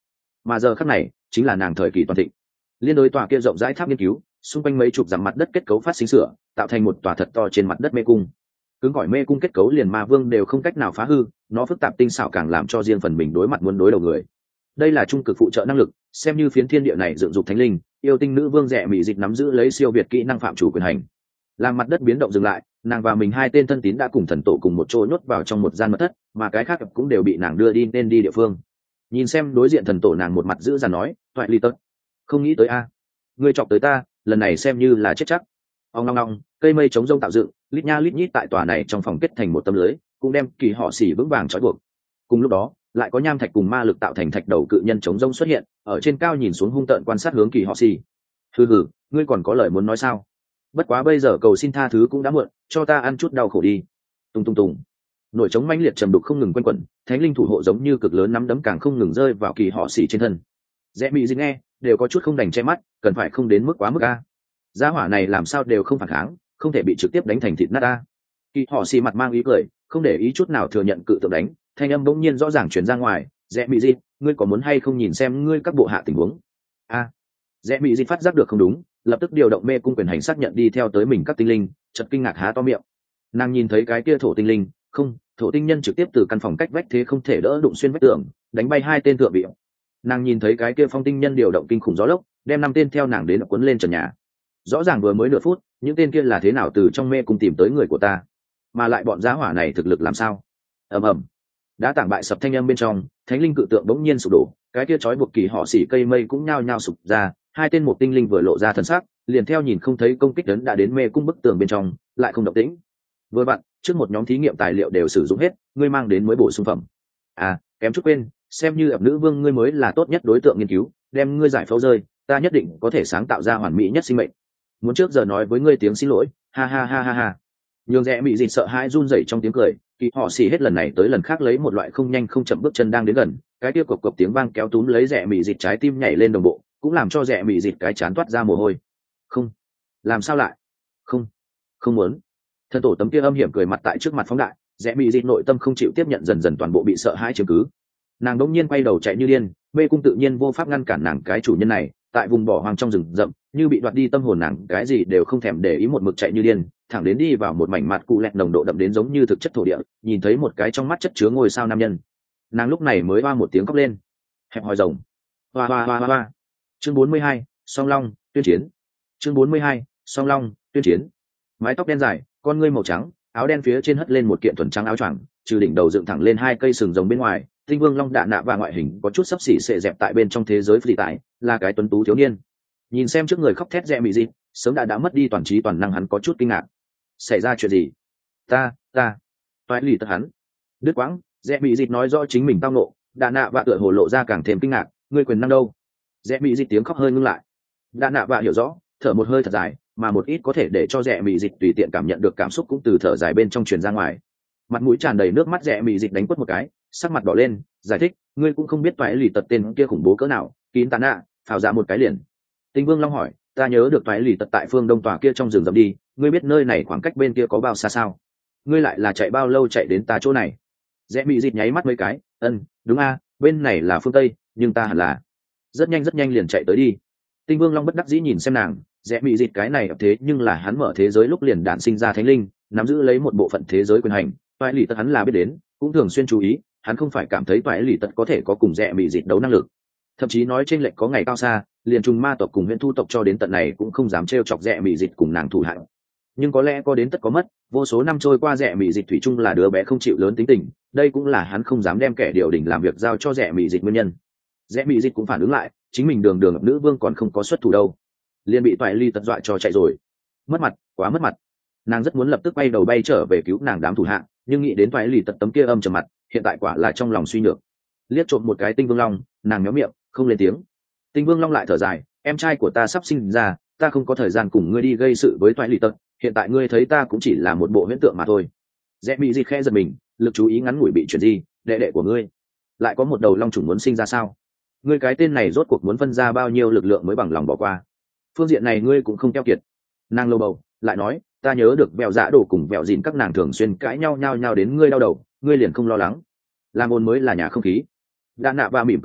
mà giờ khắc này chính là nàng thời kỳ toàn thịnh. Liên đối tòa kia rộng rãi tháp nghiên cứu, xung quanh mấy chục dặm mặt đất kết cấu phát sinh sửa, tạo thành một tòa thật to trên mặt đất mê cung. Cứng gọi mê cung kết cấu liền ma vương đều không cách nào phá hư, nó phức tạp tinh xảo càng làm cho riêng phần mình đối mặt muốn đối đầu người. Đây là trung cực phụ trợ năng lực, xem như phiến thiên địa này dựng dục thánh linh, yêu tinh nữ vương rẻ mị dịch nắm giữ lấy siêu việt kỹ năng phạm chủ quyền hành. Làm mặt đất biến động dừng lại, nàng và mình hai tên thân tín đã cùng thần tổ cùng một chỗ nhốt vào trong một gian mật thất, mà cái khác cũng đều bị nàng đưa đi nên đi địa phương. Nhìn xem đối diện thần tổ, nàng một mặt giữ dằn nói, toại ly tật, không nghĩ tới a, ngươi chọc tới ta, lần này xem như là chết chắc. Ông long long, cây mây chống rông tạo dựng, lít nha lít nhít tại tòa này trong phòng kết thành một tấm lưới, cũng đem kỳ họ xỉ vững vàng trói buộc. Cùng lúc đó, lại có nham thạch cùng ma lực tạo thành thạch đầu cự nhân chống rông xuất hiện, ở trên cao nhìn xuống hung tợn quan sát hướng kỳ họ xỉ. Hừ hừ, ngươi còn có lời muốn nói sao? Bất quá bây giờ cầu xin tha thứ cũng đã muộn, cho ta ăn chút đau khổ đi. Tung tung tung, nổi trống mãnh liệt trầm đục không ngừng quanh quẩn, thánh linh thủ hộ giống như cực lớn nắm đấm càng không ngừng rơi vào kỳ họ xỉ trên thân. Rẽ mị dính nghe đều có chút không đành che mắt, cần phải không đến mức quá mức a. Gia hỏa này làm sao đều không phản kháng, không thể bị trực tiếp đánh thành thịt nát a. Kỳ họ xỉ mặt mang ý cười, không để ý chút nào thừa nhận cự tượng đánh, thanh âm bỗng nhiên rõ ràng truyền ra ngoài, rẽ mị dính, ngươi có muốn hay không nhìn xem ngươi các bộ hạ tình huống? A. Rẽ mị dính phát giác được không đúng, lập tức điều động mê cung quyền hành xác nhận đi theo tới mình các tinh linh, chợt kinh ngạc há to miệng. Nàng nhìn thấy cái kia thổ tinh linh, không, thổ tinh nhân trực tiếp từ căn phòng cách vách thế không thể đỡ đụng xuyên vách tường, đánh bay hai tên thượng vị. Nàng nhìn thấy cái kia phong tinh nhân điều động kinh khủng gió lốc, đem năm tên theo nàng đến cuốn lên trần nhà. Rõ ràng vừa mới nửa phút, những tên kia là thế nào từ trong mê cung tìm tới người của ta, mà lại bọn giá hỏa này thực lực làm sao? Ầm ầm, đã tảng bại sập thanh âm bên trong, thánh linh cự tượng bỗng nhiên sụp đổ, cái kia trói buộc kỳ họ xỉ cây mây cũng nhao nhao sụp ra, hai tên một tinh linh vừa lộ ra thần sắc, liền theo nhìn không thấy công kích đến đã đến mê cung bức tường bên trong, lại không động tĩnh. Vừa vặn, trước một nhóm thí nghiệm tài liệu đều sử dụng hết, ngươi mang đến mới bổ sung phẩm. À, kém chút quên, xem như ập nữ vương ngươi mới là tốt nhất đối tượng nghiên cứu, đem ngươi giải phẫu rơi, ta nhất định có thể sáng tạo ra hoàn mỹ nhất sinh mệnh. Muốn trước giờ nói với ngươi tiếng xin lỗi, ha ha ha ha ha. Nhường rẽ mị dịt sợ hãi run rẩy trong tiếng cười, kỳ họ xì hết lần này tới lần khác lấy một loại không nhanh không chậm bước chân đang đến gần, cái kia cộc cộc tiếng vang kéo túm lấy rẽ mị dịt trái tim nhảy lên đồng bộ, cũng làm cho rẽ mị dịt cái chán toát ra mồ hôi. Không, làm sao lại? Không, không muốn. Thần tổ tấm kia âm hiểm cười mặt tại trước mặt phóng đại, rẽ mị dịt nội tâm không chịu tiếp nhận, dần dần toàn bộ bị sợ hãi chiếm cứ. Nàng đống nhiên quay đầu chạy như điên, mê cung tự nhiên vô pháp ngăn cản nàng cái chủ nhân này, tại vùng bỏ hoang trong rừng rậm, như bị đoạt đi tâm hồn, nàng cái gì đều không thèm để ý, một mực chạy như điên, thẳng đến đi vào một mảnh mặt cụ lẹt nồng độ đậm đến giống như thực chất thổ địa, nhìn thấy một cái trong mắt chất chứa ngôi sao nam nhân. Nàng lúc này mới hoa một tiếng khóc lên, hẹp hòi rồng. Hoa hoa hoa hoa hoa. Chương bốn mươi hai, Song Long tuyên chiến. Chương bốn mươi hai, Song Long tuyên chiến. Mái tóc đen dài, con ngươi màu trắng, áo đen phía trên hất lên một kiện thuần trắng áo choàng, trừ đỉnh đầu dựng thẳng lên hai cây sừng rồng bên ngoài, tinh vương long đạ nạ và ngoại hình có chút sấp xỉ xệ dẹp tại bên trong thế giới phi tại, là cái tuấn tú thiếu niên. Nhìn xem trước người khóc thét rẽ mị dịt, sớm đã đã mất đi toàn trí toàn năng, hắn có chút kinh ngạc. Xảy ra chuyện gì? Ta, ta, toại lì tật hắn. Đứt quãng, rẽ mị dịt nói rõ chính mình tao nộ, đạ nạ và tựa hồ lộ ra càng thêm kinh ngạc, ngươi quyền năng đâu? Rẽ mị dịt tiếng khóc hơi ngưng lại. Đạ nạ và hiểu rõ, thở một hơi thật dài, mà một ít có thể để cho rẽ mị dịt tùy tiện cảm nhận được cảm xúc cũng từ thở dài bên trong truyền ra ngoài. Mặt mũi tràn đầy nước mắt, rẽ mị dịt đánh quất một cái, sắc mặt đỏ lên, giải thích, ngươi cũng không biết toại lì tật tên kia khủng bố cỡ nào, kín tàn nạ, phào ra một cái liền. Tinh vương long hỏi, ta nhớ được toại lì tật tại phương đông tòa kia trong rừng rậm đi, ngươi biết nơi này khoảng cách bên kia có bao xa sao? Ngươi lại là chạy bao lâu chạy đến ta chỗ này? Rẽ mị dịt nháy mắt mấy cái, ân, đúng a, bên này là phương tây, nhưng ta hẳn là rất nhanh rất nhanh liền chạy tới đi. Tinh vương long bất đắc dĩ nhìn xem nàng, rẽ mị dịt cái này thế nhưng là hắn mở thế giới lúc liền đản sinh ra thánh linh, nắm giữ lấy một bộ phận thế giới quyền hành, toại lì tật hắn là biết đến, cũng thường xuyên chú ý, hắn không phải cảm thấy toại lì tật có thể có cùng rẽ mị dịt đấu năng lực, thậm chí nói trên lệnh có ngày cao xa, liền trùng ma tộc cùng huyện thu tộc cho đến tận này cũng không dám trêu chọc rẽ mị dịt cùng nàng thủ hạng. Nhưng có lẽ có đến tất có mất, vô số năm trôi qua rẽ mị dịt thủy chung là đứa bé không chịu lớn tính tình, đây cũng là hắn không dám đem kẻ điều đình làm việc giao cho rẽ mị dịt nguyên nhân. Rẽ mị dịt cũng phản ứng lại, chính mình đường đường nữ vương còn không có xuất thủ đâu, liền bị toại ly tật dọa cho chạy rồi, mất mặt, quá mất mặt. Nàng rất muốn lập tức bay đầu bay trở về cứu nàng đám thủ hạng, nhưng nghĩ đến toại ly tật tấm kia âm trầm mặt, hiện tại quả là trong lòng suy nhược. Liếc trộm một cái tinh vương long, nàng méo miệng không lên tiếng. Tinh vương long lại thở dài, em trai của ta sắp sinh ra, ta không có thời gian cùng ngươi đi gây sự với toại lì tật, hiện tại ngươi thấy ta cũng chỉ là một bộ huyễn tượng mà thôi. Rẽ mị dịt khẽ giật mình, lực chú ý ngắn ngủi bị chuyển di, đệ đệ của ngươi lại có một đầu long trùng muốn sinh ra sao? Ngươi cái tên này rốt cuộc muốn phân ra bao nhiêu lực lượng mới bằng lòng bỏ qua? Phương diện này ngươi cũng không keo kiệt. Nàng lâu bầu lại nói, ta nhớ được vẹo dạ đổ cùng vẹo dìn các nàng thường xuyên cãi nhau nhau nhau đến ngươi đau đầu, ngươi liền không lo lắng, làm ồn mới là nhà không khí. Đa nạ và mỉm cười nói,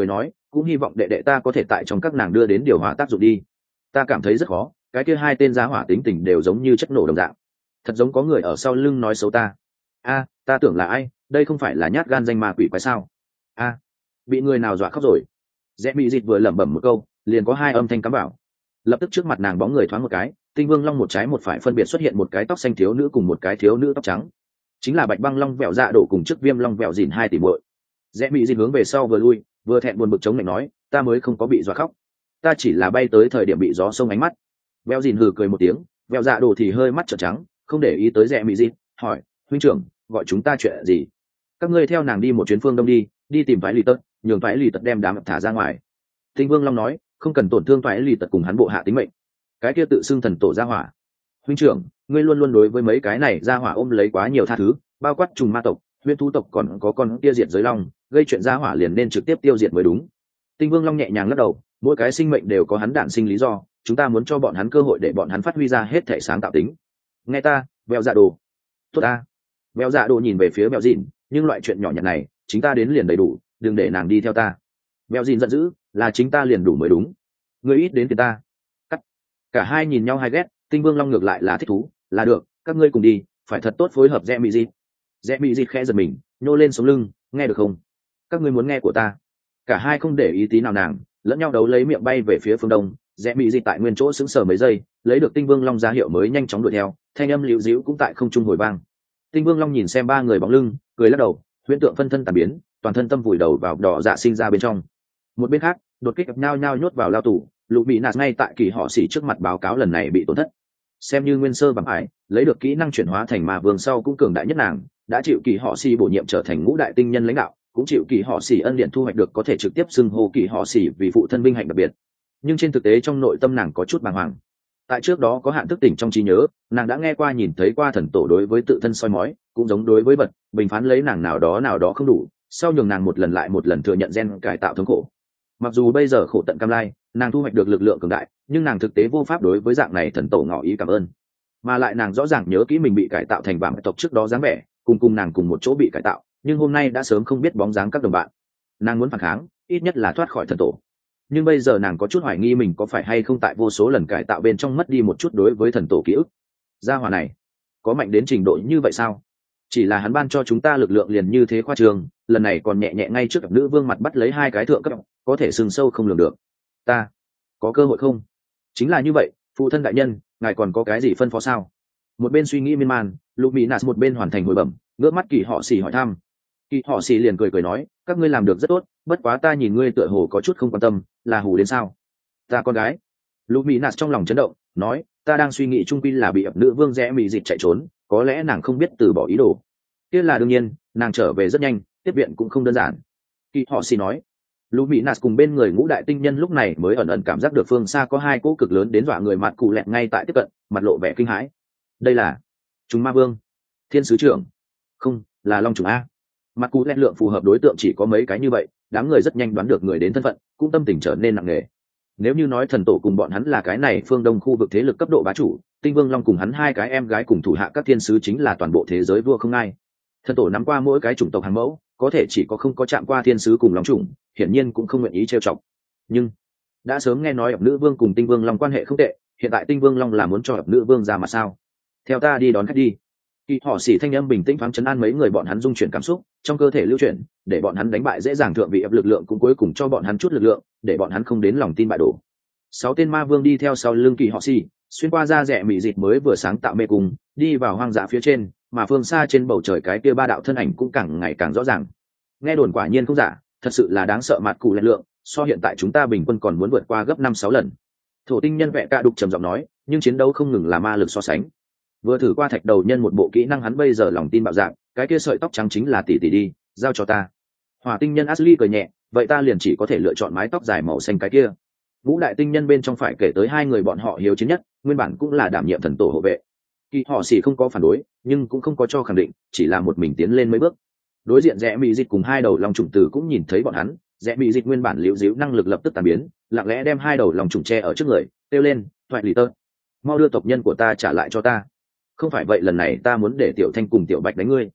cũng hy vọng đệ đệ ta có thể tại trong các nàng đưa đến điều hòa tác dụng đi. Ta cảm thấy rất khó, cái kia hai tên giá hỏa tính tình đều giống như chất nổ đồng dạng, thật giống có người ở sau lưng nói xấu ta. A, ta tưởng là ai, đây không phải là nhát gan danh ma quỷ quái sao? A, bị người nào dọa khóc rồi? Rẽ Mị Dịch vừa lẩm bẩm một câu, liền có hai âm thanh cắm vào. Lập tức trước mặt nàng bóng người thoáng một cái, Tinh Vương Long một trái một phải phân biệt xuất hiện một cái tóc xanh thiếu nữ cùng một cái thiếu nữ tóc trắng, chính là Bạch Băng Long vẹo dạ đổ cùng trước Viêm Long vẹo dìn hai tỷ muội. Rẽ Mị Dịch hướng về sau vừa lui, vừa thẹn buồn bực chống lạnh nói, ta mới không có bị dọa khóc, ta chỉ là bay tới thời điểm bị gió xông ánh mắt. Vẹo dìn hừ cười một tiếng, vẹo dạ đổ thì hơi mắt trợn trắng, không để ý tới Rẽ Mị Dịch, hỏi, huynh trưởng, gọi chúng ta chuyện gì? Các ngươi theo nàng đi một chuyến phương đông đi, đi tìm Toái Lì Tật, nhường Toái Lì Tật đem đám thả ra ngoài. Tinh Vương Long nói, không cần tổn thương Toái Lì Tật cùng hắn bộ hạ tính mệnh. Cái kia tự xưng thần tổ gia hỏa, huynh trưởng, ngươi luôn luôn đối với mấy cái này gia hỏa ôm lấy quá nhiều tha thứ, bao quát trùng ma tộc, huyễn thú tộc còn có con kia diệt giới long, gây chuyện gia hỏa liền nên trực tiếp tiêu diệt mới đúng. Tinh Vương Long nhẹ nhàng lắc đầu, mỗi cái sinh mệnh đều có hắn đản sinh lý do, chúng ta muốn cho bọn hắn cơ hội để bọn hắn phát huy ra hết thể sáng tạo tính. Nghe ta, Vẹo Dạ Đồ. Tốt ta. Vẹo Dạ Đồ nhìn về phía Vẹo Dìn, nhưng loại chuyện nhỏ nhặt này, chính ta đến liền đầy đủ, đừng để nàng đi theo ta. Vẹo Dìn giận dữ, là chính ta liền đủ mới đúng. Ngươi ít đến thì ta. Cắt. Cả hai nhìn nhau hai ghét, Tinh Vương Long ngược lại là thích thú, là được, các ngươi cùng đi, phải thật tốt phối hợp. Rẽ Mị Dịch. Rẽ Mị Dịch khẽ giật mình, nhô lên sống lưng, nghe được không? Các ngươi muốn nghe của ta. Cả hai không để ý tí nào nàng, lẫn nhau đấu lấy miệng bay về phía phương đông. Rẽ Mị Dịch tại nguyên chỗ sững sờ mấy giây, lấy được Tinh Vương Long ra hiệu mới nhanh chóng đuổi theo, thanh âm liễu dĩu cũng tại không trung hồi vang. Tinh Vương Long nhìn xem ba người bóng lưng, cười lắc đầu, huyễn tượng phân thân tàn biến, toàn thân tâm vùi đầu vào đỏ dạ sinh ra bên trong. Một bên khác, đột kích nhao nhao nhốt vào lao tù, Lục bị nạt ngay tại Kỳ Họ Xỉ trước mặt báo cáo lần này bị tổn thất. Xem như nguyên sơ bằng ải, lấy được kỹ năng chuyển hóa thành ma vương sau cũng cường đại nhất nàng, đã chịu Kỳ Họ Xỉ bổ nhiệm trở thành ngũ đại tinh nhân lãnh đạo, cũng chịu Kỳ Họ Xỉ ân điện thu hoạch được có thể trực tiếp xưng hô Kỳ Họ Xỉ vì phụ thân binh hạnh đặc biệt. Nhưng trên thực tế trong nội tâm nàng có chút bàng hoàng. Tại trước đó có hạn thức tỉnh trong trí nhớ, nàng đã nghe qua nhìn thấy qua thần tổ đối với tự thân soi mói, cũng giống đối với vật bình phán lấy nàng nào đó nào đó không đủ, sau nhường nàng một lần lại một lần thừa nhận gen cải tạo thống khổ. Mặc dù bây giờ khổ tận cam lai, nàng thu hoạch được lực lượng cường đại, nhưng nàng thực tế vô pháp đối với dạng này thần tổ ngỏ ý cảm ơn. Mà lại nàng rõ ràng nhớ kỹ mình bị cải tạo thành vạm tộc trước đó dáng vẻ, cùng cùng nàng cùng một chỗ bị cải tạo, nhưng hôm nay đã sớm không biết bóng dáng các đồng bạn. Nàng muốn phản kháng, ít nhất là thoát khỏi thần tổ. Nhưng bây giờ nàng có chút hoài nghi mình có phải hay không tại vô số lần cải tạo bên trong mất đi một chút đối với thần tổ ký ức. Gia hỏa này có mạnh đến trình độ như vậy sao? Chỉ là hắn ban cho chúng ta lực lượng liền như thế khoa trương, lần này còn nhẹ nhẹ ngay trước nữ vương mặt bắt lấy hai cái thượng cấp, có thể sừng sâu không lường được. Ta có cơ hội không? Chính là như vậy, phụ thân đại nhân, ngài còn có cái gì phân phó sao? Một bên suy nghĩ miên man, Luminas một bên hoàn thành hồi bẩm, ngước mắt Kỳ Họ Xỉ hỏi thăm. Kỳ Họ Xỉ liền cười cười nói, các ngươi làm được rất tốt, bất quá ta nhìn ngươi tựa hồ có chút không quan tâm, là hù đến sao? Ta con gái. Luminas trong lòng chấn động, nói, ta đang suy nghĩ trung quy là bị ập nữ vương Rẽ Mị Dịch chạy trốn, có lẽ nàng không biết từ bỏ ý đồ. Kia là đương nhiên, nàng trở về rất nhanh, tiếp viện cũng không đơn giản. Kỳ Họ Xỉ nói. Luminas cùng bên người ngũ đại tinh nhân lúc này mới ẩn ẩn cảm giác được phương xa có hai cỗ cực lớn đến dọa người mặt cụ lẹt ngay tại tiếp cận, mặt lộ vẻ kinh hãi. Đây là chúng ma vương, thiên sứ trưởng, không, là long trùng a. Mặt cụ lẹt lượng phù hợp đối tượng chỉ có mấy cái như vậy, đám người rất nhanh đoán được người đến thân phận, cũng tâm tình trở nên nặng nề. Nếu như nói thần tổ cùng bọn hắn là cái này phương đông khu vực thế lực cấp độ bá chủ, Tinh Vương Long cùng hắn hai cái em gái cùng thủ hạ các thiên sứ chính là toàn bộ thế giới vua không ai. Thần tổ nắm qua mỗi cái chủng tộc hàng mẫu, có thể chỉ có không có chạm qua thiên sứ cùng long trùng, hiển nhiên cũng không nguyện ý trêu chọc. Nhưng đã sớm nghe nói ập nữ vương cùng Tinh Vương Long quan hệ không tệ, hiện tại Tinh Vương Long là muốn cho ập nữ vương ra mà sao? Theo ta đi đón khách đi. Kỳ Họ Xỉ thanh âm bình tĩnh thoáng trấn an mấy người bọn hắn dung chuyển cảm xúc, trong cơ thể lưu chuyển, để bọn hắn đánh bại dễ dàng thượng vị ập lực lượng, cũng cuối cùng cho bọn hắn chút lực lượng, để bọn hắn không đến lòng tin bại đổ. Sáu tên ma vương đi theo sau lưng Kỳ Họ Xỉ, xuyên qua ra Rẽ Mị Dịch mới vừa sáng tạo mê cung, đi vào hoang dã phía trên, mà phương xa trên bầu trời cái kia ba đạo thân ảnh cũng càng ngày càng rõ ràng. Nghe đồn quả nhiên không giả, thật sự là đáng sợ mặt cụ lẹt lượng, so hiện tại chúng ta bình quân còn muốn vượt qua gấp năm sáu lần. Thổ tinh nhân vẽ cạ đục trầm giọng nói, nhưng chiến đấu không ngừng là ma lực so sánh. Vừa thử qua thạch đầu nhân một bộ kỹ năng, hắn bây giờ lòng tin bạo dạng, cái kia sợi tóc trắng chính là tỷ tỷ đi, giao cho ta. Hỏa tinh nhân Ashley cười nhẹ, vậy ta liền chỉ có thể lựa chọn mái tóc dài màu xanh cái kia. Vũ đại tinh nhân bên trong phải kể tới hai người bọn họ hiếu chiến nhất, nguyên bản cũng là đảm nhiệm thần tổ hộ vệ. Kỳ Họ Xỉ không có phản đối, nhưng cũng không có cho khẳng định, chỉ là một mình tiến lên mấy bước. Đối diện Rẽ Mị Dịch cùng hai đầu long trùng tử cũng nhìn thấy bọn hắn, Rẽ Mị Dịch nguyên bản liễu díu năng lực lập tức tàn biến, lặng lẽ đem hai đầu long trùng tre ở trước người, kêu lên, "Thoại lì tơ, mau đưa tộc nhân của ta trả lại cho ta. Không phải vậy lần này ta muốn để Tiểu Thanh cùng Tiểu Bạch đánh ngươi."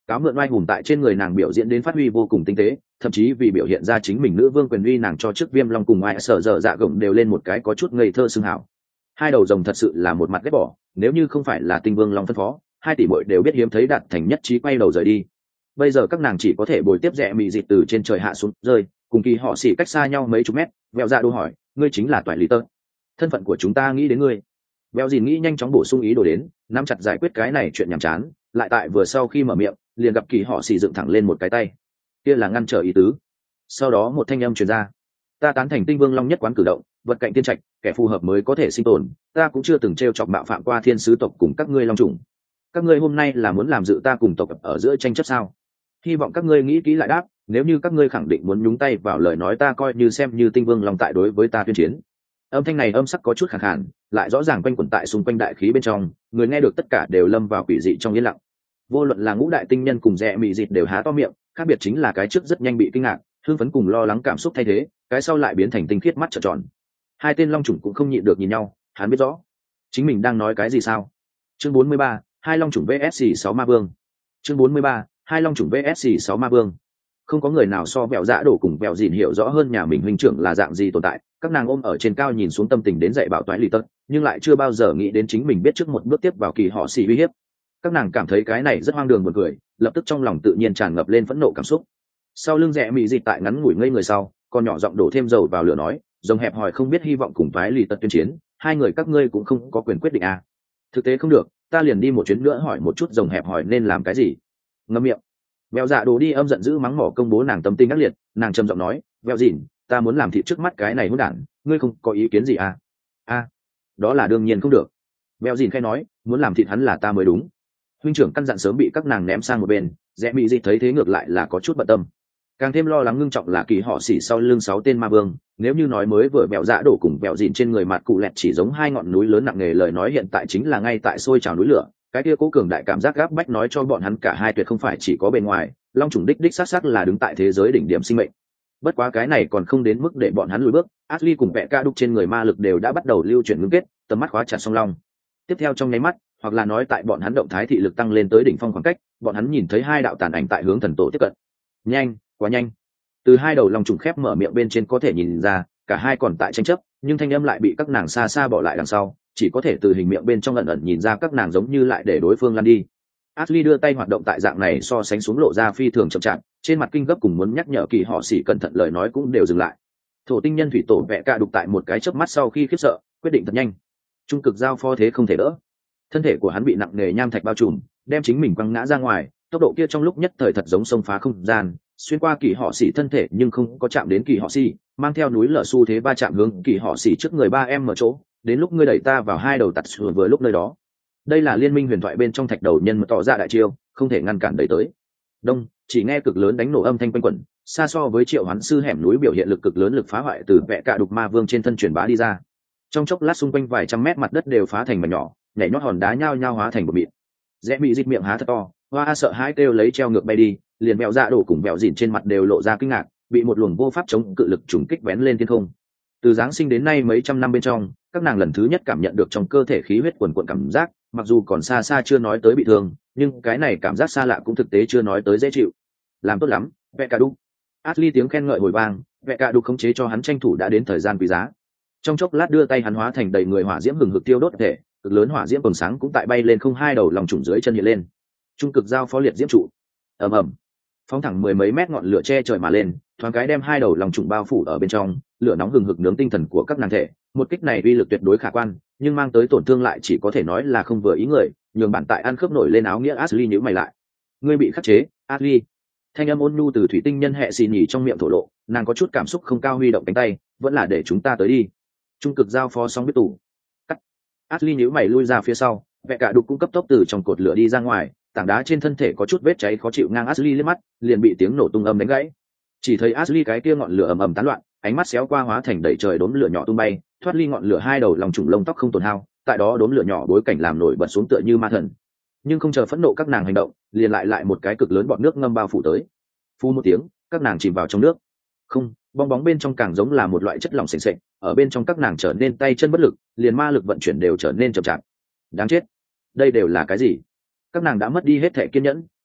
cáo mượn oai hùng tại trên người nàng biểu diễn đến phát huy vô cùng tinh tế, thậm chí vì biểu hiện ra chính mình nữ vương quyền uy nàng cho trước Viêm Long cùng ai sở dở dạ gồng đều lên một cái có chút ngây thơ xưng hảo. Hai đầu rồng thật sự là một mặt ghét bỏ, nếu như không phải là Tinh Vương Long phân phó, hai tỷ muội đều biết hiếm thấy đạt thành nhất trí quay đầu rời đi. Bây giờ các nàng chỉ có thể bồi tiếp rẽ mị dịt từ trên trời hạ xuống rơi, cùng kỳ họ xỉ cách xa nhau mấy chục mét. Vẹo dạ đô hỏi, ngươi chính là toại lý tơ? Thân phận của chúng ta nghĩ đến ngươi. Vẹo dìn nghĩ nhanh chóng bổ sung ý đồ đến, nắm chặt giải quyết cái này chuyện nhàm chán, lại tại vừa sau khi mở miệng liền gặp kỳ họ xỉ dựng thẳng lên một cái tay, kia là ngăn trở ý tứ. Sau đó một thanh âm truyền ra, ta tán thành Tinh Vương Long nhất quán cử động, vật cạnh tiên trạch, kẻ phù hợp mới có thể sinh tồn, ta cũng chưa từng t r e o chọc bạo phạm qua thiên sứ tộc cùng các ngươi long trùng. Các ngươi hôm nay là muốn làm dự ta cùng tộc ở giữa tranh chấp sao? Hy vọng các ngươi nghĩ kỹ lại đáp, nếu như các ngươi khẳng định muốn nhúng tay vào lời nói ta coi như xem như Tinh Vương Long tại đối với ta tuyên chiến. Âm thanh này âm sắc có chút khàn khàn, lại rõ ràng quanh quẩn tại xung quanh đại khí bên trong, người nghe được tất cả đều lâm vào quỷ dị trong yên lặng. Vô luận là ngũ đại tinh nhân cùng rẽ mị dịt đều há to miệng, khác biệt chính là cái trước rất nhanh bị kinh ngạc, hưng phấn cùng lo lắng cảm xúc thay thế, cái sau lại biến thành tinh khiết mắt trợn tròn. Hai tên long chủng cũng không nhịn được nhìn nhau, hắn biết rõ chính mình đang nói cái gì sao. Chương bốn mươi ba, hai long chủng vs sáu ma vương. Chương bốn mươi ba, hai long chủng vs sáu ma vương. Không có người nào so Vẹo Dạ Đổ cùng Vẹo Dìn hiểu rõ hơn nhà mình huynh trưởng là dạng gì tồn tại, các nàng ôm ở trên cao nhìn xuống tâm tình đến dạy bảo toái lì tật, nhưng lại chưa bao giờ nghĩ đến chính mình biết trước một bước tiếp vào kỳ họ xì uy hiếp. Các nàng cảm thấy cái này rất hoang đường buồn cười, lập tức trong lòng tự nhiên tràn ngập lên phẫn nộ cảm xúc. Sau lưng rẽ mị dịt tại ngắn ngủi ngây người sau, còn nhỏ giọng đổ thêm dầu vào lửa nói, rồng hẹp hòi không biết hy vọng cùng toái lì tật tuyên chiến, hai người các ngươi cũng không có quyền quyết định à. Thực tế không được, ta liền đi một chuyến nữa hỏi một chút rồng hẹp hòi nên làm cái gì. Ngậm miệng. Vẹo Dạ Đồ đi âm giận dữ mắng mỏ công bố nàng tâm tình ác liệt, nàng trầm giọng nói, Vẹo Dìn, ta muốn làm thịt trước mắt cái này hỗn đản, ngươi không có ý kiến gì à? A, à, đó là đương nhiên không được. Vẹo Dìn khẽ nói, muốn làm thịt hắn là ta mới đúng. Huynh trưởng căn dặn sớm bị các nàng ném sang một bên, rẽ mị dịt thấy thế ngược lại là có chút bận tâm, càng thêm lo lắng ngưng trọng là kỳ họ xỉ sau lưng sáu tên ma vương. Nếu như nói mới vừa Vẹo Dạ Đổ cùng Vẹo Dìn trên người mặt cụ lẹt chỉ giống hai ngọn núi lớn nặng nề, lời nói hiện tại chính là ngay tại sôi trào núi lửa, cái kia cố cường đại cảm giác gáp bách nói cho bọn hắn cả hai tuyệt không phải chỉ có bên ngoài, long trùng đích đích xác xác là đứng tại thế giới đỉnh điểm sinh mệnh. Bất quá cái này còn không đến mức để bọn hắn lùi bước, Ashley cùng Vẹ Ca đúc trên người ma lực đều đã bắt đầu lưu chuyển ngưng kết, tầm mắt khóa chặt song long. Tiếp theo trong nháy mắt, hoặc là nói tại bọn hắn động thái thị lực tăng lên tới đỉnh phong khoảng cách, bọn hắn nhìn thấy hai đạo tàn ảnh tại hướng thần tổ tiếp cận. Nhanh, quá nhanh. Từ hai đầu long trùng khép mở miệng bên trên có thể nhìn ra, cả hai còn tại tranh chấp, nhưng thanh âm lại bị các nàng xa xa bỏ lại đằng sau, chỉ có thể từ hình miệng bên trong ẩn ẩn nhìn ra các nàng giống như lại để đối phương lăn đi. Ashley đưa tay hoạt động tại dạng này so sánh xuống lộ ra phi thường chậm chạp, trên mặt kinh gấp cùng muốn nhắc nhở kỳ họ xỉ cẩn thận lời nói cũng đều dừng lại. Thổ tinh nhân thủy tổ Vẹ Ca đục tại một cái chớp mắt sau khi khiếp sợ, quyết định thật nhanh. Trung cực giao pho thế không thể đỡ. Thân thể của hắn bị nặng nề nham thạch bao trùm, đem chính mình quăng ngã ra ngoài, tốc độ kia trong lúc nhất thời thật giống xông phá không gian, xuyên qua kỳ họ xỉ thân thể nhưng không có chạm đến kỳ họ xỉ, mang theo núi lở xu thế va chạm hướng kỳ họ xỉ trước người ba em ở chỗ, đến lúc ngươi đẩy ta vào hai đầu tạt sườn vừa lúc nơi đó. Đây là liên minh huyền thoại bên trong thạch đầu nhân mà tỏ ra đại chiêu, không thể ngăn cản đẩy tới. Đông, chỉ nghe cực lớn đánh nổ âm thanh quanh quẩn, xa so với triệu hoán sư hẻm núi biểu hiện lực cực lớn lực phá hoại từ Vẹ Ca đục ma vương trên thân truyền bá đi ra. Trong chốc lát xung quanh vài trăm mét mặt đất đều phá thành mảnh nhỏ, nhảy nhót hòn đá nhao nhao hóa thành một mịn. Rẽ bị dịch miệng há thật to, hoa sợ hãi kêu lấy treo ngược bay đi, liền Vẹo Dạ Đổ cùng Vẹo Dìn trên mặt đều lộ ra kinh ngạc, bị một luồng vô pháp chống cự lực trùng kích vén lên thiên không. Từ giáng sinh đến nay mấy trăm năm bên trong, các nàng lần thứ nhất cảm nhận được trong cơ thể khí huyết quần quần cảm giác, mặc dù còn xa xa chưa nói tới bị thương, nhưng cái này cảm giác xa lạ cũng thực tế chưa nói tới dễ chịu. Làm tốt lắm, Vẹ Ca đúc. Ashley tiếng khen ngợi hồi vang, Vẹ Ca đúc khống chế cho hắn tranh thủ đã đến thời gian quý giá. Trong chốc lát đưa tay hắn hóa thành đầy người hỏa diễm hừng hực tiêu đốt thể, cực lớn hỏa diễm còn sáng cũng tại bay lên không hai đầu lòng trùng dưới chân hiện lên. Trung cực giao phó liệt diễm trụ. Ầm ầm. Phóng thẳng mười mấy mét ngọn lửa che trời mà lên, thoáng cái đem hai đầu lòng trùng bao phủ ở bên trong, lửa nóng hừng hực nướng tinh thần của các nàng thể. Một kích này uy lực tuyệt đối khả quan, nhưng mang tới tổn thương lại chỉ có thể nói là không vừa ý người, nhường bản tại ăn khớp nổi lên áo nghĩa. Ashley nhíu mày lại. Ngươi bị khắc chế, Ashley. Thanh âm ôn nhu từ thủy tinh nhân hệ xì nhỉ trong miệng thổ lộ, nàng có chút cảm xúc không cao huy động cánh tay, vẫn là để chúng ta tới đi. Trung cực giao phó xong biết tủ. Cắt. Ashley nhíu mày lui ra phía sau, Vẹ Ca đục cũng cấp tốc từ trong cột lửa đi ra ngoài, tảng đá trên thân thể có chút vết cháy khó chịu ngang Ashley liếc mắt, liền bị tiếng nổ tung âm đánh gãy. Chỉ thấy Ashley cái kia ngọn lửa ầm ầm tán loạn, ánh mắt xéo qua hóa thành đầy trời đốm lửa nhỏ tung bay, thoát ly ngọn lửa hai đầu lòng trùng lông tóc không tổn hao, tại đó đốm lửa nhỏ bối cảnh làm nổi bật xuống tựa như ma thần. Nhưng không chờ phẫn nộ các nàng hành động, liền lại lại một cái cực lớn bọt nước ngâm bao phủ tới. Phu một tiếng, các nàng chìm vào trong nước. Không, bong bóng bên trong càng giống là một loại chất lỏng sền sệt, ở bên trong các nàng trở nên tay chân bất lực, liền ma lực vận chuyển đều trở nên chậm chạp. Đáng chết, đây đều là cái gì? Các nàng đã mất đi hết thể kiên nhẫn,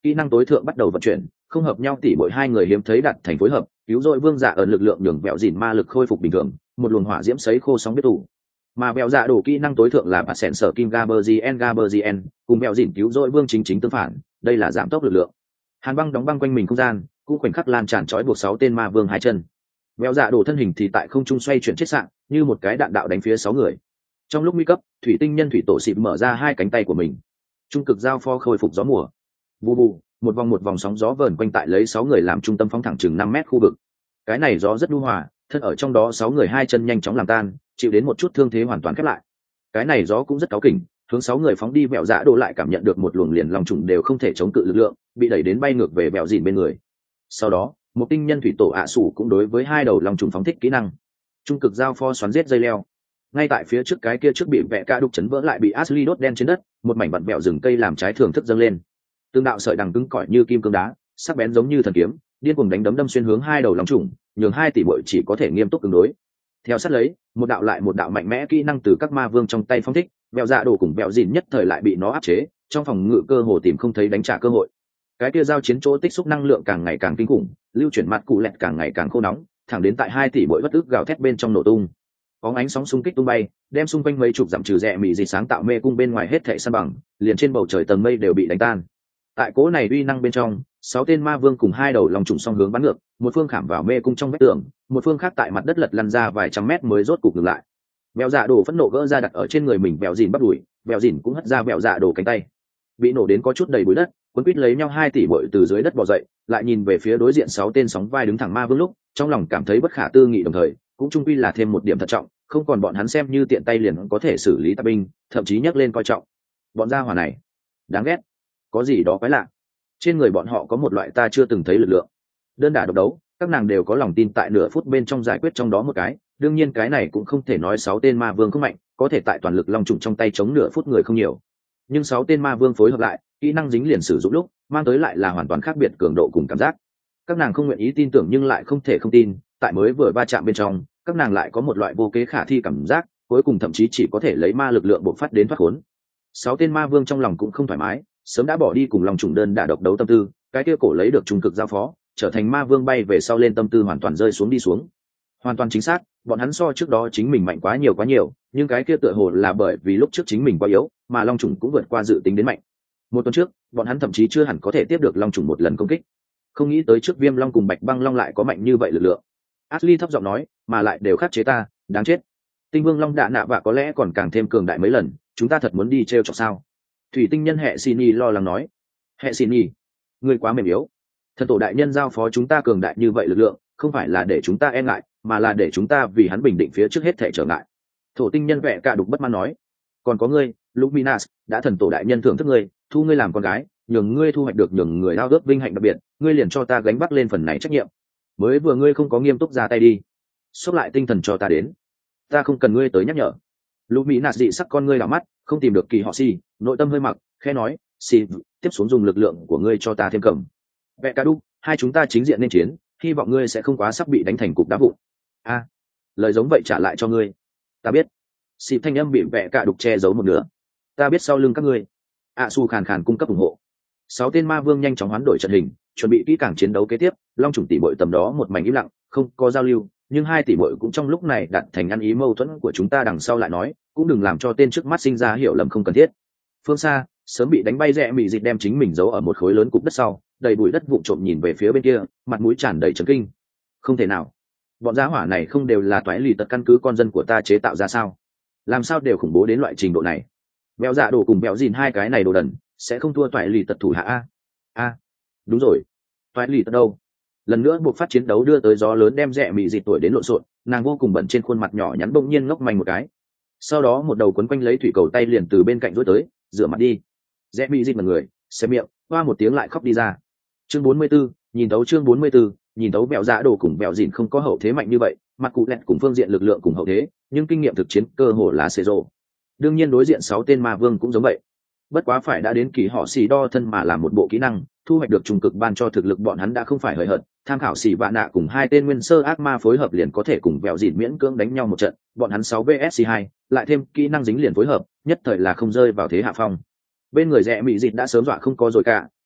kỹ năng tối thượng bắt đầu vận chuyển, không hợp nhau tỉ mỗi hai người hiếm thấy đặt thành phối hợp, cứu rỗi vương dạ ở lực lượng đường vẹo dìn ma lực khôi phục bình thường, một luồng hỏa diễm sấy khô sóng biết tủ. Mà vẹo dạ đổ kỹ năng tối thượng là bà sẹn sở kim gaberzien gaberzien cùng vẹo dìn cứu rỗi vương chính chính tương phản, đây là giảm tốc lực lượng. Hàn băng đóng băng quanh mình không gian, cũng khoảnh khắc lan tràn trói buộc sáu tên ma vương hai chân. Vẹo dạ đổ thân hình thì tại không trung xoay chuyển chết sạn, như một cái đạn đạo đánh phía sáu người. Trong lúc nguy cấp, thủy tinh nhân thủy tổ xịp mở ra hai cánh tay của mình, trung cực giao pho khôi phục gió mùa. Bù bù, một vòng một vòng sóng gió vờn quanh tại lấy sáu người làm trung tâm phóng thẳng chừng năm mét khu vực. Cái này gió rất nhu hòa, thân ở trong đó sáu người hai chân nhanh chóng làm tan, chịu đến một chút thương thế hoàn toàn khép lại. Cái này gió cũng rất cáu kỉnh, hướng sáu người phóng đi. Vẹo dạ đổ lại cảm nhận được một luồng liền lòng trùng đều không thể chống cự lực lượng, bị đẩy đến bay ngược về vẹo dìn bên người. Sau đó, một tinh nhân thủy tổ ạ sủ cũng đối với hai đầu lòng trùng phóng thích kỹ năng trung cực giao pho xoắn giết dây leo. Ngay tại phía trước cái kia trước bị vẽ ca đục chấn vỡ lại bị Ashley đốt đen trên đất, một mảnh vặn vẹo rừng cây làm trái thưởng thức dâng lên. Tương đạo sợi đằng cứng cỏi như kim cương đá, sắc bén giống như thần kiếm, điên cuồng đánh đấm đâm xuyên hướng hai đầu lòng trùng, nhường hai tỷ muội chỉ có thể nghiêm túc ứng đối. Theo sát lấy, một đạo lại một đạo mạnh mẽ kỹ năng từ các ma vương trong tay phóng thích, vẹo dạ đổ cùng vẹo dìn nhất thời lại bị nó áp chế, trong phòng ngự cơ hồ tìm không thấy đánh trả cơ hội. Cái kia giao chiến chỗ tích xúc năng lượng càng ngày càng kinh khủng, lưu chuyển mặt cụ lẹt càng ngày càng khô nóng, thẳng đến tại hai tỷ muội bất ức gào thét bên trong nổ tung. Bóng ánh sóng xung kích tung bay, đem xung quanh mấy chục dặm trừ rẽ mị dị sáng tạo mê cung bên ngoài hết thảy san bằng, liền trên bầu trời tầng mây đều bị đánh tan. Tại cố này uy năng bên trong, sáu tên ma vương cùng hai đầu lòng trùng song hướng bắn ngược, một phương khảm vào mê cung trong vách tường, một phương khác tại mặt đất lật lăn ra vài trăm mét mới rốt cục ngừng lại. Vẹo dạ đổ phẫn nộ gỡ ra đặt ở trên người mình, vẹo dìn bắt đuổi, vẹo dìn cũng hất ra vẹo dạ đổ cánh tay, bị nổ đến có chút đầy bụi đất, cuốn quýt lấy nhau hai tỷ bội từ dưới đất bò dậy, lại nhìn về phía đối diện sáu tên sóng vai đứng thẳng ma vương lúc, trong lòng cảm thấy bất khả tư nghị, đồng thời cũng chung quy là thêm một điểm thận trọng, không còn bọn hắn xem như tiện tay liền có thể xử lý tạp binh, thậm chí nhắc lên coi trọng. Bọn gia hỏa này đáng ghét, có gì đó quái lạ, trên người bọn họ có một loại ta chưa từng thấy lực lượng. Đơn đả độc đấu, các nàng đều có lòng tin tại nửa phút bên trong giải quyết trong đó một cái, đương nhiên cái này cũng không thể nói sáu tên ma vương không mạnh, có thể tại toàn lực long trùng trong tay chống nửa phút người không nhiều, nhưng sáu tên ma vương phối hợp lại, kỹ năng dính liền sử dụng lúc mang tới lại là hoàn toàn khác biệt cường độ cùng cảm giác. Các nàng không nguyện ý tin tưởng nhưng lại không thể không tin, tại mới vừa va chạm bên trong, các nàng lại có một loại vô kế khả thi cảm giác, cuối cùng thậm chí chỉ có thể lấy ma lực lượng bộc phát đến thoát khốn. Sáu tên ma vương trong lòng cũng không thoải mái, sớm đã bỏ đi cùng lòng trùng đơn đả độc đấu tâm tư, cái kia cổ lấy được trung cực giao phó, trở thành ma vương bay về sau lên tâm tư hoàn toàn rơi xuống đi xuống. Hoàn toàn chính xác, bọn hắn so trước đó chính mình mạnh quá nhiều quá nhiều, nhưng cái kia tựa hồ là bởi vì lúc trước chính mình quá yếu, mà long trùng cũng vượt qua dự tính đến mạnh. Một tuần trước, bọn hắn thậm chí chưa hẳn có thể tiếp được long trùng một lần công kích. Không nghĩ tới trước viêm long cùng bạch băng long lại có mạnh như vậy lực lượng. Ashley thấp giọng nói, mà lại đều khắc chế ta, đáng chết. Tinh vương long đạ nạ và có lẽ còn càng thêm cường đại mấy lần, chúng ta thật muốn đi treo chọc sao? Thủy tinh nhân hệ Sini lo lắng nói. Hệ Sini, ngươi quá mềm yếu. Thần tổ đại nhân giao phó chúng ta cường đại như vậy lực lượng, không phải là để chúng ta e ngại, mà là để chúng ta vì hắn bình định phía trước hết thể trở ngại. Thổ tinh nhân vẽ cả đục bất mãn nói. Còn có ngươi, Luminas, đã thần tổ đại nhân thưởng thức ngươi, thu ngươi làm con gái, nhường ngươi thu hoạch được nhường người ao ước vinh hạnh đặc biệt, ngươi liền cho ta gánh vác lên phần này trách nhiệm. Mới vừa ngươi không có nghiêm túc ra tay đi, xốc lại tinh thần cho ta đến, ta không cần ngươi tới nhắc nhở. Luminas dị sắc con ngươi đảo mắt, không tìm được kỳ họ si, nội tâm hơi mặc, khẽ nói, si, tiếp xuống dùng lực lượng của ngươi cho ta thêm cầm. Vẽ cả đục, hai chúng ta chính diện nên chiến, hy vọng ngươi sẽ không quá sắp bị đánh thành cục đá vụn. A, à, lời giống vậy trả lại cho ngươi. Ta biết. Xịp thanh âm bị vẽ cả đục che giấu một nửa. Ta biết sau lưng các ngươi. A Su khàn khàn cung cấp ủng hộ. Sáu tên ma vương nhanh chóng hoán đổi trận hình, chuẩn bị kỹ càng chiến đấu kế tiếp. Long trùng tỷ bội tầm đó một mảnh im lặng, không có giao lưu, nhưng hai tỷ bội cũng trong lúc này đặt thành ăn ý mâu thuẫn của chúng ta đằng sau lại nói, cũng đừng làm cho tên trước mắt sinh ra hiểu lầm không cần thiết. Phương xa, sớm bị đánh bay rẽ mị dịch đem chính mình giấu ở một khối lớn cục đất sau, đầy bụi đất vụn trộm nhìn về phía bên kia, mặt mũi tràn đầy trấn kinh. Không thể nào, bọn giá hỏa này không đều là toái lì tật căn cứ con dân của ta chế tạo ra sao? Làm sao đều khủng bố đến loại trình độ này? Bèo dạ đổ cùng bèo dìn hai cái này đồ đần, sẽ không thua toái lì tật thủ hạ a? A, đúng rồi, toái lì tật đâu? Lần nữa buộc phát chiến đấu đưa tới gió lớn đem rẽ mị dịch tuổi đến lộn xộn, nàng vô cùng bận trên khuôn mặt nhỏ nhắn bỗng nhiên ngốc manh một cái. Sau đó một đầu quấn quanh lấy thủy cầu tay liền từ bên cạnh rối tới, rửa mặt đi. Rẽ mị dịch mặt người, xé miệng, hoa một tiếng lại khóc đi ra. Chương bốn mươi 44, nhìn tấu chương bốn mươi 44, nhìn tấu bèo dạ đổ cùng bèo dìn không có hậu thế mạnh như vậy, mặt cụ lẹt cùng phương diện lực lượng cùng hậu thế, nhưng kinh nghiệm thực chiến cơ hồ là xê rô. Đương nhiên đối diện sáu tên ma vương cũng giống vậy. Bất quá phải đã đến kỳ họ xì đo thân mà làm một bộ kỹ năng, thu hoạch được trùng cực ban cho thực lực bọn hắn đã không phải hời hợt, tham khảo xì vạ nạ cùng hai tên nguyên sơ ác ma phối hợp liền có thể cùng bèo dìn miễn cưỡng đánh nhau một trận, bọn hắn sáu vs hai, lại thêm kỹ năng dính liền phối hợp, nhất thời là không rơi vào thế hạ phong. Bên người rẽ mị dịt đã sớm dọa không có rồi cả,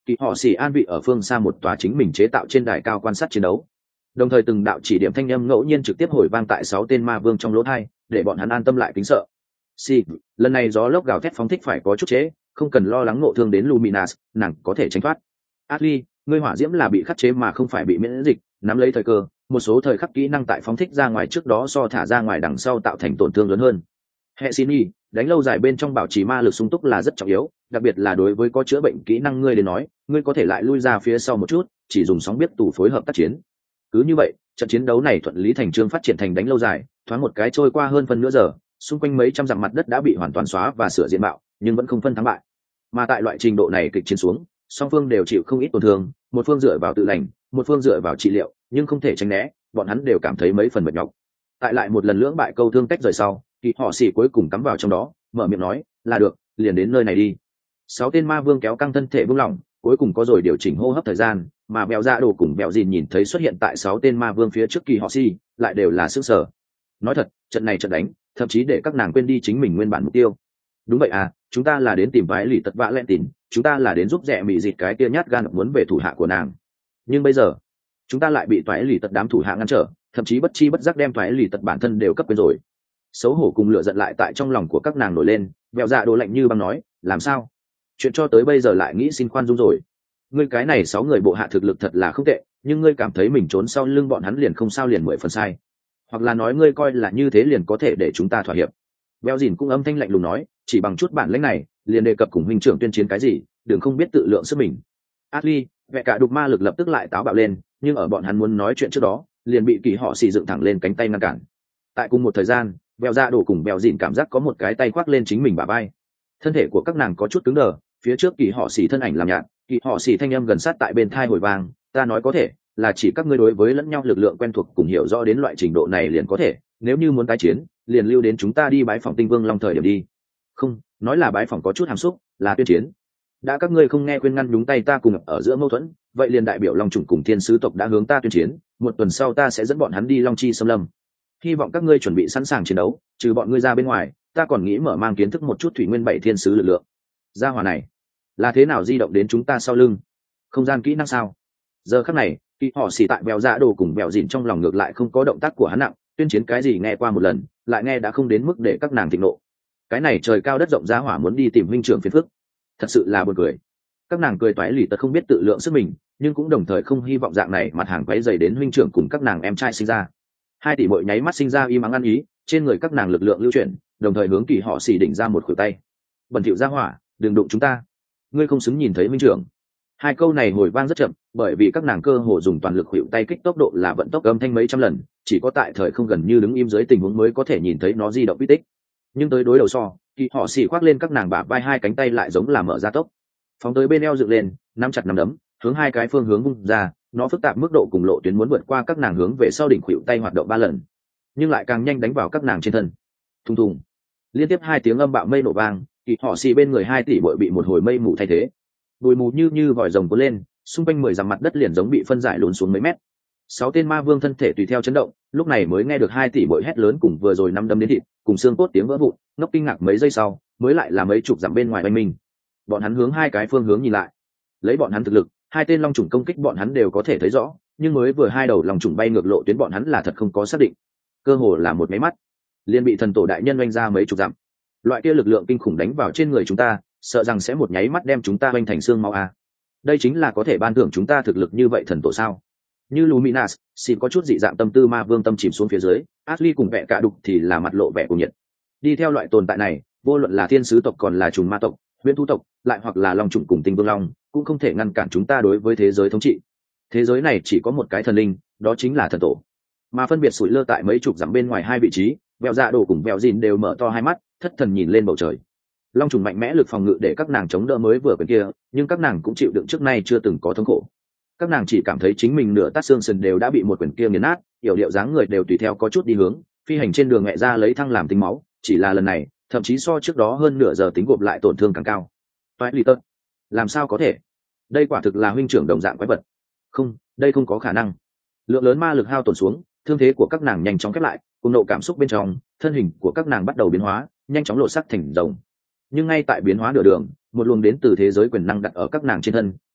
kỳ họ xỉ an vị ở phương xa một tòa chính mình chế tạo trên đài cao quan sát chiến đấu, đồng thời từng đạo chỉ điểm thanh âm ngẫu nhiên trực tiếp hồi vang tại sáu tên ma vương trong lỗ thai, để bọn hắn an tâm lại kính sợ. Si, lần này gió lốc gào thét phóng thích phải có chút chế, không cần lo lắng ngộ thương đến Luminas, nàng có thể tránh thoát. Atli, ngươi hỏa diễm là bị khắc chế mà không phải bị miễn dịch, nắm lấy thời cơ, một số thời khắc kỹ năng tại phóng thích ra ngoài trước đó so thả ra ngoài đằng sau tạo thành tổn thương lớn hơn. Hệ xin y, đánh lâu dài bên trong bảo trì ma lực sung túc là rất trọng yếu, đặc biệt là đối với có chữa bệnh kỹ năng ngươi đến nói, ngươi có thể lại lui ra phía sau một chút, chỉ dùng sóng biết tủ phối hợp tác chiến. Cứ như vậy, trận chiến đấu này thuận lý thành trương phát triển thành đánh lâu dài, thoáng một cái trôi qua hơn phân nửa giờ, xung quanh mấy trăm dặm mặt đất đã bị hoàn toàn xóa và sửa diện mạo, nhưng vẫn không phân thắng bại. Mà tại loại trình độ này kịch chiến xuống, song phương đều chịu không ít tổn thương, một phương dựa vào tự lành, một phương dựa vào trị liệu, nhưng không thể tránh né, bọn hắn đều cảm thấy mấy phần mệt nhọc. Tại lại một lần lưỡng bại câu thương tách rời sau, kỳ họ xỉ cuối cùng cắm vào trong đó, mở miệng nói, là được, liền đến nơi này đi. Sáu tên ma vương kéo căng thân thể buông lỏng, cuối cùng có rồi điều chỉnh hô hấp thời gian, mà bèo ra đồ cùng bèo dìn nhìn thấy xuất hiện tại sáu tên ma vương phía trước kỳ họ xỉ, lại đều là sức sở. Nói thật, trận này trận đánh, thậm chí để các nàng quên đi chính mình nguyên bản mục tiêu. Đúng vậy à, chúng ta là đến tìm vái lì tật vạ lẹn tìm, chúng ta là đến giúp rẻ mị dịt cái kia nhát gan muốn về thủ hạ của nàng. Nhưng bây giờ, chúng ta lại bị toái lì tật đám thủ hạ ngăn trở, thậm chí bất chi bất giác đem toái lì tật bản thân đều cấp quên rồi. Xấu hổ cùng lửa giận lại tại trong lòng của các nàng nổi lên, bèo dạ đồ lạnh như băng nói, làm sao? Chuyện cho tới bây giờ lại nghĩ xin khoan dung rồi. Ngươi cái này sáu người bộ hạ thực lực thật là không tệ, nhưng ngươi cảm thấy mình trốn sau lưng bọn hắn liền không sao liền mười phần sai. Hoặc là nói ngươi coi là như thế liền có thể để chúng ta thỏa hiệp. Bèo dìn cũng âm thanh lạnh lùng nói, chỉ bằng chút bản lĩnh này, liền đề cập cùng huynh trưởng tuyên chiến cái gì, đừng không biết tự lượng sức mình. Atli, vẽ cả đục ma lực lập tức lại táo bạo lên, nhưng ở bọn hắn muốn nói chuyện trước đó, liền bị kỳ họ xì dựng thẳng lên cánh tay ngăn cản. Tại cùng một thời gian, bèo ra đổ cùng bèo dìn cảm giác có một cái tay khoác lên chính mình bả vai. Thân thể của các nàng có chút cứng đờ, phía trước kỳ họ xì thân ảnh làm nhạt, kỳ họ xì thanh âm gần sát tại bên thai hồi vang, ta nói có thể, là chỉ các ngươi đối với lẫn nhau lực lượng quen thuộc cùng hiểu rõ đến loại trình độ này liền có thể, nếu như muốn tái chiến, liền lưu đến chúng ta đi bái phòng Tinh Vương Long thời điểm đi. Không, nói là bái phòng có chút hàm xúc, là tuyên chiến. Đã các ngươi không nghe khuyên ngăn nhúng tay ta cùng ở giữa mâu thuẫn, vậy liền đại biểu Long chủng cùng Thiên sứ tộc đã hướng ta tuyên chiến, một tuần sau ta sẽ dẫn bọn hắn đi Long chi xâm lâm. Hy vọng các ngươi chuẩn bị sẵn sàng chiến đấu, trừ bọn ngươi ra bên ngoài, ta còn nghĩ mở mang kiến thức một chút thủy nguyên bảy thiên sứ lực lượng. Gia hỏa này, là thế nào di động đến chúng ta sau lưng? Không gian kỹ năng sao? Giờ khắc này, khi họ xì tại bèo dạ đồ cùng bèo dìn trong lòng ngược lại không có động tác của hắn nặng, tuyên chiến cái gì nghe qua một lần, lại nghe đã không đến mức để các nàng thịnh nộ. Cái này trời cao đất rộng giá hỏa muốn đi tìm huynh trưởng phiền phức, thật sự là buồn cười. Các nàng cười toái lì tật không biết tự lượng sức mình, nhưng cũng đồng thời không hy vọng dạng này mặt hàng quấy dày đến huynh trưởng cùng các nàng em trai sinh ra. Hai tỷ muội nháy mắt sinh ra y mắng ăn ý, trên người các nàng lực lượng lưu chuyển, đồng thời hướng kỳ họ xì đỉnh ra một khuỷu tay. Bẩn thỉu giá hỏa, đừng đụng chúng ta, ngươi không xứng nhìn thấy huynh trưởng. Hai câu này hồi vang rất chậm, bởi vì các nàng cơ hồ dùng toàn lực khuỵu tay kích tốc độ là vận tốc âm thanh mấy trăm lần, chỉ có tại thời không gần như đứng im dưới tình huống mới có thể nhìn thấy nó di động quy tích. Nhưng tới đối đầu so, kỳ họ xì khoác lên các nàng bả vai hai cánh tay lại giống là mở ra tốc, phóng tới bên eo dựng lên, nắm chặt nắm đấm, hướng hai cái phương hướng vung ra, nó phức tạp mức độ cùng lộ tuyến muốn vượt qua các nàng hướng về sau đỉnh khuỵu tay hoạt động ba lần, nhưng lại càng nhanh đánh vào các nàng trên thân. Thùng thùng, liên tiếp hai tiếng âm bạo mây nổ vang, kỳ họ xì bên người hai tỷ bội bị một hồi mây mù thay thế. Bụi mù như như vòi rồng cuốn lên, xung quanh mười dặm mặt đất liền giống bị phân giải lún xuống mấy mét. Sáu tên ma vương thân thể tùy theo chấn động, lúc này mới nghe được hai tỷ bội hét lớn cùng vừa rồi năm đâm đến thịt, cùng xương cốt tiếng vỡ vụn, ngốc kinh ngạc mấy giây sau, mới lại là mấy chục dặm bên ngoài oanh minh. Bọn hắn hướng hai cái phương hướng nhìn lại. Lấy bọn hắn thực lực, hai tên long trùng công kích bọn hắn đều có thể thấy rõ, nhưng mới vừa hai đầu long trùng bay ngược lộ tuyến bọn hắn là thật không có xác định. Cơ hồ là một máy mắt, liền bị thần tổ đại nhân oanh ra mấy chục dặm. Loại kia lực lượng kinh khủng đánh vào trên người chúng ta, sợ rằng sẽ một nháy mắt đem chúng ta oanh thành xương máu a. Đây chính là có thể ban thưởng chúng ta thực lực như vậy thần tổ sao? Như Luminas, xin có chút dị dạng tâm tư ma vương tâm chìm xuống phía dưới, Ashley cùng vẻ cả đục thì là mặt lộ vẻ cuồng nhiệt. Đi theo loại tồn tại này, vô luận là thiên sứ tộc còn là trùng ma tộc, huyền thú tộc, lại hoặc là long trùng cùng tinh vương long, cũng không thể ngăn cản chúng ta đối với thế giới thống trị. Thế giới này chỉ có một cái thần linh, đó chính là thần tổ. Mà phân biệt sủi lơ tại mấy chục dặm bên ngoài hai vị trí, Bèo Dạ Đồ cùng Bèo Dìn đều mở to hai mắt, thất thần nhìn lên bầu trời. Long trùng mạnh mẽ lực phòng ngự để các nàng chống đỡ mới vừa bên kia, nhưng các nàng cũng chịu đựng trước nay chưa từng có thống khổ. Các nàng chỉ cảm thấy chính mình nửa tát xương sườn đều đã bị một quyển kia nghiền nát, yểu điệu dáng người đều tùy theo có chút đi hướng, phi hành trên đường mẹ ra lấy thăng làm tính máu, chỉ là lần này, thậm chí so trước đó hơn nửa giờ tính gộp lại tổn thương càng cao. Toại lì tật, làm sao có thể? Đây quả thực là huynh trưởng đồng dạng quái vật. Không, đây không có khả năng. Lượng lớn ma lực hao tổn xuống, thương thế của các nàng nhanh chóng khép lại, cùng nộ cảm xúc bên trong, thân hình của các nàng bắt đầu biến hóa, nhanh chóng lộ sắc thành rồng. Nhưng ngay tại biến hóa nửa đường, một luồng đến từ thế giới quyền năng đặt ở các nàng trên thân,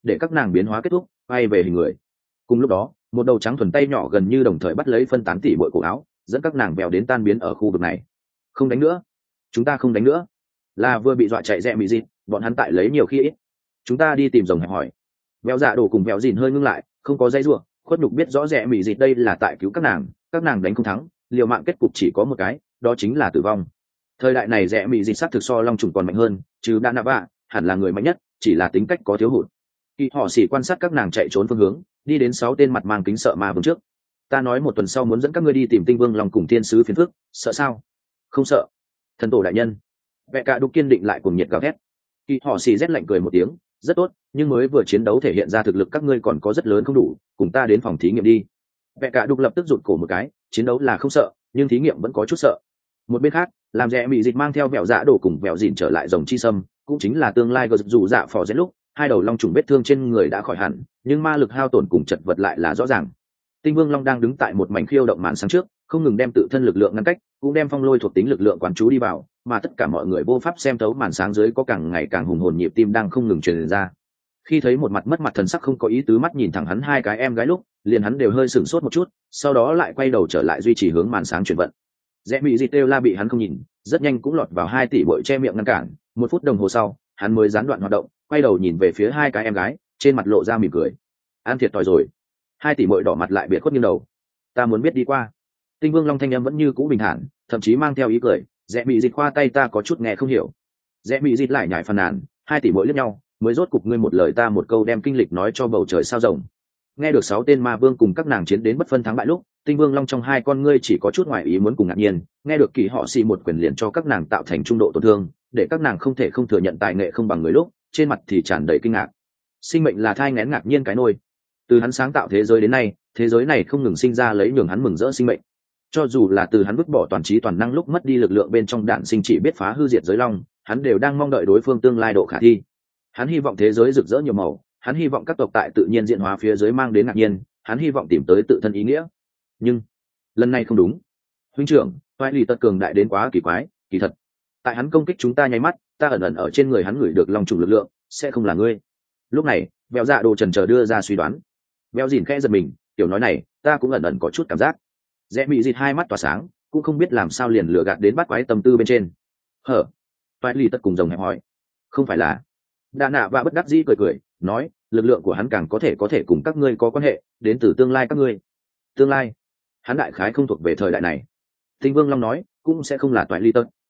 để các nàng biến hóa kết thúc bay về hình người. Cùng lúc đó một đầu trắng thuần tay nhỏ gần như đồng thời bắt lấy phân tán tỷ bội cổ áo, dẫn các nàng bèo đến tan biến ở khu vực này. Không đánh nữa, chúng ta không đánh nữa. Là vừa bị dọa chạy rẽ mị dịt, bọn hắn tại lấy nhiều khi ít. Chúng ta đi tìm rồng hẹp hỏi. Bèo dạ đổ cùng bèo dìn hơi ngưng lại, không có dây rủa. Khuất nhục biết rõ rẽ mị dịt đây là tại cứu các nàng, các nàng đánh không thắng, liều mạng kết cục chỉ có một cái, đó chính là tử vong. Thời đại này rẽ mị dịt xác thực so long trùng còn mạnh hơn, chứ đa nạ vạ hẳn là người mạnh nhất, chỉ là tính cách có thiếu hụt. Khi họ xỉ quan sát các nàng chạy trốn phương hướng, đi đến sáu tên mặt mang kính sợ ma vương trước. Ta nói một tuần sau muốn dẫn các ngươi đi tìm tinh vương lòng cùng thiên sứ phiền phức, sợ sao? Không sợ. Thần tổ đại nhân. Vẹ cả đục kiên định lại cùng nhiệt gào thét. Khi họ xì rét lạnh cười một tiếng, rất tốt, nhưng mới vừa chiến đấu thể hiện ra thực lực các ngươi còn có rất lớn không đủ, cùng ta đến phòng thí nghiệm đi. Vẹ cả đục lập tức rụt cổ một cái, chiến đấu là không sợ, nhưng thí nghiệm vẫn có chút sợ. Một bên khác, làm rẽ mị dịch mang theo vẹo dạ đổ cùng vẹo dìn trở lại rồng chi sâm, cũng chính là tương lai gờ dù dạ phò rét lúc hai đầu long trùng vết thương trên người đã khỏi hẳn, nhưng ma lực hao tổn cùng chật vật lại là rõ ràng. Tinh vương long đang đứng tại một mảnh khiêu động màn sáng trước, không ngừng đem tự thân lực lượng ngăn cách, cũng đem phong lôi thuộc tính lực lượng quán chú đi vào, mà tất cả mọi người vô pháp xem thấu màn sáng dưới có càng ngày càng hùng hồn nhịp tim đang không ngừng truyền ra. Khi thấy một mặt mất mặt thần sắc không có ý tứ mắt nhìn thẳng hắn hai cái em gái lúc, liền hắn đều hơi sửng sốt một chút, sau đó lại quay đầu trở lại duy trì hướng màn sáng chuyển vận. Rẽ bị dịt đều la bị hắn không nhìn, rất nhanh cũng lọt vào hai tỷ bội che miệng ngăn cản. Một phút đồng hồ sau, hắn mới gián đoạn hoạt động, quay đầu nhìn về phía hai cái em gái, trên mặt lộ ra mỉm cười. An thiệt thòi rồi. Hai tỷ bội đỏ mặt lại biệt khuất nghiêng đầu. Ta muốn biết đi qua. Tinh vương long thanh âm vẫn như cũ bình thản, thậm chí mang theo ý cười. Rẽ bị dịt khoa tay ta có chút nghe không hiểu. Rẽ bị dịt lại nhảy phàn nàn, hai tỷ bội liếc nhau, mới rốt cục ngươi một lời ta một câu đem kinh lịch nói cho bầu trời sao rồng. Nghe được sáu tên ma vương cùng các nàng chiến đến bất phân thắng bại lúc, tinh vương long trong hai con ngươi chỉ có chút ngoài ý muốn cùng ngạc nhiên. Nghe được kỳ họ xì một quyền liền cho các nàng tạo thành trung độ tổn thương, để các nàng không thể không thừa nhận tài nghệ không bằng người lúc, trên mặt thì tràn đầy kinh ngạc. Sinh mệnh là thai nghén ngạc nhiên cái nôi. Từ hắn sáng tạo thế giới đến nay, thế giới này không ngừng sinh ra lấy nhường hắn mừng rỡ sinh mệnh. Cho dù là từ hắn vứt bỏ toàn trí toàn năng lúc mất đi lực lượng bên trong đạn sinh chỉ biết phá hư diệt giới long, hắn đều đang mong đợi đối phương tương lai độ khả thi. Hắn hy vọng thế giới rực rỡ nhiều màu, hắn hy vọng các tộc tại tự nhiên diễn hóa phía dưới mang đến ngạc nhiên, hắn hy vọng tìm tới tự thân ý nghĩa. Nhưng lần này không đúng. Huynh trưởng, toại lì tật cường đại đến quá kỳ quái, kỳ thật. Tại hắn công kích chúng ta nháy mắt, ta ẩn ẩn ở trên người hắn ngửi được long trùng lực lượng, sẽ không là ngươi. Lúc này, Bèo Dạ Đồ chần chờ đưa ra suy đoán. Bèo Dìn khẽ giật mình, tiểu nói này, ta cũng ẩn ẩn có chút cảm giác. Rẽ Mị Dịt hai mắt tỏa sáng, cũng không biết làm sao liền lừa gạt đến bắt quái tâm tư bên trên. Hở? Toại lì tật cùng rồng hẹp hỏi. Không phải là? Đa nạ và bất đắc dĩ cười cười, nói, lực lượng của hắn càng có thể có thể cùng các ngươi có quan hệ, đến từ tương lai các ngươi. Tương lai? Hắn đại khái không thuộc về thời đại này. Tinh Vương Long nói, cũng sẽ không là Toại Ly Tật,